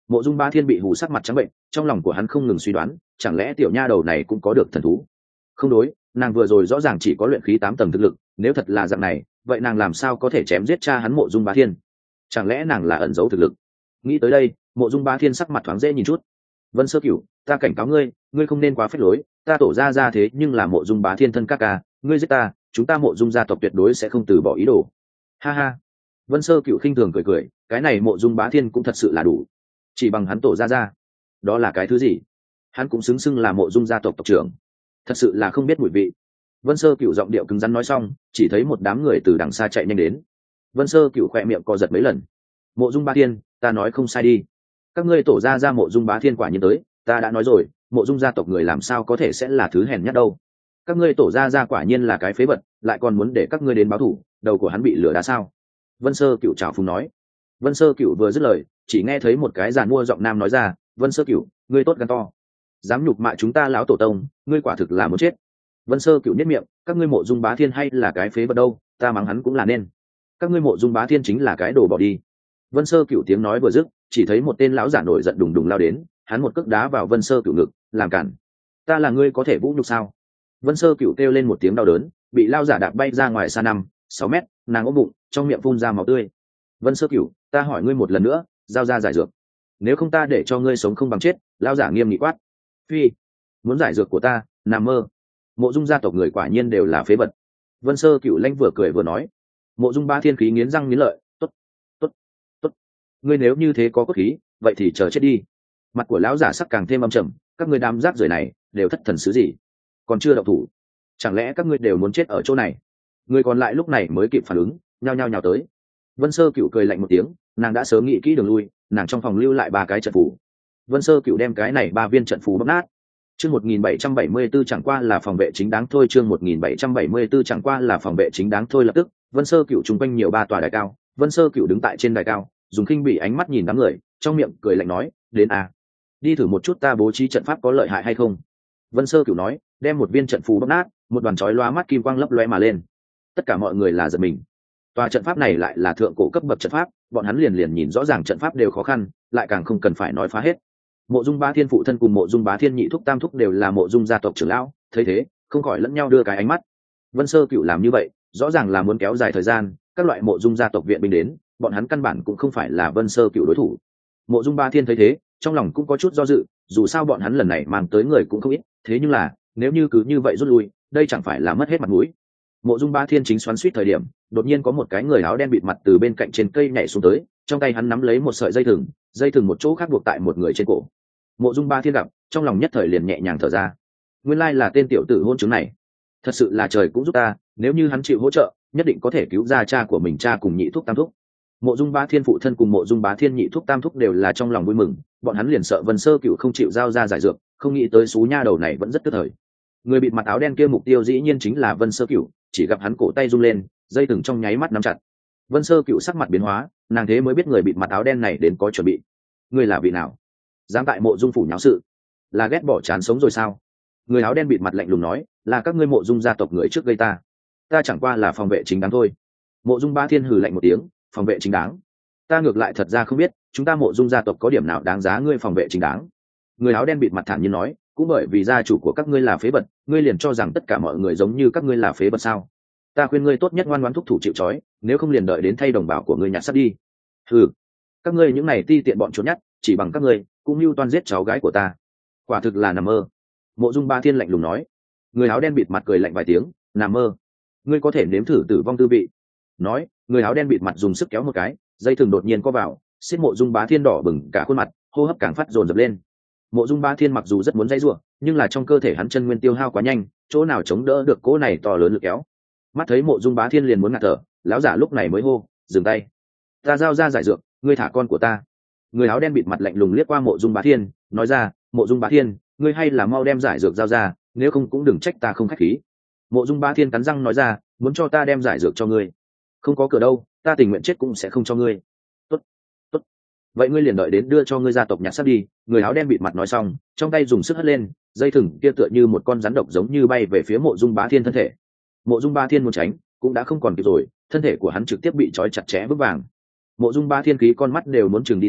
Mộ Dung Bá Thiên bị hù sắc mặt trắng bệnh, trong lòng của hắn không ngừng suy đoán, chẳng lẽ tiểu nha đầu này cũng có được thần thú? Không đối, nàng vừa rồi rõ ràng chỉ có luyện khí 8 tầng thực lực, nếu thật là dạng này, vậy nàng làm sao có thể chém giết cha hắn Mộ Dung Bá Thiên? Chẳng lẽ nàng là ẩn giấu thực lực? Nghĩ tới đây, Mộ Dung Bá Thiên sắc mặt thoáng dễ nhìn chút. Vân Sơ Cửu, ta cảnh cáo ngươi, ngươi không nên quá phách lối, ta tổ ra thế nhưng là Mộ Dung Bá Thiên thân các ca, ngươi giết ta, chúng ta Mộ Dung gia tộc tuyệt đối sẽ không từ bỏ ý đồ. Ha ha. Vân Sơ Cửu khinh thường cười cười, cái này Mộ Dung Bá Thiên cũng thật sự là đủ. Chỉ bằng hắn tổ ra, đó là cái thứ gì? Hắn cũng xứng xưng là Mộ Dung gia tộc tộc trưởng, thật sự là không biết mùi vị. Vân Sơ Cửu giọng điệu cứng rắn nói xong, chỉ thấy một đám người từ đằng xa chạy nhanh đến. Vân Sơ Cửu khẽ miệng co giật mấy lần. Mộ Dung Bá Thiên, ta nói không sai đi. Các ngươi tổ ra Mộ Dung Bá Thiên quả nhiên tới, ta đã nói rồi, Mộ Dung gia tộc người làm sao có thể sẽ là thứ hèn nhát đâu. Các ngươi tổ ra quả nhiên là cái phế vật, lại còn muốn để các ngươi đến báo thù, đầu của hắn bị lửa đá sao? Vân Sơ Cửu trào phúng nói. Vân Sơ Cửu vừa dứt lời, chỉ nghe thấy một cái giàn mua giọng nam nói ra, Vân Sơ Cửu, ngươi tốt gan to, dám nhục mạ chúng ta lão tổ tông, ngươi quả thực là muốn chết. Vân Sơ Cửu nhếch miệng, các ngươi Mộ Dung Bá Thiên hay là cái phế vật đâu, ta mắng hắn cũng là nên. Các ngươi Mộ Dung Bá Thiên chính là cái đồ bỏ đi. Vân Sơ Cửu tiếng nói vừa dứt, chỉ thấy một tên lão giả nổi giận đùng đùng lao đến, hắn một cước đá vào Vân Sơ Cửu ngực, làm cản. Ta là ngươi có thể vũ nhục sao? Vân Sơ Cửu kêu lên một tiếng đau đớn, bị lao giả đạp bay ra ngoài xa 5-6 mét, nàng ôm bụng, trong miệng phun ra máu tươi. Vân Sơ Cửu, ta hỏi ngươi một lần nữa, giao ra giải dược, nếu không ta để cho ngươi sống không bằng chết. Lao giả nghiêm nghị quát. Phi, muốn giải dược của ta, nằm mơ. Mộ Dung gia tộc người quả nhiên đều là phế vật. Vân Sơ Cửu lanh vừa cười vừa nói. Mộ Dung Bá Thiên khí nghiến răng nghiến lợi, tốt, tốt, tốt, ngươi nếu như thế có cốt khí, vậy thì chờ chết đi. Mặt của lão giả sắc càng thêm âm trầm, các ngươi đám rác rưởi này đều thất thần sứ gì, còn chưa động thủ, chẳng lẽ các ngươi đều muốn chết ở chỗ này? Người còn lại lúc này mới kịp phản ứng, nhao nhao nhào tới. Vân Sơ Cửu cười lạnh một tiếng, nàng đã sớm nghĩ kỹ đường lui, nàng trong phòng lưu lại 3 cái trận phù. Vân Sơ Cửu đem cái này 3 viên trận phù bóp nát. Chương 1774 chẳng qua là phòng vệ chính đáng thôi, chương 1774 chẳng qua là phòng vệ chính đáng thôi. Lập tức, Vân Sơ Cửu trung quanh nhiều 3 tòa đài cao, Vân Sơ Cửu đứng tại trên đài cao, dùng khinh bỉ ánh mắt nhìn đám người, trong miệng cười lạnh nói, đến à, đi thử một chút ta bố trí trận pháp có lợi hại hay không. Vân Sơ Cửu nói, đem một viên trận phù bóp nát, một đoàn chói lóa mắt kim quang lấp lóe mà lên. Tất cả mọi người là giật mình. Tòa trận pháp này lại là thượng cổ cấp bậc trận pháp, bọn hắn liền nhìn rõ ràng trận pháp đều khó khăn, lại càng không cần phải nói phá hết. Mộ Dung Bá Thiên phụ thân cùng Mộ Dung Bá Thiên nhị thúc tam thúc đều là Mộ Dung gia tộc trưởng lão, thấy thế, không khỏi lẫn nhau đưa cái ánh mắt. Vân Sơ Cửu làm như vậy, rõ ràng là muốn kéo dài thời gian, các loại Mộ Dung gia tộc viện binh đến, bọn hắn căn bản cũng không phải là Vân Sơ Cửu đối thủ. Mộ Dung Bá Thiên thấy thế, trong lòng cũng có chút do dự, dù sao bọn hắn lần này mang tới người cũng không ít, thế nhưng là, nếu như cứ như vậy rút lui, đây chẳng phải là mất hết mặt mũi. Mộ Dung Bá Thiên chính xoắn xuýt thời điểm, đột nhiên có một cái người áo đen bịt mặt từ bên cạnh trên cây nhảy xuống tới, trong tay hắn nắm lấy một sợi dây thừng một chỗ khác buộc tại một người trên cổ. Mộ Dung Bá Thiên gặp, trong lòng nhất thời liền nhẹ nhàng thở ra. Nguyên lai là tên tiểu tử hôn chứng này, thật sự là trời cũng giúp ta, nếu như hắn chịu hỗ trợ, nhất định có thể cứu ra cha của mình, cha cùng nhị thúc tam thúc. Mộ Dung Bá Thiên phụ thân cùng Mộ Dung Bá Thiên nhị thúc tam thúc đều là trong lòng vui mừng, bọn hắn liền sợ Vân Sơ Cửu không chịu giao ra giải dược, không nghĩ tới xú nha đầu này vẫn rất tức thời. Người bịt mặt áo đen kia mục tiêu dĩ nhiên chính là Vân Sơ Cửu, chỉ gặp hắn cổ tay rung lên, dây thừng trong nháy mắt nắm chặt. Vân Sơ Cửu sắc mặt biến hóa, nàng thế mới biết người bịt mặt áo đen này đến có chuẩn bị. Người là vị nào, dám tại Mộ Dung phủ nháo sự, là ghét bỏ chán sống rồi sao? Người áo đen bịt mặt lạnh lùng nói, là các ngươi Mộ Dung gia tộc người trước gây ta chẳng qua là phòng vệ chính đáng thôi. Mộ Dung Bá Thiên hừ lạnh một tiếng, phòng vệ chính đáng? Ta ngược lại thật ra không biết, chúng ta Mộ Dung gia tộc có điểm nào đáng giá ngươi phòng vệ chính đáng? Người áo đen bịt mặt thản nhiên nói, cũng bởi vì gia chủ của các ngươi là phế vật, ngươi liền cho rằng tất cả mọi người giống như các ngươi là phế vật sao? Ta khuyên ngươi tốt nhất ngoan ngoãn thúc thủ chịu trói, nếu không liền đợi đến thay đồng bào của ngươi nhặt sắt đi. Hừ, các ngươi những này ti tiện bọn trốn nhát, chỉ bằng các ngươi cũng mưu toan giết cháu gái của ta, quả thực là nằm mơ. Mộ Dung Bá Thiên lạnh lùng nói. Người áo đen bịt mặt cười lạnh vài tiếng, nằm mơ, ngươi có thể nếm thử tử vong tư vị. Nói, người áo đen bịt mặt dùng sức kéo một cái, dây thừng đột nhiên co vào, xiết Mộ Dung Bá Thiên đỏ bừng cả khuôn mặt, hô hấp càng phát dồn dập lên. Mộ Dung Bá Thiên mặc dù rất muốn dây rủa, nhưng là trong cơ thể hắn chân nguyên tiêu hao quá nhanh, chỗ nào chống đỡ được cỗ này to lớn lực kéo. Mắt thấy Mộ Dung Bá Thiên liền muốn ngạt thở, lão giả lúc này mới hô, dừng tay, ta giao ra giải dược, ngươi thả con của ta. Người áo đen bịt mặt lạnh lùng liếc qua Mộ Dung Bá Thiên, nói ra, Mộ Dung Bá Thiên, ngươi hay là mau đem giải dược giao ra, nếu không cũng đừng trách ta không khách khí. Mộ Dung Bá Thiên cắn răng nói ra, muốn cho ta đem giải dược cho ngươi, không có cửa đâu, ta tình nguyện chết cũng sẽ không cho ngươi. Tốt, tốt, vậy ngươi liền đợi đến đưa cho ngươi gia tộc nhặt sắt đi. Người áo đen bịt mặt nói xong, trong tay dùng sức hất lên, dây thừng kia tựa như một con rắn độc giống như bay về phía Mộ Dung Bá Thiên thân thể. Mộ Dung Bá Thiên muốn tránh, cũng đã không còn kịp rồi, thân thể của hắn trực tiếp bị trói chặt chẽ vững vàng. Mộ Dung Bá Thiên khí con mắt đều muốn chừng đi ra,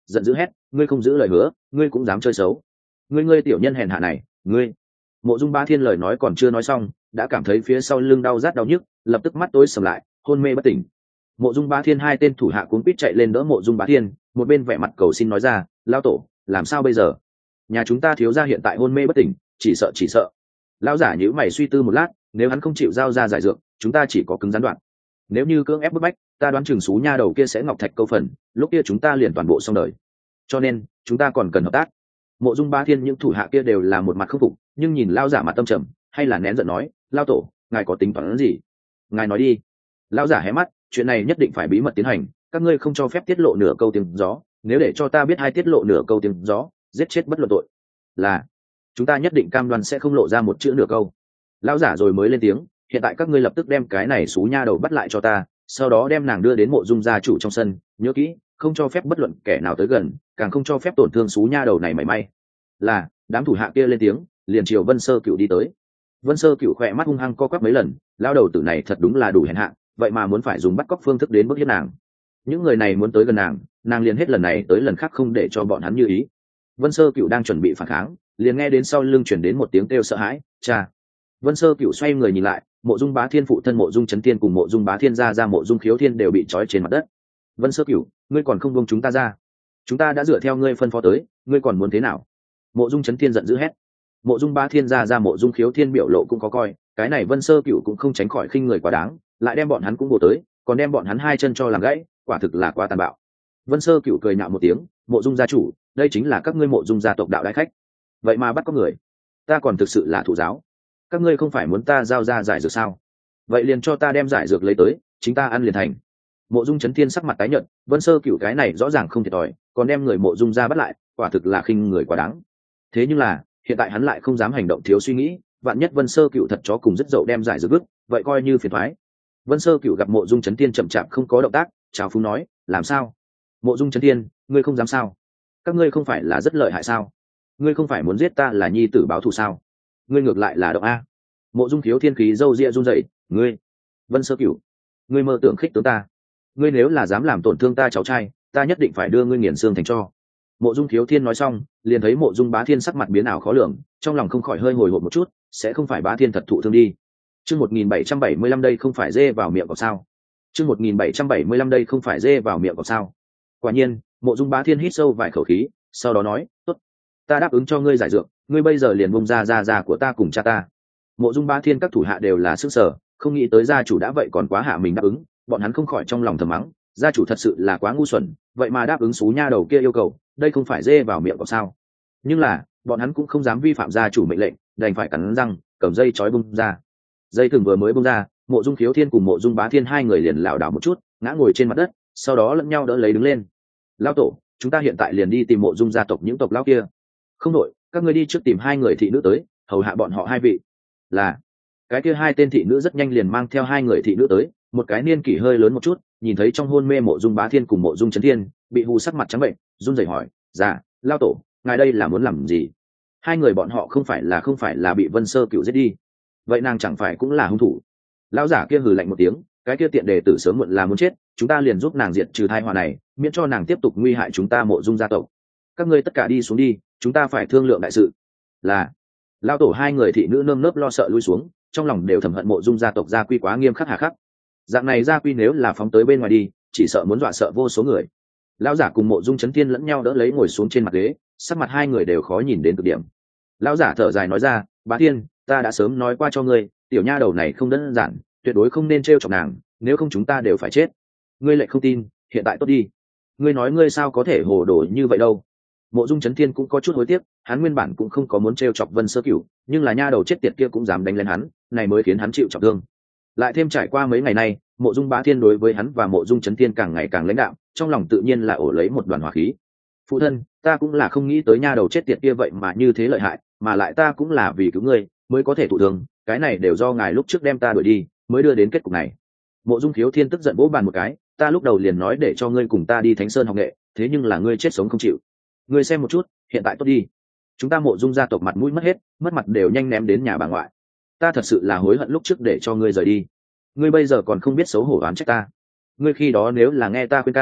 giận dữ hét, ngươi không giữ lời hứa, ngươi cũng dám chơi xấu. Ngươi tiểu nhân hèn hạ này, ngươi. Mộ Dung Bá Thiên lời nói còn chưa nói xong, đã cảm thấy phía sau lưng đau rát đau nhức, lập tức mắt tối sầm lại, hôn mê bất tỉnh. Mộ Dung Bá Thiên hai tên thủ hạ cuống quýt chạy lên đỡ Mộ Dung Bá Thiên, một bên vẻ mặt cầu xin nói ra, lão tổ, làm sao bây giờ? Nhà chúng ta thiếu gia hiện tại hôn mê bất tỉnh, chỉ sợ. Lão giả nhíu mày suy tư một lát, nếu hắn không chịu giao ra giải dược, chúng ta chỉ có cứng rắn đoạn. Nếu như cưỡng ép bức bách, ta đoán chừng xú nha đầu kia sẽ ngọc thạch câu phần, lúc kia chúng ta liền toàn bộ xong đời. Cho nên, chúng ta còn cần hợp tác. Mộ Dung Bá Thiên những thủ hạ kia đều là một mặt không phục, nhưng nhìn lão giả mặt tâm trầm, hay là nén giận nói, lão tổ, ngài có tính toán gì? Ngài nói đi. Lão giả hé mắt, chuyện này nhất định phải bí mật tiến hành, các ngươi không cho phép tiết lộ nửa câu tiếng gió, nếu để cho ta biết hai tiết lộ nửa câu tiếng gió, giết chết bất luận tội. Là, chúng ta nhất định cam đoan sẽ không lộ ra một chữ nửa câu. Lão giả rồi mới lên tiếng, hiện tại các ngươi lập tức đem cái này xú nha đầu bắt lại cho ta, sau đó đem nàng đưa đến Mộ Dung gia chủ trong sân, nhớ kỹ, không cho phép bất luận kẻ nào tới gần, càng không cho phép tổn thương xú nha đầu này mảy may. Là, đám thủ hạ kia lên tiếng, liền chiều Vân Sơ Cửu đi tới. Vân Sơ Cửu khỏe mắt hung hăng co quắp mấy lần, lão đầu tử này thật đúng là đủ hèn hạ, vậy mà muốn phải dùng bắt cóc phương thức đến bức hiếp nàng. Những người này muốn tới gần nàng liền hết lần này tới lần khác không để cho bọn hắn như ý. Vân Sơ Cửu đang chuẩn bị phản kháng, liền nghe đến sau lưng chuyển đến một tiếng kêu sợ hãi, cha. Vân Sơ Cửu xoay người nhìn lại, Mộ Dung Bá Thiên phụ thân Mộ Dung Chấn Thiên cùng Mộ Dung Bá Thiên ra Mộ Dung Khiếu Thiên đều bị trói trên mặt đất. Vân Sơ Cửu, ngươi còn không buông chúng ta ra? Chúng ta đã dựa theo ngươi phân phó tới, ngươi còn muốn thế nào? Mộ Dung Chấn Thiên giận dữ hét. Mộ Dung Bá Thiên ra Mộ Dung Khiếu Thiên biểu lộ cũng có coi, cái này Vân Sơ Cửu cũng không tránh khỏi khinh người quá đáng, lại đem bọn hắn cũng bổ tới, còn đem bọn hắn hai chân cho làm gãy, quả thực là quá tàn bạo. Vân Sơ Cửu cười nhạo một tiếng, Mộ Dung gia chủ, đây chính là các ngươi Mộ Dung gia tộc đạo đại khách, vậy mà bắt có người, ta còn thực sự là thủ giáo. Các ngươi không phải muốn ta giao ra giải dược sao? Vậy liền cho ta đem giải dược lấy tới, chính ta ăn liền thành. Mộ Dung Chấn Thiên sắc mặt tái nhợt, Vân Sơ Cửu cái này rõ ràng không thiệt thòi, còn đem người Mộ Dung gia bắt lại, quả thực là khinh người quá đáng. Thế nhưng là, hiện tại hắn lại không dám hành động thiếu suy nghĩ, vạn nhất Vân Sơ Cửu thật chó cùng rất dậu đem giải dược vứt, vậy coi như phiền toái. Vân Sơ Cửu gặp Mộ Dung Chấn Thiên chậm chạp không có động tác, chào phúng nói, làm sao? Mộ Dung Chấn Thiên, ngươi không dám sao? Các ngươi không phải là rất lợi hại sao? Ngươi không phải muốn giết ta là nhi tử báo thù sao? Ngươi ngược lại là động a. Mộ Dung Khiếu Thiên khí râu ria run rẩy, ngươi, Vân Sơ Cửu, ngươi mơ tưởng khích tướng ta, ngươi nếu là dám làm tổn thương ta cháu trai, ta nhất định phải đưa ngươi nghiền xương thành tro. Mộ Dung Khiếu Thiên nói xong, liền thấy Mộ Dung Bá Thiên sắc mặt biến ảo khó lường, trong lòng không khỏi hơi hồi hộp một chút, sẽ không phải Bá Thiên thật thụ thương đi. Chương 1775 đây không phải dê vào miệng cọp sao? Chương 1775 đây không phải dê vào miệng cọp sao? Quả nhiên, Mộ Dung Bá Thiên hít sâu vài khẩu khí, sau đó nói, "Tốt, ta đáp ứng cho ngươi giải dược, ngươi bây giờ liền buông ra của ta cùng cha ta." Mộ Dung Bá Thiên các thủ hạ đều là sức sở, không nghĩ tới gia chủ đã vậy còn quá hạ mình đáp ứng, bọn hắn không khỏi trong lòng thầm mắng, gia chủ thật sự là quá ngu xuẩn, vậy mà đáp ứng xú nha đầu kia yêu cầu, đây không phải dê vào miệng cọp sao? Nhưng là, bọn hắn cũng không dám vi phạm gia chủ mệnh lệnh, đành phải cắn răng, cầm dây trói bung ra. Dây thừng vừa mới bung ra, Mộ Dung Khiếu Thiên cùng Mộ Dung Bá Thiên hai người liền lảo đảo một chút, ngã ngồi trên mặt đất, sau đó lẫn nhau đỡ lấy đứng lên. Lão tổ, chúng ta hiện tại liền đi tìm Mộ Dung gia tộc những tộc lão kia. Không đổi, các ngươi đi trước tìm hai người thị nữ tới, hầu hạ bọn họ hai vị. Là, cái kia hai tên thị nữ rất nhanh liền mang theo hai người thị nữ tới, một cái niên kỷ hơi lớn một chút, nhìn thấy trong hôn mê Mộ Dung Bá Thiên cùng Mộ Dung Chấn Thiên, bị hù sắc mặt trắng bệnh, run rẩy hỏi, "Dạ, lão tổ, ngài đây là muốn làm gì?" Hai người bọn họ không phải là bị Vân Sơ Cửu giết đi, vậy nàng chẳng phải cũng là hung thủ? Lão giả kia hừ lạnh một tiếng, cái kia tiện đề tử sớm muộn là muốn chết, chúng ta liền giúp nàng diệt trừ tai họa này, miễn cho nàng tiếp tục nguy hại chúng ta Mộ Dung gia tộc. Các ngươi tất cả đi xuống đi, chúng ta phải thương lượng đại sự. Là, lão tổ hai người thị nữ nơm nớp lo sợ lui xuống, trong lòng đều thầm hận Mộ Dung gia tộc gia quy quá nghiêm khắc hà khắc. Dạng này gia quy nếu là phóng tới bên ngoài đi, chỉ sợ muốn dọa sợ vô số người. Lão giả cùng Mộ Dung Chấn Thiên lẫn nhau đỡ lấy ngồi xuống trên mặt ghế, sắc mặt hai người đều khó nhìn đến cực điểm. Lão giả thở dài nói ra, "Bá Thiên, ta đã sớm nói qua cho ngươi, tiểu nha đầu này không đơn giản, tuyệt đối không nên trêu chọc nàng, nếu không chúng ta đều phải chết." Ngươi lại không tin, hiện tại tốt đi. Ngươi nói ngươi sao có thể hồ đồ như vậy đâu? Mộ Dung Chấn Thiên cũng có chút hối tiếc, hắn nguyên bản cũng không có muốn trêu chọc Vân Sơ Cửu, nhưng là nha đầu chết tiệt kia cũng dám đánh lên hắn, này mới khiến hắn chịu trọng thương. Lại thêm trải qua mấy ngày nay, Mộ Dung Bá Thiên đối với hắn và Mộ Dung Chấn Thiên càng ngày càng lãnh đạm, trong lòng tự nhiên là ổ lấy một đoàn hỏa khí. Phụ thân, ta cũng là không nghĩ tới nha đầu chết tiệt kia vậy mà như thế lợi hại, mà lại ta cũng là vì cứu ngươi mới có thể thụ thương, cái này đều do ngài lúc trước đem ta đuổi đi, mới đưa đến kết cục này. Mộ Dung Khiếu Thiên tức giận vỗ bàn một cái, ta lúc đầu liền nói để cho ngươi cùng ta đi Thánh Sơn học nghệ, thế nhưng là ngươi chết sống không chịu. Ngươi xem một chút, hiện tại tốt đi. Chúng ta Mộ Dung gia tộc mặt mũi mất hết, mất mặt đều nhanh ném đến nhà bà ngoại. Ta thật sự là hối hận lúc trước để cho ngươi rời đi. Ngươi bây giờ còn không biết xấu hổ oán trách ta. Ngươi khi đó nếu là nghe ta khuyên can,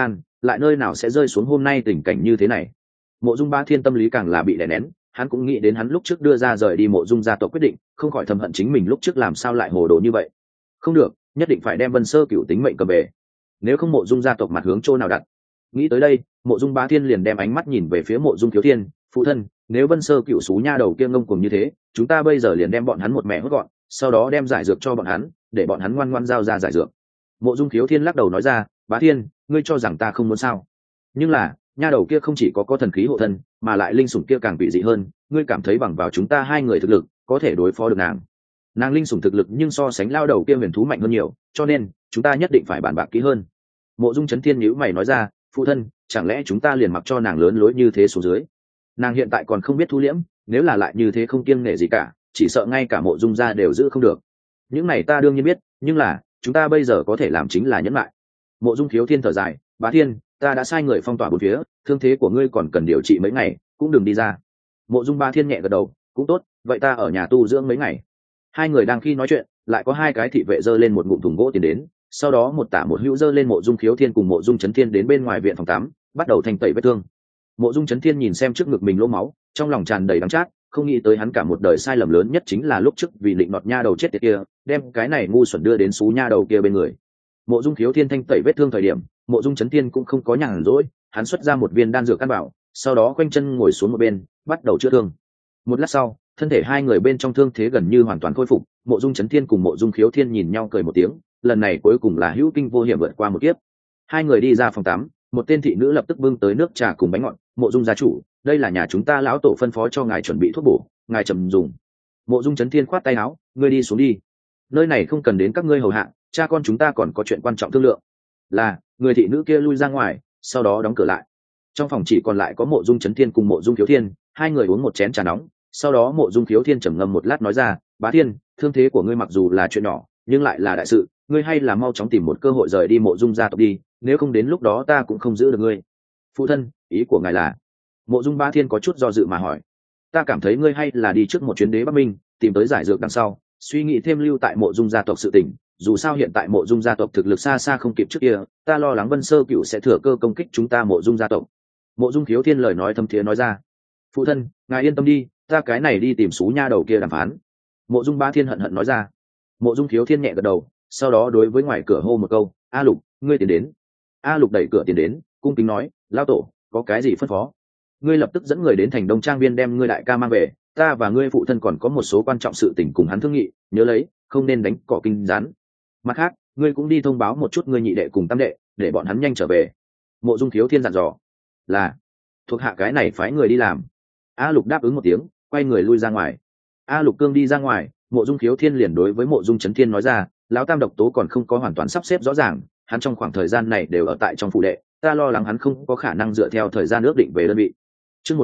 lại nơi nào sẽ rơi xuống hôm nay tình cảnh như thế này. Mộ Dung Bá Thiên tâm lý càng là bị đè nén, hắn cũng nghĩ đến hắn lúc trước đưa ra rời đi Mộ Dung gia tộc quyết định, không khỏi thầm hận chính mình lúc trước làm sao lại hồ đồ như vậy. Không được, nhất định phải đem Vân Sơ Cửu tính mệnh cầm về, nếu không Mộ Dung gia tộc mặt hướng chỗ nào đặt. Nghĩ tới đây, Mộ Dung Bá Thiên liền đem ánh mắt nhìn về phía Mộ Dung Thiếu Thiên, phụ thân, nếu Vân Sơ Cửu xú nha đầu kia ngông cuồng như thế, chúng ta bây giờ liền đem bọn hắn một mẹ hốt gọn, sau đó đem giải dược cho bọn hắn, để bọn hắn ngoan ngoãn giao ra giải dược. Mộ Dung Thiếu Thiên lắc đầu nói ra, Bá Thiên, ngươi cho rằng ta không muốn sao? Nhưng là, nha đầu kia không chỉ có thần khí hộ thân, mà lại linh sủng kia càng bị dị hơn, ngươi cảm thấy bằng vào chúng ta hai người thực lực, có thể đối phó được nàng? Nàng linh sủng thực lực nhưng so sánh lao đầu kia huyền thú mạnh hơn nhiều, cho nên chúng ta nhất định phải bàn bạc kỹ hơn. Mộ Dung Chấn Thiên nhíu mày nói ra, phụ thân, chẳng lẽ chúng ta liền mặc cho nàng lớn lối như thế xuống dưới? Nàng hiện tại còn không biết thu liễm, nếu là lại như thế không kiêng nể gì cả, chỉ sợ ngay cả Mộ Dung gia đều giữ không được. Những này ta đương nhiên biết, nhưng là chúng ta bây giờ có thể làm chính là nhẫn lại. Mộ Dung Thiếu Thiên thở dài, Bá Thiên, ta đã sai người phong tỏa bốn phía, thương thế của ngươi còn cần điều trị mấy ngày, cũng đừng đi ra. Mộ Dung Bá Thiên nhẹ gật đầu, cũng tốt, vậy ta ở nhà tu dưỡng mấy ngày. Hai người đang khi nói chuyện, lại có hai cái thị vệ giơ lên một ngụm thùng gỗ tiến đến, sau đó một tả một hữu giơ lên Mộ Dung Thiếu Thiên cùng Mộ Dung Chấn Thiên đến bên ngoài viện phòng tắm, bắt đầu thanh tẩy vết thương. Mộ Dung Chấn Thiên nhìn xem trước ngực mình lỗ máu, trong lòng tràn đầy đắng chát, không nghĩ tới hắn cả một đời sai lầm lớn nhất chính là lúc trước vì định nọt nha đầu chết tiệt kia, đem cái này ngu xuẩn đưa đến xú nha đầu kia bên người. Mộ Dung Thiếu Thiên thanh tẩy vết thương thời điểm, Mộ Dung Chấn Thiên cũng không có nhàn rỗi, hắn xuất ra một viên đan dược căn bảo, sau đó khoanh chân ngồi xuống một bên, bắt đầu chữa thương. Một lát sau, thân thể hai người bên trong thương thế gần như hoàn toàn khôi phục, Mộ Dung Chấn Thiên cùng Mộ Dung Khiếu Thiên nhìn nhau cười một tiếng, lần này cuối cùng là hữu kinh vô hiểm vượt qua một kiếp. Hai người đi ra phòng tắm, một tên thị nữ lập tức bưng tới nước trà cùng bánh ngọt, Mộ Dung gia chủ, đây là nhà chúng ta lão tổ phân phó cho ngài chuẩn bị thuốc bổ, ngài trầm dùng. Mộ Dung Chấn Thiên khoát tay áo, ngươi đi xuống đi, nơi này không cần đến các ngươi hầu hạ, cha con chúng ta còn có chuyện quan trọng thương lượng. Là, người thị nữ kia lui ra ngoài, sau đó đóng cửa lại. Trong phòng chỉ còn lại có Mộ Dung Chấn Thiên cùng Mộ Dung Khiếu Thiên, hai người uống một chén trà nóng, sau đó Mộ Dung Khiếu Thiên trầm ngâm một lát nói ra, Bá Thiên, thương thế của ngươi mặc dù là chuyện nhỏ, nhưng lại là đại sự, ngươi hay là mau chóng tìm một cơ hội rời đi Mộ Dung gia tộc đi, nếu không đến lúc đó ta cũng không giữ được ngươi. Phụ thân, ý của ngài là? Mộ Dung Bá Thiên có chút do dự mà hỏi. Ta cảm thấy ngươi hay là đi trước một chuyến đế Bắc Minh, tìm tới giải dược đằng sau, suy nghĩ thêm lưu tại Mộ Dung gia tộc sự tình, dù sao hiện tại Mộ Dung gia tộc thực lực xa xa không kịp trước kia, ta lo lắng Vân Sơ Cửu sẽ thừa cơ công kích chúng ta Mộ Dung gia tộc. Mộ Dung Khiếu Thiên lời nói thâm thiế nói ra. Phụ thân, ngài yên tâm đi, ta cái này đi tìm xú nha đầu kia đàm phán. Mộ Dung Bá Thiên hận hận nói ra. Mộ Dung Khiếu Thiên nhẹ gật đầu, sau đó đối với ngoài cửa hô một câu, A Lục, ngươi tiến đến. A Lục đẩy cửa tiến đến, cung kính nói, lão tổ, có cái gì phân phó? Ngươi lập tức dẫn người đến thành Đông Trang Viên đem ngươi đại ca mang về, ta và ngươi phụ thân còn có một số quan trọng sự tình cùng hắn thương nghị, nhớ lấy, không nên đánh cỏ kinh rắn. Mặt khác, ngươi cũng đi thông báo một chút ngươi nhị đệ cùng tam đệ, để bọn hắn nhanh trở về. Mộ Dung Thiếu Thiên dặn dò. Là, thuộc hạ cái này phái người đi làm. A Lục đáp ứng một tiếng, quay người lui ra ngoài. A Lục cương đi ra ngoài, Mộ Dung Khiếu Thiên liền đối với Mộ Dung Chấn Thiên nói ra, lão tam độc tố còn không có hoàn toàn sắp xếp rõ ràng, hắn trong khoảng thời gian này đều ở tại trong phủ đệ, ta lo lắng hắn không có khả năng dựa theo thời gian ước định về đơn vị. Chương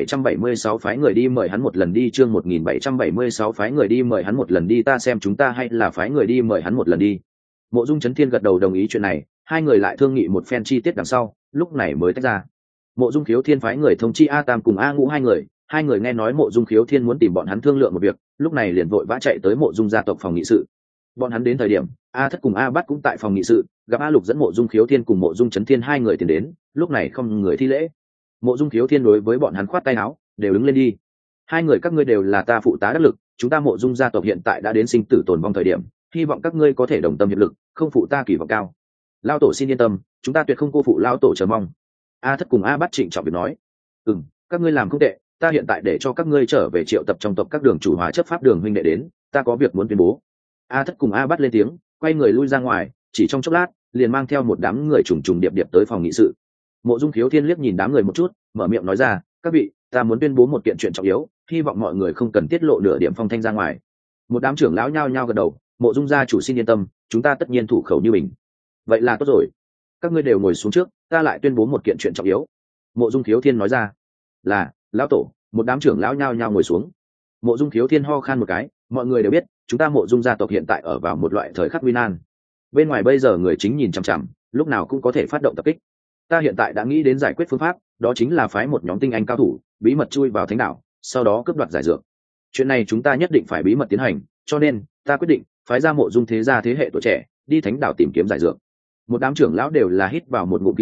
1776 phái người đi mời hắn một lần đi, chương 1776 phái người đi mời hắn một lần đi, ta xem chúng ta hay là phái người đi mời hắn một lần đi. Mộ Dung Chấn Thiên gật đầu đồng ý chuyện này, hai người lại thương nghị một phen chi tiết đằng sau, lúc này mới tách ra. Mộ Dung Khiếu Thiên phái người thông chi A Tam cùng A Ngũ hai người nghe nói Mộ Dung Khiếu Thiên muốn tìm bọn hắn thương lượng một việc, lúc này liền vội vã chạy tới Mộ Dung gia tộc phòng nghị sự. Bọn hắn đến thời điểm, A Thất cùng A Bát cũng tại phòng nghị sự, gặp A Lục dẫn Mộ Dung Khiếu Thiên cùng Mộ Dung Chấn Thiên hai người tiến đến, lúc này không người thi lễ. Mộ Dung Khiếu Thiên đối với bọn hắn khoát tay áo, đều đứng lên đi. Hai người các ngươi đều là ta phụ tá đắc lực, chúng ta Mộ Dung gia tộc hiện tại đã đến sinh tử tồn vong thời điểm, hy vọng các ngươi có thể đồng tâm hiệp lực, không phụ ta kỳ vọng cao. Lão tổ xin yên tâm, chúng ta tuyệt không cô phụ lão tổ chờ mong. A Thất cùng A Bát trịnh trọng việc nói. Các ngươi làm không tệ, ta hiện tại để cho các ngươi trở về triệu tập trong tộc các đường chủ hóa chấp pháp đường huynh đệ đến, ta có việc muốn tuyên bố. A Thất cùng A Bát lên tiếng, quay người lui ra ngoài, chỉ trong chốc lát, liền mang theo một đám người trùng trùng điệp điệp tới phòng nghị sự. Mộ Dung Khiếu Thiên liếc nhìn đám người một chút, mở miệng nói ra, các vị, ta muốn tuyên bố một kiện chuyện trọng yếu, hy vọng mọi người không cần tiết lộ nửa điểm phong thanh ra ngoài. Một đám trưởng lão nhao nhao gật đầu, Mộ Dung gia chủ xin yên tâm, chúng ta tất nhiên thủ khẩu như mình. Vậy là tốt rồi, các ngươi đều ngồi xuống trước, ta lại tuyên bố một kiện chuyện trọng yếu. Mộ Dung Khiếu Thiên nói ra. Là, lão tổ. Một đám trưởng lão nhao nhao ngồi xuống. Mộ Dung Khiếu Thiên ho khan một cái, mọi người đều biết, chúng ta Mộ Dung gia tộc hiện tại ở vào một loại thời khắc nguy nan. Bên ngoài bây giờ người chính nhìn chằm chằm, lúc nào cũng có thể phát động tập kích. Ta hiện tại đã nghĩ đến giải quyết phương pháp, đó chính là phái một nhóm tinh anh cao thủ, bí mật chui vào thánh đảo, sau đó cướp đoạt giải dược. Chuyện này chúng ta nhất định phải bí mật tiến hành, cho nên ta quyết định phái ra Mộ Dung thế gia thế hệ tuổi trẻ, đi thánh đảo tìm kiếm giải dược. Một đám trưởng lão đều là hít vào một ngụm khí lạnh,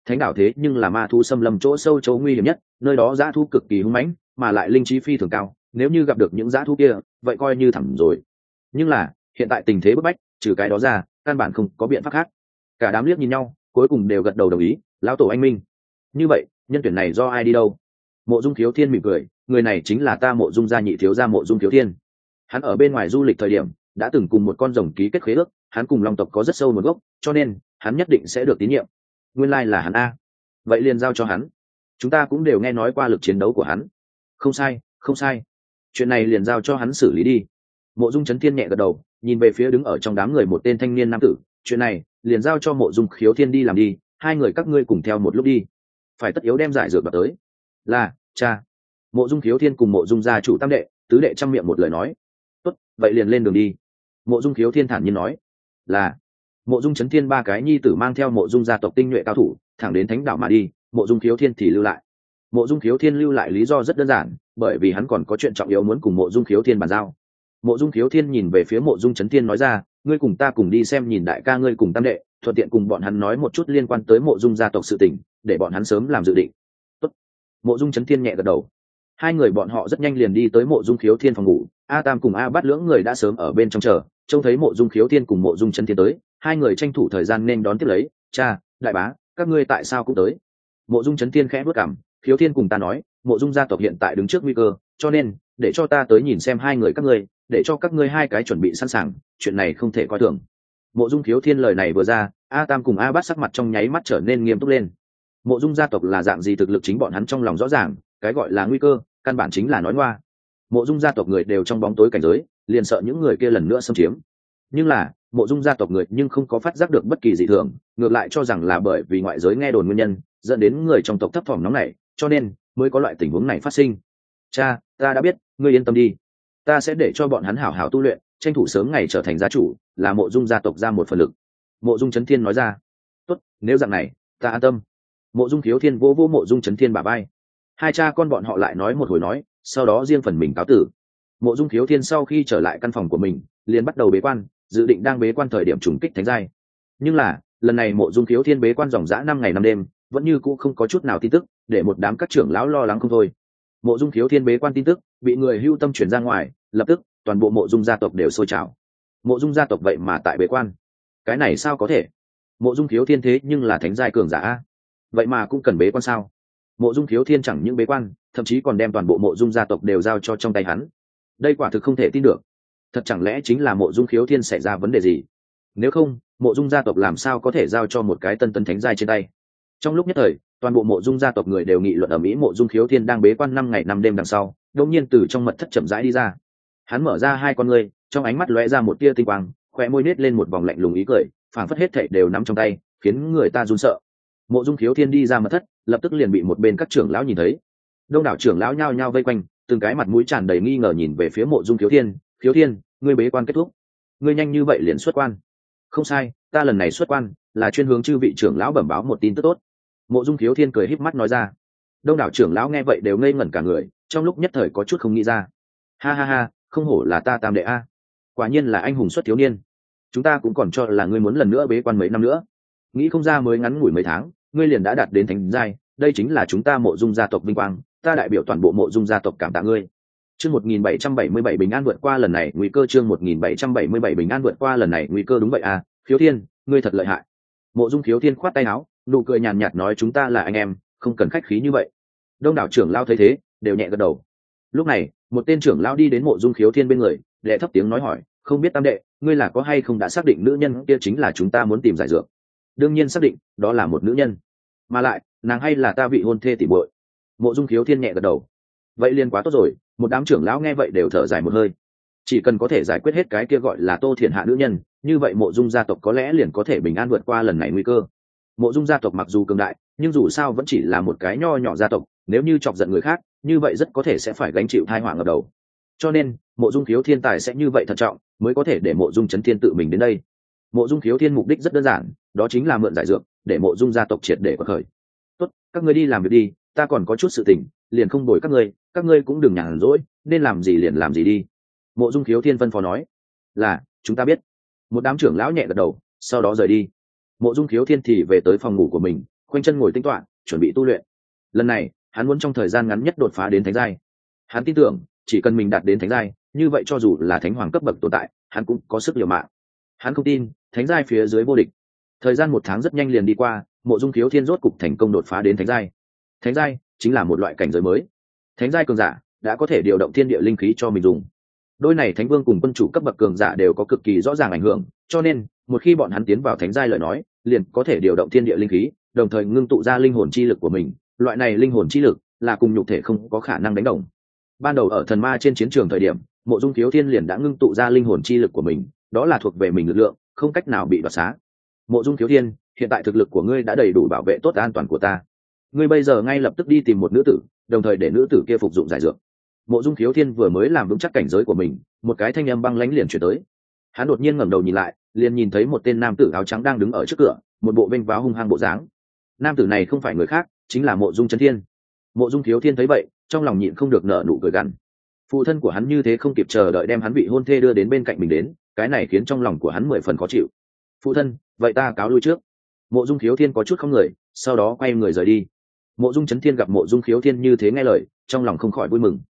thánh đảo thế nhưng là ma thú xâm lâm chỗ sâu chỗ nguy hiểm nhất, nơi đó dã thú cực kỳ hung mãnh, mà lại linh trí phi thường cao, nếu như gặp được những dã thú kia vậy coi như thẳm rồi. Nhưng là hiện tại tình thế bức bách, trừ cái đó ra căn bản không có biện pháp khác. Cả đám liếc nhìn nhau, cuối cùng đều gật đầu đồng ý. Lão tổ anh minh, như vậy nhân tuyển này do ai đi đâu? Mộ Dung Thiếu Thiên mỉm cười, người này chính là ta Mộ Dung gia nhị thiếu gia Mộ Dung Thiếu Thiên. Hắn ở bên ngoài du lịch thời điểm đã từng cùng một con rồng ký kết khế ước, hắn cùng long tộc có rất sâu nguồn gốc, cho nên hắn nhất định sẽ được tín nhiệm. Nguyên lai là hắn a, vậy liền giao cho hắn. Chúng ta cũng đều nghe nói qua lực chiến đấu của hắn. Không sai, không sai, chuyện này liền giao cho hắn xử lý đi. Mộ Dung Chấn Thiên nhẹ gật đầu, nhìn về phía đứng ở trong đám người một tên thanh niên nam tử, chuyện này liền giao cho Mộ Dung Khiếu Thiên đi làm đi, hai người các ngươi cùng theo một lúc đi, phải tất yếu đem giải dược đoạt tới. Là cha. Mộ Dung Khiếu Thiên cùng Mộ Dung gia chủ tam đệ tứ đệ trăm miệng một lời nói. Tốt, vậy liền lên đường đi. Mộ Dung Khiếu Thiên thản nhiên nói. Là. Mộ Dung Chấn Thiên ba cái nhi tử mang theo Mộ Dung gia tộc tinh nhuệ cao thủ thẳng đến thánh đảo mà đi, Mộ Dung Khiếu Thiên thì lưu lại. Mộ Dung Khiếu Thiên lưu lại lý do rất đơn giản, bởi vì hắn còn có chuyện trọng yếu muốn cùng Mộ Dung Khiếu Thiên bàn giao. Mộ Dung Khiếu Thiên nhìn về phía Mộ Dung Chấn Thiên nói ra, ngươi cùng ta cùng đi xem nhìn đại ca ngươi cùng tam đệ, thuận tiện cùng bọn hắn nói một chút liên quan tới Mộ Dung gia tộc sự tình, để bọn hắn sớm làm dự định. Tốt. Mộ Dung Chấn Thiên nhẹ gật đầu. Hai người bọn họ rất nhanh liền đi tới Mộ Dung Khiếu Thiên phòng ngủ, A Tam cùng A Bát lưỡng người đã sớm ở bên trong chờ, trông thấy Mộ Dung Khiếu Thiên cùng Mộ Dung Chấn Thiên tới, hai người tranh thủ thời gian nên đón tiếp lấy. Cha, đại bá, các ngươi tại sao cũng tới? Mộ Dung Chấn Thiên khẽ bước cằm, Khiếu Thiên cùng ta nói, Mộ Dung gia tộc hiện tại đứng trước nguy cơ, cho nên để cho ta tới nhìn xem hai người các ngươi, để cho các ngươi hai cái chuẩn bị sẵn sàng, chuyện này không thể coi thường. Mộ Dung Khiếu Thiên lời này vừa ra, A Tam cùng A Bát sắc mặt trong nháy mắt trở nên nghiêm túc lên. Mộ Dung gia tộc là dạng gì thực lực chính bọn hắn trong lòng rõ ràng, cái gọi là nguy cơ căn bản chính là nói ngoa. Mộ Dung gia tộc người đều trong bóng tối cảnh giới, liền sợ những người kia lần nữa xâm chiếm. Nhưng là Mộ Dung gia tộc người nhưng không có phát giác được bất kỳ dị thường, ngược lại cho rằng là bởi vì ngoại giới nghe đồn nguyên nhân dẫn đến người trong tộc thấp thỏm nóng nảy, cho nên mới có loại tình huống này phát sinh. Cha, ta đã biết, ngươi yên tâm đi, ta sẽ để cho bọn hắn hảo hảo tu luyện, tranh thủ sớm ngày trở thành gia chủ, là Mộ Dung gia tộc ra một phần lực. Mộ Dung Chấn Thiên nói ra. Tốt, nếu dạng này ta an tâm. Mộ Dung Khiếu Thiên vỗ vỗ Mộ Dung Chấn Thiên bả vai. Hai cha con bọn họ lại nói một hồi nói, sau đó riêng phần mình cáo tử. Mộ Dung Khiếu Thiên sau khi trở lại căn phòng của mình liền bắt đầu bế quan, dự định đang bế quan thời điểm trùng kích thánh giai. Nhưng là lần này Mộ Dung Khiếu Thiên bế quan dòng dã 5 ngày 5 đêm, vẫn như cũ không có chút nào tin tức, để một đám các trưởng lão lo lắng không thôi. Mộ Dung Khiếu Thiên bế quan tin tức bị người hưu tâm chuyển ra ngoài, lập tức toàn bộ Mộ Dung gia tộc đều sôi trào. Mộ Dung gia tộc vậy mà tại bế quan, cái này sao có thể? Mộ Dung Khiếu Thiên thế nhưng là thánh giai cường giả a, vậy mà cũng cần bế quan sao? Mộ Dung Khiếu Thiên chẳng những bế quan, thậm chí còn đem toàn bộ Mộ Dung gia tộc đều giao cho trong tay hắn. Đây quả thực không thể tin được. Thật chẳng lẽ chính là Mộ Dung Khiếu Thiên xảy ra vấn đề gì? Nếu không, Mộ Dung gia tộc làm sao có thể giao cho một cái tân thánh giai trên tay? Trong lúc nhất thời, toàn bộ Mộ Dung gia tộc người đều nghị luận ở mỹ. Mộ Dung Khiếu Thiên đang bế quan 5 ngày 5 đêm đằng sau, đột nhiên từ trong mật thất chậm rãi đi ra. Hắn mở ra hai con ngươi, trong ánh mắt lóe ra một tia tinh quang, khóe môi nết lên một vòng lạnh lùng ý cười, phảng phất hết thảy đều nắm trong tay, khiến người ta run sợ. Mộ Dung Khiếu Thiên đi ra mật thất, lập tức liền bị một bên các trưởng lão nhìn thấy. Đông đảo trưởng lão nhao nhao vây quanh, từng cái mặt mũi tràn đầy nghi ngờ nhìn về phía Mộ Dung Khiếu Thiên. Khiếu Thiên, ngươi bế quan kết thúc, ngươi nhanh như vậy liền xuất quan? Không sai, ta lần này xuất quan là chuyên hướng chư vị trưởng lão bẩm báo một tin tức tốt. Mộ Dung Khiếu Thiên cười híp mắt nói ra. Đông đảo trưởng lão nghe vậy đều ngây ngẩn cả người, trong lúc nhất thời có chút không nghĩ ra. Ha ha ha, không hổ là ta tam đệ a, quả nhiên là anh hùng xuất thiếu niên. Chúng ta cũng còn cho là ngươi muốn lần nữa bế quan mấy năm nữa, nghĩ không ra mới ngắn ngủi mấy tháng ngươi liền đã đạt đến thánh giai, đây chính là chúng ta Mộ Dung gia tộc vinh quang, ta đại biểu toàn bộ Mộ Dung gia tộc cảm tạ ngươi. Chương 1777 bình an vượt qua lần này nguy cơ. Chương 1777 bình an vượt qua lần này nguy cơ. Đúng vậy à, Khiếu Thiên, ngươi thật lợi hại. Mộ Dung Khiếu Thiên khoát tay áo, nụ cười nhàn nhạt nói, chúng ta là anh em, không cần khách khí như vậy. Đông đảo trưởng lão thấy thế đều nhẹ gật đầu. Lúc này một tên trưởng lão đi đến Mộ Dung Khiếu Thiên bên người, đệ thấp tiếng nói hỏi, không biết tam đệ, ngươi là có hay không đã xác định nữ nhân kia chính là chúng ta muốn tìm giải dược? Đương nhiên xác định, đó là một nữ nhân, mà lại nàng hay là ta vị hôn thê tỷ muội. Mộ Dung Khiếu Thiên nhẹ gật đầu. Vậy liền quá tốt rồi. Một đám trưởng lão nghe vậy đều thở dài một hơi. Chỉ cần có thể giải quyết hết cái kia gọi là Tô Thiện Hạ nữ nhân, như vậy Mộ Dung gia tộc có lẽ liền có thể bình an vượt qua lần này nguy cơ. Mộ Dung gia tộc mặc dù cường đại, nhưng dù sao vẫn chỉ là một cái nho nhỏ gia tộc, nếu như chọc giận người khác, như vậy rất có thể sẽ phải gánh chịu tai họa ngập đầu. Cho nên Mộ Dung Khiếu Thiên tài sẽ như vậy thận trọng, mới có thể để Mộ Dung Chấn Thiên tự mình đến đây. Mộ Dung Khiếu Thiên mục đích rất đơn giản, đó chính là mượn giải dược để Mộ Dung gia tộc triệt để quật khởi. Tốt, các ngươi đi làm việc đi, ta còn có chút sự tình, liền không bồi các ngươi cũng đừng nhàn rỗi, nên làm gì liền làm gì đi. Mộ Dung Khiếu Thiên phân phó nói. Là, chúng ta biết. Một đám trưởng lão nhẹ gật đầu, sau đó rời đi. Mộ Dung Khiếu Thiên thì về tới phòng ngủ của mình, khoanh chân ngồi tĩnh tọa chuẩn bị tu luyện. Lần này hắn muốn trong thời gian ngắn nhất đột phá đến thánh giai. Hắn tin tưởng chỉ cần mình đạt đến thánh giai, như vậy cho dù là thánh hoàng cấp bậc tồn tại, hắn cũng có sức liều mạng. Hắn không tin thánh giai phía dưới vô địch. Thời gian 1 tháng rất nhanh liền đi qua, Mộ Dung Khiếu Thiên rốt cục thành công đột phá đến thánh giai. Thánh giai chính là một loại cảnh giới mới. Thánh giai cường giả đã có thể điều động thiên địa linh khí cho mình dùng. Đôi này thánh vương cùng quân chủ cấp bậc cường giả đều có cực kỳ rõ ràng ảnh hưởng, cho nên một khi bọn hắn tiến vào thánh giai lời nói, liền có thể điều động thiên địa linh khí, đồng thời ngưng tụ ra linh hồn chi lực của mình. Loại này linh hồn chi lực là cùng nhục thể không có khả năng đánh đồng. Ban đầu ở thần ma trên chiến trường thời điểm, Mộ Dung Khiếu Thiên liền đã ngưng tụ ra linh hồn chi lực của mình, đó là thuộc về mình lực lượng, không cách nào bị đoạt xá. Mộ Dung Khiếu Thiên, hiện tại thực lực của ngươi đã đầy đủ bảo vệ tốt an toàn của ta. Ngươi bây giờ ngay lập tức đi tìm một nữ tử, đồng thời để nữ tử kia phục dụng giải dược. Mộ Dung Khiếu Thiên vừa mới làm vững chắc cảnh giới của mình, một cái thanh âm băng lãnh liền truyền tới. Hắn đột nhiên ngẩng đầu nhìn lại, liền nhìn thấy một tên nam tử áo trắng đang đứng ở trước cửa, một bộ vênh váo hung hăng bộ dáng. Nam tử này không phải người khác, chính là Mộ Dung Chấn Thiên. Mộ Dung Khiếu Thiên thấy vậy, trong lòng nhịn không được nở nụ cười gằn. Phụ thân của hắn như thế không kịp chờ đợi đem hắn vị hôn thê đưa đến bên cạnh mình đến, cái này khiến trong lòng của hắn 10 phần khó chịu. Phụ thân, vậy ta cáo lui trước. Mộ Dung Khiếu Thiên có chút không người, sau đó quay người rời đi. Mộ Dung Chấn Thiên gặp Mộ Dung Khiếu Thiên như thế nghe lời, trong lòng không khỏi vui mừng.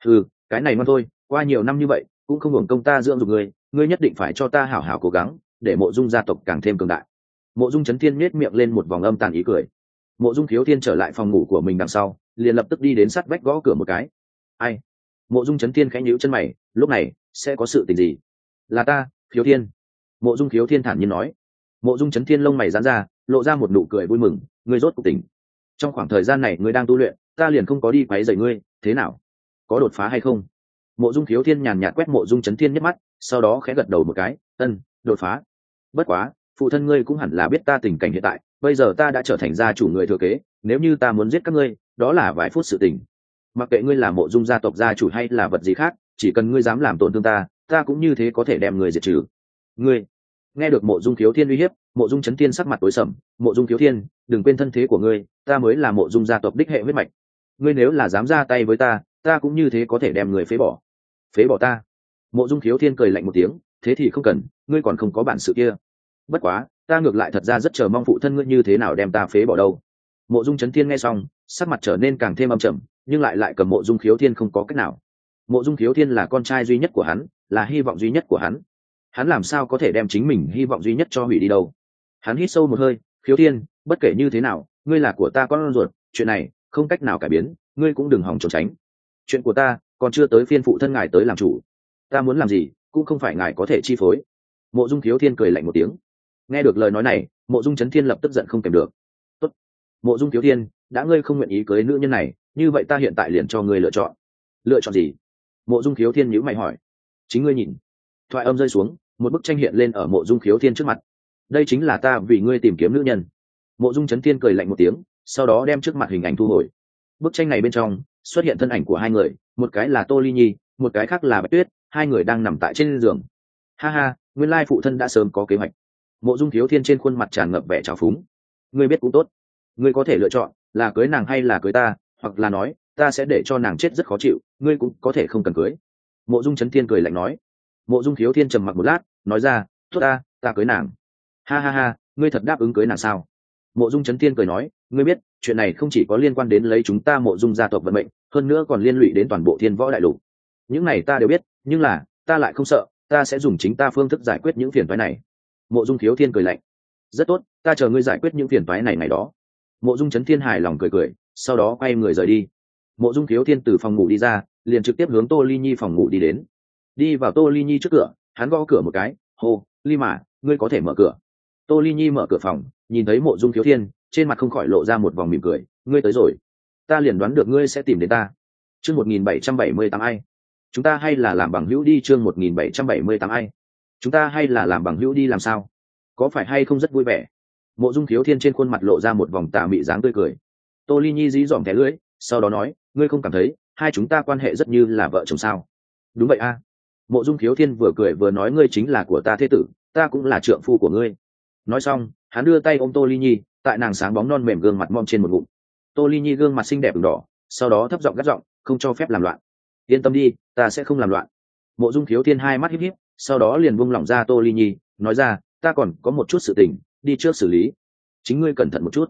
Cái này ngoan thôi, qua nhiều năm như vậy cũng không hưởng công ta dưỡng dục ngươi, ngươi nhất định phải cho ta hảo hảo cố gắng, để Mộ Dung gia tộc càng thêm cường đại. Mộ Dung Chấn Thiên nhếch miệng lên một vòng âm tàn ý cười. Mộ Dung Khiếu Thiên trở lại phòng ngủ của mình đằng sau, liền lập tức đi đến sát vách gõ cửa một cái. Ai? Mộ Dung Chấn Thiên khẽ nhíu chân mày, lúc này sẽ có sự tình gì? Là ta, Khiếu Thiên. Mộ Dung Khiếu Thiên thản nhiên nói. Mộ Dung Chấn Thiên lông mày giãn ra, lộ ra một nụ cười vui mừng, ngươi rốt cuộc tỉnh. Trong khoảng thời gian này ngươi đang tu luyện, ta liền không có đi quấy rầy ngươi, thế nào? Có đột phá hay không? Mộ Dung Khiếu Thiên nhàn nhạt quét Mộ Dung Chấn Thiên nhất mắt, sau đó khẽ gật đầu một cái, đột phá. Bất quá, phụ thân ngươi cũng hẳn là biết ta tình cảnh hiện tại, bây giờ ta đã trở thành gia chủ người thừa kế, nếu như ta muốn giết các ngươi, đó là vài phút sự tình. Mặc kệ ngươi là Mộ Dung gia tộc gia chủ hay là vật gì khác, chỉ cần ngươi dám làm tổn thương ta, ta cũng như thế có thể đem ngươi diệt trừ. Ngươi? Nghe được Mộ Dung Khiếu Thiên uy hiếp, Mộ Dung Chấn Thiên sắc mặt tối sầm. Mộ Dung Khiếu Thiên, đừng quên thân thế của ngươi, ta mới là Mộ Dung gia tộc đích hệ huyết mạch. Ngươi nếu là dám ra tay với ta, ta cũng như thế có thể đem người phế bỏ. Phế bỏ ta? Mộ Dung Khiếu Thiên cười lạnh một tiếng, thế thì không cần, ngươi còn không có bản sự kia. Bất quá, ta ngược lại thật ra rất chờ mong phụ thân ngươi như thế nào đem ta phế bỏ đâu. Mộ Dung Chấn Thiên nghe xong, sắc mặt trở nên càng thêm âm trầm, nhưng lại cầm Mộ Dung Khiếu Thiên không có cách nào. Mộ Dung Khiếu Thiên là con trai duy nhất của hắn, là hy vọng duy nhất của hắn. Hắn làm sao có thể đem chính mình hy vọng duy nhất cho hủy đi đâu? Hắn hít sâu một hơi, Khiếu Thiên, bất kể như thế nào, ngươi là của ta con ruột, chuyện này không cách nào cải biến, ngươi cũng đừng hòng trốn tránh. Chuyện của ta còn chưa tới phiên phụ thân ngài tới làm chủ, ta muốn làm gì cũng không phải ngài có thể chi phối. Mộ Dung Khiếu Thiên cười lạnh một tiếng. Nghe được lời nói này, Mộ Dung Chấn Thiên lập tức giận không kèm được. Tốt, Mộ Dung Khiếu Thiên, đã ngươi không nguyện ý cưới nữ nhân này, như vậy ta hiện tại liền cho ngươi lựa chọn. Lựa chọn gì? Mộ Dung Khiếu Thiên nhíu mày hỏi. Chính ngươi nhìn. Thoại âm rơi xuống, một bức tranh hiện lên ở Mộ Dung Khiếu Thiên trước mặt. Đây chính là ta vì ngươi tìm kiếm nữ nhân. Mộ Dung Chấn Thiên cười lạnh một tiếng, sau đó đem trước mặt hình ảnh thu hồi. Bức tranh này bên trong xuất hiện thân ảnh của hai người, một cái là Tô Ly Nhi, một cái khác là Bạch Tuyết, hai người đang nằm tại trên giường. Ha ha, nguyên lai phụ thân đã sớm có kế hoạch. Mộ Dung Khiếu Thiên trên khuôn mặt tràn ngập vẻ trào phúng. Ngươi biết cũng tốt, ngươi có thể lựa chọn là cưới nàng hay là cưới ta, hoặc là nói ta sẽ để cho nàng chết rất khó chịu, ngươi cũng có thể không cần cưới. Mộ Dung Chấn Thiên cười lạnh nói. Mộ Dung Khiếu Thiên trầm mặc một lát, nói ra, tốt ta cưới nàng. Ha ha ha, ngươi thật đáp ứng cưới nàng sao? Mộ Dung Chấn Thiên cười nói, ngươi biết chuyện này không chỉ có liên quan đến lấy chúng ta Mộ Dung gia tộc vận mệnh, hơn nữa còn liên lụy đến toàn bộ Thiên Võ đại lục. Những này ta đều biết, nhưng là ta lại không sợ, ta sẽ dùng chính ta phương thức giải quyết những phiền toái này. Mộ Dung Khiếu Thiên cười lạnh. Rất tốt, ta chờ ngươi giải quyết những phiền toái này ngày đó. Mộ Dung Chấn Thiên hài lòng cười cười, sau đó quay người rời đi. Mộ Dung Khiếu Thiên từ phòng ngủ đi ra, liền trực tiếp hướng Tô Ly Nhi phòng ngủ đi đến. Đi vào Tô Ly Nhi trước cửa, hắn gõ cửa một cái, hô, Ly mà, ngươi có thể mở cửa. Tô Ly Nhi mở cửa phòng, nhìn thấy Mộ Dung Khiếu Thiên, trên mặt không khỏi lộ ra một vòng mỉm cười, ngươi tới rồi. Ta liền đoán được ngươi sẽ tìm đến ta. Chương 1778 ai? Chúng ta hay là làm bằng hữu đi. Chương 1778 ai? Chúng ta hay là làm bằng hữu đi làm sao? Có phải hay không rất vui vẻ? Mộ Dung Khiếu Thiên trên khuôn mặt lộ ra một vòng tà mị dáng tươi cười. Tô Ly Nhi dí dỏm thẻ lưỡi, sau đó nói, ngươi không cảm thấy hai chúng ta quan hệ rất như là vợ chồng sao? Đúng vậy a. Mộ Dung Khiếu Thiên vừa cười vừa nói, ngươi chính là của ta thế tử, ta cũng là trượng phu của ngươi. Nói xong, hắn đưa tay ôm Tô Ly Nhi, tại nàng sáng bóng non mềm gương mặt mom trên một ngụm. Tô Ly Nhi gương mặt xinh đẹp ửng đỏ, sau đó thấp giọng gắt giọng, không cho phép làm loạn. Yên tâm đi, ta sẽ không làm loạn. Mộ Dung Khiếu Thiên hai mắt híp híp, sau đó liền buông lỏng ra Tô Ly Nhi, nói ra, ta còn có một chút sự tình, đi trước xử lý. Chính ngươi cẩn thận một chút.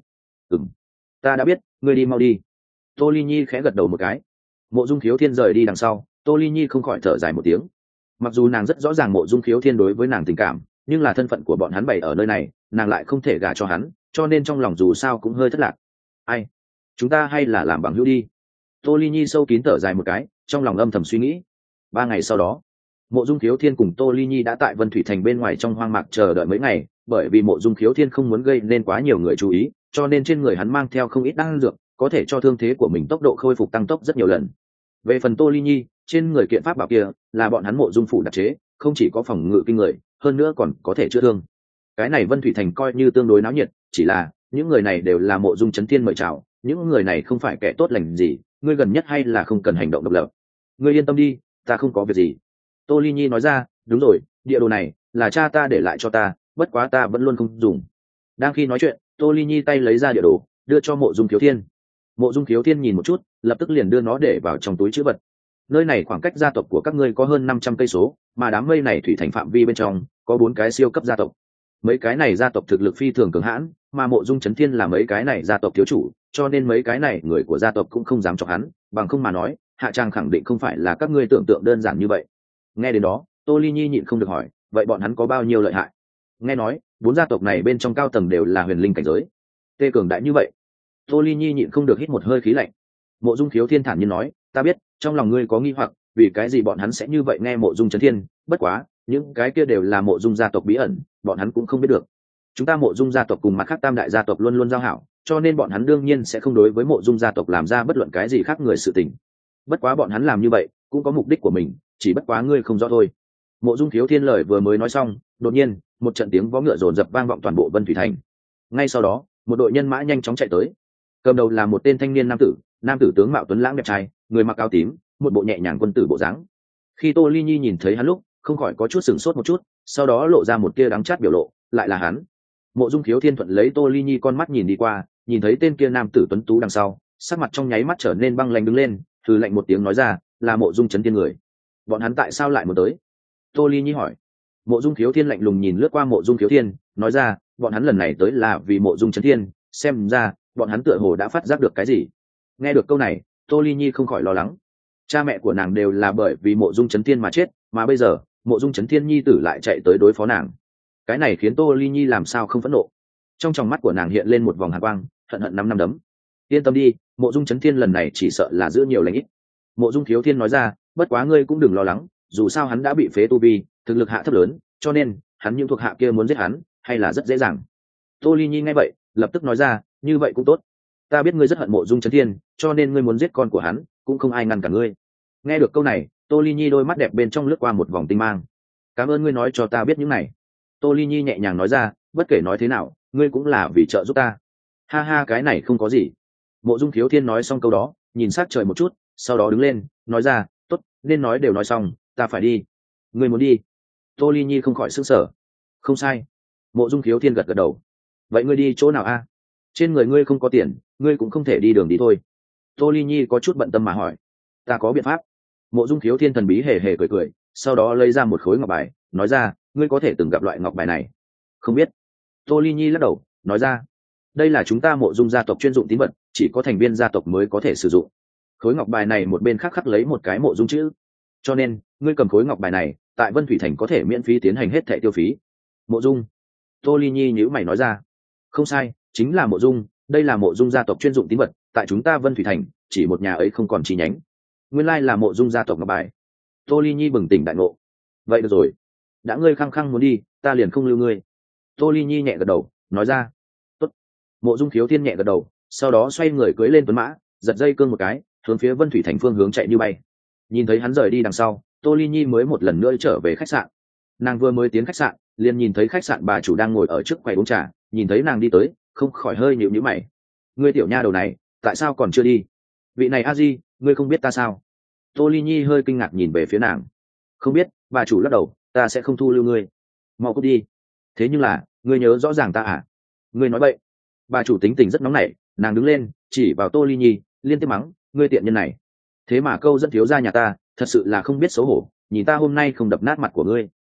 Ừm, ta đã biết, ngươi đi mau đi. Tô Ly Nhi khẽ gật đầu một cái. Mộ Dung Khiếu Thiên rời đi đằng sau, Tô Ly Nhi không khỏi thở dài một tiếng. Mặc dù nàng rất rõ ràng Mộ Dung Khiếu Thiên đối với nàng tình cảm, nhưng là thân phận của bọn hắn bày ở nơi này, nàng lại không thể gả cho hắn, cho nên trong lòng dù sao cũng hơi thất lạc. Ai, chúng ta hay là làm bằng hữu đi. Tô Ly Nhi sâu kín thở dài một cái, trong lòng âm thầm suy nghĩ. 3 ngày sau đó, Mộ Dung Khiếu Thiên cùng Tô Ly Nhi đã tại Vân Thủy Thành bên ngoài trong hoang mạc chờ đợi mấy ngày, bởi vì Mộ Dung Khiếu Thiên không muốn gây nên quá nhiều người chú ý, cho nên trên người hắn mang theo không ít đan dược, có thể cho thương thế của mình tốc độ khôi phục tăng tốc rất nhiều lần. Về phần Tô Ly Nhi, trên người kiện pháp bảo kia là bọn hắn Mộ Dung phủ đặc chế, không chỉ có phòng ngự kinh người, hơn nữa còn có thể chữa thương. Cái này Vân Thủy Thành coi như tương đối náo nhiệt, chỉ là những người này đều là Mộ Dung Chấn Thiên mời chào, những người này không phải kẻ tốt lành gì, ngươi gần nhất hay là không cần hành động độc lập. Ngươi yên tâm đi, ta không có việc gì. Tô Ly Nhi nói ra, đúng rồi, địa đồ này là cha ta để lại cho ta, bất quá ta vẫn luôn không dùng. Đang khi nói chuyện, Tô Ly Nhi tay lấy ra địa đồ, đưa cho Mộ Dung Khiếu Thiên. Mộ Dung Khiếu Thiên nhìn một chút, lập tức liền đưa nó để vào trong túi trữ vật. Nơi này khoảng cách gia tộc của các ngươi có hơn 500 cây số, mà đám mây này thủy thành phạm vi bên trong có 4 cái siêu cấp gia tộc. Mấy cái này gia tộc thực lực phi thường cường hãn, mà Mộ Dung Chấn Thiên là mấy cái này gia tộc thiếu chủ, cho nên mấy cái này người của gia tộc cũng không dám chọc hắn, bằng không mà nói, hạ trang khẳng định không phải là các ngươi tưởng tượng đơn giản như vậy. Nghe đến đó, Tô Ly Nhi nhịn không được hỏi, vậy bọn hắn có bao nhiêu lợi hại? Nghe nói, 4 gia tộc này bên trong cao tầng đều là huyền linh cảnh giới. Tê cường đại như vậy. Tô Ly Nhi nhịn không được hít một hơi khí lạnh. Mộ Dung Khiếu Thiên thản nhiên nói, ta biết, trong lòng ngươi có nghi hoặc, vì cái gì bọn hắn sẽ như vậy nghe Mộ Dung Chấn Thiên, bất quá, những cái kia đều là Mộ Dung gia tộc bí ẩn, bọn hắn cũng không biết được. Chúng ta Mộ Dung gia tộc cùng mặt khác tam đại gia tộc luôn luôn giao hảo, cho nên bọn hắn đương nhiên sẽ không đối với Mộ Dung gia tộc làm ra bất luận cái gì khác người sự tình. Bất quá bọn hắn làm như vậy, cũng có mục đích của mình, chỉ bất quá ngươi không rõ thôi. Mộ Dung Khiếu Thiên lời vừa mới nói xong, đột nhiên, một trận tiếng vó ngựa rồn rập vang vọng toàn bộ Vân Thủy Thành. Ngay sau đó, một đội nhân mã nhanh chóng chạy tới. Cầm đầu là một tên thanh niên nam tử tướng mạo tuấn lãng đẹp trai, người mặc áo tím, một bộ nhẹ nhàng quân tử bộ dáng. Khi Tô Ly Nhi nhìn thấy hắn lúc, không khỏi có chút sửng sốt một chút, sau đó lộ ra một tia đắng chát biểu lộ, lại là hắn. Mộ Dung Khiếu Thiên thuận lấy Tô Ly Nhi con mắt nhìn đi qua, nhìn thấy tên kia nam tử tuấn tú đằng sau, sắc mặt trong nháy mắt trở nên băng lãnh đứng lên, hừ lạnh một tiếng nói ra, là Mộ Dung Chấn Thiên người. Bọn hắn tại sao lại muốn tới? Tô Ly Nhi hỏi. Mộ Dung Khiếu Thiên lạnh lùng nhìn lướt qua Mộ Dung Khiếu Thiên, nói ra, bọn hắn lần này tới là vì Mộ Dung Chấn Thiên, xem ra bọn hắn tựa hồ đã phát giác được cái gì. Nghe được câu này, Tô Ly Nhi không khỏi lo lắng. Cha mẹ của nàng đều là bởi vì Mộ Dung Chấn Thiên mà chết, mà bây giờ Mộ Dung Chấn Thiên nhi tử lại chạy tới đối phó nàng. Cái này khiến Tô Ly Nhi làm sao không phẫn nộ. Trong tròng mắt của nàng hiện lên một vòng hàn quang, hận hận năm đấm. Yên tâm đi, Mộ Dung Chấn Thiên lần này chỉ sợ là giữ nhiều lành ít. Mộ Dung Khiếu Thiên nói ra, bất quá ngươi cũng đừng lo lắng, dù sao hắn đã bị phế tu vi, thực lực hạ thấp lớn, cho nên hắn những thuộc hạ kia muốn giết hắn hay là rất dễ dàng. Tô Ly Nhi nghe vậy, lập tức nói ra, như vậy cũng tốt. Ta biết ngươi rất hận Mộ Dung Chấn Thiên, cho nên ngươi muốn giết con của hắn, cũng không ai ngăn cản ngươi. Nghe được câu này, Tô Ly Nhi đôi mắt đẹp bên trong lướt qua một vòng tinh mang. Cảm ơn ngươi nói cho ta biết những này. Tô Ly Nhi nhẹ nhàng nói ra, bất kể nói thế nào, ngươi cũng là vì trợ giúp ta. Ha ha, cái này không có gì. Mộ Dung Khiếu Thiên nói xong câu đó, nhìn sát trời một chút, sau đó đứng lên, nói ra, tốt, nên nói đều nói xong, ta phải đi. Ngươi muốn đi? Tô Ly Nhi không khỏi sững sờ. Không sai. Mộ Dung Khiếu Thiên gật gật đầu. Vậy ngươi đi chỗ nào a? Trên người ngươi không có tiền, ngươi cũng không thể đi đường đi thôi. Tô Ly Nhi có chút bận tâm mà hỏi. Ta có biện pháp. Mộ Dung Khiếu Thiên thần bí hề hề cười cười, sau đó lấy ra một khối ngọc bài, nói ra, ngươi có thể từng gặp loại ngọc bài này. Không biết. Tô Ly Nhi lắc đầu, nói ra, đây là chúng ta Mộ Dung gia tộc chuyên dụng tín vật, chỉ có thành viên gia tộc mới có thể sử dụng. Khối ngọc bài này một bên khác khắc lấy một cái Mộ Dung chữ, cho nên ngươi cầm khối ngọc bài này, tại Vân Thủy Thành có thể miễn phí tiến hành hết thẻ tiêu phí. Mộ Dung. Tô Ly Nhi nhíu mày nói ra. Không sai, chính là Mộ Dung, đây là Mộ Dung gia tộc chuyên dụng tín vật, tại chúng ta Vân Thủy Thành, chỉ một nhà ấy không còn chi nhánh. Nguyên lai là Mộ Dung gia tộc ngọc bài. Tô Ly Nhi bừng tỉnh đại ngộ. Vậy được rồi, đã ngươi khăng khăng muốn đi, ta liền không lưu ngươi. Tô Ly Nhi nhẹ gật đầu, nói ra. Tốt. Mộ Dung Khiếu Thiên nhẹ gật đầu, sau đó xoay người cưỡi lên tuấn mã, giật dây cương một cái, hướng phía Vân Thủy Thành phương hướng chạy như bay. Nhìn thấy hắn rời đi đằng sau, Tô Ly Nhi mới một lần nữa trở về khách sạn. Nàng vừa mới tiến khách sạn, liền nhìn thấy khách sạn bà chủ đang ngồi ở trước quầy uống trà, nhìn thấy nàng đi tới, không khỏi hơi nhíu nhíu mày. Ngươi tiểu nha đầu này, tại sao còn chưa đi? Vị này a di, ngươi không biết ta sao? Tô Ly Nhi hơi kinh ngạc nhìn về phía nàng. Không biết, bà chủ lắc đầu, ta sẽ không thu lưu ngươi. Mau cút đi. Thế nhưng là, ngươi nhớ rõ ràng ta à? Ngươi nói bậy. Bà chủ tính tình rất nóng nảy, nàng đứng lên, chỉ vào Tô Ly Nhi, liên tiếp mắng, ngươi tiện nhân này. Thế mà câu dẫn thiếu gia nhà ta, thật sự là không biết xấu hổ, nhìn ta hôm nay không đập nát mặt của ngươi.